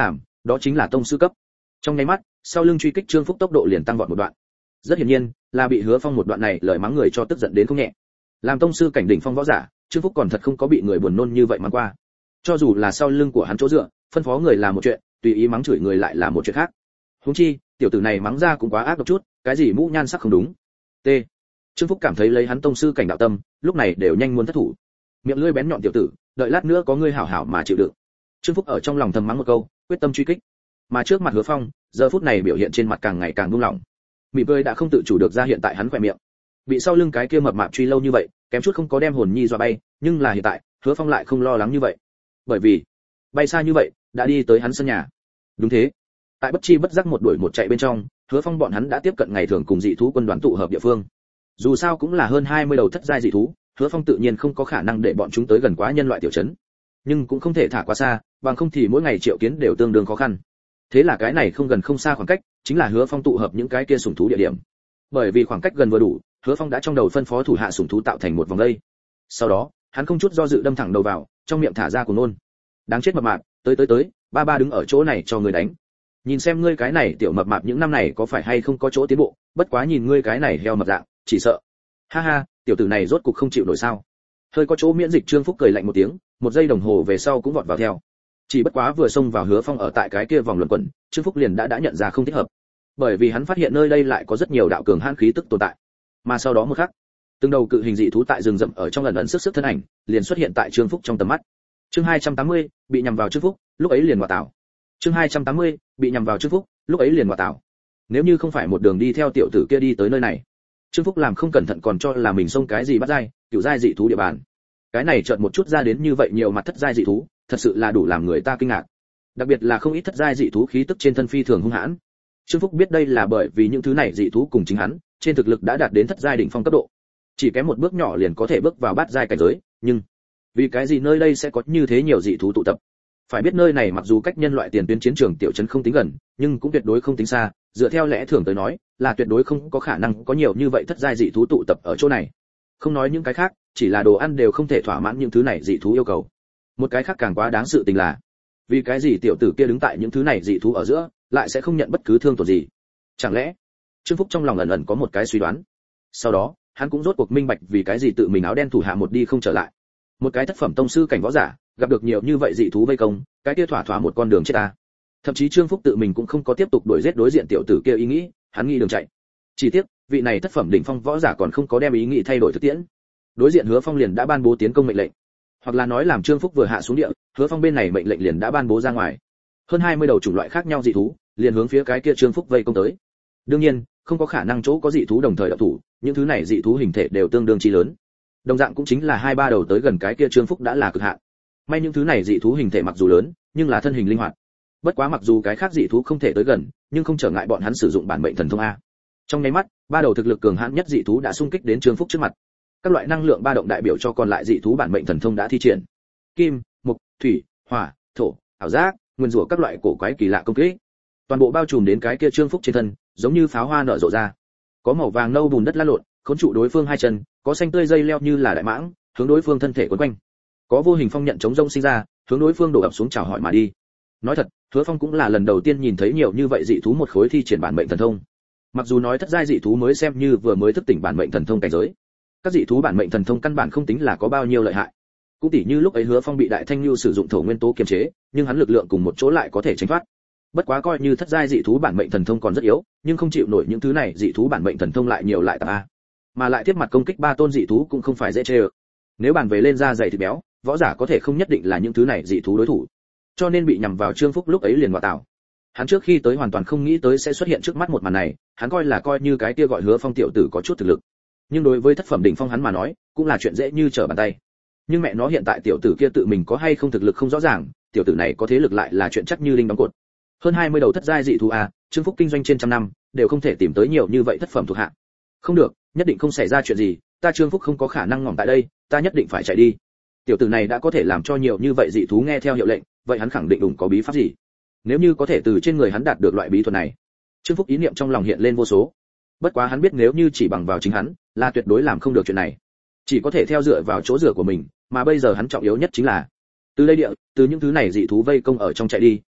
đó chính là tông sư cấp. Trong nháy mắt, sau lưng truy kích Trương Phúc tốc độ liền tăng vọt một đoạn. Rất hiển nhiên, là bị Hứa Phong một đoạn này lời mắng người cho tức giận đến không nhẹ. Làm tông sư cảnh đỉnh phong võ giả, Trương Phúc còn thật không có bị người buồn nôn như vậy mắng qua. Cho dù là sau lưng của hắn chỗ dựa, phân phó người là một chuyện, tùy ý mắng chửi người lại là một chuyện khác. Huống chi, tiểu tử này mắng ra cũng quá ác độc chút, cái gì mũ nhan sắc không đúng. T. Trương Phúc cảm thấy lấy hắn tông sư cảnh đạo tâm, lúc này đều nhanh muốn thất thủ. Miệng lưỡi bén nhọn tiểu tử, đợi lát nữa có ngươi hảo hảo mà chịu đựng. Trương Phúc ở trong lòng thầm mắng một câu, quyết tâm truy kích. Mà trước mặt Hứa Phong, giờ phút này biểu hiện trên mặt càng ngày càng buông lỏng. Mỉm cười đã không tự chủ được ra hiện tại hắn khỏe miệng. Bị sau lưng cái kia mập mạp truy lâu như vậy, kém chút không có đem hồn nhi dọa bay, nhưng là hiện tại, Hứa Phong lại không lo lắng như vậy. Bởi vì, bay xa như vậy, đã đi tới hắn sân nhà. Đúng thế. Tại bất chi bất giác một đuổi một chạy bên trong, Hứa Phong bọn hắn đã tiếp cận ngày thường cùng dị thú quân đoàn tụ hợp địa phương. Dù sao cũng là hơn 20 đầu thất giai dị thú, Hứa Phong tự nhiên không có khả năng để bọn chúng tới gần quá nhân loại tiểu trấn. Nhưng cũng không thể thả quá xa, bằng không thì mỗi ngày triệu kiến đều tương đương khó khăn. Thế là cái này không gần không xa khoảng cách, chính là Hứa Phong tụ hợp những cái kia sủng thú địa điểm. Bởi vì khoảng cách gần vừa đủ, Hứa Phong đã trong đầu phân phó thủ hạ sủng thú tạo thành một vòng dây. Sau đó, hắn không chút do dự đâm thẳng đầu vào, trong miệng thả ra cuồng nôn. Đáng chết mập mạp, tới, ba đứng ở chỗ này cho người đánh. Nhìn xem ngươi cái này tiểu mập mạp những năm này có phải hay không có chỗ tiến bộ, bất quá nhìn ngươi cái này heo mập dạng, chỉ sợ. Ha ha, tiểu tử này rốt cục không chịu nổi sao? Hơi có chỗ miễn dịch Trương Phúc cười lạnh một tiếng, một giây đồng hồ về sau cũng vọt vào theo. Chỉ bất quá vừa xông vào Hứa Phong ở tại cái kia vòng luẩn quẩn, Trương Phúc liền đã nhận ra không thích hợp. Bởi vì hắn phát hiện nơi đây lại có rất nhiều đạo cường hãn khí tức tồn tại. Mà sau đó một khắc, từng đầu cự hình dị thú tại rừng rậm ở trong ẩn ẩn sức thân ảnh, liền xuất hiện tại Trương Phúc trong tầm mắt. Chương 280, bị nhằm vào Trương Phúc, lúc ấy liền ngọa tảo. Chương 280, bị nhằm vào Trương Phúc, lúc ấy liền ngọa tảo. Nếu như không phải một đường đi theo tiểu tử kia đi tới nơi này, Trương Phúc làm không cẩn thận còn cho là mình xông cái gì bắt giai, cửu giai dị thú địa bàn. Cái này chợt một chút ra đến như vậy nhiều mặt thất giai dị thú, thật sự là đủ làm người ta kinh ngạc. Đặc biệt là không ít thất giai dị thú khí tức trên thân phi thường hung hãn. Trương Phúc biết đây là bởi vì những thứ này dị thú cùng chính hắn, trên thực lực đã đạt đến thất giai đỉnh phong cấp độ. Chỉ kém một bước nhỏ liền có thể bước vào bát giai cảnh giới, nhưng vì cái gì nơi đây sẽ có như thế nhiều dị thú tụ tập? Phải biết nơi này mặc dù cách nhân loại tiền tuyến chiến trường tiểu trấn không tính gần, nhưng cũng tuyệt đối không tính xa, dựa theo lẽ thường tới nói, là tuyệt đối không có khả năng có nhiều như vậy thất giai dị thú tụ tập ở chỗ này. Không nói những cái khác, chỉ là đồ ăn đều không thể thỏa mãn những thứ này dị thú yêu cầu. Một cái khác càng quá đáng sự tình là, vì cái gì tiểu tử kia đứng tại những thứ này dị thú ở giữa, lại sẽ không nhận bất cứ thương tổn gì? Chẳng lẽ? Trương Phúc trong lòng ẩn ẩn có một cái suy đoán. Sau đó, hắn cũng rốt cuộc minh bạch vì cái gì tự mình áo đen thủ hạ một đi không trở lại. Một cái thất phẩm tông sư cảnh võ giả, gặp được nhiều như vậy dị thú vây công, cái kia thỏa thỏa một con đường chết ta. Thậm chí Trương Phúc tự mình cũng không có tiếp tục đuổi giết đối diện tiểu tử kia ý nghĩ, hắn nghĩ đường chạy. Chỉ tiếc, vị này thất phẩm đỉnh phong võ giả còn không có đem ý nghĩ thay đổi thực tiễn. Đối diện Hứa Phong liền đã ban bố tiến công mệnh lệnh, hoặc là nói làm Trương Phúc vừa hạ xuống địa, Hứa Phong bên này mệnh lệnh liền đã ban bố ra ngoài. Hơn 20 đầu chủng loại khác nhau dị thú, liền hướng phía cái kia Trương Phúc vây công tới. Đương nhiên, không có khả năng chỗ có dị thú đồng thời động thủ, những thứ này dị thú hình thể đều tương đương chi lớn. Đồng dạng cũng chính là 2-3 đầu tới gần cái kia Trương Phúc đã là cực hạn. May những thứ này dị thú hình thể mặc dù lớn, nhưng là thân hình linh hoạt. Bất quá mặc dù cái khác dị thú không thể tới gần, nhưng không trở ngại bọn hắn sử dụng bản mệnh thần thông a. Trong nháy mắt, 3 đầu thực lực cường hãn nhất dị thú đã xung kích đến Trương Phúc trước mặt. Các loại năng lượng ba động đại biểu cho còn lại dị thú bản mệnh thần thông đã thi triển. Kim, mộc, thủy, hỏa, thổ, ảo giác, nguyên rủa các loại cổ quái kỳ lạ công kích. Toàn bộ bao trùm đến cái kia Trương Phúc trên thân, giống như pháo hoa nở rộ ra. Có màu vàng nâu bùn đất lăn lộn, khốn trụ đối phương hai chân, có xanh tươi dây leo như là đại mãng, hướng đối phương thân thể quấn quanh. Có vô hình phong nhận chống rông sinh ra, hướng đối phương đổ ập xuống chào hỏi mà đi. Nói thật, Hứa Phong cũng là lần đầu tiên nhìn thấy nhiều như vậy dị thú một khối thi triển bản mệnh thần thông. Mặc dù nói thất giai dị thú mới xem như vừa mới thức tỉnh bản mệnh thần thông cảnh giới, các dị thú bản mệnh thần thông căn bản không tính là có bao nhiêu lợi hại. Cũng tỉ như lúc ấy Hứa Phong bị Đại Thanh Nưu sử dụng thổ nguyên tố kiềm chế, nhưng hắn lực lượng cùng một chỗ lại có thể tránh thoát. Bất quá coi như thất giai dị thú bản mệnh thần thông còn rất yếu, nhưng không chịu nổi những thứ này dị thú bản mệnh thần thông lại nhiều lại tạp a. Mà lại tiếp mặt công kích 3 tôn dị thú cũng không phải dễ chơi. Nếu bàn về lên da dày thịt béo, võ giả có thể không nhất định là những thứ này dị thú đối thủ. Cho nên bị nhằm vào Trương Phúc lúc ấy liền ngọa tảo. Hắn trước khi tới hoàn toàn không nghĩ tới sẽ xuất hiện trước mắt một màn này, hắn coi như cái kia gọi Hứa Phong tiểu tử có chút thực lực. Nhưng đối với thất phẩm đỉnh phong hắn mà nói, cũng là chuyện dễ như trở bàn tay. Nhưng mẹ nó hiện tại tiểu tử kia tự mình có hay không thực lực không rõ ràng, tiểu tử này có thế lực lại là chuyện chắc như đinh đóng cột. Hơn 20 đầu thất giai dị thú a, Trương Phúc kinh doanh trên trăm năm, đều không thể tìm tới nhiều như vậy thất phẩm thuộc hạ. Không được, nhất định không xảy ra chuyện gì, ta Trương Phúc không có khả năng ngỏm tại đây, ta nhất định phải chạy đi. Tiểu tử này đã có thể làm cho nhiều như vậy dị thú nghe theo hiệu lệnh, vậy hắn khẳng định đụng có bí pháp gì. Nếu như có thể từ trên người hắn đạt được loại bí thuật này, Trương Phúc ý niệm trong lòng hiện lên vô số. Bất quá hắn biết nếu như chỉ bằng vào chính hắn, là tuyệt đối làm không được chuyện này. Chỉ có thể theo dựa vào chỗ dựa của mình, mà bây giờ hắn trọng yếu nhất chính là từ đây địa, từ những thứ này dị thú vây công ở trong chạy đi,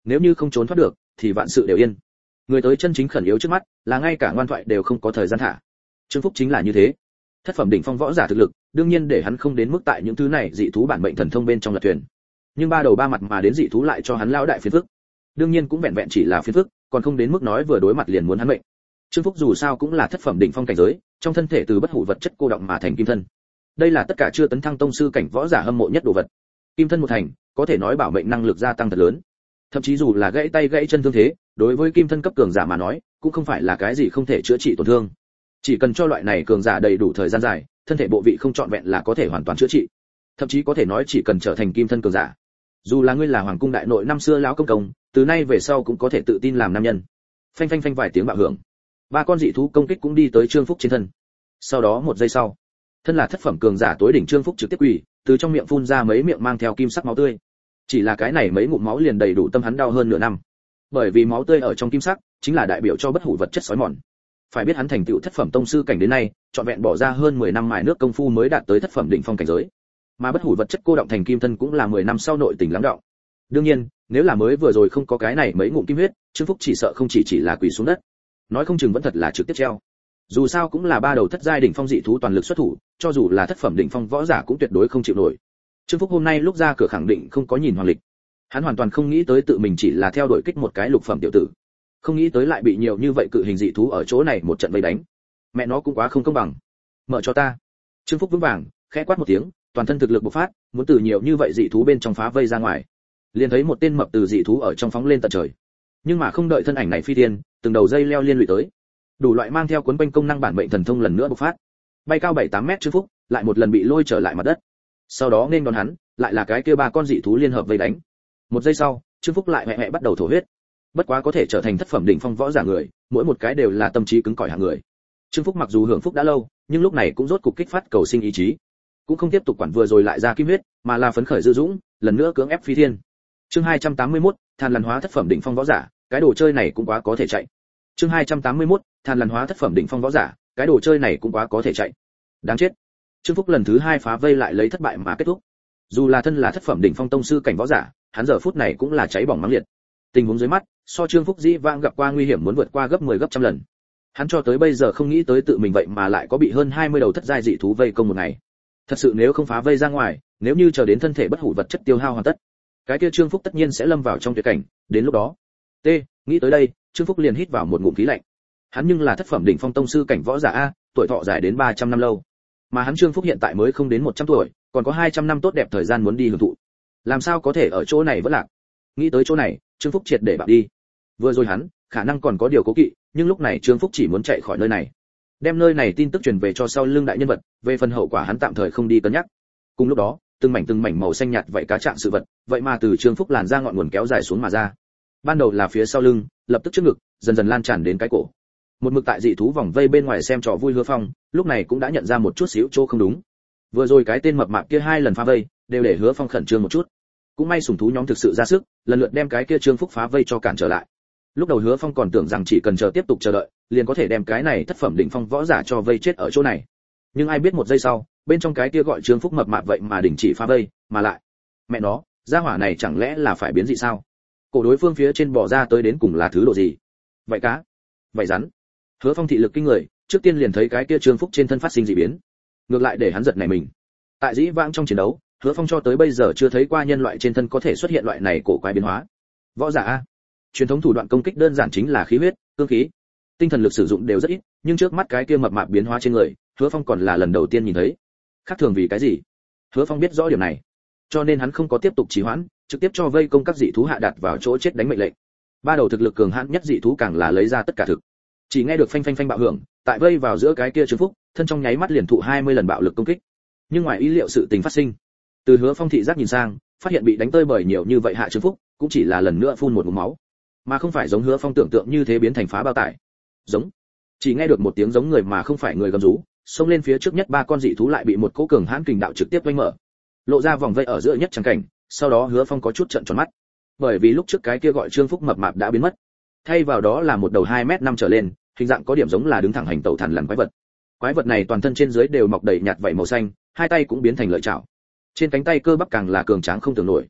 nếu như không trốn thoát được thì vạn sự đều yên. Người tới chân chính khẩn yếu trước mắt là ngay cả ngoan thoại đều không có thời gian thả. Trương Phúc chính là như thế. Thất phẩm đỉnh phong võ giả thực lực, đương nhiên để hắn không đến mức tại những thứ này dị thú bản mệnh thần thông bên trong lật thuyền. Nhưng ba đầu ba mặt mà đến dị thú lại cho hắn lão đại phiền phức. Đương nhiên cũng vẹn vẹn chỉ là phiền phức, còn không đến mức nói vừa đối mặt liền muốn hắn mệnh. Trương Phúc dù sao cũng là thất phẩm đỉnh phong cảnh giới, trong thân thể từ bất hủ vật chất cô động mà thành kim thân. Đây là tất cả chưa tấn thăng tông sư cảnh võ giả hâm mộ nhất đồ vật. Kim thân một thành, có thể nói bảo mệnh năng lực gia tăng thật lớn. Thậm chí dù là gãy tay gãy chân thương thế, đối với kim thân cấp cường giả mà nói, cũng không phải là cái gì không thể chữa trị tổn thương. Chỉ cần cho loại này cường giả đầy đủ thời gian dài, thân thể bộ vị không trọn vẹn là có thể hoàn toàn chữa trị. Thậm chí có thể nói chỉ cần trở thành kim thân cường giả, dù là ngươi là hoàng cung đại nội năm xưa lão công công, từ nay về sau cũng có thể tự tin làm nam nhân. Phanh phanh phanh vài tiếng bạo hưởng, ba con dị thú công kích cũng đi tới Trương Phúc trên thân. Sau đó một giây sau, thân là thất phẩm cường giả tối đỉnh Trương Phúc trực tiếp quỳ, từ trong miệng phun ra mấy miệng mang theo kim sắc máu tươi. Chỉ là cái này mấy ngụm máu liền đầy đủ tâm hắn đau hơn nửa năm. Bởi vì máu tươi ở trong kim sắc chính là đại biểu cho bất hủ vật chất sói mòn. Phải biết hắn thành tựu thất phẩm tông sư cảnh đến nay, trọn vẹn bỏ ra hơn 10 năm mài nước công phu mới đạt tới thất phẩm đỉnh phong cảnh giới. Mà bất hủ vật chất cô động thành kim thân cũng là 10 năm sau nội tình lắng đọng. Đương nhiên, nếu là mới vừa rồi không có cái này mấy ngụm kim huyết, Trương Phúc chỉ sợ không chỉ là quỳ xuống đất, nói không chừng vẫn thật là trực tiếp treo. Dù sao cũng là ba đầu thất giai đỉnh phong dị thú toàn lực xuất thủ, cho dù là thất phẩm đỉnh phong võ giả cũng tuyệt đối không chịu nổi. Trương Phúc hôm nay lúc ra cửa khẳng định không có nhìn hoàng lịch. Hắn hoàn toàn không nghĩ tới tự mình chỉ là theo đuổi kích một cái lục phẩm tiểu tử, không nghĩ tới lại bị nhiều như vậy cự hình dị thú ở chỗ này một trận vây đánh. Mẹ nó cũng quá không công bằng. Mở cho ta. Trương Phúc vững vàng, khẽ quát một tiếng, toàn thân thực lực bộc phát, muốn từ nhiều như vậy dị thú bên trong phá vây ra ngoài. Liền thấy một tên mập từ dị thú ở trong phóng lên tận trời. Nhưng mà không đợi thân ảnh này phi tiên, từng đầu dây leo liên lụy tới. Đủ loại mang theo cuốn quanh công năng bản mệnh thần thông lần nữa bộc phát. Bay cao 7-8 mét Trương Phúc, lại một lần bị lôi trở lại mặt đất. Sau đó nên đón hắn, lại là cái kia ba con dị thú liên hợp vây đánh. Một giây sau, Trương Phúc lại mẹ bắt đầu thổ huyết. Bất quá có thể trở thành thất phẩm đỉnh phong võ giả người, mỗi một cái đều là tâm trí cứng cỏi hạng người. Trương Phúc mặc dù hưởng phúc đã lâu, nhưng lúc này cũng rốt cục kích phát cầu sinh ý chí, cũng không tiếp tục quản vừa rồi lại ra kim huyết, mà là phấn khởi dư dũng, lần nữa cưỡng ép phi thiên. Chương 281, Than Lằn hóa thất phẩm đỉnh phong võ giả, cái đồ chơi này cũng quá có thể chạy. Chương 281, Than Lằn hóa thất phẩm đỉnh phong võ giả, cái đồ chơi này cũng quá có thể chạy. Đáng chết. Trương Phúc lần thứ 2 phá vây lại lấy thất bại mà kết thúc. Dù là thân là thất phẩm đỉnh phong tông sư cảnh võ giả, hắn giờ phút này cũng là cháy bỏng mắng liệt. Tình huống dưới mắt, so Trương Phúc dĩ vãng gặp qua nguy hiểm muốn vượt qua gấp 10 gấp trăm lần. Hắn cho tới bây giờ không nghĩ tới tự mình vậy mà lại có bị hơn 20 đầu thất giai dị thú vây công một ngày. Thật sự nếu không phá vây ra ngoài, nếu như chờ đến thân thể bất hủ vật chất tiêu hao hoàn tất, cái kia Trương Phúc tất nhiên sẽ lâm vào trong tuyệt cảnh, đến lúc đó. Nghĩ tới đây, Trương Phúc liền hít vào một ngụm khí lạnh. Hắn nhưng là thất phẩm đỉnh phong tông sư cảnh võ giả a, tuổi thọ dài đến 300 năm lâu. Mà hắn Trương Phúc hiện tại mới không đến 100 tuổi, còn có 200 năm tốt đẹp thời gian muốn đi hưởng thụ. Làm sao có thể ở chỗ này vẫn lạc? Nghĩ tới chỗ này, Trương Phúc triệt để bạo đi. Vừa rồi hắn, khả năng còn có điều cố kỵ, nhưng lúc này Trương Phúc chỉ muốn chạy khỏi nơi này, đem nơi này tin tức truyền về cho sau lưng đại nhân vật, về phần hậu quả hắn tạm thời không đi cân nhắc. Cùng lúc đó, từng mảnh màu xanh nhạt vậy cá trạng sự vật, vậy mà từ Trương Phúc làn ra ngọn nguồn kéo dài xuống mà ra. Ban đầu là phía sau lưng, lập tức trước ngực, dần dần lan tràn đến cái cổ. Một mực tại dị thú vòng vây bên ngoài xem trò vui Hứa Phong, lúc này cũng đã nhận ra một chút xíu chỗ không đúng. Vừa rồi cái tên mập mạp kia 2 lần phá vây, đều để Hứa Phong khẩn trương một chút. Cũng may sủng thú nhóm thực sự ra sức, lần lượt đem cái kia Trương Phúc phá vây cho cản trở lại. Lúc đầu Hứa Phong còn tưởng rằng chỉ cần tiếp tục chờ đợi, liền có thể đem cái này thất phẩm đỉnh phong võ giả cho vây chết ở chỗ này. Nhưng ai biết một giây sau, bên trong cái kia gọi Trương Phúc mập mạp vậy mà đình chỉ phá vây, mà lại, mẹ nó, gia hỏa này chẳng lẽ là phải biến dị sao? Cổ đối phương phía trên bò ra tới đến cùng là thứ độ gì? Vậy cá, vậy rắn. Hứa Phong thị lực kinh người, trước tiên liền thấy cái kia Trương Phúc trên thân phát sinh dị biến. Ngược lại để hắn giật nảy mình. Tại dĩ vãng trong chiến đấu, Hứa Phong cho tới bây giờ chưa thấy qua nhân loại trên thân có thể xuất hiện loại này cổ quái biến hóa. Võ giả a, truyền thống thủ đoạn công kích đơn giản chính là khí huyết, cương khí, tinh thần lực sử dụng đều rất ít, nhưng trước mắt cái kia mập mạp biến hóa trên người, Hứa Phong còn là lần đầu tiên nhìn thấy. Khác thường vì cái gì? Hứa Phong biết rõ điều này, cho nên hắn không có tiếp tục trì hoãn, trực tiếp cho vây công các dị thú hạ đặt vào chỗ chết đánh mệnh lệnh. Ba đầu thực lực cường hãn nhất dị thú càng là lấy ra tất cả thực. Chỉ nghe được phanh phanh phanh bạo hưởng, tại vây vào giữa cái kia Trương Phúc, thân trong nháy mắt liền thụ 20 lần bạo lực công kích. Nhưng ngoài ý liệu sự tình phát sinh. Từ Hứa Phong thị giác nhìn sang, phát hiện bị đánh tơi bởi nhiều như vậy hạ Trương Phúc, cũng chỉ là lần nữa phun một ngụm máu, mà không phải giống Hứa Phong tưởng tượng như thế biến thành phá bao tải. Giống. Chỉ nghe được một tiếng giống người mà không phải người gầm rú, xông lên phía trước nhất ba con dị thú lại bị một cỗ cường hãn kình đạo trực tiếp vây mở, lộ ra vòng vây ở giữa nhất chẳng cảnh. Sau đó Hứa Phong có chút trợn tròn mắt, bởi vì lúc trước cái kia gọi Trương Phúc mập mạp đã biến mất, thay vào đó là một đầu 2m5 trở lên, hình dạng có điểm giống là đứng thẳng hành tẩu thằn lằn quái vật. Quái vật này toàn thân trên dưới đều mọc đầy nhạt vảy màu xanh, hai tay cũng biến thành lợi chảo, trên cánh tay cơ bắp càng là cường tráng không tưởng nổi.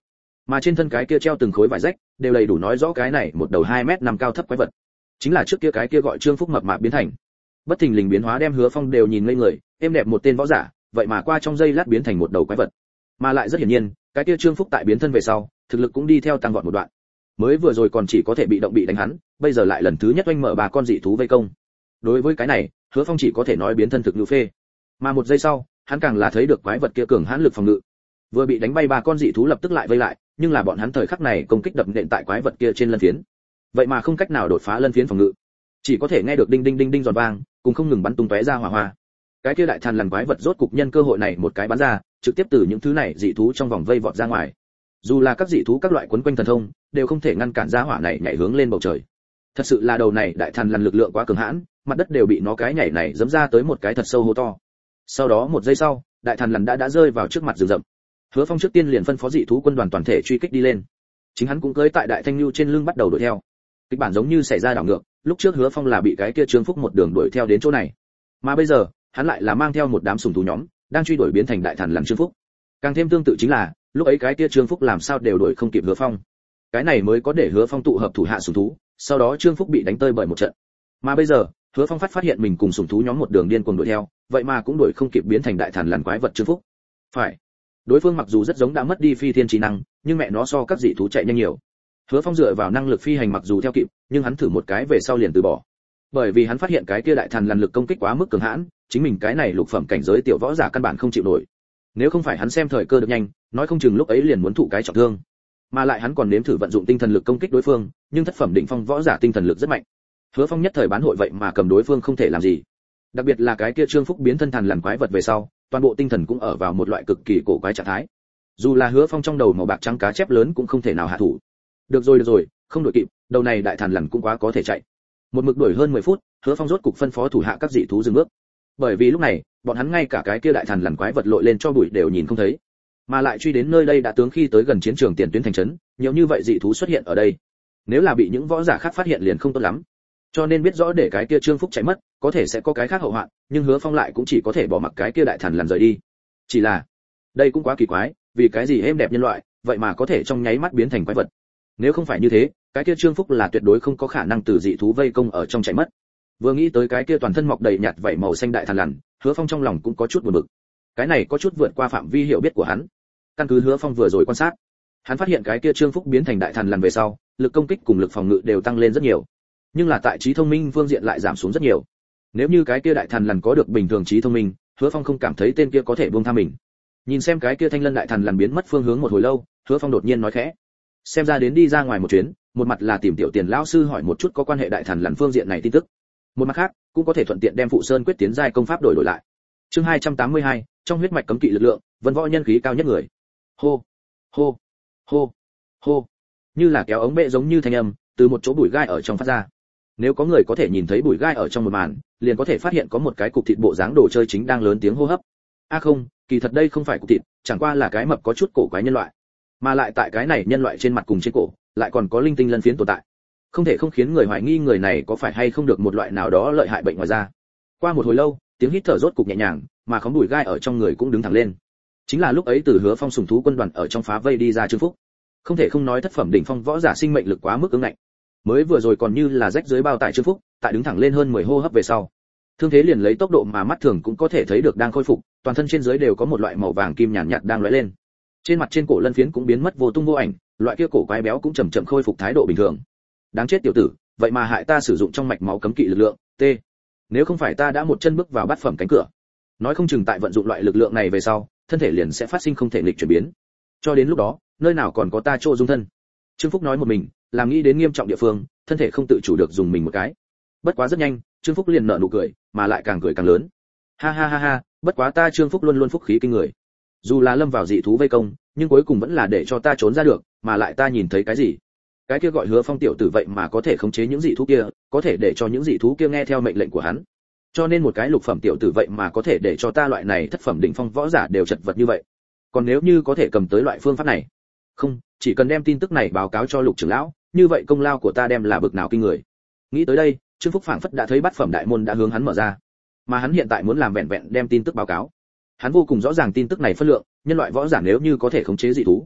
Mà trên thân cái kia treo từng khối vải rách, đều đầy đủ nói rõ cái này một đầu 2m5 cao thấp quái vật, chính là trước kia cái kia gọi Trương Phúc mập mạp biến thành. Bất thình lình biến hóa đem Hứa Phong đều nhìn ngây người, êm đẹp một tên võ giả, vậy mà qua trong giây lát biến thành một đầu quái vật. Mà lại rất hiển nhiên, cái kia Trương Phúc tại biến thân về sau, thực lực cũng đi theo tăng vọt một đoạn. Mới vừa rồi còn chỉ có thể bị động bị đánh hắn, bây giờ lại lần thứ nhất oanh mở 3 con dị thú vây công. Đối với cái này, Hứa Phong chỉ có thể nói biến thân thực ngữ phê. Mà một giây sau, hắn càng là thấy được quái vật kia cường hãn lực phòng ngự. Vừa bị đánh bay 3 con dị thú lập tức lại vây lại, nhưng là bọn hắn thời khắc này công kích đập nện tại quái vật kia trên lân phiến. Vậy mà không cách nào đột phá lân phiến phòng ngự, chỉ có thể nghe được đinh đinh đinh đinh giòn vang, cùng không ngừng bắn tung tóe ra hỏa hoa. Cái kia đại thần lằn quái vật rốt cục nhân cơ hội này một cái bắn ra, trực tiếp từ những thứ này dị thú trong vòng vây vọt ra ngoài. Dù là các dị thú các loại quấn quanh thần thông, đều không thể ngăn cản ra hỏa này nhảy hướng lên bầu trời. Thật sự là đầu này đại thần lằn lực lượng quá cường hãn, mặt đất đều bị nó cái nhảy này giẫm ra tới một cái thật sâu hố to. Sau đó một giây sau, đại thần lằn đã rơi vào trước mặt rừng rậm. Hứa Phong trước tiên liền phân phó dị thú quân đoàn toàn thể truy kích đi lên. Chính hắn cũng cưỡi tại đại thanh lưu trên lưng bắt đầu đuổi theo. Kịch bản giống như xảy ra đảo ngược, lúc trước Hứa Phong là bị cái kia Trương Phúc một đường đuổi theo đến chỗ này, mà bây giờ, hắn lại là mang theo một đám sủng thú nhóm, đang truy đuổi biến thành đại thần lằn Trương Phúc. Càng thêm tương tự chính là, lúc ấy cái kia Trương Phúc làm sao đều đuổi không kịp Hứa Phong. Cái này mới có để Hứa Phong tụ hợp thủ hạ sủng thú, sau đó Trương Phúc bị đánh tơi bởi một trận. Mà bây giờ, Hứa Phong phát hiện mình cùng sủng thú nhóm một đường điên cuồng đuổi theo, vậy mà cũng đuổi không kịp biến thành đại thần lằn quái vật Trương Phúc. Phải, đối phương mặc dù rất giống đã mất đi phi thiên trí năng, nhưng mẹ nó so các dị thú chạy nhanh nhiều. Hứa Phong dựa vào năng lực phi hành mặc dù theo kịp, nhưng hắn thử một cái về sau liền từ bỏ. Bởi vì hắn phát hiện cái kia đại thần lằn lực công kích quá mức cường hãn, chính mình cái này lục phẩm cảnh giới tiểu võ giả căn bản không chịu nổi. Nếu không phải hắn xem thời cơ được nhanh, nói không chừng lúc ấy liền muốn thụ cái trọng thương. Mà lại hắn còn nếm thử vận dụng tinh thần lực công kích đối phương, nhưng thất phẩm đỉnh phong võ giả tinh thần lực rất mạnh. Hứa Phong nhất thời bán hội vậy mà cầm đối phương không thể làm gì. Đặc biệt là cái kia Trương Phúc biến thân thần lằn quái vật về sau, toàn bộ tinh thần cũng ở vào một loại cực kỳ cổ quái trạng thái. Dù là Hứa Phong trong đầu màu bạc trắng cá chép lớn cũng không thể nào hạ thủ. Được rồi, không đuổi kịp, đầu này đại thần lằn cũng quá có thể chạy. Một mực đuổi hơn 10 phút, Hứa Phong rốt cục phân phó thủ hạ các dị thú dừng bước. Bởi vì lúc này, bọn hắn ngay cả cái kia đại thần lằn quái vật lội lên cho bụi đều nhìn không thấy, mà lại truy đến nơi đây đã tướng khi tới gần chiến trường tiền tuyến thành trấn, nhiều như vậy dị thú xuất hiện ở đây. Nếu là bị những võ giả khác phát hiện liền không tốt lắm. Cho nên biết rõ để cái kia Trương Phúc chạy mất, có thể sẽ có cái khác hậu hoạn, nhưng Hứa Phong lại cũng chỉ có thể bỏ mặc cái kia đại thần lằn rời đi. Chỉ là, đây cũng quá kỳ quái, vì cái gì êm đẹp nhân loại, vậy mà có thể trong nháy mắt biến thành quái vật. Nếu không phải như thế, cái kia Trương Phúc là tuyệt đối không có khả năng từ dị thú vây công ở trong chạy mất. Vừa nghĩ tới cái kia toàn thân mọc đầy nhạt vảy màu xanh đại thần lằn, Hứa Phong trong lòng cũng có chút buồn bực. Cái này có chút vượt qua phạm vi hiểu biết của hắn. Căn cứ Hứa Phong vừa rồi quan sát, hắn phát hiện cái kia Trương Phúc biến thành đại thần lằn về sau, lực công kích cùng lực phòng ngự đều tăng lên rất nhiều, nhưng là tại trí thông minh phương diện lại giảm xuống rất nhiều. Nếu như cái kia đại thần lằn có được bình thường trí thông minh, Hứa Phong không cảm thấy tên kia có thể buông tha mình. Nhìn xem cái kia thanh lân đại thần lằn biến mất phương hướng một hồi lâu, Hứa Phong đột nhiên nói khẽ: xem ra đến đi ra ngoài một chuyến, một mặt là tìm tiểu tiền lão sư hỏi một chút có quan hệ đại thần lằn phương diện này tin tức, một mặt khác cũng có thể thuận tiện đem phụ sơn quyết tiến giai công pháp đổi lại. Chương 282, trong huyết mạch cấm kỵ lực lượng, vân võ nhân khí cao nhất người. Hô, hô, hô, hô, như là kéo ống bệ giống như thanh âm từ một chỗ bụi gai ở trong phát ra. Nếu có người có thể nhìn thấy bụi gai ở trong một màn, liền có thể phát hiện có một cái cục thịt bộ dáng đồ chơi chính đang lớn tiếng hô hấp. Không, kỳ thật đây không phải cục thịt, chẳng qua là cái mập có chút cổ quái nhân loại, mà lại tại cái này nhân loại trên mặt cùng trên cổ lại còn có linh tinh lân phiến tồn tại, không thể không khiến người hoài nghi người này có phải hay không được một loại nào đó lợi hại bệnh ngoài da. Qua một hồi lâu, tiếng hít thở rốt cục nhẹ nhàng, mà khóm bụi gai ở trong người cũng đứng thẳng lên. Chính là lúc ấy từ Hứa Phong sùng thú quân đoàn ở trong phá vây đi ra Trương Phúc. Không thể không nói thất phẩm đỉnh phong võ giả sinh mệnh lực quá mức cứng ngạnh. Mới vừa rồi còn như là rách dưới bao tải Trương Phúc, tại đứng thẳng lên hơn 10 hô hấp về sau, thương thế liền lấy tốc độ mà mắt thường cũng có thể thấy được đang khôi phục, toàn thân trên dưới đều có một loại màu vàng kim nhàn nhạt đang lóe lên. Trên mặt trên cổ lân phiến cũng biến mất vô tung vô ảnh, loại kia cổ quái béo cũng chậm chậm khôi phục thái độ bình thường. Đáng chết tiểu tử, vậy mà hại ta sử dụng trong mạch máu cấm kỵ lực lượng, T. Nếu không phải ta đã một chân bước vào bát phẩm cánh cửa, nói không chừng tại vận dụng loại lực lượng này về sau, thân thể liền sẽ phát sinh không thể nghịch chuyển biến. Cho đến lúc đó, nơi nào còn có ta chỗ dung thân. Trương Phúc nói một mình, làm nghĩ đến nghiêm trọng địa phương, thân thể không tự chủ được dùng mình một cái. Bất quá rất nhanh, Trương Phúc liền nở nụ cười, mà lại càng cười càng lớn. Ha ha ha ha, bất quá ta Trương Phúc luôn luôn phúc khí kinh người. Dù là lâm vào dị thú vây công, nhưng cuối cùng vẫn là để cho ta trốn ra được, mà lại ta nhìn thấy cái gì? Cái kia gọi Hứa Phong tiểu tử vậy mà có thể khống chế những dị thú kia, có thể để cho những dị thú kia nghe theo mệnh lệnh của hắn. Cho nên một cái lục phẩm tiểu tử vậy mà có thể để cho ta loại này thất phẩm đỉnh phong võ giả đều chật vật như vậy. Còn nếu như có thể cầm tới loại phương pháp này, không, chỉ cần đem tin tức này báo cáo cho Lục trưởng lão, như vậy công lao của ta đem là bực nào kinh người. Nghĩ tới đây, Trương Phúc phảng phất đã thấy bát phẩm đại môn đã hướng hắn mở ra, mà hắn hiện tại muốn làm vẹn vẹn đem tin tức báo cáo. Hắn vô cùng rõ ràng tin tức này phân lượng, nhân loại võ giả nếu như có thể khống chế dị thú,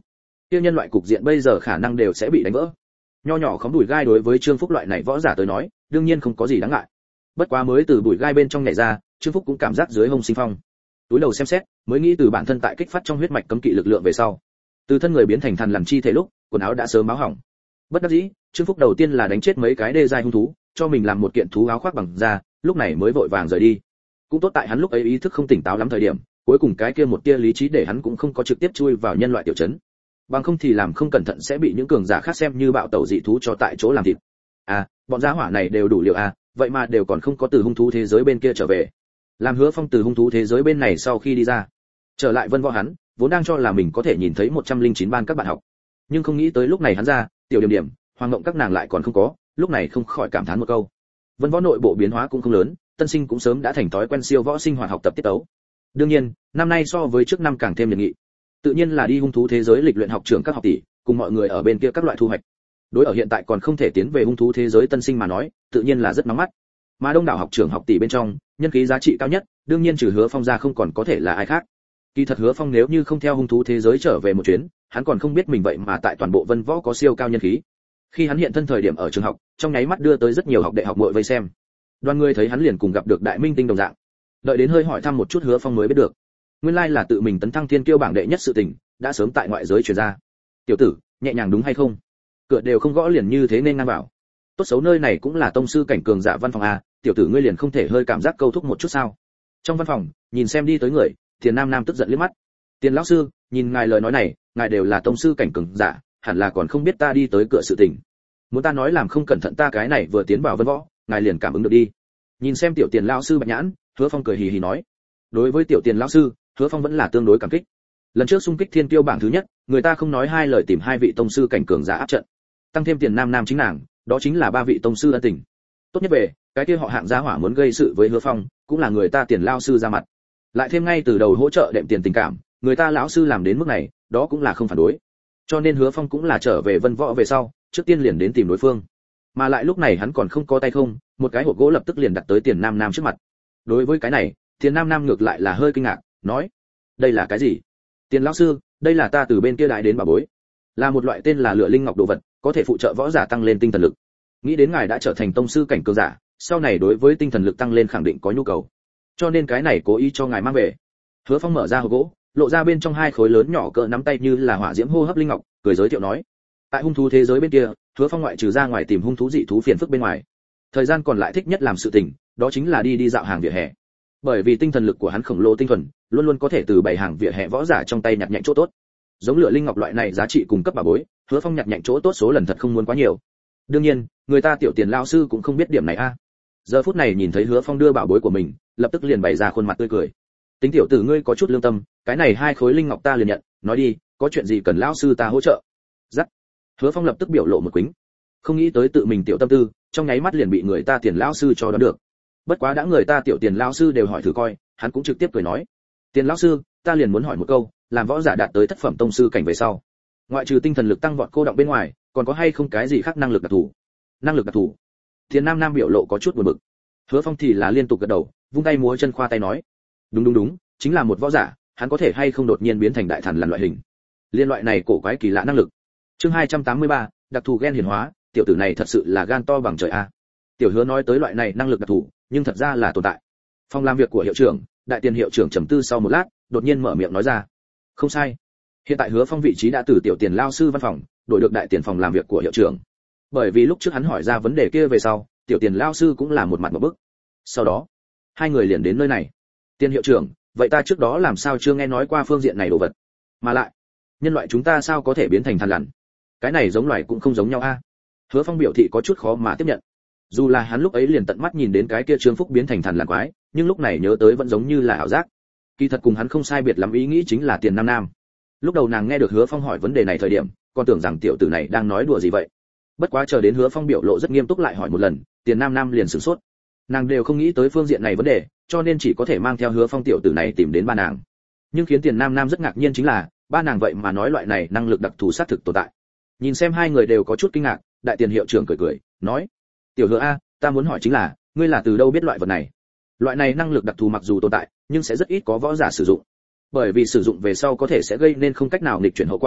kia nhân loại cục diện bây giờ khả năng đều sẽ bị đánh vỡ. Nho nhỏ khóm bụi gai đối với Trương Phúc loại này võ giả tới nói, đương nhiên không có gì đáng ngại. Bất quá mới từ bụi gai bên trong nhảy ra, Trương Phúc cũng cảm giác dưới hông sinh phong. Túi đầu xem xét, mới nghĩ từ bản thân tại kích phát trong huyết mạch cấm kỵ lực lượng về sau, từ thân người biến thành thần làm chi thể lúc, quần áo đã sớm báo hỏng. Bất đắc dĩ, Trương Phúc đầu tiên là đánh chết mấy cái đê giai hung thú, cho mình làm một kiện thú áo khoác bằng da, lúc này mới vội vàng rời đi. Cũng tốt tại hắn lúc ấy ý thức không tỉnh táo lắm thời điểm, cuối cùng cái kia một tia lý trí để hắn cũng không có trực tiếp chui vào nhân loại tiểu trấn. Bằng không thì làm không cẩn thận sẽ bị những cường giả khác xem như bạo tẩu dị thú cho tại chỗ làm thịt. À, bọn gia hỏa này đều đủ liệu à, vậy mà đều còn không có từ hung thú thế giới bên kia trở về. Làm Hứa Phong từ hung thú thế giới bên này sau khi đi ra, trở lại Vân Võ hắn, vốn đang cho là mình có thể nhìn thấy 109 ban các bạn học. Nhưng không nghĩ tới lúc này hắn ra, Tiểu Điểm Điểm, Hoàng Ngộng các nàng lại còn không có, lúc này không khỏi cảm thán một câu. Vân Võ nội bộ biến hóa cũng không lớn, tân sinh cũng sớm đã thành thói quen siêu võ sinh hoạt học tập tiết tấu. Đương nhiên, năm nay so với trước năm càng thêm nhiệt nghị. Tự nhiên là đi hung thú thế giới lịch luyện học trưởng các học tỷ, cùng mọi người ở bên kia các loại thu hoạch. Đối ở hiện tại còn không thể tiến về hung thú thế giới tân sinh mà nói, tự nhiên là rất nóng mắt. Mà đông đảo học trưởng học tỷ bên trong, nhân khí giá trị cao nhất, đương nhiên trừ Hứa Phong ra không còn có thể là ai khác. Kỳ thật Hứa Phong nếu như không theo hung thú thế giới trở về một chuyến, hắn còn không biết mình vậy mà tại toàn bộ Vân Võ có siêu cao nhân khí. Khi hắn hiện thân thời điểm ở trường học, trong nháy mắt đưa tới rất nhiều học đệ học muội vây xem. Đoàn người thấy hắn liền cùng gặp được đại minh tinh đồng dạng. Đợi đến hơi hỏi thăm một chút Hứa Phong mới biết được, nguyên lai là tự mình tấn thăng thiên kiêu bảng đệ nhất sự tình, đã sớm tại ngoại giới truyền ra. Tiểu tử, nhẹ nhàng đúng hay không? Cửa đều không gõ liền như thế nên ngang vào. Tốt xấu nơi này cũng là tông sư cảnh cường giả văn phòng a, tiểu tử ngươi liền không thể hơi cảm giác câu thúc một chút sao? Trong văn phòng, nhìn xem đi tới người, Tiền Nam Nam tức giận liếc mắt. Tiền lão sư, nhìn ngài lời nói này, ngài đều là tông sư cảnh cường giả, hẳn là còn không biết ta đi tới cửa sự tình. Muốn ta nói làm không cẩn thận ta cái này vừa tiến vào Vân Võ, ngài liền cảm ứng được đi. Nhìn xem tiểu Tiền lão sư bạch nhãn, Hứa Phong cười hì hì nói. Đối với tiểu Tiền lão sư, Hứa Phong vẫn là tương đối cảm kích. Lần trước xung kích thiên kiêu bảng thứ nhất, người ta không nói hai lời tìm hai vị tông sư cảnh cường giả áp trận. Tăng thêm Tiền Nam Nam chính nàng, đó chính là ba vị tông sư ân tình. Tốt nhất về, cái kia họ Hạng gia hỏa muốn gây sự với Hứa Phong, cũng là người ta Tiền lão sư ra mặt. Lại thêm ngay từ đầu hỗ trợ đệm tiền tình cảm, người ta lão sư làm đến mức này, đó cũng là không phản đối. Cho nên Hứa Phong cũng là trở về Vân Võ về sau, trước tiên liền đến tìm đối phương. Mà lại lúc này hắn còn không có tay không, một cái hộp gỗ lập tức liền đặt tới Tiền Nam Nam trước mặt. Đối với cái này, Tiền Nam Nam ngược lại là hơi kinh ngạc, nói: "Đây là cái gì?" "Tiền lão sư, đây là ta từ bên kia đại đến bảo bối, là một loại tên là Lửa Linh Ngọc đồ vật, có thể phụ trợ võ giả tăng lên tinh thần lực. Nghĩ đến ngài đã trở thành tông sư cảnh cường giả, sau này đối với tinh thần lực tăng lên khẳng định có nhu cầu, cho nên cái này cố ý cho ngài mang về." Hứa Phong mở ra hộp gỗ, lộ ra bên trong hai khối lớn nhỏ cỡ nắm tay như là hỏa diễm hô hấp linh ngọc, cười giới thiệu nói: "Tại hung thú thế giới bên kia, Hứa Phong ngoại trừ ra ngoài tìm hung thú dị thú phiền phức bên ngoài, thời gian còn lại thích nhất làm sự tình, đó chính là đi dạo hàng vỉa hè. Bởi vì tinh thần lực của hắn khổng lồ tinh thuần, luôn luôn có thể từ bảy hàng vỉa hè võ giả trong tay nhặt nhạnh chỗ tốt. Giống Lửa Linh Ngọc loại này giá trị cung cấp bà bối, Hứa Phong nhặt nhạnh chỗ tốt số lần thật không muốn quá nhiều. Đương nhiên, người ta tiểu Tiền lão sư cũng không biết điểm này a. Giờ phút này nhìn thấy Hứa Phong đưa bảo bối của mình, lập tức liền bày ra khuôn mặt tươi cười. "Tính tiểu tử ngươi có chút lương tâm, cái này hai khối linh ngọc ta liền nhận, nói đi, có chuyện gì cần lão sư ta hỗ trợ?" Dắt. Hứa Phong lập tức biểu lộ một quĩnh. Không nghĩ tới tự mình tiểu tâm tư, trong nháy mắt liền bị người ta Tiền lão sư cho đoán được. Bất quá đã người ta tiểu Tiền lão sư đều hỏi thử coi, hắn cũng trực tiếp cười nói: "Tiền lão sư, ta liền muốn hỏi một câu, làm võ giả đạt tới thất phẩm tông sư cảnh về sau, ngoại trừ tinh thần lực tăng vọt cô động bên ngoài, còn có hay không cái gì khác năng lực đặc thù?" Năng lực đặc thù? Tiền Nam Nam biểu lộ có chút buồn bực. Hứa Phong thì là liên tục gật đầu, vung tay múa chân khoa tay nói: Đúng, chính là một võ giả, hắn có thể hay không đột nhiên biến thành đại thần là loại hình. Liên loại này cổ quái kỳ lạ năng lực. Chương 283, đặc thù gen hiển hóa, tiểu tử này thật sự là gan to bằng trời a. Tiểu Hứa nói tới loại này năng lực đặc thù, nhưng thật ra là tồn tại. Phòng làm việc của hiệu trưởng, đại tiền hiệu trưởng trầm tư sau một lát, đột nhiên mở miệng nói ra: "Không sai. Hiện tại Hứa Phong vị trí đã từ tiểu Tiền lao sư văn phòng, đổi được đại tiền phòng làm việc của hiệu trưởng. Bởi vì lúc trước hắn hỏi ra vấn đề kia về sau, tiểu Tiền lao sư cũng là một mặt một bức. Sau đó, hai người liền đến nơi này. Tiền hiệu trưởng, vậy ta trước đó làm sao chưa nghe nói qua phương diện này đồ vật? Mà lại, nhân loại chúng ta sao có thể biến thành thằn lằn? Cái này giống loài cũng không giống nhau a." Hứa Phong biểu thị có chút khó mà tiếp nhận. Dù là hắn lúc ấy liền tận mắt nhìn đến cái kia Trương Phúc biến thành thằn lằn quái, nhưng lúc này nhớ tới vẫn giống như là ảo giác. Kỳ thật cùng hắn không sai biệt lắm, ý nghĩ chính là Tiền Nam Nam. Lúc đầu nàng nghe được Hứa Phong hỏi vấn đề này thời điểm, còn tưởng rằng tiểu tử này đang nói đùa gì vậy. Bất quá chờ đến Hứa Phong biểu lộ rất nghiêm túc lại hỏi một lần, Tiền Nam Nam liền sửng sốt. Nàng đều không nghĩ tới phương diện này vấn đề, cho nên chỉ có thể mang theo Hứa Phong tiểu tử này tìm đến ba nàng. Nhưng khiến Tiền Nam Nam rất ngạc nhiên chính là, ba nàng vậy mà nói loại này năng lực đặc thù xác thực tồn tại. Nhìn xem hai người đều có chút kinh ngạc, đại tiền hiệu trưởng cười nói: "Tiểu Hứa a, ta muốn hỏi chính là, ngươi là từ đâu biết loại vật này? Loại này năng lực đặc thù mặc dù tồn tại, nhưng sẽ rất ít có võ giả sử dụng. Bởi vì sử dụng về sau có thể sẽ gây nên không cách nào nghịch chuyển hậu quả,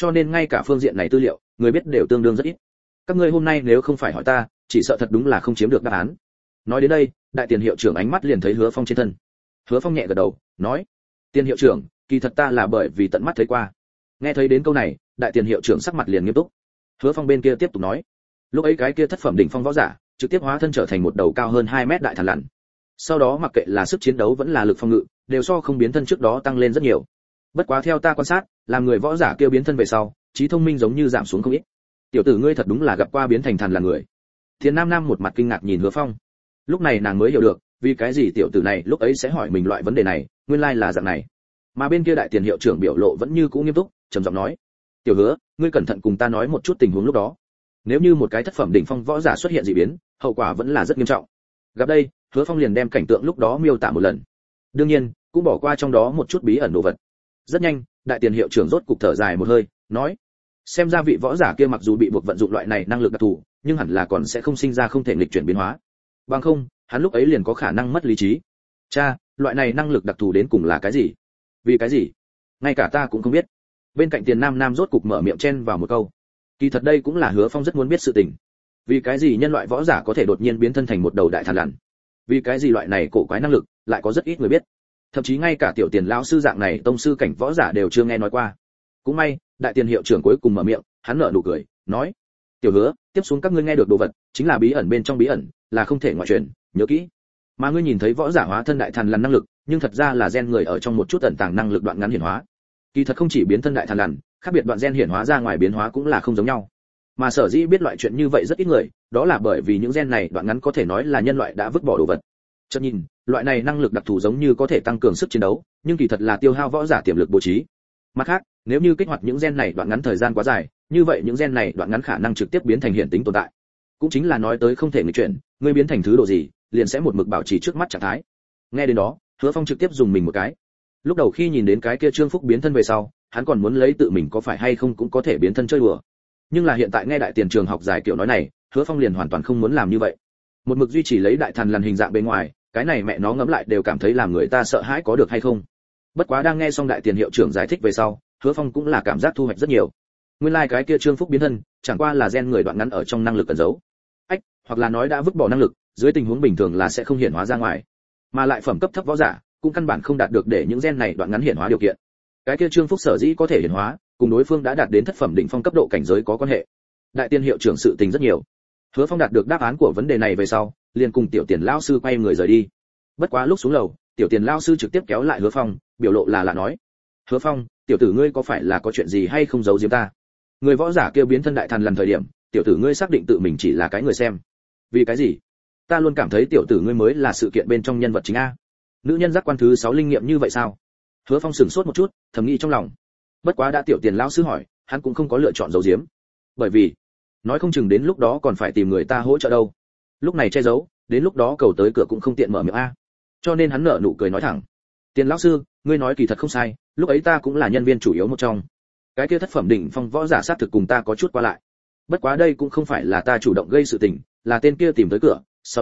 cho nên ngay cả phương diện này tư liệu người biết đều tương đương rất ít. Các ngươi hôm nay nếu không phải hỏi ta, chỉ sợ thật đúng là không chiếm được đáp án. Nói đến đây, đại tiền hiệu trưởng ánh mắt liền thấy Hứa Phong trên thân. Hứa Phong nhẹ gật đầu, nói: "Tiền hiệu trưởng, kỳ thật ta là bởi vì tận mắt thấy qua." Nghe thấy đến câu này, đại tiền hiệu trưởng sắc mặt liền nghiêm túc. Hứa Phong bên kia tiếp tục nói: "Lúc ấy cái kia thất phẩm đỉnh phong võ giả, trực tiếp hóa thân trở thành một đầu cao hơn 2 mét đại thằn lằn. Sau đó mặc kệ là sức chiến đấu vẫn là lực phòng ngự, đều so không biến thân trước đó tăng lên rất nhiều. Bất quá theo ta quan sát, làm người võ giả kia biến thân về sau, trí thông minh giống như giảm xuống không ít. Tiểu tử ngươi thật đúng là gặp qua biến thành thằn lằn người." Thiền Nam Nam một mặt kinh ngạc nhìn Hứa Phong. Lúc này nàng mới hiểu được, vì cái gì tiểu tử này lúc ấy sẽ hỏi mình loại vấn đề này, nguyên lai là dạng này. Mà bên kia đại tiền hiệu trưởng biểu lộ vẫn như cũ nghiêm túc, trầm giọng nói: "Tiểu Hứa, ngươi cẩn thận cùng ta nói một chút tình huống lúc đó. Nếu như một cái thất phẩm đỉnh phong võ giả xuất hiện dị biến, hậu quả vẫn là rất nghiêm trọng." Gặp đây, Hứa Phong liền đem cảnh tượng lúc đó miêu tả một lần. Đương nhiên, cũng bỏ qua trong đó một chút bí ẩn đồ vật. Rất nhanh, đại tiền hiệu trưởng rốt cục thở dài một hơi, nói: "Xem ra vị võ giả kia mặc dù bị buộc vận dụng loại này năng lực đặc thù, nhưng hẳn là còn sẽ không sinh ra không thể nghịch chuyển biến hóa. Bằng không, hắn lúc ấy liền có khả năng mất lý trí. Cha, loại này năng lực đặc thù đến cùng là cái gì? Vì cái gì? Ngay cả ta cũng không biết." Bên cạnh Tiền Nam Nam rốt cục mở miệng chen vào một câu. Kỳ thật đây cũng là Hứa Phong rất muốn biết sự tình. Vì cái gì nhân loại võ giả có thể đột nhiên biến thân thành một đầu đại thằn lằn? Vì cái gì loại này cổ quái năng lực lại có rất ít người biết? Thậm chí ngay cả tiểu Tiền lão sư dạng này tông sư cảnh võ giả đều chưa nghe nói qua. Cũng may, đại tiền hiệu trưởng cuối cùng mở miệng, hắn nở nụ cười, nói: "Tiểu Hứa, tiếp xuống các ngươi nghe được đồ vật, chính là bí ẩn bên trong bí ẩn, là không thể ngoại truyền, nhớ kỹ. Mà ngươi nhìn thấy võ giả hóa thân đại thằn lằn năng lực, nhưng thật ra là gen người ở trong một chút ẩn tàng năng lực đoạn ngắn hiển hóa. Kỳ thật không chỉ biến thân đại thằn lằn, khác biệt đoạn gen hiển hóa ra ngoài biến hóa cũng là không giống nhau. Mà sở dĩ biết loại chuyện như vậy rất ít người, đó là bởi vì những gen này đoạn ngắn có thể nói là nhân loại đã vứt bỏ đồ vật. Chợt nhìn, loại này năng lực đặc thù giống như có thể tăng cường sức chiến đấu, nhưng kỳ thật là tiêu hao võ giả tiềm lực bố trí. Mặt khác, nếu như kích hoạt những gen này đoạn ngắn thời gian quá dài, như vậy những gen này đoạn ngắn khả năng trực tiếp biến thành hiện tính tồn tại. Cũng chính là nói tới không thể nghịch chuyển, ngươi biến thành thứ độ gì, liền sẽ một mực bảo trì trước mắt trạng thái." Nghe đến đó, Hứa Phong trực tiếp dùng mình một cái. Lúc đầu khi nhìn đến cái kia Trương Phúc biến thân về sau, hắn còn muốn lấy tự mình có phải hay không cũng có thể biến thân chơi đùa. Nhưng là hiện tại nghe đại tiền trường học giải kiểu nói này, Hứa Phong liền hoàn toàn không muốn làm như vậy. Một mực duy trì lấy đại thằn lằn hình dạng bên ngoài, cái này mẹ nó ngẫm lại đều cảm thấy làm người ta sợ hãi có được hay không. Bất quá đang nghe xong đại tiền hiệu trưởng giải thích về sau, Hứa Phong cũng là cảm giác thu hoạch rất nhiều. Nguyên lai cái kia Trương Phúc biến thân, chẳng qua là gen người đoạn ngắn ở trong năng lực ẩn giấu. Hoặc là nói đã vứt bỏ năng lực, dưới tình huống bình thường là sẽ không hiển hóa ra ngoài. Mà lại phẩm cấp thấp võ giả, cũng căn bản không đạt được để những gen này đoạn ngắn hiển hóa điều kiện. Cái kia Trương Phúc sở dĩ có thể hiển hóa, cùng đối phương đã đạt đến thất phẩm đỉnh phong cấp độ cảnh giới có quan hệ. Đại tiên hiệu trưởng sự tình rất nhiều. Hứa Phong đạt được đáp án của vấn đề này về sau, liền cùng tiểu Tiền lão sư quay người rời đi. Bất quá lúc xuống lầu, tiểu Tiền lão sư trực tiếp kéo lại Hứa Phong, biểu lộ là nói: "Hứa Phong, tiểu tử ngươi có phải là có chuyện gì hay không giấu giếm ta? Người võ giả kia biến thân đại thần lần thời điểm, tiểu tử ngươi xác định tự mình chỉ là cái người xem. Vì cái gì? Ta luôn cảm thấy tiểu tử ngươi mới là sự kiện bên trong nhân vật chính a." Nữ nhân giác quan thứ 6 linh nghiệm như vậy sao? Hứa Phong sửng sốt một chút, thầm nghĩ trong lòng. Bất quá đã tiểu Tiền lão sư hỏi, hắn cũng không có lựa chọn giấu giếm. Bởi vì, nói không chừng đến lúc đó còn phải tìm người ta hỗ trợ đâu. Lúc này che giấu, đến lúc đó cầu tới cửa cũng không tiện mở miệng a. Cho nên hắn nở nụ cười nói thẳng: "Tiền lão sư, ngươi nói kỳ thật không sai, lúc ấy ta cũng là nhân viên chủ yếu một trong. Cái kia thất phẩm đỉnh phong võ giả sát thực cùng ta có chút qua lại. Bất quá đây cũng không phải là ta chủ động gây sự tình, là tên kia tìm tới cửa,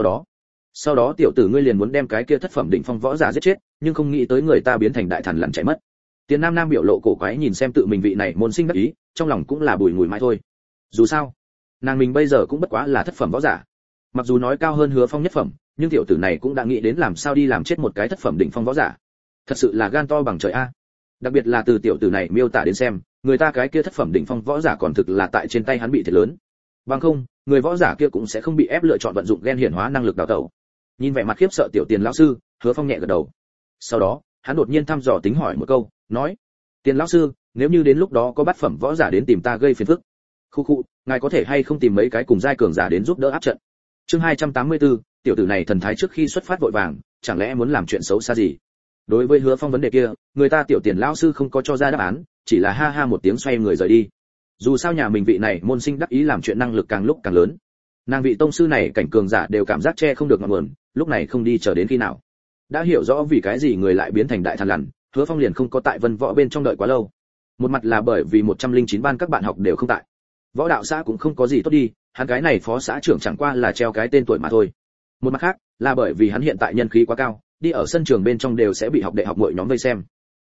sau đó tiểu tử ngươi liền muốn đem cái kia thất phẩm đỉnh phong võ giả giết chết, nhưng không nghĩ tới người ta biến thành đại thần lằn chạy mất." Tiền Nam Nam biểu lộ cổ quái nhìn xem tự mình vị này môn sinh đắc ý, trong lòng cũng là bùi ngùi mãi thôi. Dù sao, nàng mình bây giờ cũng bất quá là thất phẩm võ giả. Mặc dù nói cao hơn Hứa Phong nhất phẩm, nhưng tiểu tử này cũng đã nghĩ đến làm sao đi làm chết một cái thất phẩm đỉnh phong võ giả. Thật sự là gan to bằng trời a. Đặc biệt là từ tiểu tử này miêu tả đến xem, người ta cái kia thất phẩm đỉnh phong võ giả còn thực là tại trên tay hắn bị thiệt lớn. Bằng không, người võ giả kia cũng sẽ không bị ép lựa chọn vận dụng gen hiển hóa năng lực đào tẩu. Nhìn vẻ mặt khiếp sợ tiểu Tiền lão sư, Hứa Phong nhẹ gật đầu. Sau đó, hắn đột nhiên thăm dò tính hỏi một câu, nói: "Tiền lão sư, nếu như đến lúc đó có bát phẩm võ giả đến tìm ta gây phiền phức, khu, ngài có thể hay không tìm mấy cái cùng giai cường giả đến giúp đỡ áp trận?" Chương 284, tiểu tử này thần thái trước khi xuất phát vội vàng, chẳng lẽ muốn làm chuyện xấu xa gì? Đối với Hứa Phong vấn đề kia, người ta tiểu Tiền lão sư không có cho ra đáp án, chỉ là ha ha một tiếng xoay người rời đi. Dù sao nhà mình vị này môn sinh đắc ý làm chuyện năng lực càng lúc càng lớn. Nàng vị tông sư này cảnh cường giả đều cảm giác che không được ngọn nguồn, lúc này không đi chờ đến khi nào. Đã hiểu rõ vì cái gì người lại biến thành đại thần lằn, Hứa Phong liền không có tại Vân Võ bên trong đợi quá lâu. Một mặt là bởi vì 109 ban các bạn học đều không tại. Võ đạo xã cũng không có gì tốt đi, hắn cái này phó xã trưởng chẳng qua là treo cái tên tuổi mà thôi. Một mặt khác, là bởi vì hắn hiện tại nhân khí quá cao, đi ở sân trường bên trong đều sẽ bị học đệ học muội nhóm vây xem.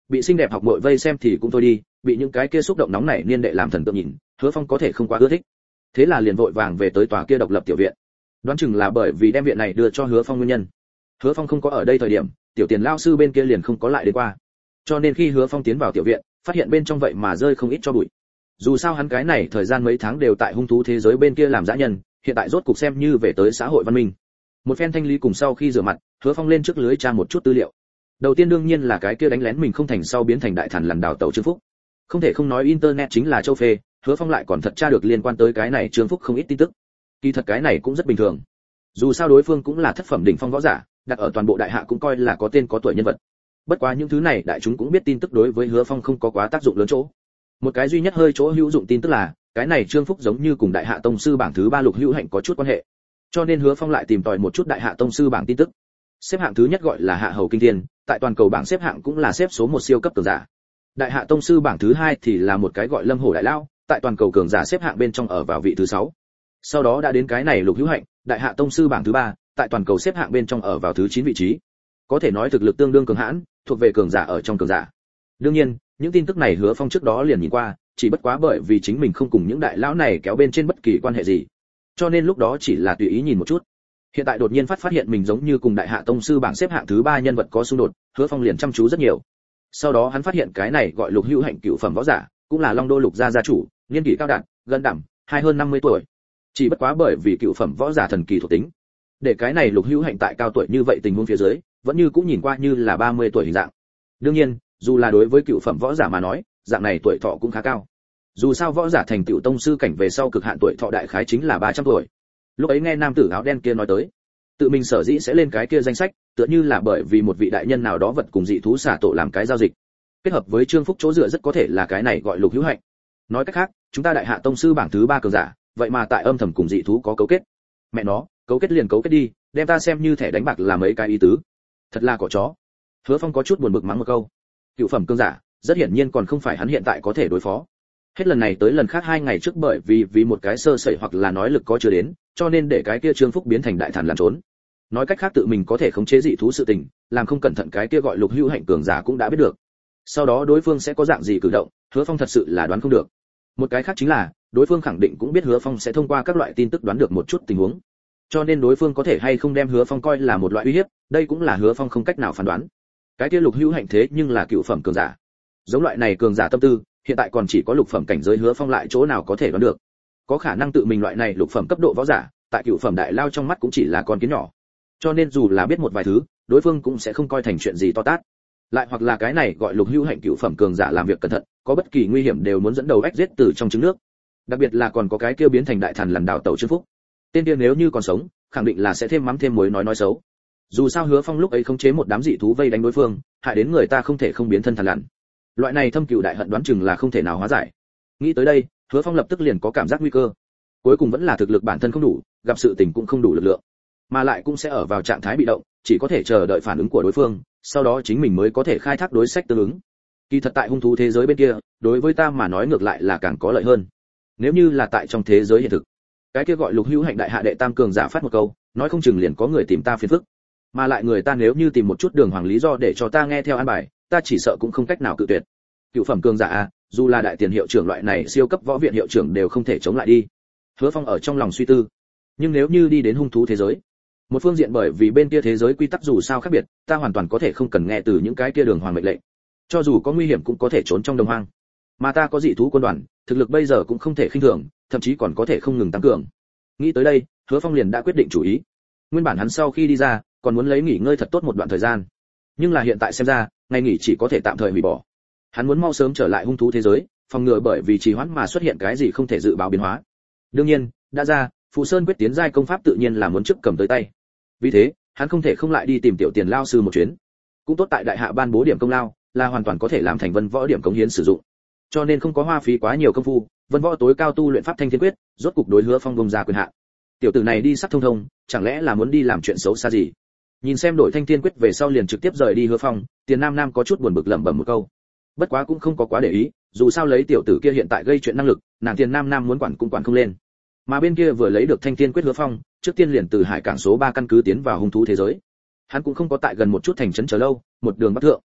bị xinh đẹp học muội vây xem thì cũng thôi đi, bị những cái kia xúc động nóng nảy niên đệ làm thần tượng nhìn, Hứa Phong có thể không quá ưa thích. Thế là liền vội vàng về tới tòa kia độc lập tiểu viện. Đoán chừng là bởi vì đem viện này đưa cho Hứa Phong nguyên nhân. Hứa Phong không có ở đây thời điểm, tiểu Tiền lão sư bên kia liền không có lại đến qua. Cho nên khi Hứa Phong tiến vào tiểu viện, phát hiện bên trong vậy mà rơi không ít cho bụi. Dù sao hắn cái này thời gian mấy tháng đều tại hung thú thế giới bên kia làm dã nhân, hiện tại rốt cục xem như về tới xã hội văn minh. Một phen thanh lý cùng sau khi rửa mặt, Hứa Phong lên trước lưới tra một chút tư liệu. Đầu tiên đương nhiên là cái kia đánh lén mình không thành sau biến thành đại thần lần đào tẩu Trương Phúc. Không thể không nói internet chính là châu phê, Hứa Phong lại còn thật tra được liên quan tới cái này Trương Phúc không ít tin tức. Kỳ thật cái này cũng rất bình thường. Dù sao đối phương cũng là thất phẩm đỉnh phong võ giả, đặt ở toàn bộ đại hạ cũng coi là có tên có tuổi nhân vật. Bất quá những thứ này đại chúng cũng biết tin tức đối với Hứa Phong không có quá tác dụng lớn chỗ. Một cái duy nhất hơi chỗ hữu dụng tin tức là, cái này Trương Phúc giống như cùng đại hạ tông sư bảng thứ 3 Lục Hữu Hạnh có chút quan hệ. Cho nên Hứa Phong lại tìm tòi một chút đại hạ tông sư bảng tin tức. Xếp hạng thứ nhất gọi là Hạ Hầu Kinh Thiên, tại toàn cầu bảng xếp hạng cũng là xếp số 1 siêu cấp cường giả. Đại hạ tông sư bảng thứ 2 thì là một cái gọi Lâm Hổ Đại Lao, tại toàn cầu cường giả xếp hạng bên trong ở vào vị thứ 6. Sau đó đã đến cái này Lục Hữu Hạnh, đại hạ tông sư bảng thứ 3, tại toàn cầu xếp hạng bên trong ở vào thứ 9 vị trí. Có thể nói thực lực tương đương cường hãn, thuộc về cường giả ở trong cường giả. Đương nhiên, những tin tức này Hứa Phong trước đó liền nhìn qua, chỉ bất quá bởi vì chính mình không cùng những đại lão này kéo bên trên bất kỳ quan hệ gì, cho nên lúc đó chỉ là tùy ý nhìn một chút. Hiện tại đột nhiên phát hiện mình giống như cùng đại hạ tông sư bảng xếp hạng thứ 3 nhân vật có xung đột, Hứa Phong liền chăm chú rất nhiều. Sau đó hắn phát hiện cái này gọi Lục Hữu Hạnh cựu phẩm võ giả, cũng là Long Đô Lục gia gia chủ, niên kỷ cao đạt, gần đảm, hơn 50 tuổi. Chỉ bất quá bởi vì cựu phẩm võ giả thần kỳ thuộc tính, để cái này Lục Hữu Hạnh tại cao tuổi như vậy tình huống phía dưới, vẫn như cũng nhìn qua như là 30 tuổi hình dạng. Đương nhiên, dù là đối với cựu phẩm võ giả mà nói, dạng này tuổi thọ cũng khá cao. Dù sao võ giả thành tựu tông sư cảnh về sau cực hạn tuổi thọ đại khái chính là 300 tuổi. Lúc ấy nghe nam tử áo đen kia nói tới, tự mình sở dĩ sẽ lên cái kia danh sách, tựa như là bởi vì một vị đại nhân nào đó vật cùng dị thú xả tổ làm cái giao dịch. Kết hợp với Trương Phúc chỗ dựa rất có thể là cái này gọi Lục Hữu Hạnh. Nói cách khác, chúng ta đại hạ tông sư bảng thứ 3 cường giả, vậy mà tại âm thầm cùng dị thú có cấu kết. Mẹ nó, cấu kết liền cấu kết đi, đem ta xem như thẻ đánh bạc là mấy cái ý tứ. Thật là cỏ chó. Hứa Phong có chút buồn bực mắng một câu. Cựu phẩm cường giả, rất hiển nhiên còn không phải hắn hiện tại có thể đối phó. Hết lần này tới lần khác 2 ngày trước bởi vì một cái sơ sẩy hoặc là nói lực có chưa đến, cho nên để cái kia Trương Phúc biến thành đại thần lẩn trốn. Nói cách khác tự mình có thể khống chế dị thú sự tình, làm không cẩn thận cái kia gọi Lục Hữu Hạnh cường giả cũng đã biết được. Sau đó đối phương sẽ có dạng gì cử động, Hứa Phong thật sự là đoán không được. Một cái khác chính là, đối phương khẳng định cũng biết Hứa Phong sẽ thông qua các loại tin tức đoán được một chút tình huống. Cho nên đối phương có thể hay không đem Hứa Phong coi là một loại uy hiếp, đây cũng là Hứa Phong không cách nào phán đoán. Cái kia Lục Hữu Hạnh thế nhưng là cựu phẩm cường giả. Giống loại này cường giả tâm tư, hiện tại còn chỉ có lục phẩm cảnh giới Hứa Phong lại chỗ nào có thể đoán được. Có khả năng tự mình loại này lục phẩm cấp độ võ giả, tại cựu phẩm đại lao trong mắt cũng chỉ là con kiến nhỏ. Cho nên dù là biết một vài thứ, đối phương cũng sẽ không coi thành chuyện gì to tát. Lại hoặc là cái này gọi Lục Hữu Hạnh cựu phẩm cường giả làm việc cẩn thận, có bất kỳ nguy hiểm đều muốn dẫn đầu ách giết từ trong trứng nước. Đặc biệt là còn có cái kia biến thành đại thần lần đảo tẩu Trương Phúc. Tên kia nếu như còn sống, khẳng định là sẽ thêm mắm thêm muối nói xấu. Dù sao Hứa Phong lúc ấy khống chế một đám dị thú vây đánh đối phương, hại đến người ta không thể không biến thân thần lằn. Loại này thâm cừu đại hận đoán chừng là không thể nào hóa giải. Nghĩ tới đây, Hứa Phong lập tức liền có cảm giác nguy cơ. Cuối cùng vẫn là thực lực bản thân không đủ, gặp sự tình cũng không đủ lực lượng, mà lại cũng sẽ ở vào trạng thái bị động, chỉ có thể chờ đợi phản ứng của đối phương, sau đó chính mình mới có thể khai thác đối sách tương ứng. Kỳ thật tại hung thú thế giới bên kia, đối với ta mà nói ngược lại là càng có lợi hơn. Nếu như là tại trong thế giới hiện thực, cái kia gọi Lục Hữu Hạnh đại hạ đệ tam cường giả phát một câu, nói không chừng liền có người tìm ta phiền phức. Mà lại người ta nếu như tìm một chút đường hoàng lý do để cho ta nghe theo an bài, ta chỉ sợ cũng không cách nào cự tuyệt. Cựu phẩm cường giả à, dù là đại tiền hiệu trưởng loại này siêu cấp võ viện hiệu trưởng đều không thể chống lại đi. Hứa Phong ở trong lòng suy tư. Nhưng nếu như đi đến hung thú thế giới, một phương diện bởi vì bên kia thế giới quy tắc dù sao khác biệt, ta hoàn toàn có thể không cần nghe từ những cái kia đường hoàng mệnh lệnh. Cho dù có nguy hiểm cũng có thể trốn trong đồng hoang. Mà ta có dị thú quân đoàn, thực lực bây giờ cũng không thể khinh thường, thậm chí còn có thể không ngừng tăng cường. Nghĩ tới đây, Hứa Phong liền đã quyết định chủ ý. Nguyên bản hắn sau khi đi ra, còn muốn lấy nghỉ ngơi thật tốt một đoạn thời gian. Nhưng là hiện tại xem ra, ngày nghỉ chỉ có thể tạm thời hủy bỏ. Hắn muốn mau sớm trở lại hung thú thế giới, phòng ngừa bởi vì trì hoãn mà xuất hiện cái gì không thể dự báo biến hóa. Đương nhiên, đã ra, Phù Sơn quyết tiến giai công pháp tự nhiên là muốn trước cầm tới tay. Vì thế, hắn không thể không lại đi tìm tiểu tiền lao sư một chuyến. Cũng tốt tại đại hạ ban bố điểm công lao, là hoàn toàn có thể làm thành vân võ điểm cống hiến sử dụng. Cho nên không có hoa phí quá nhiều công phu, vân võ tối cao tu luyện pháp thanh thiên quyết, rốt cục đối Hứa Phong bông ra quyền hạn. Tiểu tử này đi sắc thông thông, chẳng lẽ là muốn đi làm chuyện xấu xa gì? Nhìn xem đổi thanh thiên quyết về sau liền trực tiếp rời đi Hứa Phong, Tiền Nam Nam có chút buồn bực lẩm bẩm một câu. Bất quá cũng không có quá để ý, dù sao lấy tiểu tử kia hiện tại gây chuyện năng lực, nàng Tiền Nam Nam muốn quản cũng quản không lên. Mà bên kia vừa lấy được thanh thiên quyết Hứa Phong, trước tiên liền từ hải cảng số 3 căn cứ tiến vào hung thú thế giới. Hắn cũng không có tại gần một chút thành trấn chờ lâu, một đường bắc thượng.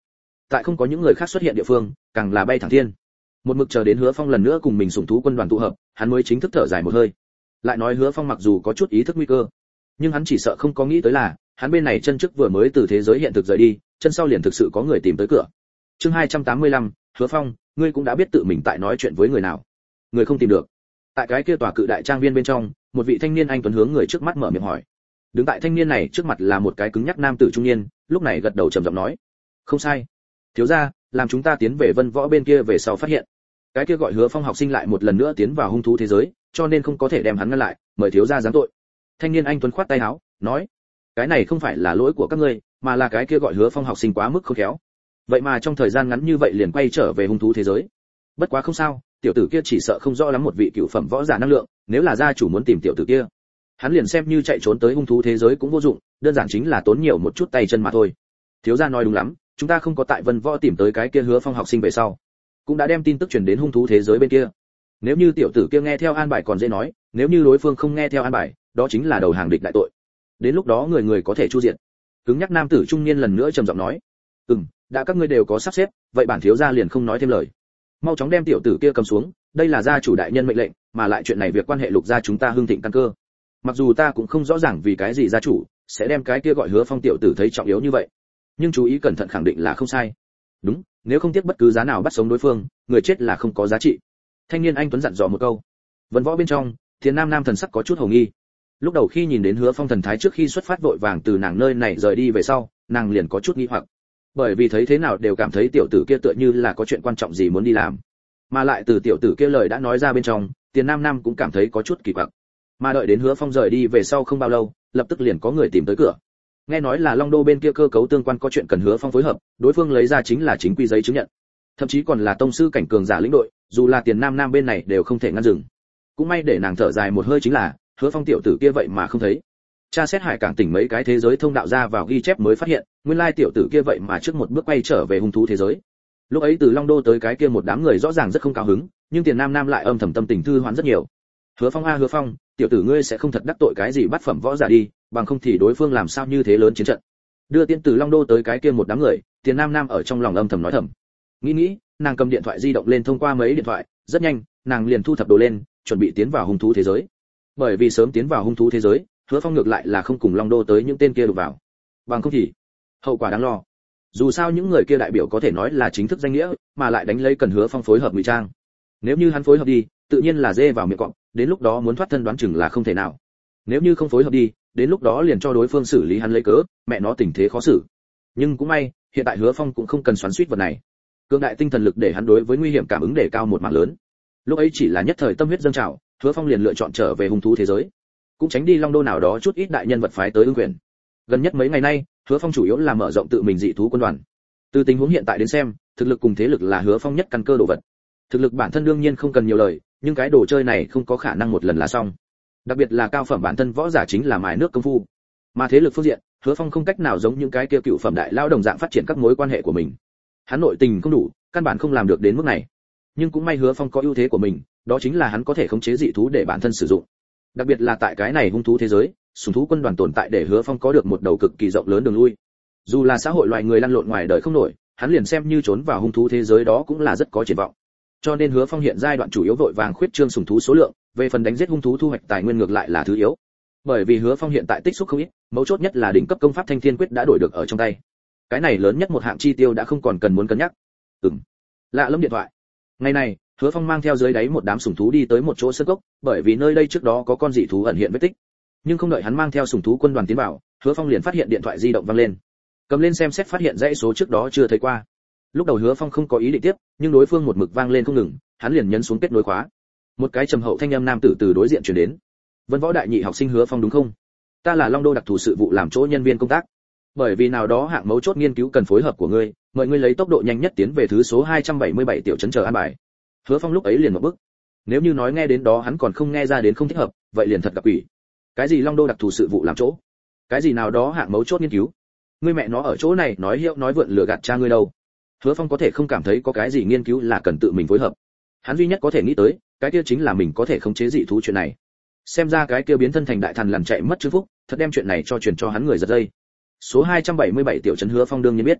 tại không có những người khác xuất hiện địa phương càng là bay thẳng thiên. Một mực chờ đến Hứa Phong lần nữa cùng mình sủng thú quân đoàn tụ hợp, hắn mới chính thức thở dài một hơi. Lại nói Hứa Phong mặc dù có chút ý thức nguy cơ, nhưng hắn chỉ sợ không có nghĩ tới là, hắn bên này chân trước vừa mới từ thế giới hiện thực rời đi, chân sau liền thực sự có người tìm tới cửa. Chương 285, Hứa Phong, ngươi cũng đã biết tự mình tại nói chuyện với người nào? Người không tìm được. Tại cái kia tòa cự đại trang viên bên trong, một vị thanh niên anh tuấn hướng người trước mắt mở miệng hỏi. Đứng tại thanh niên này trước mặt là một cái cứng nhắc nam tử trung niên, lúc này gật đầu trầm giọng nói: "Không sai. Thiếu gia, làm chúng ta tiến về Vân Võ bên kia về sau phát hiện, cái kia gọi Hứa Phong học sinh lại một lần nữa tiến vào hung thú thế giới, cho nên không có thể đem hắn ngăn lại, mời thiếu gia giáng tội." Thanh niên anh tuấn khoát tay áo, nói: "Cái này không phải là lỗi của các ngươi, mà là cái kia gọi Hứa Phong học sinh quá mức khôn khéo. Vậy mà trong thời gian ngắn như vậy liền quay trở về hung thú thế giới. Bất quá không sao, tiểu tử kia chỉ sợ không rõ lắm một vị cựu phẩm võ giả năng lượng, nếu là gia chủ muốn tìm tiểu tử kia, hắn liền xem như chạy trốn tới hung thú thế giới cũng vô dụng, đơn giản chính là tốn nhiều một chút tay chân mà thôi." Thiếu gia nói đúng lắm, chúng ta không có tại Vân Võ tìm tới cái kia Hứa Phong học sinh về sau, cũng đã đem tin tức truyền đến hung thú thế giới bên kia. Nếu như tiểu tử kia nghe theo an bài còn dễ nói, nếu như đối phương không nghe theo an bài, đó chính là đầu hàng địch đại tội. Đến lúc đó người người có thể chu diện. Cứng nhắc nam tử trung niên lần nữa trầm giọng nói: đã các ngươi đều có sắp xếp, vậy bản thiếu gia liền không nói thêm lời. Mau chóng đem tiểu tử kia cầm xuống, đây là gia chủ đại nhân mệnh lệnh, mà lại chuyện này việc quan hệ Lục gia chúng ta hưng thịnh căn cơ. Mặc dù ta cũng không rõ ràng vì cái gì gia chủ sẽ đem cái kia gọi Hứa Phong tiểu tử thấy trọng yếu như vậy, nhưng chú ý cẩn thận khẳng định là không sai. Đúng, nếu không tiếc bất cứ giá nào bắt sống đối phương, người chết là không có giá trị. Thanh niên anh tuấn dặn dò một câu. Vân Võ bên trong, Thiền Nam thần sắc có chút hồ nghi. Lúc đầu khi nhìn đến Hứa Phong thần thái trước khi xuất phát vội vàng từ nàng nơi này rời đi về sau, nàng liền có chút nghi hoặc. Bởi vì thấy thế nào đều cảm thấy tiểu tử kia tựa như là có chuyện quan trọng gì muốn đi làm. Mà lại từ tiểu tử kia lời đã nói ra bên trong, Tiền Nam cũng cảm thấy có chút kỳ quặc. Mà đợi đến Hứa Phong rời đi về sau không bao lâu, lập tức liền có người tìm tới cửa. Nghe nói là Long Đô bên kia cơ cấu tương quan có chuyện cần Hứa Phong phối hợp, đối phương lấy ra chính là chính quy giấy chứng nhận, thậm chí còn là tông sư cảnh cường giả lĩnh đội, dù là Tiền Nam bên này đều không thể ngăn dừng. Cũng may để nàng thở dài một hơi chính là, Hứa Phong tiểu tử kia vậy mà không thấy. Tra xét Hải Cảng tỉnh mấy cái thế giới thông đạo ra vào ghi chép mới phát hiện, nguyên lai tiểu tử kia vậy mà trước một bước quay trở về hung thú thế giới. Lúc ấy từ Long Đô tới cái kia một đám người rõ ràng rất không cao hứng, nhưng Tiền Nam lại âm thầm tâm tình thư hoán rất nhiều. Hứa Phong a Hứa Phong, tiểu tử ngươi sẽ không thật đắc tội cái gì bắt phẩm võ giả đi, bằng không thì đối phương làm sao như thế lớn chiến trận. Đưa tiên từ Long Đô tới cái kia một đám người, Tiền Nam ở trong lòng âm thầm nói thầm. Nghĩ, nàng cầm điện thoại di động lên thông qua mấy điện thoại, rất nhanh, nàng liền thu thập đồ lên, chuẩn bị tiến vào hung thú thế giới. Bởi vì sớm tiến vào hung thú thế giới, Hứa Phong ngược lại là không cùng Long Đô tới những tên kia đụng vào. Bằng không thì hậu quả đáng lo. Dù sao những người kia đại biểu có thể nói là chính thức danh nghĩa, mà lại đánh lấy cần Hứa Phong phối hợp ngụy trang. Nếu như hắn phối hợp đi, tự nhiên là dê vào miệng cọp, đến lúc đó muốn thoát thân đoán chừng là không thể nào. Nếu như không phối hợp đi, đến lúc đó liền cho đối phương xử lý hắn lấy cớ, mẹ nó tình thế khó xử. Nhưng cũng may, hiện tại Hứa Phong cũng không cần xoắn xuýt vật này. Cường đại tinh thần lực để hắn đối với nguy hiểm cảm ứng đề cao một mảng lớn. Lúc ấy chỉ là nhất thời tâm huyết dâng trào, Hứa Phong liền lựa chọn trở về hung thú thế giới, cũng tránh đi Long Đô nào đó chút ít đại nhân vật phái tới ưng quyền. Gần nhất mấy ngày nay, Hứa Phong chủ yếu là mở rộng tự mình dị thú quân đoàn. Từ tình huống hiện tại đến xem, thực lực cùng thế lực là Hứa Phong nhất căn cơ đồ vật. Thực lực bản thân đương nhiên không cần nhiều lời, nhưng cái đồ chơi này không có khả năng một lần là xong. Đặc biệt là cao phẩm bản thân võ giả chính là mài nước công phu. Mà thế lực phương diện, Hứa Phong không cách nào giống những cái kia cựu phẩm đại lao đồng dạng phát triển các mối quan hệ của mình. Hắn nội tình không đủ, căn bản không làm được đến mức này. Nhưng cũng may Hứa Phong có ưu thế của mình, đó chính là hắn có thể khống chế dị thú để bản thân sử dụng. Đặc biệt là tại cái này hung thú thế giới, sủng thú quân đoàn tồn tại để Hứa Phong có được một đầu cực kỳ rộng lớn đường lui. Dù là xã hội loài người lăn lộn ngoài đời không nổi, hắn liền xem như trốn vào hung thú thế giới đó cũng là rất có triển vọng. Cho nên Hứa Phong hiện giai đoạn chủ yếu vội vàng khuyết trương sủng thú số lượng, về phần đánh giết hung thú thu hoạch tài nguyên ngược lại là thứ yếu. Bởi vì Hứa Phong hiện tại tích xúc không ít, mấu chốt nhất là đỉnh cấp công pháp Thanh Thiên Quyết đã đổi được ở trong tay. Cái này lớn nhất một hạng chi tiêu đã không còn cần muốn cân nhắc. Lạ lẫm điện thoại. Ngày này, Hứa Phong mang theo dưới đáy một đám sủng thú đi tới một chỗ sơn cốc, bởi vì nơi đây trước đó có con dị thú ẩn hiện vết tích. Nhưng không đợi hắn mang theo sủng thú quân đoàn tiến vào, Hứa Phong liền phát hiện điện thoại di động vang lên. Cầm lên xem xét phát hiện dãy số trước đó chưa thấy qua. Lúc đầu Hứa Phong không có ý định tiếp, nhưng đối phương một mực vang lên không ngừng, hắn liền nhấn xuống kết nối khóa. Một cái trầm hậu thanh âm nam tử từ đối diện truyền đến. Vân Võ đại nhị học sinh Hứa Phong đúng không? Ta là Long Đô đặc thù sự vụ làm chỗ nhân viên công tác. Bởi vì nào đó hạng mấu chốt nghiên cứu cần phối hợp của ngươi, mời ngươi lấy tốc độ nhanh nhất tiến về thứ số 277 tiểu trấn chờ an bài. Hứa Phong lúc ấy liền một bước. Nếu như nói nghe đến đó hắn còn không nghe ra đến không thích hợp, vậy liền thật gặp ủy. Cái gì Long Đô đặc thù sự vụ làm chỗ? Cái gì nào đó hạng mấu chốt nghiên cứu? Ngươi mẹ nó ở chỗ này nói hiệu nói vượn lừa gạt cha ngươi đâu? Hứa Phong có thể không cảm thấy có cái gì nghiên cứu là cần tự mình phối hợp. Hắn duy nhất có thể nghĩ tới, cái kia chính là mình có thể khống chế dị thú chuyện này. Xem ra cái kia biến thân thành đại thần làm chạy mất chữ phúc, thật đem chuyện này cho truyền cho hắn người giật dây. Số 277 tiểu trấn Hứa Phong đương nhiên biết.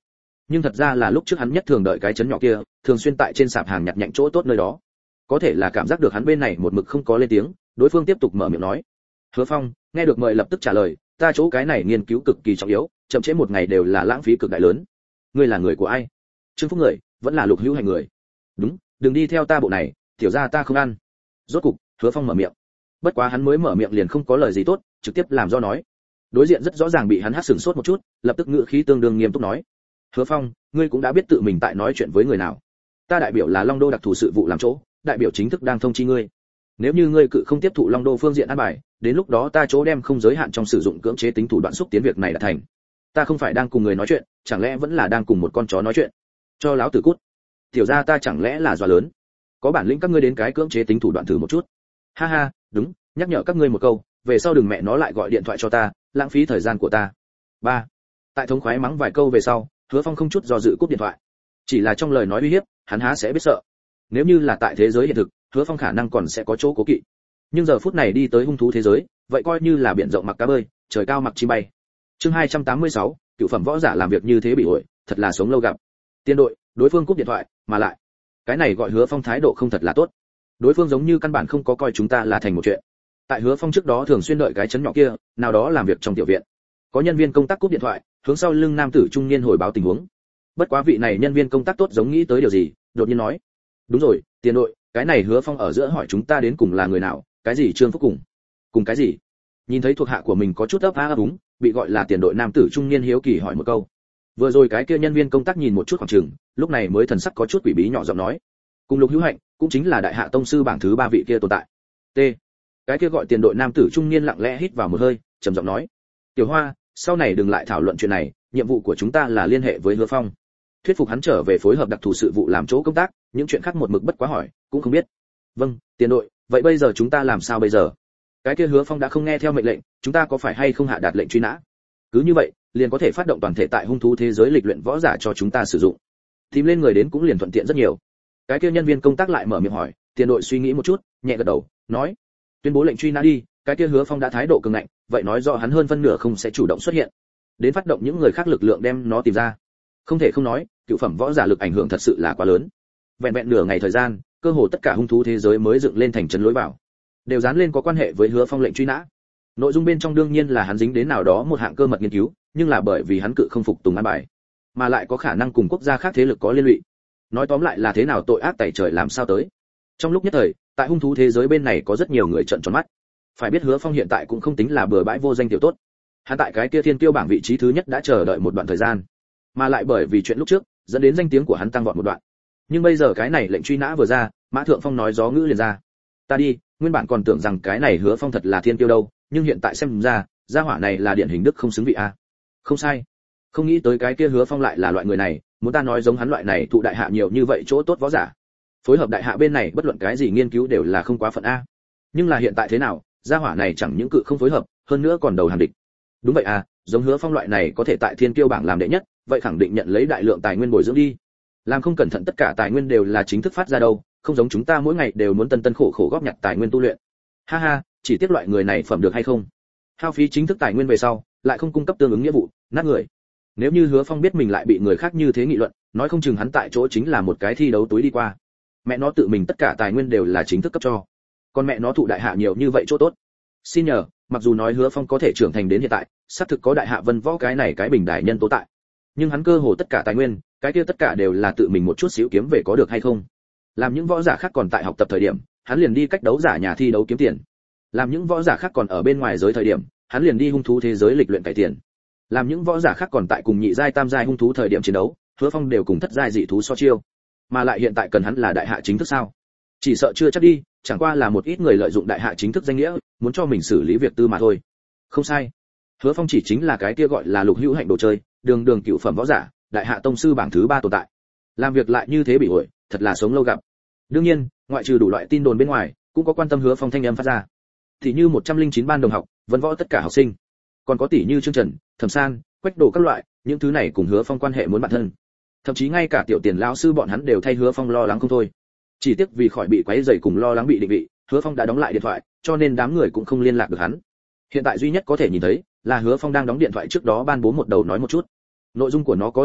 nhưng thật ra là lúc trước hắn nhất thường đợi cái chấn nhỏ kia, thường xuyên tại trên sạp hàng nhặt nhạnh chỗ tốt nơi đó. Có thể là cảm giác được hắn bên này một mực không có lên tiếng, đối phương tiếp tục mở miệng nói. Hứa Phong nghe được mời lập tức trả lời, ta chỗ cái này nghiên cứu cực kỳ trọng yếu, chậm trễ một ngày đều là lãng phí cực đại lớn. Ngươi là người của ai? Trương Phúc người, vẫn là Lục Hữu Hành người? Đúng, đừng đi theo ta bộ này, tiểu gia ta không ăn. Rốt cục, Hứa Phong mở miệng. Bất quá hắn mới mở miệng liền không có lời gì tốt, trực tiếp làm do nói. Đối diện rất rõ ràng bị hắn hắt sừng sốt một chút, lập tức ngữ khí tương đương nghiêm túc nói. Hứa Phong, ngươi cũng đã biết tự mình tại nói chuyện với người nào. Ta đại biểu là Long Đô đặc thù sự vụ làm chỗ, đại biểu chính thức đang thông chi ngươi. Nếu như ngươi cự không tiếp thụ Long Đô phương diện an bài, đến lúc đó ta chỗ đem không giới hạn trong sử dụng cưỡng chế tính thủ đoạn xúc tiến việc này đã thành. Ta không phải đang cùng người nói chuyện, chẳng lẽ vẫn là đang cùng một con chó nói chuyện? Cho láo tử cút. Tiểu gia ta chẳng lẽ là dọa lớn? Có bản lĩnh các ngươi đến cái cưỡng chế tính thủ đoạn thử một chút. Ha ha, đúng, nhắc nhở các ngươi một câu, về sau đừng mẹ nó lại gọi điện thoại cho ta, lãng phí thời gian của ta. 3. Tại thống khoái mắng vài câu về sau, Hứa Phong không chút do dự cúp điện thoại. Chỉ là trong lời nói uy hiếp, hắn há sẽ biết sợ. Nếu như là tại thế giới hiện thực, Hứa Phong khả năng còn sẽ có chỗ cố kỵ. Nhưng giờ phút này đi tới hung thú thế giới, vậy coi như là biển rộng mặc cá bơi, trời cao mặc chim bay. Chương 286, cựu phẩm võ giả làm việc như thế bị ổi, thật là sống lâu gặp. Tiên đội, đối phương cúp điện thoại, mà lại, cái này gọi Hứa Phong thái độ không thật là tốt. Đối phương giống như căn bản không có coi chúng ta là thành một chuyện. Tại Hứa Phong trước đó thường xuyên đợi cái chấn nhỏ kia, nào đó làm việc trong tiểu viện. Có nhân viên công tác cúp điện thoại, hướng sau lưng nam tử trung niên hồi báo tình huống. Bất quá vị này nhân viên công tác tốt giống nghĩ tới điều gì, đột nhiên nói: "Đúng rồi, tiền đội, cái này Hứa Phong ở giữa hỏi chúng ta đến cùng là người nào, cái gì Trương Phúc cùng cái gì?" Nhìn thấy thuộc hạ của mình có chút ấp áp úng, bị gọi là tiền đội nam tử trung niên hiếu kỳ hỏi một câu. Vừa rồi cái kia nhân viên công tác nhìn một chút khoảng chừng, lúc này mới thần sắc có chút quỷ bí nhỏ giọng nói: "Cùng Lục Hữu Hạnh, cũng chính là đại hạ tông sư bảng thứ 3 vị kia tồn tại." T. Cái kia gọi tiền đội nam tử trung niên lặng lẽ hít vào một hơi, trầm giọng nói: "Tiểu Hoa, sau này đừng lại thảo luận chuyện này, nhiệm vụ của chúng ta là liên hệ với Hứa Phong, thuyết phục hắn trở về phối hợp đặc thù sự vụ làm chỗ công tác, những chuyện khác một mực bất quá hỏi, cũng không biết." "Vâng, tiền đội, vậy bây giờ chúng ta làm sao bây giờ?" Cái kia Hứa Phong đã không nghe theo mệnh lệnh, chúng ta có phải hay không hạ đạt lệnh truy nã? Cứ như vậy, liền có thể phát động toàn thể tại hung thú thế giới lịch luyện võ giả cho chúng ta sử dụng. Tìm lên người đến cũng liền thuận tiện rất nhiều. Cái kia nhân viên công tác lại mở miệng hỏi, tiền đội suy nghĩ một chút, nhẹ gật đầu, nói: "Tuyên bố lệnh truy nã đi." Cái kia Hứa Phong đã thái độ cường ngạnh, vậy nói rõ hắn hơn phân nửa không sẽ chủ động xuất hiện, đến phát động những người khác lực lượng đem nó tìm ra. Không thể không nói, cựu phẩm võ giả lực ảnh hưởng thật sự là quá lớn. Vẹn vẹn nửa ngày thời gian, cơ hồ tất cả hung thú thế giới mới dựng lên thành trấn lối vào, đều dán lên có quan hệ với Hứa Phong lệnh truy nã. Nội dung bên trong đương nhiên là hắn dính đến nào đó một hạng cơ mật nghiên cứu, nhưng là bởi vì hắn cự không phục tùng an bài, mà lại có khả năng cùng quốc gia khác thế lực có liên lụy. Nói tóm lại là thế nào tội ác tày trời làm sao tới. Trong lúc nhất thời, tại hung thú thế giới bên này có rất nhiều người trợn tròn mắt. Phải biết Hứa Phong hiện tại cũng không tính là bừa bãi vô danh tiểu tốt. Hắn tại cái kia thiên tiêu bảng vị trí thứ nhất đã chờ đợi một đoạn thời gian, mà lại bởi vì chuyện lúc trước, dẫn đến danh tiếng của hắn tăng vọt một đoạn. Nhưng bây giờ cái này lệnh truy nã vừa ra, Mã Thượng Phong nói gió ngữ liền ra. Ta đi, nguyên bản còn tưởng rằng cái này Hứa Phong thật là thiên tiêu đâu, nhưng hiện tại xem ra, gia hỏa này là điển hình đức không xứng vị a. Không sai. Không nghĩ tới cái kia Hứa Phong lại là loại người này, muốn ta nói giống hắn loại này thụ đại hạ nhiều như vậy chỗ tốt võ giả. Phối hợp đại hạ bên này bất luận cái gì nghiên cứu đều là không quá phận a. Nhưng là hiện tại thế nào, gia hỏa này chẳng những cự không phối hợp, hơn nữa còn đầu hàng địch. Đúng vậy à, giống Hứa Phong loại này có thể tại thiên kiêu bảng làm đệ nhất, vậy khẳng định nhận lấy đại lượng tài nguyên bồi dưỡng đi. Làm không cẩn thận tất cả tài nguyên đều là chính thức phát ra đâu, không giống chúng ta mỗi ngày đều muốn tân tân khổ khổ góp nhặt tài nguyên tu luyện. Ha ha, chỉ tiếc loại người này phẩm được hay không. Hao phí chính thức tài nguyên về sau, lại không cung cấp tương ứng nghĩa vụ, nát người. Nếu như Hứa Phong biết mình lại bị người khác như thế nghị luận, nói không chừng hắn tại chỗ chính là một cái thi đấu túi đi qua. Mẹ nó tự mình tất cả tài nguyên đều là chính thức cấp cho, còn mẹ nó thụ đại hạ nhiều như vậy chỗ tốt. Xin nhờ, mặc dù nói Hứa Phong có thể trưởng thành đến hiện tại, xác thực có đại hạ vân võ cái này cái bình đại nhân tố tại, nhưng hắn cơ hồ tất cả tài nguyên, cái kia tất cả đều là tự mình một chút xíu kiếm về có được hay không. Làm những võ giả khác còn tại học tập thời điểm, hắn liền đi cách đấu giả nhà thi đấu kiếm tiền. Làm những võ giả khác còn ở bên ngoài giới thời điểm, hắn liền đi hung thú thế giới lịch luyện cải tiền. Làm những võ giả khác còn tại cùng nhị giai tam giai hung thú thời điểm chiến đấu, Hứa Phong đều cùng thất giai dị thú so chiêu. Mà lại hiện tại cần hắn là đại hạ chính thức sao? Chỉ sợ chưa chắc đi, chẳng qua là một ít người lợi dụng đại hạ chính thức danh nghĩa, muốn cho mình xử lý việc tư mà thôi. Không sai. Hứa Phong chỉ chính là cái kia gọi là Lục Hữu Hạnh đồ chơi, đường đường cựu phẩm võ giả, đại hạ tông sư bảng thứ 3 tồn tại. Làm việc lại như thế bị uội, thật là sống lâu gặp. Đương nhiên, ngoại trừ đủ loại tin đồn bên ngoài, cũng có quan tâm Hứa Phong thanh âm phát ra. Thì như 109 ban đồng học, vân võ tất cả học sinh. Còn có tỷ như Trương Trần, Thẩm San, Quách Đồ các loại, những thứ này cùng Hứa Phong quan hệ muốn bạn thân. Thậm chí ngay cả tiểu tiền lão sư bọn hắn đều thay Hứa Phong lo lắng không thôi. Chỉ tiếc vì khỏi bị quấy rầy cùng lo lắng bị định vị, Hứa Phong đã đóng lại điện thoại, cho nên đám người cũng không liên lạc được hắn. Hiện tại duy nhất có thể nhìn thấy là Hứa Phong đang đóng điện thoại trước đó ban bố một đầu nói một chút. Nội dung của nó có điểm lạ,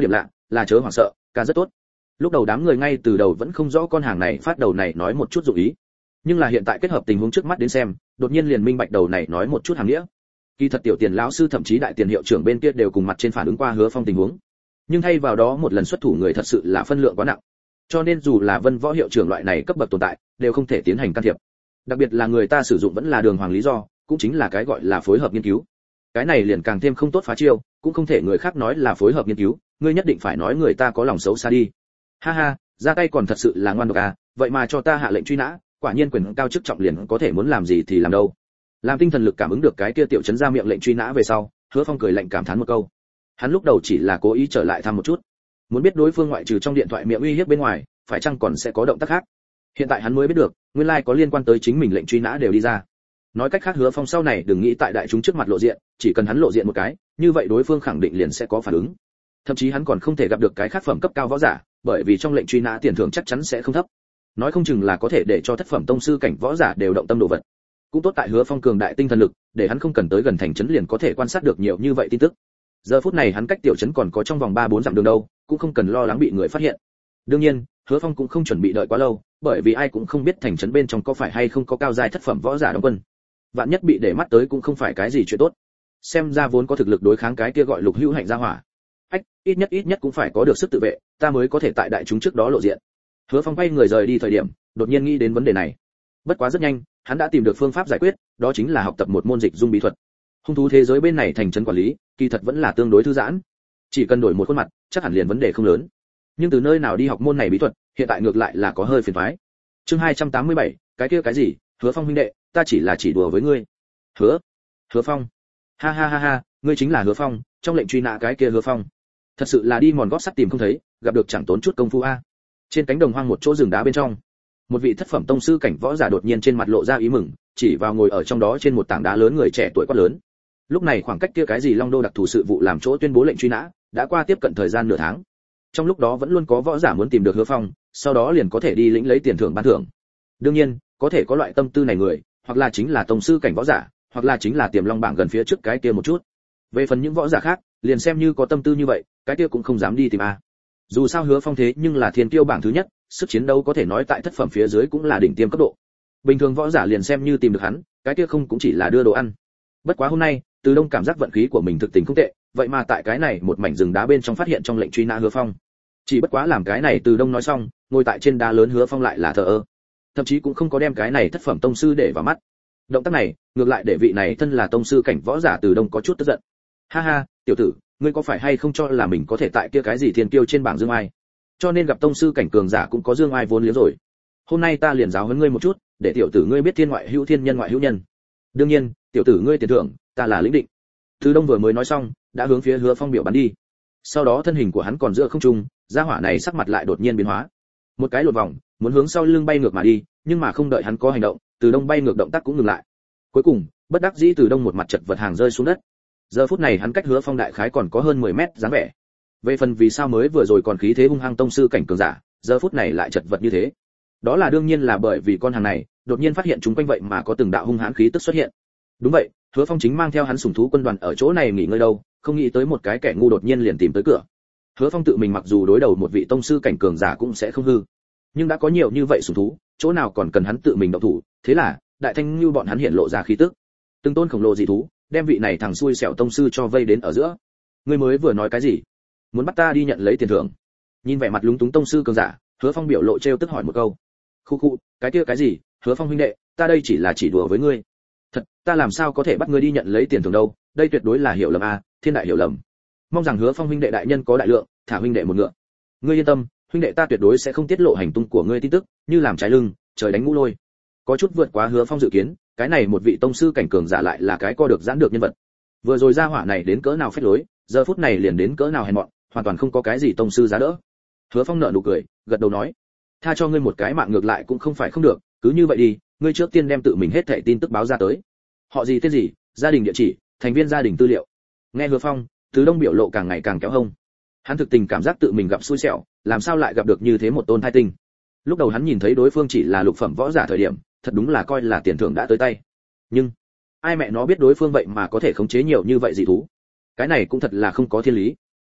là chớ hoảng sợ, ca rất tốt. Lúc đầu đám người ngay từ đầu vẫn không rõ con hàng này phát đầu này nói một chút dụng ý, nhưng là hiện tại kết hợp tình huống trước mắt đến xem, đột nhiên liền minh bạch đầu này nói một chút hàm nghĩa. Kỳ thật tiểu tiền lão sư thậm chí đại tiền hiệu trưởng bên kia đều cùng mặt trên phản ứng qua Hứa Phong tình huống, nhưng thay vào đó một lần xuất thủ người thật sự là phân lượng quá nặng, cho nên dù là Vân Võ hiệu trưởng loại này cấp bậc tồn tại, đều không thể tiến hành can thiệp. Đặc biệt là người ta sử dụng vẫn là đường hoàng lý do, cũng chính là cái gọi là phối hợp nghiên cứu. Cái này liền càng thêm không tốt phá chiêu, cũng không thể người khác nói là phối hợp nghiên cứu, ngươi nhất định phải nói người ta có lòng xấu xa đi. Ha ha, ra tay còn thật sự là ngoan độc à, vậy mà cho ta hạ lệnh truy nã, quả nhiên quyền cao chức trọng liền có thể muốn làm gì thì làm đâu. Làm tinh thần lực cảm ứng được cái kia tiểu trấn ra miệng lệnh truy nã về sau, Hứa Phong cười lạnh cảm thán một câu. Hắn lúc đầu chỉ là cố ý trở lại thăm một chút, muốn biết đối phương ngoại trừ trong điện thoại miệng uy hiếp bên ngoài, phải chăng còn sẽ có động tác khác. Hiện tại hắn mới biết được, nguyên lai có liên quan tới chính mình lệnh truy nã đều đi ra. Nói cách khác Hứa Phong sau này đừng nghĩ tại đại chúng trước mặt lộ diện, chỉ cần hắn lộ diện một cái, như vậy đối phương khẳng định liền sẽ có phản ứng. Thậm chí hắn còn không thể gặp được cái khác phẩm cấp cao võ giả, bởi vì trong lệnh truy nã tiền thưởng chắc chắn sẽ không thấp. Nói không chừng là có thể để cho thất phẩm tông sư cảnh võ giả đều động tâm đồ vật. Cũng tốt tại Hứa Phong cường đại tinh thần lực, để hắn không cần tới gần thành trấn liền có thể quan sát được nhiều như vậy tin tức. Giờ phút này hắn cách tiểu trấn còn có trong vòng 3-4 dặm đường đâu, cũng không cần lo lắng bị người phát hiện. Đương nhiên, Hứa Phong cũng không chuẩn bị đợi quá lâu, bởi vì ai cũng không biết thành trấn bên trong có phải hay không có cao giai thất phẩm võ giả đóng quân. Vạn nhất bị để mắt tới cũng không phải cái gì chuyện tốt. Xem ra vốn có thực lực đối kháng cái kia gọi Lục Hữu Hạnh gia hỏa. Ít nhất cũng phải có được sức tự vệ, ta mới có thể tại đại chúng trước đó lộ diện. Hứa Phong quay người rời đi thời điểm, đột nhiên nghĩ đến vấn đề này. Bất quá rất nhanh, hắn đã tìm được phương pháp giải quyết, đó chính là học tập một môn dịch dung bí thuật. Hung thú thế giới bên này thành trấn quản lý, kỳ thật vẫn là tương đối thư giãn. Chỉ cần đổi một khuôn mặt, chắc hẳn liền vấn đề không lớn. Nhưng từ nơi nào đi học môn này bí thuật, hiện tại ngược lại là có hơi phiền toái. Chương 287, cái kia cái gì, Hứa Phong huynh đệ, ta chỉ là chỉ đùa với ngươi. Hứa Phong. Ha ha ha ha, ngươi chính là Hứa Phong, trong lệnh truy nã cái kia Hứa Phong. Thật sự là đi mòn gót sắt tìm không thấy, gặp được chẳng tốn chút công phu a. Trên cánh đồng hoang một chỗ rừng đá bên trong, một vị thất phẩm tông sư cảnh võ giả đột nhiên trên mặt lộ ra ý mừng, chỉ vào ngồi ở trong đó trên một tảng đá lớn người trẻ tuổi quát lớn. Lúc này khoảng cách kia cái gì Long Đô đặc thù sự vụ làm chỗ tuyên bố lệnh truy nã, đã qua tiếp cận thời gian nửa tháng. Trong lúc đó vẫn luôn có võ giả muốn tìm được Hứa Phong, sau đó liền có thể đi lĩnh lấy tiền thưởng ban thưởng. Đương nhiên, có thể có loại tâm tư này người, hoặc là chính là tông sư cảnh võ giả, hoặc là chính là tiềm long bảng gần phía trước cái kia một chút. Về phần những võ giả khác, liền xem như có tâm tư như vậy, cái kia cũng không dám đi tìm a. Dù sao Hứa Phong thế nhưng là thiên tiêu bảng thứ nhất, sức chiến đấu có thể nói tại thất phẩm phía dưới cũng là đỉnh tiêm cấp độ. Bình thường võ giả liền xem như tìm được hắn, cái kia không cũng chỉ là đưa đồ ăn. Bất quá hôm nay, Từ Đông cảm giác vận khí của mình thực tình không tệ, vậy mà tại cái này một mảnh rừng đá bên trong phát hiện trong lệnh truy nã Hứa Phong. Chỉ bất quá làm cái này Từ Đông nói xong, ngồi tại trên đá lớn Hứa Phong lại là thờ ơ, thậm chí cũng không có đem cái này thất phẩm tông sư để vào mắt. Động tác này, ngược lại để vị này thân là tông sư cảnh võ giả Từ Đông có chút tức giận. Ha ha, tiểu tử, ngươi có phải hay không cho là mình có thể tại kia cái gì thiên kiêu trên bảng dương ai? Cho nên gặp tông sư cảnh cường giả cũng có dương ai vốn liếng rồi. Hôm nay ta liền giáo huấn ngươi một chút, để tiểu tử ngươi biết thiên ngoại hữu thiên, nhân ngoại hữu nhân. Đương nhiên, tiểu tử ngươi tiền thưởng, ta là lĩnh định. Từ Đông vừa mới nói xong, đã hướng phía Hứa Phong biểu bắn đi. Sau đó thân hình của hắn còn giữa không trung, gia hỏa này sắc mặt lại đột nhiên biến hóa. Một cái lột vòng, muốn hướng sau lưng bay ngược mà đi, nhưng mà không đợi hắn có hành động, Từ Đông bay ngược động tác cũng ngừng lại. Cuối cùng, bất đắc dĩ Từ Đông một mặt chật vật hàng rơi xuống đất. Giờ phút này hắn cách Hứa Phong đại khái còn có hơn 10 mét dáng vẻ. Về phần vì sao mới vừa rồi còn khí thế hung hăng tông sư cảnh cường giả, giờ phút này lại chật vật như thế, đó là đương nhiên là bởi vì con hàng này đột nhiên phát hiện chúng quanh vậy mà có từng đạo hung hãn khí tức xuất hiện. Đúng vậy, Hứa Phong chính mang theo hắn sủng thú quân đoàn ở chỗ này nghỉ ngơi đâu, không nghĩ tới một cái kẻ ngu đột nhiên liền tìm tới cửa. Hứa Phong tự mình mặc dù đối đầu một vị tông sư cảnh cường giả cũng sẽ không hư, nhưng đã có nhiều như vậy sủng thú, chỗ nào còn cần hắn tự mình động thủ, thế là đại thanh như bọn hắn hiện lộ ra khí tức, từng tôn khổng lồ dị thú đem vị này thằng xui xẻo tông sư cho vây đến ở giữa. Ngươi mới vừa nói cái gì? Muốn bắt ta đi nhận lấy tiền thưởng? Nhìn vẻ mặt lúng túng tông sư cường giả, Hứa Phong biểu lộ trêu tức hỏi một câu. Khu, cái kia cái gì? Hứa Phong huynh đệ, ta đây chỉ là chỉ đùa với ngươi. Thật, ta làm sao có thể bắt ngươi đi nhận lấy tiền thưởng đâu? Đây tuyệt đối là hiểu lầm a, thiên đại hiểu lầm. Mong rằng Hứa Phong huynh đệ đại nhân có đại lượng, thả huynh đệ một ngựa. Ngươi yên tâm, huynh đệ ta tuyệt đối sẽ không tiết lộ hành tung của ngươi tin tức, như làm trái lưng, trời đánh ngũ lôi. Có chút vượt quá Hứa Phong dự kiến, cái này một vị tông sư cảnh cường giả lại là cái co được giãn được nhân vật. Vừa rồi ra hỏa này đến cỡ nào phách lối, giờ phút này liền đến cỡ nào hèn mọn, hoàn toàn không có cái gì tông sư giá đỡ. Hứa Phong nở nụ cười, gật đầu nói, tha cho ngươi một cái mạng ngược lại cũng không phải không được, cứ như vậy đi, ngươi trước tiên đem tự mình hết thảy tin tức báo ra tới. Họ gì tên gì, gia đình địa chỉ, thành viên gia đình tư liệu. Nghe Hứa Phong, Từ Đông biểu lộ càng ngày càng kéo hông. Hắn thực tình cảm giác tự mình gặp xui xẻo, làm sao lại gặp được như thế một tôn thai tinh. Lúc đầu hắn nhìn thấy đối phương chỉ là lục phẩm võ giả thời điểm, thật đúng là coi là tiền thưởng đã tới tay. Nhưng ai mẹ nó biết đối phương vậy mà có thể khống chế nhiều như vậy dị thú. Cái này cũng thật là không có thiên lý.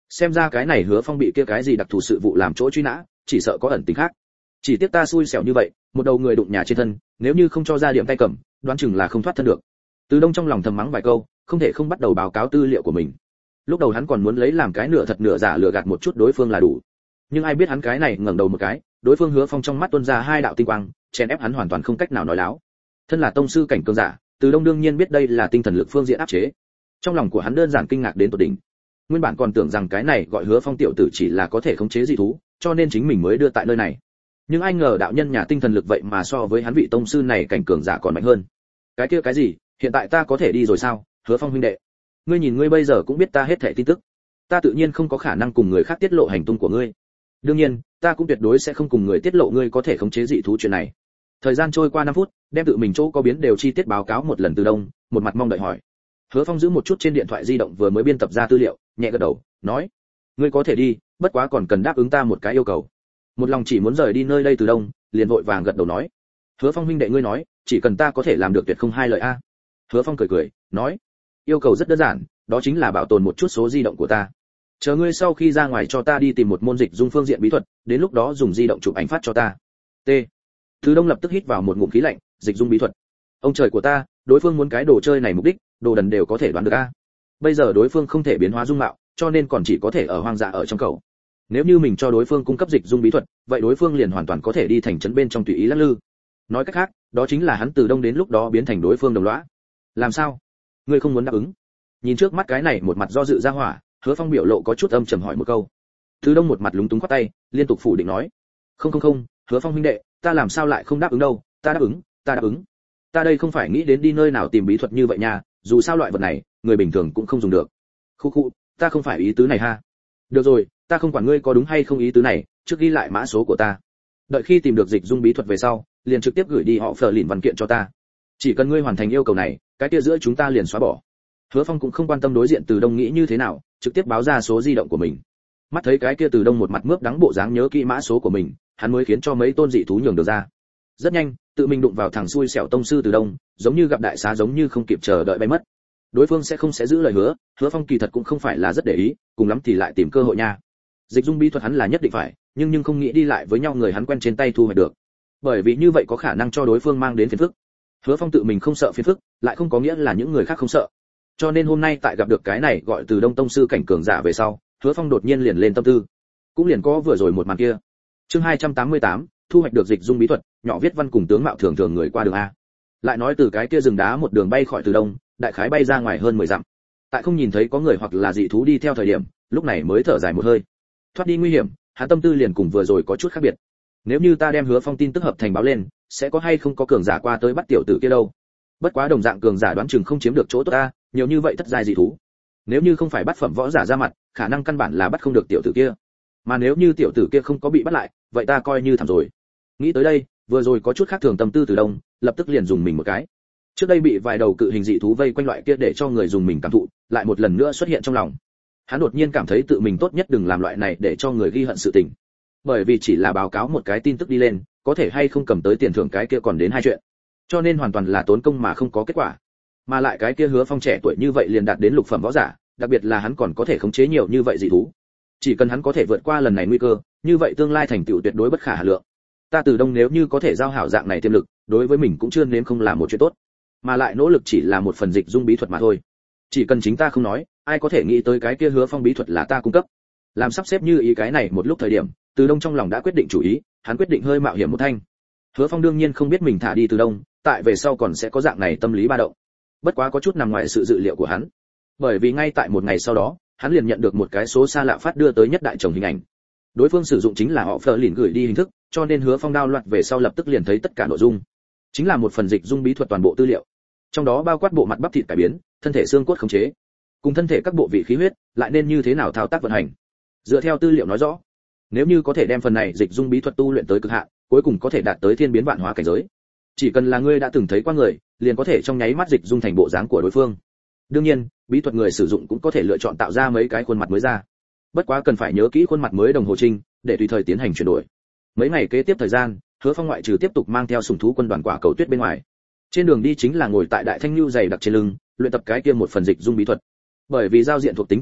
Xem ra cái này Hứa Phong bị kia cái gì đặc thù sự vụ làm chỗ truy nã, chỉ sợ có ẩn tình khác. Chỉ tiếc ta xui xẻo như vậy, một đầu người đụng nhà trên thân, nếu như không cho ra điểm tay cầm, đoán chừng là không thoát thân được. Từ Đông trong lòng thầm mắng vài câu, không thể không bắt đầu báo cáo tư liệu của mình. Lúc đầu hắn còn muốn lấy làm cái nửa thật nửa giả lừa gạt một chút đối phương là đủ, nhưng ai biết hắn cái này ngẩng đầu một cái, đối phương Hứa Phong trong mắt tuôn ra hai đạo tinh quang, chèn ép hắn hoàn toàn không cách nào nói láo. Thân là tông sư cảnh cường giả, Từ Đông đương nhiên biết đây là tinh thần lực phương diện áp chế. Trong lòng của hắn đơn giản kinh ngạc đến tột đỉnh. Nguyên bản còn tưởng rằng cái này gọi Hứa Phong tiểu tử chỉ là có thể khống chế dị thú, cho nên chính mình mới đưa tại nơi này. Nhưng ai ngờ đạo nhân nhà tinh thần lực vậy mà so với hắn vị tông sư này cảnh cường giả còn mạnh hơn. Cái kia cái gì, hiện tại ta có thể đi rồi sao? Hứa Phong huynh đệ, ngươi nhìn ngươi bây giờ cũng biết ta hết thảy tin tức, ta tự nhiên không có khả năng cùng người khác tiết lộ hành tung của ngươi. Đương nhiên, ta cũng tuyệt đối sẽ không cùng người tiết lộ ngươi có thể khống chế dị thú chuyện này. Thời gian trôi qua 5 phút, đem tự mình chỗ có biến đều chi tiết báo cáo một lần Từ Đông, một mặt mong đợi hỏi. Hứa Phong giữ một chút trên điện thoại di động vừa mới biên tập ra tư liệu, nhẹ gật đầu, nói: "Ngươi có thể đi, bất quá còn cần đáp ứng ta một cái yêu cầu." Một lòng chỉ muốn rời đi nơi đây Từ Đông, liền vội vàng gật đầu nói: "Hứa Phong huynh đệ ngươi nói, chỉ cần ta có thể làm được tuyệt không hai lời a." Hứa Phong cười cười, nói: "Yêu cầu rất đơn giản, đó chính là bảo tồn một chút số di động của ta. Chờ ngươi sau khi ra ngoài cho ta đi tìm một môn dịch dung phương diện bí thuật, đến lúc đó dùng di động chụp ảnh phát cho ta." T. Từ Đông lập tức hít vào một ngụm khí lạnh, dịch dung bí thuật. Ông trời của ta, đối phương muốn cái đồ chơi này mục đích, đồ đần đều có thể đoán được a. Bây giờ đối phương không thể biến hóa dung mạo, cho nên còn chỉ có thể ở hoang dã ở trong cầu. Nếu như mình cho đối phương cung cấp dịch dung bí thuật, vậy đối phương liền hoàn toàn có thể đi thành trấn bên trong tùy ý lắc lư. Nói cách khác, đó chính là hắn Từ Đông đến lúc đó biến thành đối phương đồng lõa. Làm sao? Ngươi không muốn đáp ứng? Nhìn trước mắt cái này một mặt do dự ra hỏa, Hứa Phong biểu lộ có chút âm trầm hỏi một câu. Từ Đông một mặt lúng túng khoát tay, liên tục phủ định nói: Không, Hứa Phong huynh đệ, ta làm sao lại không đáp ứng đâu, ta đáp ứng. Ta đây không phải nghĩ đến đi nơi nào tìm bí thuật như vậy nha, dù sao loại vật này, người bình thường cũng không dùng được. Khu, ta không phải ý tứ này ha. Được rồi, ta không quản ngươi có đúng hay không ý tứ này, trước ghi lại mã số của ta. Đợi khi tìm được dịch dung bí thuật về sau, liền trực tiếp gửi đi họ phờ lìn văn kiện cho ta. Chỉ cần ngươi hoàn thành yêu cầu này, cái kia giữa chúng ta liền xóa bỏ. Hứa Phong cũng không quan tâm đối diện Từ Đông nghĩ như thế nào, trực tiếp báo ra số di động của mình. Mắt thấy cái kia Từ Đông một mặt mướp đắng bộ dáng nhớ kỹ mã số của mình, hắn mới khiến cho mấy tôn dị thú nhường được ra. Rất nhanh, tự mình đụng vào thằng xui xẻo tông sư Từ Đông, giống như gặp đại xá giống như không kịp chờ đợi bay mất. Đối phương sẽ không giữ lời hứa, Hứa Phong kỳ thật cũng không phải là rất để ý, cùng lắm thì lại tìm cơ hội nha. Dịch dung bí thuật hắn là nhất định phải, nhưng không nghĩ đi lại với nhau người hắn quen trên tay thu hoạch được. Bởi vì như vậy có khả năng cho đối phương mang đến phiền phức. Hứa Phong tự mình không sợ phiền phức, lại không có nghĩa là những người khác không sợ. Cho nên hôm nay tại gặp được cái này gọi Từ Đông tông sư cảnh cường giả về sau, Hứa Phong đột nhiên liền lên tâm tư. Cũng liền có vừa rồi một màn kia. Chương 288, thu hoạch được dịch dung bí thuật, nhỏ viết văn cùng tướng mạo thường thường người qua đường a. Lại nói từ cái kia rừng đá một đường bay khỏi Từ Đông, đại khái bay ra ngoài hơn 10 dặm. Tại không nhìn thấy có người hoặc là dị thú đi theo thời điểm, lúc này mới thở dài một hơi. Thoát đi nguy hiểm, hắn tâm tư liền cùng vừa rồi có chút khác biệt. Nếu như ta đem Hứa Phong tin tức hợp thành báo lên, sẽ có hay không có cường giả qua tới bắt tiểu tử kia đâu. Bất quá đồng dạng cường giả đoán chừng không chiếm được chỗ tốt ta, nhiều như vậy thất giai dị thú. Nếu như không phải bắt phẩm võ giả ra mặt, khả năng căn bản là bắt không được tiểu tử kia. Mà nếu như tiểu tử kia không có bị bắt lại, vậy ta coi như thảm rồi. Nghĩ tới đây, vừa rồi có chút khác thường tâm tư Từ Đông, lập tức liền dùng mình một cái. Trước đây bị vài đầu cự hình dị thú vây quanh loại kia để cho người dùng mình cảm thụ, lại một lần nữa xuất hiện trong lòng. Hắn đột nhiên cảm thấy tự mình tốt nhất đừng làm loại này để cho người ghi hận sự tình. Bởi vì chỉ là báo cáo một cái tin tức đi lên, có thể hay không cầm tới tiền thưởng cái kia còn đến hai chuyện. Cho nên hoàn toàn là tốn công mà không có kết quả. Mà lại cái kia Hứa Phong trẻ tuổi như vậy liền đạt đến lục phẩm võ giả, đặc biệt là hắn còn có thể khống chế nhiều như vậy dị thú. Chỉ cần hắn có thể vượt qua lần này nguy cơ, như vậy tương lai thành tựu tuyệt đối bất khả hà lượng. Ta Từ Đông nếu như có thể giao hảo dạng này tiềm lực, đối với mình cũng chưa nếm không là một chuyện tốt. Mà lại nỗ lực chỉ là một phần dịch dung bí thuật mà thôi. Chỉ cần chính ta không nói, ai có thể nghĩ tới cái kia Hứa Phong bí thuật là ta cung cấp. Làm sắp xếp như ý cái này một lúc thời điểm, Từ Đông trong lòng đã quyết định chủ ý, hắn quyết định hơi mạo hiểm một thanh. Hứa Phong đương nhiên không biết mình thả đi Từ Đông, tại về sau còn sẽ có dạng này tâm lý ba động. Bất quá có chút nằm ngoài sự dự liệu của hắn. Bởi vì ngay tại một ngày sau đó, hắn liền nhận được một cái số xa lạ phát đưa tới nhất đại chồng hình ảnh. Đối phương sử dụng chính là họ Fleur lìn gửi đi hình thức, cho nên Hứa Phong download về sau lập tức liền thấy tất cả nội dung. Chính là một phần dịch dung bí thuật toàn bộ tư liệu. Trong đó bao quát bộ mặt bắp thịt cải biến, thân thể xương cốt khống chế, cùng thân thể các bộ vị khí huyết, lại nên như thế nào thao tác vận hành. Dựa theo tư liệu nói rõ, nếu như có thể đem phần này dịch dung bí thuật tu luyện tới cực hạn, cuối cùng có thể đạt tới thiên biến vạn hóa cảnh giới. Chỉ cần là ngươi đã từng thấy qua người, liền có thể trong nháy mắt dịch dung thành bộ dáng của đối phương. Đương nhiên, bí thuật người sử dụng cũng có thể lựa chọn tạo ra mấy cái khuôn mặt mới ra. Bất quá cần phải nhớ kỹ khuôn mặt mới đồng hồ trinh, để tùy thời tiến hành chuyển đổi. Mấy ngày kế tiếp thời gian, Hứa Phong ngoại trừ tiếp tục mang theo sủng thú quân đoàn quả cầu tuyết bên ngoài, trên đường đi chính là ngồi tại đại thanh lưu dày đặc trên lưng, luyện tập cái kia một phần dịch dung bí thuật. Bởi vì giao diện thuộc tính tồn tại,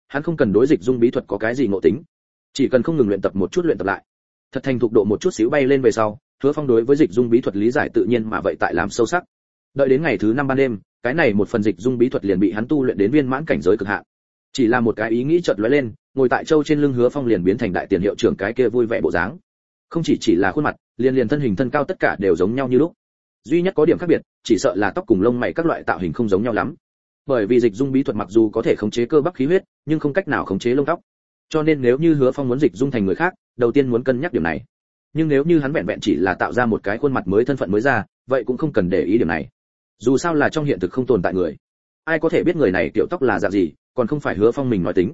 hắn không cần đối dịch dung bí thuật có cái gì ngộ tính, chỉ cần không ngừng luyện tập một chút luyện tập lại, thật thành thục độ một chút xíu bay lên về sau, Hứa Phong đối với dịch dung bí thuật lý giải tự nhiên mà vậy tại làm sâu sắc. Đợi đến ngày thứ 5 ban đêm, cái này một phần dịch dung bí thuật liền bị hắn tu luyện đến viên mãn cảnh giới cực hạn. Chỉ là một cái ý nghĩ chợt lóe lên, ngồi tại châu trên lưng Hứa Phong liền biến thành đại tiền hiệu trưởng cái kia vui vẻ bộ dáng. Không chỉ là khuôn mặt, liền thân hình thân cao tất cả đều giống nhau như lúc. Duy nhất có điểm khác biệt, chỉ sợ là tóc cùng lông mày các loại tạo hình không giống nhau lắm. Bởi vì dịch dung bí thuật mặc dù có thể khống chế cơ bắp khí huyết, nhưng không cách nào khống chế lông tóc. Cho nên nếu như Hứa Phong muốn dịch dung thành người khác, đầu tiên muốn cân nhắc điểm này. Nhưng nếu như hắn vẹn vẹn chỉ là tạo ra một cái khuôn mặt mới, thân phận mới ra, vậy cũng không cần để ý điểm này. Dù sao là trong hiện thực không tồn tại người, ai có thể biết người này tiểu tóc là dạng gì, còn không phải Hứa Phong mình nói tính.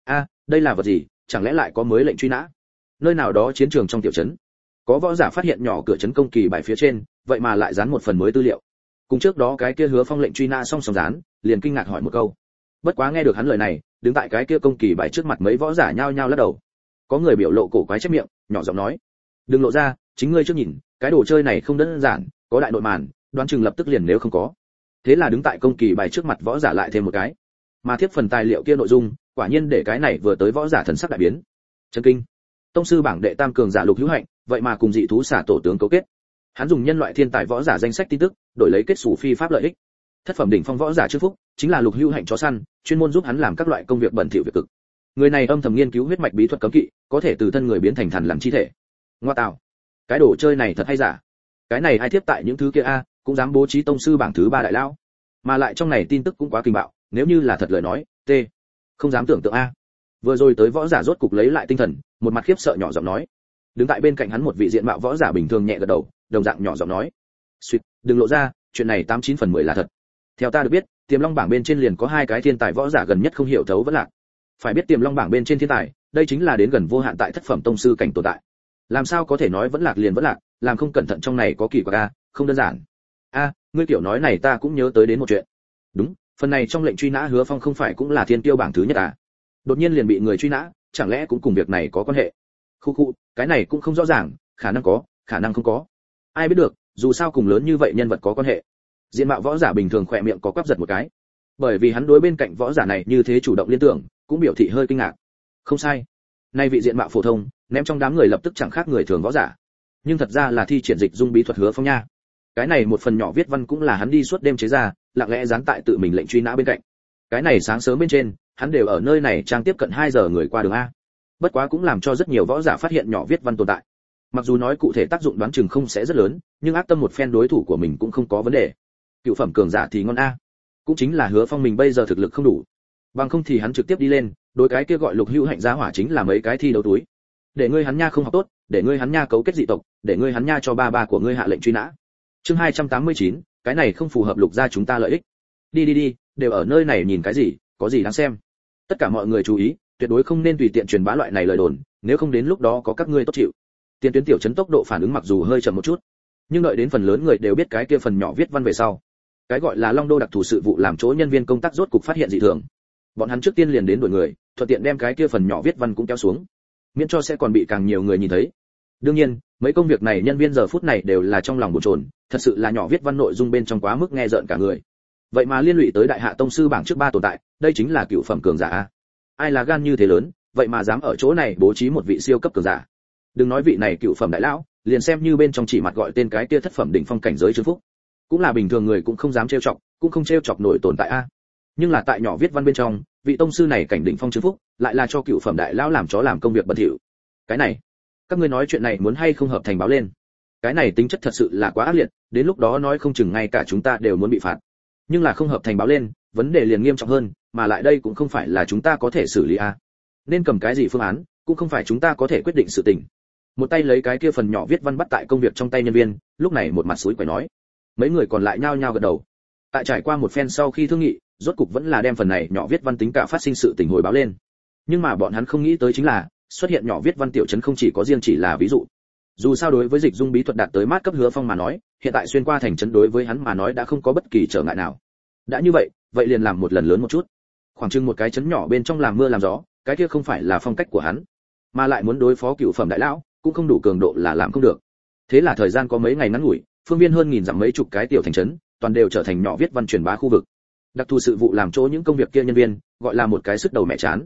Đây là vật gì, chẳng lẽ lại có mới lệnh truy nã? Nơi nào đó chiến trường trong tiểu trấn, có võ giả phát hiện nhỏ cửa trấn công kỳ bài phía trên, vậy mà lại dán một phần mới tư liệu. Cùng trước đó cái kia Hứa Phong lệnh truy nã song song dán, liền kinh ngạc hỏi một câu. Bất quá nghe được hắn lời này, đứng tại cái kia công kỳ bài trước mặt mấy võ giả nhao nhao lắc đầu. Có người biểu lộ cổ quái chép miệng, nhỏ giọng nói: "Đừng lộ ra, chính ngươi trước nhìn, cái đồ chơi này không đơn giản, có đại nội màn, đoán chừng lập tức liền nếu không có." Thế là đứng tại công kỳ bài trước mặt võ giả lại thêm một cái. Mà tiếp phần tài liệu kia nội dung, quả nhiên để cái này vừa tới võ giả thần sắc đại biến. Chấn kinh. Tông sư bảng đệ tam cường giả Lục Hữu Hạnh, vậy mà cùng dị thú xả tổ tướng cấu kết. Hắn dùng nhân loại thiên tài võ giả danh sách tin tức, đổi lấy kết sủ phi pháp lợi ích. Thất phẩm đỉnh phong võ giả Trương Phúc, chính là Lục Hữu Hạnh chó săn, chuyên môn giúp hắn làm các loại công việc bẩn thỉu việc cực. Người này âm thầm nghiên cứu huyết mạch bí thuật cấm kỵ, có thể từ thân người biến thành thần làm chi thể. Ngoa tạo, cái đồ chơi này thật hay giả? Cái này ai tiếp tại những thứ kia cũng dám bố trí tông sư bảng thứ 3 đại lão. Mà lại trong này tin tức cũng quá kinh bạo, nếu như là thật lời nói, không dám tưởng tượng Vừa rồi tới võ giả rốt cục lấy lại tinh thần, một mặt khiếp sợ nhỏ giọng nói. Đứng tại bên cạnh hắn một vị diện mạo võ giả bình thường nhẹ gật đầu, đồng dạng nhỏ giọng nói: "Xuyệt, đừng lộ ra, chuyện này 89 phần 10 là thật." Theo ta được biết, Tiềm Long bảng bên trên liền có 2 cái thiên tài võ giả gần nhất không hiểu thấu vẫn lạc. Phải biết Tiềm Long bảng bên trên thiên tài, đây chính là đến gần vô hạn tại thất phẩm tông sư cảnh tồn tại. Làm sao có thể nói vẫn lạc liền vẫn lạc, làm không cẩn thận trong này có kỳ quặc không đơn giản. Ngươi kiểu nói này ta cũng nhớ tới đến một chuyện. Đúng, phần này trong lệnh truy nã Hứa Phong không phải cũng là thiên tiêu bảng thứ nhất đột nhiên liền bị người truy nã, chẳng lẽ cũng cùng việc này có quan hệ? Khu, cái này cũng không rõ ràng, khả năng có, khả năng không có. Ai biết được, dù sao cùng lớn như vậy nhân vật có quan hệ. Diện mạo võ giả bình thường khỏe miệng có quắp giật một cái. Bởi vì hắn đối bên cạnh võ giả này như thế chủ động liên tưởng, cũng biểu thị hơi kinh ngạc. Không sai. Nay vị diện mạo phổ thông, ném trong đám người lập tức chẳng khác người thường võ giả. Nhưng thật ra là thi triển dịch dung bí thuật Hứa Phong nha. Cái này một phần nhỏ viết văn cũng là hắn đi suốt đêm chế ra, lặng lẽ dán tại tự mình lệnh truy nã bên cạnh. Cái này sáng sớm bên trên, hắn đều ở nơi này trang tiếp cận 2 giờ người qua đường bất quá cũng làm cho rất nhiều võ giả phát hiện nhỏ viết văn tồn tại. Mặc dù nói cụ thể tác dụng đoán chừng không sẽ rất lớn, nhưng ác tâm một phen đối thủ của mình cũng không có vấn đề. Cựu phẩm cường giả thì ngon cũng chính là Hứa Phong mình bây giờ thực lực không đủ, bằng không thì hắn trực tiếp đi lên, đối cái kia gọi Lục Hữu Hạnh giá hỏa chính là mấy cái thi đấu túi. Để ngươi hắn nha không học tốt, để ngươi hắn nha cấu kết dị tộc, để ngươi hắn nha cho ba của ngươi hạ lệnh truy nã. Chương 289, cái này không phù hợp Lục gia chúng ta lợi ích. Đi, đều ở nơi này nhìn cái gì, có gì đáng xem. Tất cả mọi người chú ý, tuyệt đối không nên tùy tiện truyền bá loại này lời đồn, nếu không đến lúc đó có các ngươi tốt chịu. Tiền tuyến tiểu trấn tốc độ phản ứng mặc dù hơi chậm một chút, nhưng đợi đến phần lớn người đều biết cái kia phần nhỏ viết văn về sau, cái gọi là Long Đô đặc thù sự vụ làm chỗ nhân viên công tác rốt cục phát hiện dị thường. Bọn hắn trước tiên liền đến đuổi người, thuận tiện đem cái kia phần nhỏ viết văn cũng kéo xuống, miễn cho sẽ còn bị càng nhiều người nhìn thấy. Đương nhiên, mấy công việc này nhân viên giờ phút này đều là trong lòng bồn chồn, thật sự là nhỏ viết văn nội dung bên trong quá mức nghe rợn cả người. Vậy mà liên lụy tới đại hạ tông sư bảng trước 3 tồn tại, đây chính là cựu phẩm cường giả ai là gan như thế lớn, vậy mà dám ở chỗ này bố trí một vị siêu cấp cường giả. Đừng nói vị này cựu phẩm đại lão, liền xem như bên trong chỉ mặt gọi tên cái kia thất phẩm đỉnh phong cảnh giới Trương Phúc, cũng là bình thường người cũng không dám trêu chọc, cũng không trêu chọc nổi tồn tại nhưng là tại nhỏ viết văn bên trong, vị tông sư này cảnh đỉnh phong Trương Phúc, lại là cho cựu phẩm đại lão làm chó làm công việc bẩn thỉu. Cái này, các ngươi nói chuyện này muốn hay không hợp thành báo lên? Cái này tính chất thật sự là quá ác liệt, đến lúc đó nói không chừng ngay cả chúng ta đều muốn bị phạt. Nhưng là không hợp thành báo lên, vấn đề liền nghiêm trọng hơn, mà lại đây cũng không phải là chúng ta có thể xử lý nên cầm cái gì phương án, cũng không phải chúng ta có thể quyết định sự tình. Một tay lấy cái kia phần nhỏ viết văn bắt tại công việc trong tay nhân viên, lúc này một mặt sủi quẩy nói. Mấy người còn lại nhao nhao gật đầu. Tại trải qua một phen sau khi thương nghị, rốt cục vẫn là đem phần này nhỏ viết văn tính cả phát sinh sự tình hồi báo lên. Nhưng mà bọn hắn không nghĩ tới chính là, xuất hiện nhỏ viết văn tiểu trấn không chỉ có riêng chỉ là ví dụ. Dù sao đối với dịch dung bí thuật đạt tới mát cấp Hứa Phong mà nói, hiện tại xuyên qua thành trấn đối với hắn mà nói đã không có bất kỳ trở ngại nào. Đã như vậy liền làm một lần lớn một chút. Khoảng chừng một cái trấn nhỏ bên trong làm mưa làm gió, cái kia không phải là phong cách của hắn, mà lại muốn đối phó cựu phẩm đại lão, cũng không đủ cường độ là làm không được. Thế là thời gian có mấy ngày ngắn ngủi, phương viên hơn nghìn dặm mấy chục cái tiểu thành trấn, toàn đều trở thành nhỏ viết văn truyền bá khu vực. Đặc thù sự vụ làm chỗ những công việc kia nhân viên, gọi là một cái sức đầu mẹ chán,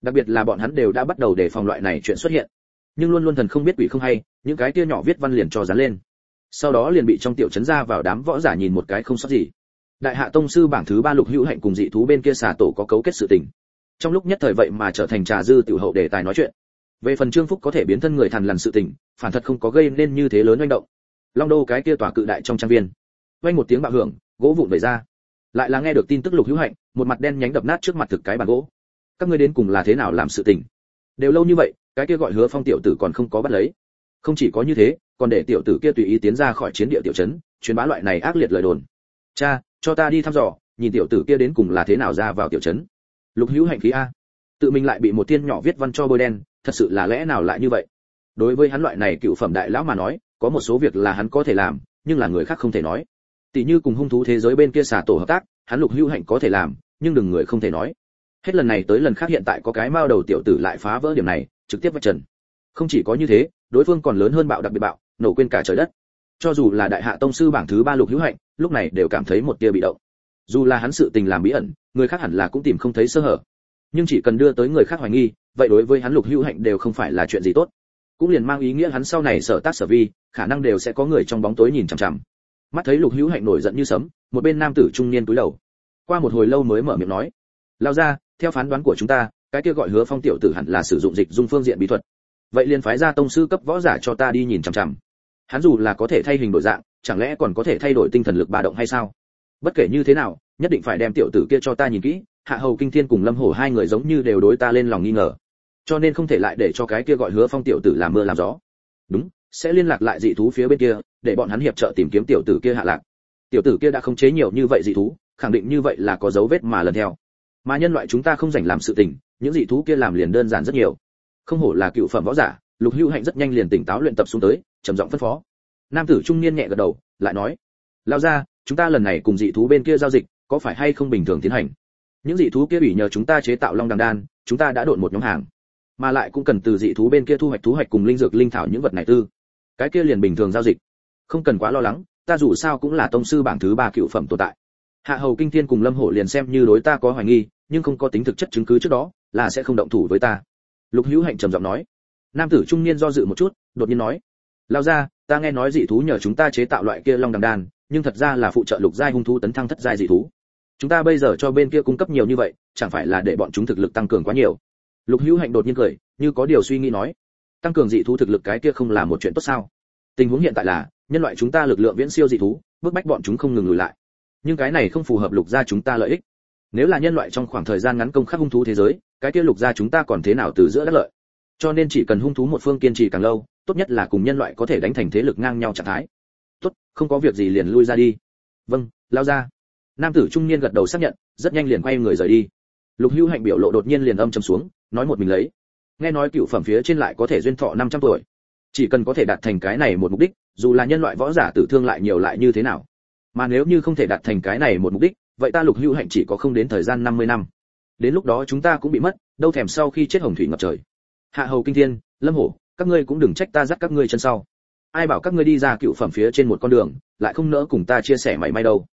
Đặc biệt là bọn hắn đều đã bắt đầu đề phòng loại này chuyện xuất hiện, nhưng luôn luôn thần không biết quỷ không hay, những cái kia nhỏ viết văn liền cho dán lên. Sau đó liền bị trong tiểu trấn ra vào đám võ giả nhìn một cái không sót gì. Đại hạ tông sư bảng thứ 3 Lục Hữu Hạnh cùng dị thú bên kia xà tổ có cấu kết sự tình. Trong lúc nhất thời vậy mà trở thành trà dư tiểu hậu đề tài nói chuyện. Về phần Trương Phúc có thể biến thân người thằn lằn sự tình, phản thật không có gây nên như thế lớn oanh động. Long Đô cái kia tòa cự đại trong trang viên, vang một tiếng bạo hưởng, gỗ vụn vẩy ra. Lại là nghe được tin tức Lục Hữu Hạnh, một mặt đen nhánh đập nát trước mặt thực cái bàn gỗ. Các ngươi đến cùng là thế nào làm sự tình? Đều lâu như vậy, cái kia gọi Hứa Phong tiểu tử còn không có bắt lấy. Không chỉ có như thế, còn để tiểu tử kia tùy ý tiến ra khỏi chiến địa tiểu trấn, truyền bá loại này ác liệt lời đồn. Cha, cho ta đi thăm dò, nhìn tiểu tử kia đến cùng là thế nào ra vào tiểu trấn. Lục Hữu Hạnh khí a, tự mình lại bị một tiên nhỏ viết văn cho bôi đen, thật sự là lẽ nào lại như vậy? Đối với hắn loại này cựu phẩm đại lão mà nói, có một số việc là hắn có thể làm, nhưng là người khác không thể nói. Tỷ như cùng hung thú thế giới bên kia xả tổ hợp tác, hắn Lục Hữu Hạnh có thể làm, nhưng đừng người không thể nói. Hết lần này tới lần khác hiện tại có cái mao đầu tiểu tử lại phá vỡ điểm này, trực tiếp vạch trần. Không chỉ có như thế, đối phương còn lớn hơn bạo, đặc biệt bạo, nổ quên cả trời đất. Cho dù là đại hạ tông sư bảng thứ 3 Lục Hữu Hạnh, lúc này đều cảm thấy một tia bị động. Dù là hắn sự tình làm bí ẩn, người khác hẳn là cũng tìm không thấy sơ hở. Nhưng chỉ cần đưa tới người khác hoài nghi, vậy đối với hắn Lục Hữu Hạnh đều không phải là chuyện gì tốt. Cũng liền mang ý nghĩa hắn sau này sở tác sở vi, khả năng đều sẽ có người trong bóng tối nhìn chằm chằm. Mắt thấy Lục Hữu Hạnh nổi giận như sấm, một bên nam tử trung niên cúi đầu. Qua một hồi lâu mới mở miệng nói: "Lao ra, theo phán đoán của chúng ta, cái kia gọi Hứa Phong tiểu tử hẳn là sử dụng dịch dung phương diện bí thuật. Vậy liền phái ra tông sư cấp võ giả cho ta đi nhìn chằm chằm. Hắn dù là có thể thay hình đổi dạng, chẳng lẽ còn có thể thay đổi tinh thần lực ba động hay sao? Bất kể như thế nào, nhất định phải đem tiểu tử kia cho ta nhìn kỹ." Hạ Hầu Kinh Thiên cùng Lâm Hổ hai người giống như đều đối ta lên lòng nghi ngờ, cho nên không thể lại để cho cái kia gọi Hứa Phong tiểu tử làm mưa làm gió. Đúng, sẽ liên lạc lại dị thú phía bên kia, để bọn hắn hiệp trợ tìm kiếm tiểu tử kia hạ lạc. Tiểu tử kia đã khống chế nhiều như vậy dị thú, khẳng định như vậy là có dấu vết mà lần theo. Mà nhân loại chúng ta không rảnh làm sự tình, những dị thú kia làm liền đơn giản rất nhiều. Không hổ là cựu phẩm võ giả, Lục Hữu Hạnh rất nhanh liền tỉnh táo luyện tập xuống tới, trầm giọng phân phó. Nam tử trung niên nhẹ gật đầu, lại nói: "Lao ra, chúng ta lần này cùng dị thú bên kia giao dịch, có phải hay không bình thường tiến hành? Những dị thú kia ủy nhờ chúng ta chế tạo long đằng đan, chúng ta đã độn một nhóm hàng, mà lại cũng cần từ dị thú bên kia thu hoạch thú hoạch cùng linh dược linh thảo những vật này tư. Cái kia liền bình thường giao dịch, không cần quá lo lắng, ta dù sao cũng là tông sư bảng thứ 3 cựu phẩm tồn tại." Hạ Hầu Kinh Thiên cùng Lâm Hổ liền xem như đối ta có hoài nghi, nhưng không có tính thực chất chứng cứ trước đó, là sẽ không động thủ với ta. Lục Hữu Hạnh trầm giọng nói. Nam tử trung niên do dự một chút, đột nhiên nói: "Lao ra, ta nghe nói dị thú nhờ chúng ta chế tạo loại kia long đằng đan, nhưng thật ra là phụ trợ lục giai hung thú tấn thăng thất giai dị thú. Chúng ta bây giờ cho bên kia cung cấp nhiều như vậy, chẳng phải là để bọn chúng thực lực tăng cường quá nhiều?" Lục Hữu Hạnh đột nhiên cười, như có điều suy nghĩ nói: "Tăng cường dị thú thực lực cái kia không là một chuyện tốt sao? Tình huống hiện tại là, nhân loại chúng ta lực lượng viễn siêu dị thú, bức bách bọn chúng không ngừng lùi lại. Nhưng cái này không phù hợp lục gia chúng ta lợi ích. Nếu là nhân loại trong khoảng thời gian ngắn công khắc hung thú thế giới, cái kia lục gia chúng ta còn thế nào từ giữa đắc lợi? Cho nên chỉ cần hung thú một phương kiên trì càng lâu, tốt nhất là cùng nhân loại có thể đánh thành thế lực ngang nhau trạng thái." "Tốt, không có việc gì liền lui ra đi." "Vâng, lao ra." Nam tử trung niên gật đầu xác nhận, rất nhanh liền quay người rời đi. Lục Hữu Hạnh biểu lộ đột nhiên liền âm trầm xuống, nói một mình lấy: "Nghe nói cựu phẩm phía trên lại có thể duyên thọ 500 tuổi. Chỉ cần có thể đạt thành cái này một mục đích, dù là nhân loại võ giả tử thương lại nhiều lại như thế nào. Mà nếu như không thể đạt thành cái này một mục đích, vậy ta Lục Hữu Hạnh chỉ có không đến thời gian 50 năm. Đến lúc đó chúng ta cũng bị mất, đâu thèm sau khi chết hồng thủy ngập trời. Hạ Hầu Kinh Thiên, Lâm Hổ, các ngươi cũng đừng trách ta dắt các ngươi chân sau. Ai bảo các ngươi đi ra cựu phẩm phía trên một con đường, lại không nỡ cùng ta chia sẻ mảy may đâu."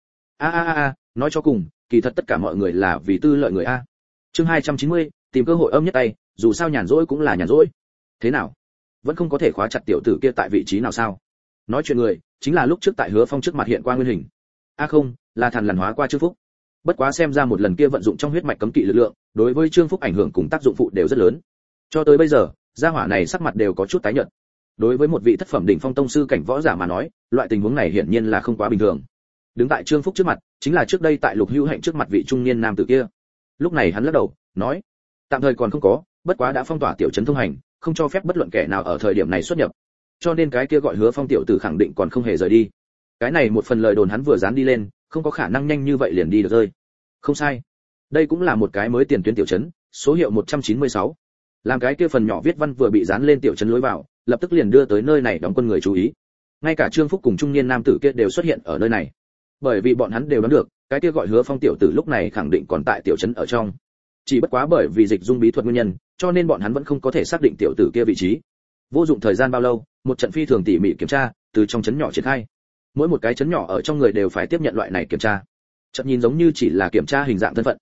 Nói cho cùng, kỳ thật tất cả mọi người là vì tư lợi người a. Chương 290, tìm cơ hội âm nhất tay, dù sao nhàn rỗi cũng là nhàn rỗi. Thế nào? Vẫn không có thể khóa chặt tiểu tử kia tại vị trí nào sao? Nói chuyện người, chính là lúc trước tại Hứa Phong trước mặt hiện qua nguyên hình. Không, là thằn lằn hóa qua Trương Phúc. Bất quá xem ra một lần kia vận dụng trong huyết mạch cấm kỵ lực lượng, đối với Trương Phúc ảnh hưởng cùng tác dụng phụ đều rất lớn. Cho tới bây giờ, gia hỏa này sắc mặt đều có chút tái nhợt. Đối với một vị thất phẩm đỉnh phong tông sư cảnh võ giả mà nói, loại tình huống này hiển nhiên là không quá bình thường. Đứng tại Trương Phúc trước mặt, chính là trước đây tại Lục Hữu Hạnh trước mặt vị trung niên nam tử kia. Lúc này hắn lắc đầu, nói: "Tạm thời còn không có, bất quá đã phong tỏa tiểu trấn thông hành, không cho phép bất luận kẻ nào ở thời điểm này xuất nhập. Cho nên cái kia gọi Hứa Phong tiểu tử khẳng định còn không hề rời đi." Cái này một phần lời đồn hắn vừa dán đi lên, không có khả năng nhanh như vậy liền đi được rơi. Không sai, đây cũng là một cái mới tiền tuyến tiểu trấn, số hiệu 196. Làm cái kia phần nhỏ viết văn vừa bị dán lên tiểu trấn lối vào, lập tức liền đưa tới nơi này đóng quân người chú ý. Ngay cả Trương Phúc cùng trung niên nam tử kia đều xuất hiện ở nơi này. Bởi vì bọn hắn đều đoán được, cái kia gọi Hứa Phong tiểu tử lúc này khẳng định còn tại tiểu trấn ở trong. Chỉ bất quá bởi vì dịch dung bí thuật nguyên nhân, cho nên bọn hắn vẫn không có thể xác định tiểu tử kia vị trí. Vô dụng thời gian bao lâu, một trận phi thường tỉ mỉ kiểm tra từ trong trấn nhỏ triển khai. Mỗi một cái trấn nhỏ ở trong người đều phải tiếp nhận loại này kiểm tra. Chợt nhìn giống như chỉ là kiểm tra hình dạng thân phận,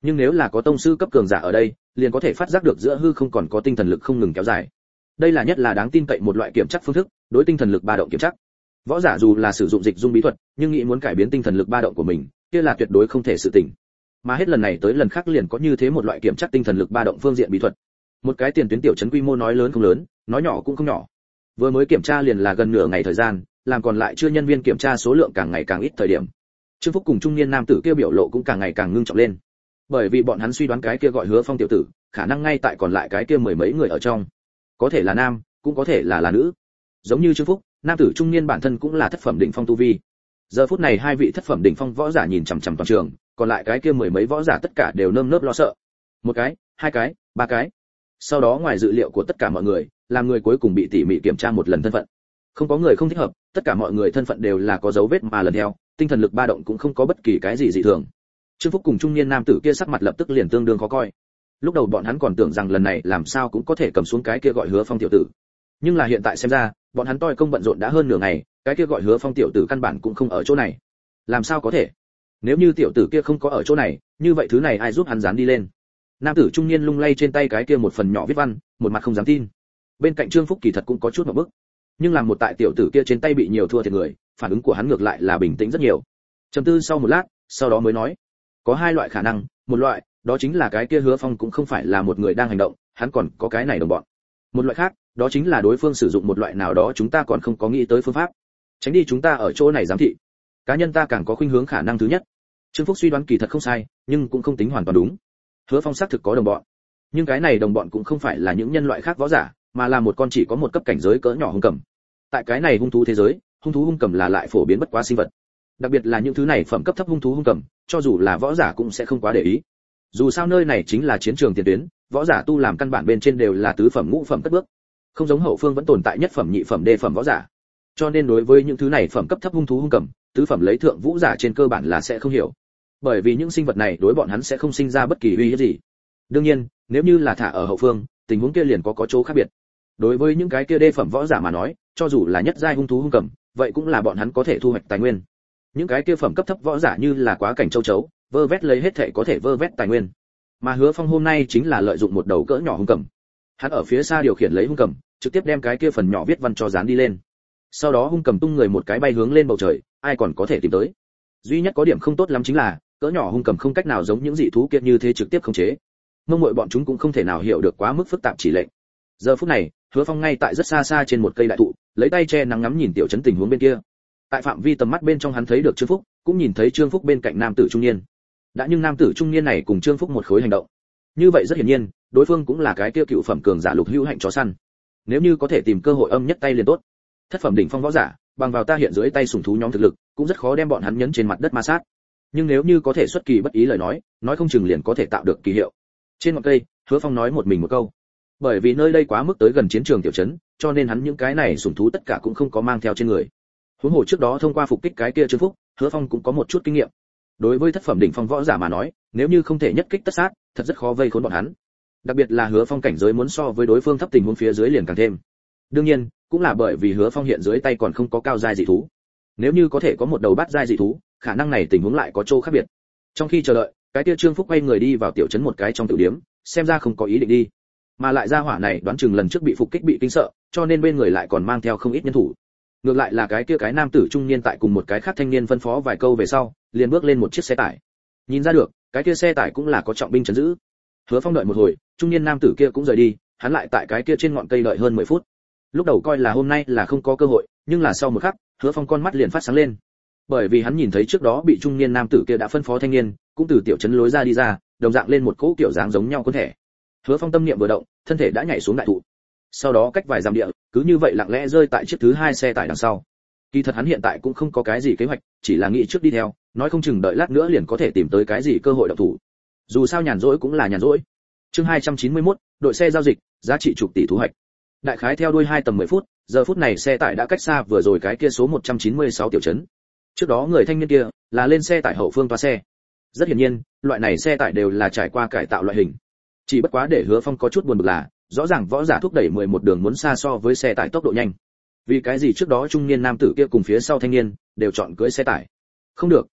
Nhưng nếu là có tông sư cấp cường giả ở đây, liền có thể phát giác được giữa hư không còn có tinh thần lực không ngừng kéo dài. Đây là nhất là đáng tin cậy một loại kiểm chắc phương thức, đối tinh thần lực ba động kiểm chắc. Võ giả dù là sử dụng dịch dung bí thuật, nhưng nghĩ muốn cải biến tinh thần lực ba động của mình, kia là tuyệt đối không thể sự tình. Mà hết lần này tới lần khác liền có như thế một loại kiểm chắc tinh thần lực ba động phương diện bí thuật. Một cái tiền tuyến tiểu trấn quy mô nói lớn không lớn, nói nhỏ cũng không nhỏ. Vừa mới kiểm tra liền là gần nửa ngày thời gian, làm còn lại chưa nhân viên kiểm tra số lượng càng ngày càng ít thời điểm. Trương Phúc cùng trung niên nam tử kia biểu lộ cũng càng ngày càng ngưng trọng lên. Bởi vì bọn hắn suy đoán cái kia gọi Hứa Phong tiểu tử, khả năng ngay tại còn lại cái kia mười mấy người ở trong. Có thể là nam, cũng có thể là nữ. Giống như Trương Phúc, nam tử trung niên bản thân cũng là thất phẩm đỉnh phong tu vi. Giờ phút này hai vị thất phẩm đỉnh phong võ giả nhìn chằm chằm toàn trường, còn lại cái kia mười mấy võ giả tất cả đều nơm nớp lo sợ. Một cái, hai cái, ba cái. Sau đó ngoài dự liệu của tất cả mọi người, làm người cuối cùng bị tỉ mỉ kiểm tra một lần thân phận. Không có người không thích hợp, tất cả mọi người thân phận đều là có dấu vết mà lần theo, tinh thần lực ba động cũng không có bất kỳ cái gì dị thường. Trương Phúc cùng trung niên nam tử kia sắc mặt lập tức liền tương đương khó coi. Lúc đầu bọn hắn còn tưởng rằng lần này làm sao cũng có thể cầm xuống cái kia gọi Hứa Phong tiểu tử. Nhưng là hiện tại xem ra, bọn hắn toi công bận rộn đã hơn nửa ngày, cái kia gọi Hứa Phong tiểu tử căn bản cũng không ở chỗ này. Làm sao có thể? Nếu như tiểu tử kia không có ở chỗ này, như vậy thứ này ai giúp hắn dán đi lên? Nam tử trung niên lung lay trên tay cái kia một phần nhỏ viết văn, một mặt không dám tin. Bên cạnh Trương Phúc kỳ thật cũng có chút ngượng bức, nhưng làm một tại tiểu tử kia trên tay bị nhiều thua thiệt người, phản ứng của hắn ngược lại là bình tĩnh rất nhiều. Trầm tư sau một lát, sau đó mới nói, có hai loại khả năng, một loại, đó chính là cái kia Hứa Phong cũng không phải là một người đang hành động, hắn còn có cái này đồng bọn. Một loại khác, đó chính là đối phương sử dụng một loại nào đó chúng ta còn không có nghĩ tới phương pháp, tránh đi chúng ta ở chỗ này giám thị. Cá nhân ta càng có khuynh hướng khả năng thứ nhất. Trương Phúc suy đoán kỳ thật không sai, nhưng cũng không tính hoàn toàn đúng. Hứa Phong xác thực có đồng bọn, nhưng cái này đồng bọn cũng không phải là những nhân loại khác võ giả, mà là một con chỉ có một cấp cảnh giới cỡ nhỏ hung cầm. Tại cái này hung thú thế giới, hung thú hung cầm là lại phổ biến bất quá sinh vật. Đặc biệt là những thứ này phẩm cấp thấp hung thú hung cầm, cho dù là võ giả cũng sẽ không quá để ý. Dù sao nơi này chính là chiến trường tiền tuyến, võ giả tu làm căn bản bên trên đều là tứ phẩm ngũ phẩm cất bước. Không giống hậu phương vẫn tồn tại nhất phẩm nhị phẩm đê phẩm võ giả. Cho nên đối với những thứ này phẩm cấp thấp hung thú hung cầm, tứ phẩm lấy thượng vũ giả trên cơ bản là sẽ không hiểu. Bởi vì những sinh vật này đối bọn hắn sẽ không sinh ra bất kỳ uy hiếp gì. Đương nhiên, nếu như là thả ở hậu phương, tình huống kia liền có chỗ khác biệt. Đối với những cái kia đê phẩm võ giả mà nói, cho dù là nhất giai hung thú hung cầm, vậy cũng là bọn hắn có thể thu hoạch tài nguyên. Những cái kia phẩm cấp thấp võ giả như là quá cảnh châu chấu, vơ vét lấy hết thảy có thể vơ vét tài nguyên. Mà Hứa Phong hôm nay chính là lợi dụng một đầu cỡ nhỏ hung cầm. Hắn ở phía xa điều khiển lấy hung cầm, trực tiếp đem cái kia phần nhỏ viết văn cho dán đi lên. Sau đó hung cầm tung người một cái bay hướng lên bầu trời, ai còn có thể tìm tới. Duy nhất có điểm không tốt lắm chính là, cỡ nhỏ hung cầm không cách nào giống những dị thú kia như thế trực tiếp khống chế. Mông muội bọn chúng cũng không thể nào hiểu được quá mức phức tạp chỉ lệnh. Giờ phút này, Hứa Phong ngay tại rất xa xa trên một cây đại thụ, lấy tay che nắng ngắm nhìn tiểu trấn tình huống bên kia. Tại phạm vi tầm mắt bên trong hắn thấy được Trương Phúc, cũng nhìn thấy Trương Phúc bên cạnh nam tử trung niên. Đã nhưng nam tử trung niên này cùng Trương Phúc một khối hành động. Như vậy rất hiển nhiên, đối phương cũng là cái kia cựu phẩm cường giả lục hữu hạnh chó săn. Nếu như có thể tìm cơ hội âm nhất tay liền tốt. Thất phẩm đỉnh phong võ giả, bằng vào ta hiện dưới tay sủng thú nhóm thực lực, cũng rất khó đem bọn hắn nhấn trên mặt đất ma sát. Nhưng nếu như có thể xuất kỳ bất ý lời nói không chừng liền có thể tạo được kỳ hiệu. Trên ngọn cây, Hứa Phong nói một mình một câu. Bởi vì nơi đây quá mức tới gần chiến trường tiểu trấn, cho nên hắn những cái này sủng thú tất cả cũng không có mang theo trên người. Huống hồ trước đó thông qua phục kích cái kia Trương Phúc, Hứa Phong cũng có một chút kinh nghiệm. Đối với thất phẩm đỉnh phong võ giả mà nói, nếu như không thể nhất kích tất sát, thật rất khó vây khốn bọn hắn. Đặc biệt là Hứa Phong cảnh giới muốn so với đối phương thấp tình huống phía dưới liền càng thêm. Đương nhiên, cũng là bởi vì Hứa Phong hiện dưới tay còn không có cao giai dị thú. Nếu như có thể có một đầu bát giai dị thú, khả năng này tình huống lại có chỗ khác biệt. Trong khi chờ đợi, cái kia Trương Phúc quay người đi vào tiểu trấn một cái trong tiểu điếm, xem ra không có ý định đi. Mà lại ra hỏa này đoán chừng lần trước bị phục kích bị kinh sợ, cho nên bên người lại còn mang theo không ít nhân thủ. Ngược lại là cái kia cái nam tử trung niên tại cùng một cái khác thanh niên phân phó vài câu về sau, liền bước lên một chiếc xe tải. Nhìn ra được, cái kia xe tải cũng là có trọng binh trấn giữ. Hứa Phong đợi một hồi, trung niên nam tử kia cũng rời đi, hắn lại tại cái kia trên ngọn cây đợi hơn 10 phút. Lúc đầu coi là hôm nay là không có cơ hội, nhưng là sau một khắc, Hứa Phong con mắt liền phát sáng lên. Bởi vì hắn nhìn thấy trước đó bị trung niên nam tử kia đã phân phó thanh niên, cũng từ tiểu trấn lối ra đi ra, đồng dạng lên một cỗ kiểu dáng giống nhau quân thể. Hứa Phong tâm niệm vừa động, thân thể đã nhảy xuống đại thụ. Sau đó cách vài dặm địa, cứ như vậy lặng lẽ rơi tại chiếc thứ hai xe tải đằng sau. Kỳ thật hắn hiện tại cũng không có cái gì kế hoạch, chỉ là nghĩ trước đi theo, nói không chừng đợi lát nữa liền có thể tìm tới cái gì cơ hội động thủ. Dù sao nhàn rỗi cũng là nhàn rỗi. Chương 291, đội xe giao dịch, giá trị chục tỷ thu hoạch. Đại khái theo đuôi 2 tầm 10 phút, giờ phút này xe tải đã cách xa vừa rồi cái kia số 196 tiểu trấn. Trước đó người thanh niên kia là lên xe tải hậu phương toa xe. Rất hiển nhiên, loại này xe tải đều là trải qua cải tạo loại hình. Chỉ bất quá để Hứa Phong có chút buồn bực là, rõ ràng võ giả thúc đẩy 11 đường muốn xa so với xe tải tốc độ nhanh. Vì cái gì trước đó trung niên nam tử kia cùng phía sau thanh niên đều chọn cưỡi xe tải? Không được,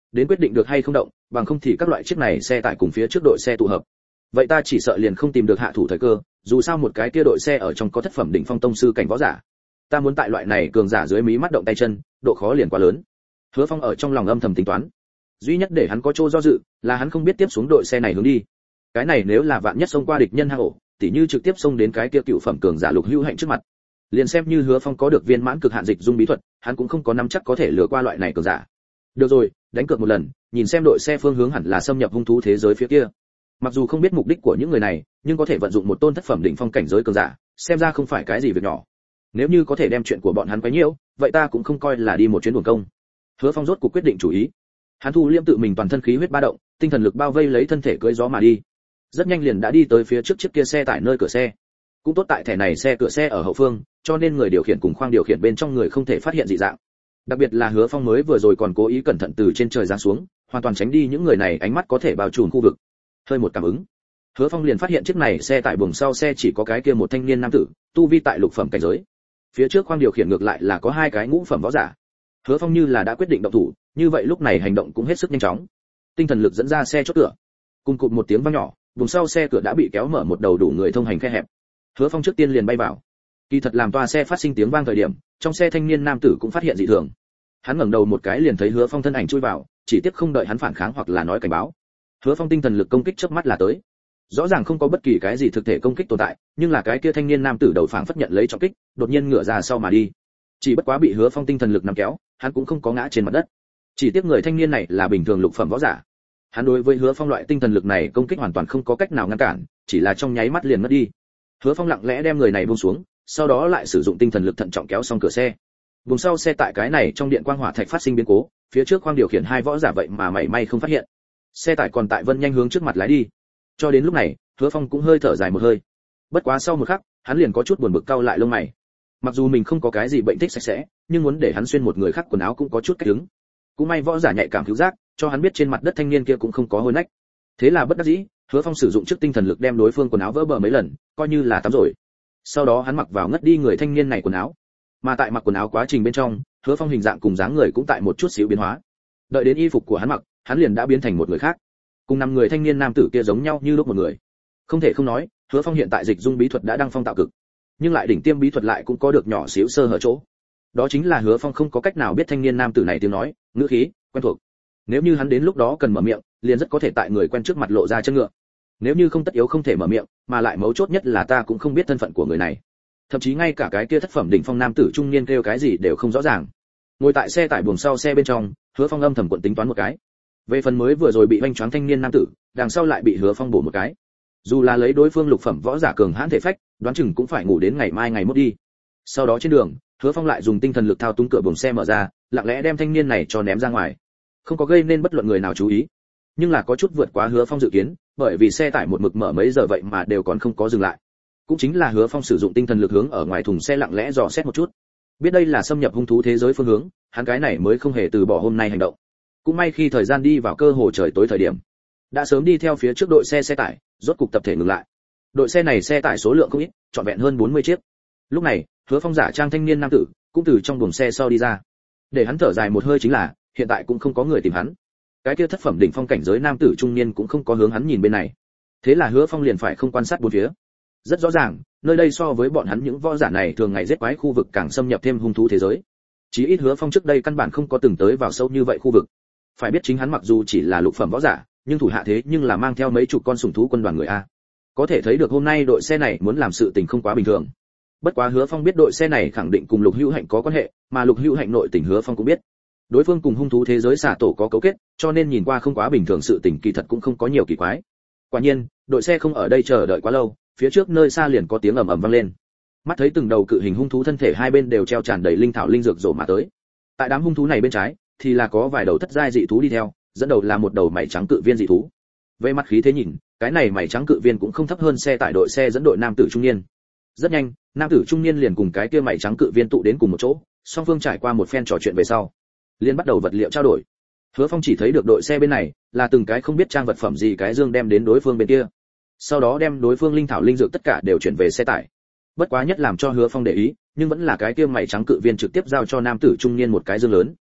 đến quyết định được hay không động, bằng không thì các loại chiếc này xe tải cùng phía trước đội xe tụ hợp. Vậy ta chỉ sợ liền không tìm được hạ thủ thời cơ, dù sao một cái kia đội xe ở trong có thất phẩm đỉnh phong tông sư cảnh võ giả. Ta muốn tại loại này cường giả dưới mí mắt động tay chân, độ khó liền quá lớn. Hứa Phong ở trong lòng âm thầm tính toán. Duy nhất để hắn có chỗ do dự là hắn không biết tiếp xuống đội xe này hướng đi. Cái này nếu là vạn nhất xông qua địch nhân hang ổ, tỉ như trực tiếp xông đến cái kia cựu phẩm cường giả Lục Hữu Hạnh trước mặt, liền xem như Hứa Phong có được viên mãn cực hạn dịch dung bí thuật, hắn cũng không có nắm chắc có thể lừa qua loại này cường giả. Được rồi, đánh cược một lần, nhìn xem đội xe phương hướng hẳn là xâm nhập hung thú thế giới phía kia. Mặc dù không biết mục đích của những người này, nhưng có thể vận dụng một tôn thất phẩm đỉnh phong cảnh giới cường giả, xem ra không phải cái gì việc nhỏ. Nếu như có thể đem chuyện của bọn hắn quấy nhiễu, vậy ta cũng không coi là đi một chuyến uổng công. Hứa Phong rốt cuộc quyết định chủ ý. Hắn thu liễm tự mình toàn thân khí huyết ba động, tinh thần lực bao vây lấy thân thể cưỡi gió mà đi. Rất nhanh liền đã đi tới phía trước chiếc kia xe tải nơi cửa xe. Cũng tốt tại thẻ này xe cửa xe ở hậu phương, cho nên người điều khiển cùng khoang điều khiển bên trong người không thể phát hiện dị dạng. Đặc biệt là Hứa Phong mới vừa rồi còn cố ý cẩn thận từ trên trời giáng xuống, hoàn toàn tránh đi những người này ánh mắt có thể bao trùm khu vực. Hơi một cảm ứng, Hứa Phong liền phát hiện chiếc này xe tải buồng sau xe chỉ có cái kia một thanh niên nam tử, tu vi tại lục phẩm cảnh giới. Phía trước khoang điều khiển ngược lại là có hai cái ngũ phẩm võ giả. Hứa Phong như là đã quyết định động thủ, như vậy lúc này hành động cũng hết sức nhanh chóng. Tinh thần lực dẫn ra xe chốt cửa. Cùng cụt một tiếng vang nhỏ, buồng sau xe cửa đã bị kéo mở một đầu đủ người thông hành khe hẹp. Hứa Phong trước tiên liền bay vào. Kỳ thật làm toa xe phát sinh tiếng vang thời điểm, trong xe thanh niên nam tử cũng phát hiện dị thường. Hắn ngẩng đầu một cái liền thấy Hứa Phong thân ảnh chui vào, chỉ tiếc không đợi hắn phản kháng hoặc là nói cảnh báo. Hứa Phong tinh thần lực công kích chớp mắt là tới. Rõ ràng không có bất kỳ cái gì thực thể công kích tồn tại, nhưng là cái kia thanh niên nam tử đầu phảng phất nhận lấy trọng kích, đột nhiên ngửa ra sau mà đi. Chỉ bất quá bị Hứa Phong tinh thần lực nắm kéo, hắn cũng không có ngã trên mặt đất. Chỉ tiếc người thanh niên này là bình thường lục phẩm võ giả. Hắn đối với Hứa Phong loại tinh thần lực này công kích hoàn toàn không có cách nào ngăn cản, chỉ là trong nháy mắt liền mất đi. Hứa Phong lặng lẽ đem người này buông xuống, sau đó lại sử dụng tinh thần lực thận trọng kéo xong cửa xe. Vùng sau xe tại cái này trong điện quang hỏa thạch phát sinh biến cố, phía trước khoang điều khiển hai võ giả vậy mà mảy may không phát hiện. Xe tải còn tại vân nhanh hướng trước mặt lái đi. Cho đến lúc này, Hứa Phong cũng hơi thở dài một hơi. Bất quá sau một khắc, hắn liền có chút buồn bực cau lại lông mày. Mặc dù mình không có cái gì bệnh thích sạch sẽ, nhưng muốn để hắn xuyên một người khác quần áo cũng có chút cách đứng. Cũng may võ giả nhạy cảm cứu giác, cho hắn biết trên mặt đất thanh niên kia cũng không có hôi nách. Thế là bất đắc dĩ, Hứa Phong sử dụng trước tinh thần lực đem đối phương quần áo vỡ bờ mấy lần, coi như là tắm rồi. Sau đó hắn mặc vào ngất đi người thanh niên này quần áo. Mà tại mặc quần áo quá trình bên trong, Hứa Phong hình dạng cùng dáng người cũng tại một chút xíu biến hóa. Đợi đến y phục của hắn mặc, hắn liền đã biến thành một người khác. Cùng năm người thanh niên nam tử kia giống nhau như lúc một người. Không thể không nói, Hứa Phong hiện tại dịch dung bí thuật đã đăng phong tạo cực, nhưng lại đỉnh tiêm bí thuật lại cũng có được nhỏ xíu sơ hở chỗ. Đó chính là Hứa Phong không có cách nào biết thanh niên nam tử này tiếng nói, ngữ khí quen thuộc. Nếu như hắn đến lúc đó cần mở miệng, liền rất có thể tại người quen trước mặt lộ ra chân ngựa. Nếu như không tất yếu không thể mở miệng, mà lại mấu chốt nhất là ta cũng không biết thân phận của người này. Thậm chí ngay cả cái kia thất phẩm đỉnh phong nam tử trung niên kêu cái gì đều không rõ ràng. Ngồi tại xe tải buồng sau xe bên trong, Hứa Phong âm thầm quận tính toán một cái. Về phần mới vừa rồi bị vênh choáng thanh niên nam tử, đằng sau lại bị Hứa Phong bổ một cái. Dù là lấy đối phương lục phẩm võ giả cường hãn thể phách, đoán chừng cũng phải ngủ đến ngày mai ngày mốt đi. Sau đó trên đường, Hứa Phong lại dùng tinh thần lực thao túng cửa buồng xe mở ra, lặng lẽ đem thanh niên này cho ném ra ngoài. Không có gây nên bất luận người nào chú ý, nhưng là có chút vượt quá Hứa Phong dự kiến, bởi vì xe tải một mực mở mấy giờ vậy mà đều còn không có dừng lại. Cũng chính là Hứa Phong sử dụng tinh thần lực hướng ở ngoài thùng xe lặng lẽ dò xét một chút. Biết đây là xâm nhập hung thú thế giới phương hướng, hắn cái này mới không hề từ bỏ hôm nay hành động. Cũng may khi thời gian đi vào cơ hồ trời tối thời điểm, đã sớm đi theo phía trước đội xe tải, rốt cục tập thể ngừng lại. Đội xe này xe tải số lượng không ít, trọn vẹn hơn 40 chiếc. Lúc này, Hứa Phong giả trang thanh niên nam tử, cũng từ trong buồng xe sau đi ra. Để hắn thở dài một hơi chính là, hiện tại cũng không có người tìm hắn. Cái kia thất phẩm đỉnh phong cảnh giới nam tử trung niên cũng không có hướng hắn nhìn bên này. Thế là Hứa Phong liền phải không quan sát bốn phía. Rất rõ ràng, nơi đây so với bọn hắn những võ giả này thường ngày giết quái khu vực càng xâm nhập thêm hung thú thế giới. Chí ít Hứa Phong trước đây căn bản không có từng tới vào sâu như vậy khu vực. Phải biết chính hắn mặc dù chỉ là lục phẩm võ giả, nhưng thủ hạ thế nhưng là mang theo mấy chục con sủng thú quân đoàn người a. Có thể thấy được hôm nay đội xe này muốn làm sự tình không quá bình thường. Bất quá Hứa Phong biết đội xe này khẳng định cùng Lục Hữu Hạnh có quan hệ, mà Lục Hữu Hạnh nội tình Hứa Phong cũng biết. Đối phương cùng hung thú thế giới xả tổ có cấu kết, cho nên nhìn qua không quá bình thường, sự tình kỳ thật cũng không có nhiều kỳ quái. Quả nhiên, đội xe không ở đây chờ đợi quá lâu, phía trước nơi xa liền có tiếng ầm ầm vang lên. Mắt thấy từng đầu cự hình hung thú thân thể hai bên đều treo tràn đầy linh thảo linh dược rổ mà tới. Tại đám hung thú này bên trái thì là có vài đầu thất giai dị thú đi theo, dẫn đầu là một đầu mày trắng cự viên dị thú. Về mặt khí thế nhìn, cái này mày trắng cự viên cũng không thấp hơn xe tải đội xe dẫn đội nam tử trung niên. Rất nhanh, nam tử trung niên liền cùng cái kia mày trắng cự viên tụ đến cùng một chỗ, song phương trải qua một phen trò chuyện về sau, liền bắt đầu vật liệu trao đổi. Hứa Phong chỉ thấy được đội xe bên này là từng cái không biết trang vật phẩm gì cái dương đem đến đối phương bên kia, sau đó đem đối phương linh thảo linh dược tất cả đều chuyển về xe tải. Bất quá nhất làm cho Hứa Phong để ý, nhưng vẫn là cái kia mày trắng cự viên trực tiếp giao cho nam tử trung niên một cái dương lớn.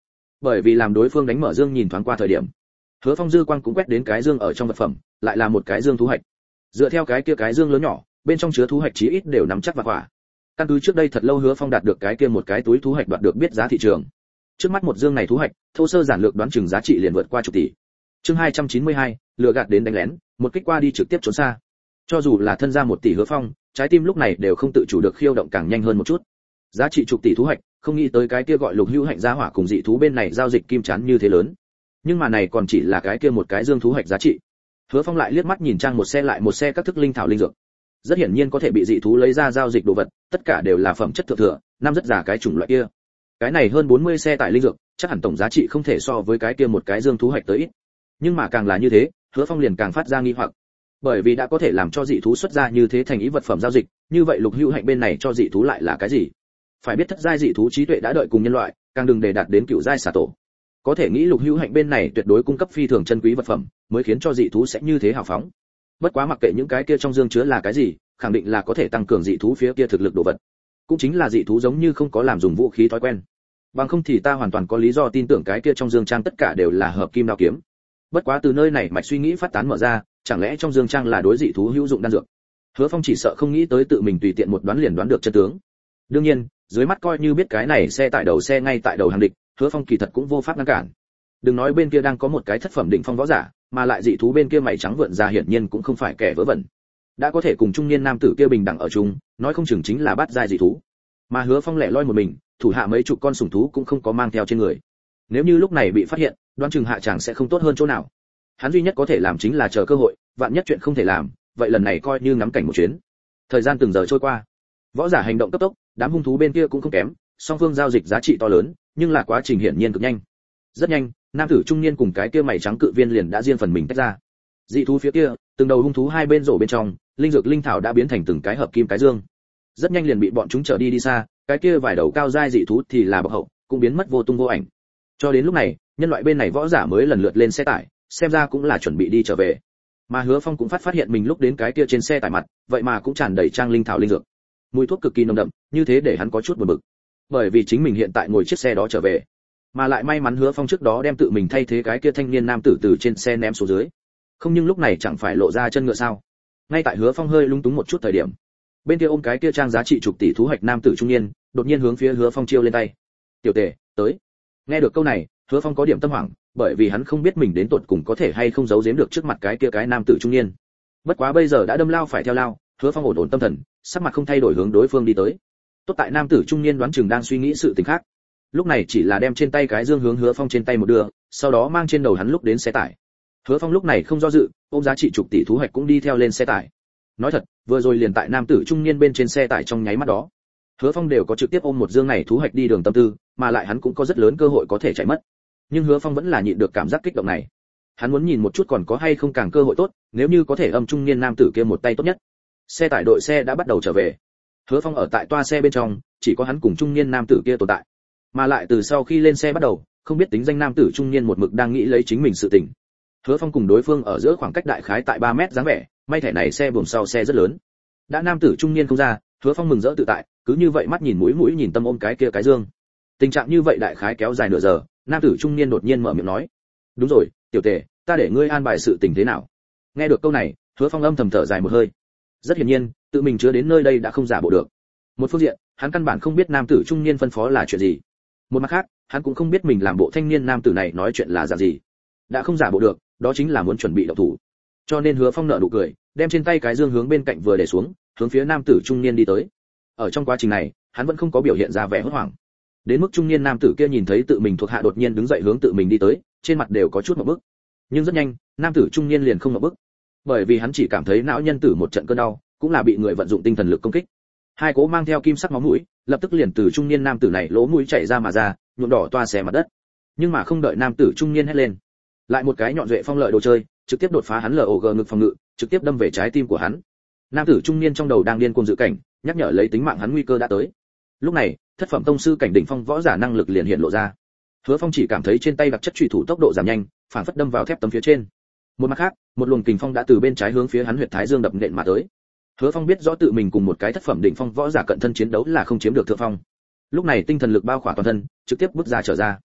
Bởi vì làm đối phương đánh mở dương nhìn thoáng qua thời điểm, Hứa Phong dư quang cũng quét đến cái dương ở trong vật phẩm, lại là một cái dương thú hạch. Dựa theo cái kia cái dương lớn nhỏ, bên trong chứa thú hạch chí ít đều nắm chắc và quả. Căn cứ trước đây thật lâu Hứa Phong đạt được cái kia một cái túi thú hạch đoạt được biết giá thị trường. Trước mắt một dương này thú hạch, thô sơ giản lược đoán chừng giá trị liền vượt qua chục tỷ. Chương 292, lừa gạt đến đánh lén, một kích qua đi trực tiếp trốn xa. Cho dù là thân ra 1 tỷ Hứa Phong, trái tim lúc này đều không tự chủ được khiêu động càng nhanh hơn một chút. Giá trị chục tỷ thú hạch, không nghĩ tới cái kia gọi Lục Hữu Hạnh gia hỏa cùng dị thú bên này giao dịch kim chán như thế lớn. Nhưng mà này còn chỉ là cái kia một cái dương thú hạch giá trị. Hứa Phong lại liếc mắt nhìn trang một xe lại một xe các thức linh thảo linh dược. Rất hiển nhiên có thể bị dị thú lấy ra giao dịch đồ vật, tất cả đều là phẩm chất thượng thừa, năm rất già cái chủng loại kia. Cái này hơn 40 xe tải linh dược, chắc hẳn tổng giá trị không thể so với cái kia một cái dương thú hạch tới ít. Nhưng mà càng là như thế, Hứa Phong liền càng phát ra nghi hoặc. Bởi vì đã có thể làm cho dị thú xuất ra như thế thành ý vật phẩm giao dịch, như vậy Lục Hữu Hạnh bên này cho dị thú lại là cái gì? Phải biết thất giai dị thú trí tuệ đã đợi cùng nhân loại, càng đừng để đạt đến cửu giai xả tổ. Có thể nghĩ Lục Hữu Hạnh bên này tuyệt đối cung cấp phi thường chân quý vật phẩm, mới khiến cho dị thú sẽ như thế hào phóng. Bất quá mặc kệ những cái kia trong dương chứa là cái gì, khẳng định là có thể tăng cường dị thú phía kia thực lực đồ vật. Cũng chính là dị thú giống như không có làm dùng vũ khí thói quen. Bằng không thì ta hoàn toàn có lý do tin tưởng cái kia trong dương trang tất cả đều là hợp kim đao kiếm. Bất quá từ nơi này mạch suy nghĩ phát tán mở ra, chẳng lẽ trong dương trang là đối dị thú hữu dụng đan dược? Hứa Phong chỉ sợ không nghĩ tới tự mình tùy tiện một đoán liền đoán được chân tướng. Đương nhiên, dưới mắt coi như biết cái này xe tại đầu xe ngay tại đầu hàng địch, Hứa Phong kỳ thật cũng vô pháp ngăn cản. Đừng nói bên kia đang có một cái thất phẩm đỉnh phong võ giả, mà lại dị thú bên kia mày trắng vượn ra hiển nhiên cũng không phải kẻ vớ vẩn. Đã có thể cùng trung niên nam tử kia bình đẳng ở chung, nói không chừng chính là bát giai dị thú. Mà Hứa Phong lẻ loi một mình, thủ hạ mấy chục con sủng thú cũng không có mang theo trên người. Nếu như lúc này bị phát hiện, đoán chừng hạ chàng sẽ không tốt hơn chỗ nào. Hắn duy nhất có thể làm chính là chờ cơ hội, vạn nhất chuyện không thể làm, vậy lần này coi như ngắm cảnh một chuyến. Thời gian từng giờ trôi qua, võ giả hành động cấp tốc, đám hung thú bên kia cũng không kém, song phương giao dịch giá trị to lớn, nhưng là quá trình hiển nhiên cực nhanh. Rất nhanh, nam tử trung niên cùng cái kia mày trắng cự viên liền đã riêng phần mình tách ra. Dị thú phía kia, từng đầu hung thú hai bên rổ bên trong, linh dược linh thảo đã biến thành từng cái hợp kim cái dương. Rất nhanh liền bị bọn chúng trở đi xa, cái kia vài đầu cao giai dị thú thì là bậc hậu, cũng biến mất vô tung vô ảnh. Cho đến lúc này, nhân loại bên này võ giả mới lần lượt lên xe tải, xem ra cũng là chuẩn bị đi trở về. Mà Hứa Phong cũng phát hiện mình lúc đến cái kia trên xe tải mặt, vậy mà cũng tràn đầy trang linh thảo linh dược. Mùi thuốc cực kỳ nồng đậm, như thế để hắn có chút buồn bực. Bởi vì chính mình hiện tại ngồi chiếc xe đó trở về, mà lại may mắn Hứa Phong trước đó đem tự mình thay thế cái kia thanh niên nam tử từ trên xe ném xuống dưới. Không nhưng lúc này chẳng phải lộ ra chân ngựa sao? Ngay tại Hứa Phong hơi lung túng một chút thời điểm, bên kia ôm cái kia trang giá trị chục tỷ thú hạch nam tử trung niên, đột nhiên hướng phía Hứa Phong chiêu lên tay. "Tiểu Tề, tới." Nghe được câu này, Hứa Phong có điểm tâm hoảng, bởi vì hắn không biết mình đến tột cùng có thể hay không giấu giếm được trước mặt cái kia cái nam tử trung niên. Bất quá bây giờ đã đâm lao phải theo lao, Hứa Phong ổn ổn tâm thần, sắc mặt không thay đổi hướng đối phương đi tới. Tốt tại nam tử trung niên đoán chừng đang suy nghĩ sự tình khác. Lúc này chỉ là đem trên tay cái dương hướng Hứa Phong trên tay một đưa, sau đó mang trên đầu hắn lúc đến xe tải. Hứa Phong lúc này không do dự, ôm giá trị chục tỷ thú hạch cũng đi theo lên xe tải. Nói thật, vừa rồi liền tại nam tử trung niên bên trên xe tải trong nháy mắt đó, Hứa Phong đều có trực tiếp ôm một dương này thú hạch đi đường tâm tư, mà lại hắn cũng có rất lớn cơ hội có thể chạy mất. Nhưng Hứa Phong vẫn là nhịn được cảm giác kích động này. Hắn muốn nhìn một chút còn có hay không càng cơ hội tốt, nếu như có thể âm trung niên nam tử kia một tay tốt nhất. Xe tải đội xe đã bắt đầu trở về. Hứa Phong ở tại toa xe bên trong, chỉ có hắn cùng trung niên nam tử kia tồn tại. Mà lại từ sau khi lên xe bắt đầu, không biết tính danh nam tử trung niên một mực đang nghĩ lấy chính mình sự tình. Hứa Phong cùng đối phương ở giữa khoảng cách đại khái tại 3 mét dáng vẻ, may thẻ này xe buồng sau xe rất lớn. Đã nam tử trung niên không ra, Hứa Phong mừng rỡ tự tại, cứ như vậy mắt nhìn mũi nhìn tâm ôm cái kia cái dương. Tình trạng như vậy đại khái kéo dài nửa giờ, nam tử trung niên đột nhiên mở miệng nói: "Đúng rồi, Tiểu Tề, ta để ngươi an bài sự tình thế nào?" Nghe được câu này, Hứa Phong âm thầm thở dài một hơi. Rất hiển nhiên, tự mình chứa đến nơi đây đã không giả bộ được. Một phương diện, hắn căn bản không biết nam tử trung niên phân phó là chuyện gì. Một mặt khác, hắn cũng không biết mình làm bộ thanh niên nam tử này nói chuyện là dạng gì. Đã không giả bộ được, đó chính là muốn chuẩn bị động thủ. Cho nên Hứa Phong nở nụ cười, đem trên tay cái dương hướng bên cạnh vừa để xuống, hướng phía nam tử trung niên đi tới. Ở trong quá trình này, hắn vẫn không có biểu hiện ra vẻ hốt hoảng. Đến mức trung niên nam tử kia nhìn thấy tự mình thuộc hạ đột nhiên đứng dậy hướng tự mình đi tới, trên mặt đều có chút ngộp bức. Nhưng rất nhanh, nam tử trung niên liền không ngộp bức, bởi vì hắn chỉ cảm thấy não nhân tử một trận cơn đau, cũng là bị người vận dụng tinh thần lực công kích. Hai cỗ mang theo kim sắc máu mũi, lập tức liền từ trung niên nam tử này lỗ mũi chảy ra mà ra, nhuộm đỏ toa xé mặt đất. Nhưng mà không đợi nam tử trung niên hét lên, lại một cái nhọn duệ phong lợi đồ chơi, trực tiếp đột phá hắn LOG ngực phòng ngự, trực tiếp đâm về trái tim của hắn. Nam tử trung niên trong đầu đang điên cuồng dự cảnh, nhắc nhở lấy tính mạng hắn nguy cơ đã tới. Lúc này, thất phẩm tông sư cảnh đỉnh phong võ giả năng lực liền hiện lộ ra. Hứa Phong chỉ cảm thấy trên tay đặc chất chủy thủ tốc độ giảm nhanh, phản phất đâm vào thép tấm phía trên. Một mặt khác, một luồng kình phong đã từ bên trái hướng phía hắn huyệt thái dương đập nện mà tới. Hứa Phong biết rõ tự mình cùng một cái thất phẩm đỉnh phong võ giả cận thân chiến đấu là không chiếm được thượng phong. Lúc này tinh thần lực bao khỏa toàn thân, trực tiếp bước ra trở ra.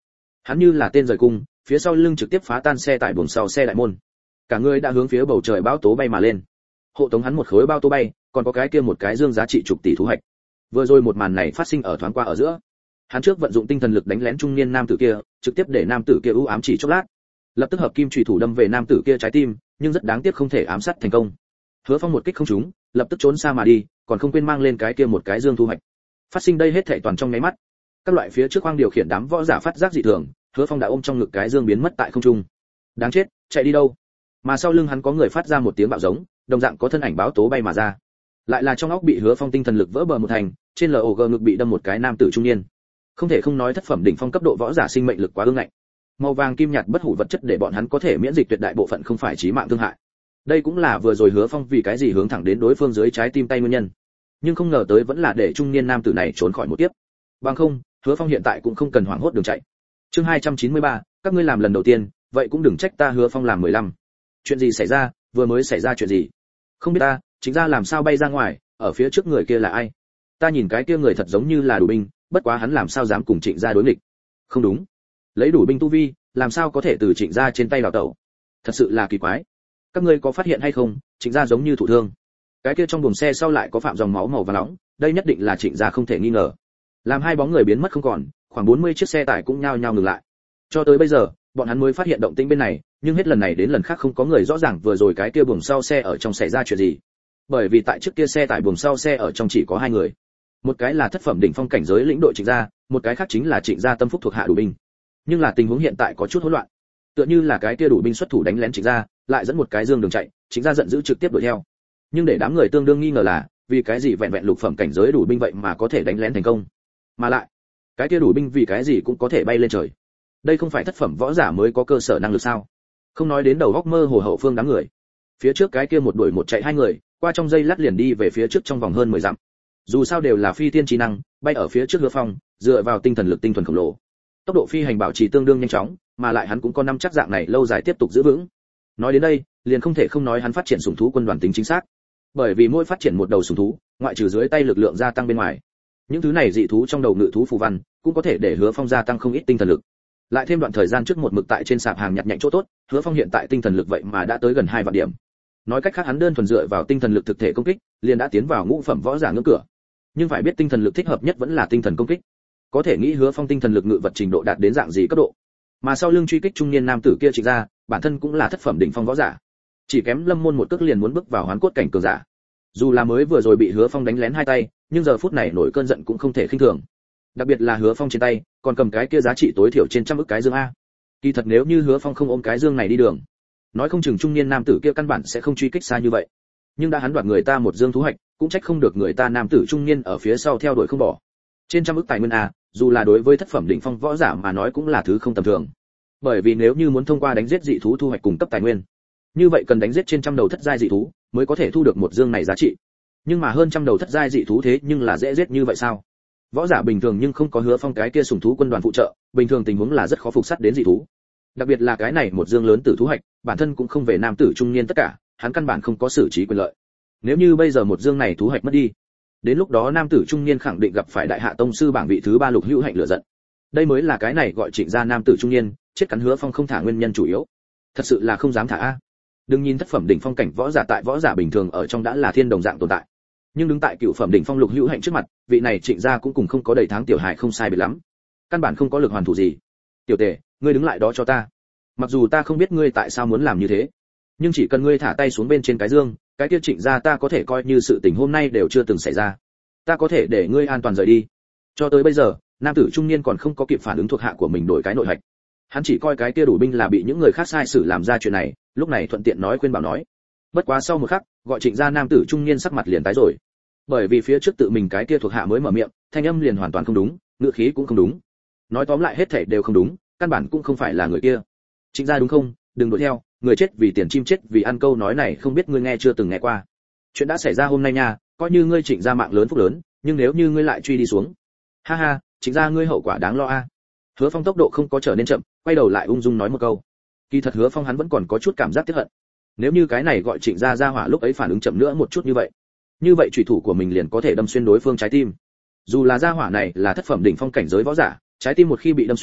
Hắn như là tên rời cung, phía sau lưng trực tiếp phá tan xe tải buồng sau xe đại môn, cả người đã hướng phía bầu trời bão tố bay mà lên. Hộ tống hắn một khối bao tố bay, còn có cái kia một cái dương giá trị chục tỷ thu hoạch. Vừa rồi một màn này phát sinh ở thoáng qua ở giữa. Hắn trước vận dụng tinh thần lực đánh lén trung niên nam tử kia, trực tiếp để nam tử kia u ám chỉ chốc lát, lập tức hợp kim chủy thủ đâm về nam tử kia trái tim, nhưng rất đáng tiếc không thể ám sát thành công. Hứa Phong một kích không trúng, lập tức trốn xa mà đi, còn không quên mang lên cái kia một cái dương thu hoạch. Phát sinh đây hết thảy toàn trong nháy mắt. Các loại phía trước khoang điều khiển đám võ giả phát giác dị thường, Hứa Phong đã ôm trong ngực cái dương biến mất tại không trung. Đáng chết, chạy đi đâu? Mà sau lưng hắn có người phát ra một tiếng bạo giống, đồng dạng có thân ảnh báo tố bay mà ra. Lại là trong óc bị Hứa Phong tinh thần lực vỡ bờ một thành, trên LOG ngực bị đâm một cái nam tử trung niên. Không thể không nói thất phẩm đỉnh phong cấp độ võ giả sinh mệnh lực quá ương ngạnh. Màu vàng kim nhạt bất hủ vật chất để bọn hắn có thể miễn dịch tuyệt đại bộ phận không phải chí mạng thương hại. Đây cũng là vừa rồi Hứa Phong vì cái gì hướng thẳng đến đối phương dưới trái tim tay nguyên nhân. Nhưng không ngờ tới vẫn là để trung niên nam tử này trốn khỏi một kiếp. Bằng không, Hứa Phong hiện tại cũng không cần hoảng hốt đường chạy. Chương 293, các ngươi làm lần đầu tiên, vậy cũng đừng trách ta Hứa Phong làm 15. Chuyện gì xảy ra, vừa mới xảy ra chuyện gì? Không biết ta, chính ra làm sao bay ra ngoài, ở phía trước người kia là ai? Ta nhìn cái kia người thật giống như là đủ binh, bất quá hắn làm sao dám cùng Trịnh gia đối nghịch? Không đúng, lấy đủ binh tu vi, làm sao có thể từ Trịnh gia trên tay đào tẩu? Thật sự là kỳ quái. Các ngươi có phát hiện hay không, Trịnh gia giống như thụ thương. Cái kia trong buồng xe sau lại có phạm dòng máu màu vàng nóng, đây nhất định là Trịnh gia không thể nghi ngờ. Làm hai bóng người biến mất không còn, khoảng 40 chiếc xe tải cũng nhao nhao ngừng lại. Cho tới bây giờ, bọn hắn mới phát hiện động tĩnh bên này, nhưng hết lần này đến lần khác không có người rõ ràng vừa rồi cái kia buồng sau xe ở trong xảy ra chuyện gì. Bởi vì tại trước kia xe tải buồng sau xe ở trong chỉ có hai người. Một cái là thất phẩm đỉnh phong cảnh giới lĩnh đội Trịnh gia, một cái khác chính là Trịnh gia tâm phúc thuộc hạ đủ binh. Nhưng là tình huống hiện tại có chút hỗn loạn. Tựa như là cái kia đủ binh xuất thủ đánh lén Trịnh gia, lại dẫn một cái dương đường chạy, Trịnh gia giận dữ trực tiếp đuổi theo. Nhưng để đám người tương đương nghi ngờ là, vì cái gì vẹn vẹn lục phẩm cảnh giới đủ binh vậy mà có thể đánh lén thành công? Mà lại, cái kia đủ binh vì cái gì cũng có thể bay lên trời? Đây không phải thất phẩm võ giả mới có cơ sở năng lực sao? Không nói đến đầu góc mơ hồ hậu phương đám người. Phía trước cái kia một đuổi một chạy hai người, qua trong giây lát liền đi về phía trước trong vòng hơn 10 dặm. Dù sao đều là phi tiên trí năng, bay ở phía trước Hứa Phong, dựa vào tinh thần lực tinh thuần khổng lồ, tốc độ phi hành bảo trì tương đương nhanh chóng, mà lại hắn cũng có năm chắc dạng này lâu dài tiếp tục giữ vững. Nói đến đây, liền không thể không nói hắn phát triển sủng thú quân đoàn tính chính xác. Bởi vì mỗi phát triển một đầu sủng thú, ngoại trừ dưới tay lực lượng gia tăng bên ngoài, những thứ này dị thú trong đầu ngự thú phù văn, cũng có thể để Hứa Phong gia tăng không ít tinh thần lực. Lại thêm đoạn thời gian trước một mực tại trên sạp hàng nhặt nhạnh chỗ tốt, Hứa Phong hiện tại tinh thần lực vậy mà đã tới gần 2 vạn điểm. Nói cách khác hắn đơn thuần dựa vào tinh thần lực thực thể công kích, liền đã tiến vào ngũ phẩm võ giả ngưỡng cửa. Nhưng phải biết tinh thần lực thích hợp nhất vẫn là tinh thần công kích. Có thể nghĩ Hứa Phong tinh thần lực ngự vật trình độ đạt đến dạng gì cấp độ. Mà sau lưng truy kích trung niên nam tử kia Trịnh gia, bản thân cũng là thất phẩm đỉnh phong võ giả. Chỉ kém Lâm Môn một cước liền muốn bước vào hoán cốt cảnh cường giả. Dù là mới vừa rồi bị Hứa Phong đánh lén hai tay, nhưng giờ phút này nổi cơn giận cũng không thể khinh thường. Đặc biệt là Hứa Phong trên tay, còn cầm cái kia giá trị tối thiểu trên 100 ức cái dương a. Kỳ thật nếu như Hứa Phong không ôm cái dương này đi đường, nói không chừng trung niên nam tử kia căn bản sẽ không truy kích xa như vậy. Nhưng đã hắn đoạt người ta một dương thú hạch, cũng trách không được người ta nam tử trung niên ở phía sau theo đuổi không bỏ. Trên 100 ức tài nguyên a, dù là đối với thất phẩm đỉnh phong võ giả mà nói cũng là thứ không tầm thường. Bởi vì nếu như muốn thông qua đánh giết dị thú thu hoạch cùng cấp tài nguyên, như vậy cần đánh giết trên 100 đầu thất giai dị thú mới có thể thu được một dương này giá trị. Nhưng mà hơn 100 đầu thất giai dị thú thế nhưng là dễ giết như vậy sao? Võ giả bình thường nhưng không có Hứa Phong cái kia sủng thú quân đoàn phụ trợ, bình thường tình huống là rất khó phục sát đến dị thú. Đặc biệt là cái này một dương lớn tử thú hạch, bản thân cũng không về nam tử trung niên tất cả, hắn căn bản không có xử trí quyền lợi. Nếu như bây giờ một dương này thú hạch mất đi, đến lúc đó nam tử trung niên khẳng định gặp phải đại hạ tông sư bảng vị thứ 3 Lục Hữu Hạnh lửa giận. Đây mới là cái này gọi Trịnh gia nam tử trung niên, chết cắn Hứa Phong không thả nguyên nhân chủ yếu. Thật sự là không dám thả a. Đừng nhìn thất phẩm đỉnh phong cảnh võ giả tại võ giả bình thường ở trong đã là thiên đồng dạng tồn tại. Nhưng đứng tại cựu phẩm đỉnh phong Lục Hữu Hạnh trước mặt, vị này Trịnh gia cũng cùng không có đầy tháng tiểu hài không sai biệt lắm. Căn bản không có lực hoàn thủ gì. Tiểu Tề, ngươi đứng lại đó cho ta. Mặc dù ta không biết ngươi tại sao muốn làm như thế, nhưng chỉ cần ngươi thả tay xuống bên trên cái dương, cái kia Trịnh gia ta có thể coi như sự tình hôm nay đều chưa từng xảy ra. Ta có thể để ngươi an toàn rời đi. Cho tới bây giờ, nam tử trung niên còn không có kịp phản ứng thuộc hạ của mình đổi cái nội hạch. Hắn chỉ coi cái kia đủ binh là bị những người khác sai xử làm ra chuyện này, lúc này thuận tiện nói khuyên bảo nói. Bất quá sau một khắc, gọi Trịnh gia nam tử trung niên sắc mặt liền tái rồi. Bởi vì phía trước tự mình cái kia thuộc hạ mới mở miệng, thanh âm liền hoàn toàn không đúng, ngữ khí cũng không đúng. Nói tóm lại hết thảy đều không đúng, căn bản cũng không phải là người kia. Trịnh gia đúng không? Đừng đuổi theo, người chết vì tiền chim chết vì ăn câu nói này không biết ngươi nghe chưa từng nghe qua. Chuyện đã xảy ra hôm nay nha, coi như ngươi Trịnh gia mạng lớn phúc lớn, nhưng nếu như ngươi lại truy đi xuống, ha ha, Trịnh gia ngươi hậu quả đáng lo a. Hứa Phong tốc độ không có trở nên chậm, quay đầu lại ung dung nói một câu. Kỳ thật Hứa Phong hắn vẫn còn có chút cảm giác tiếc hận. Nếu như cái này gọi Trịnh gia gia hỏa lúc ấy phản ứng chậm nữa một chút như vậy chủy thủ của mình liền có thể đâm xuyên đối phương trái tim. Dù là gia hỏa này là thất phẩm đỉnh phong cảnh giới võ giả, trái tim một khi bị đâm xuyên,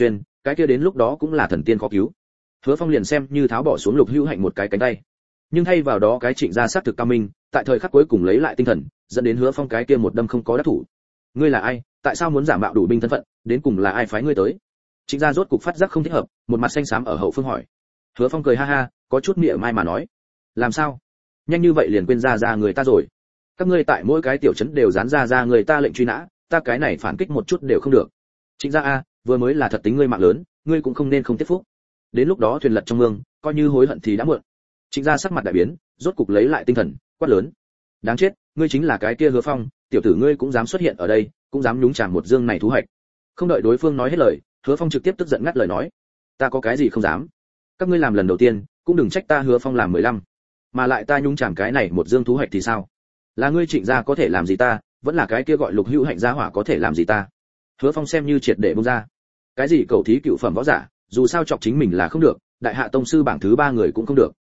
cái kia đến lúc đó cũng là thần tiên khó cứu. Hứa Phong liền xem như tháo bỏ xuống Lục Hữu Hạnh một cái cánh tay, nhưng thay vào đó cái Trịnh gia sát thực cao minh, tại thời khắc cuối cùng lấy lại tinh thần, dẫn đến Hứa Phong cái kia một đâm không có đắc thủ. Ngươi là ai? Tại sao muốn giả mạo đủ binh thân phận? Đến cùng là ai phái ngươi tới? Trịnh gia rốt cục phát giác không thích hợp, một mặt xanh xám ở hậu phương hỏi. Hứa Phong cười ha ha, có chút mỉa mai mà nói, làm sao? Nhanh như vậy liền quên ra người ta rồi? Các ngươi tại mỗi cái tiểu trấn đều dán ra người ta lệnh truy nã, ta cái này phản kích một chút đều không được. Trịnh gia a, vừa mới là thật tính ngươi mạng lớn, ngươi cũng không nên không tiếp phúc. Đến lúc đó thuyền lật trong mương, coi như hối hận thì đã muộn. Trịnh gia sắc mặt đại biến, rốt cục lấy lại tinh thần, quát lớn, đáng chết, ngươi chính là cái kia Hứa Phong, tiểu tử ngươi cũng dám xuất hiện ở đây, cũng dám nhúng chàm một dương này thú hoạch. Không đợi đối phương nói hết lời, Hứa Phong trực tiếp tức giận ngắt lời nói, ta có cái gì không dám? Các ngươi làm lần đầu tiên, cũng đừng trách ta Hứa Phong làm 15, mà lại ta nhúng chàm cái này một dương thú hoạch thì sao? Là ngươi Trịnh gia có thể làm gì ta, vẫn là cái kia gọi Lục Hữu Hạnh gia hỏa có thể làm gì ta? Hứa Phong xem như triệt để buông ra. Cái gì cầu thí cựu phẩm võ giả, dù sao chọc chính mình là không được, đại hạ tông sư bảng thứ 3 người cũng không được.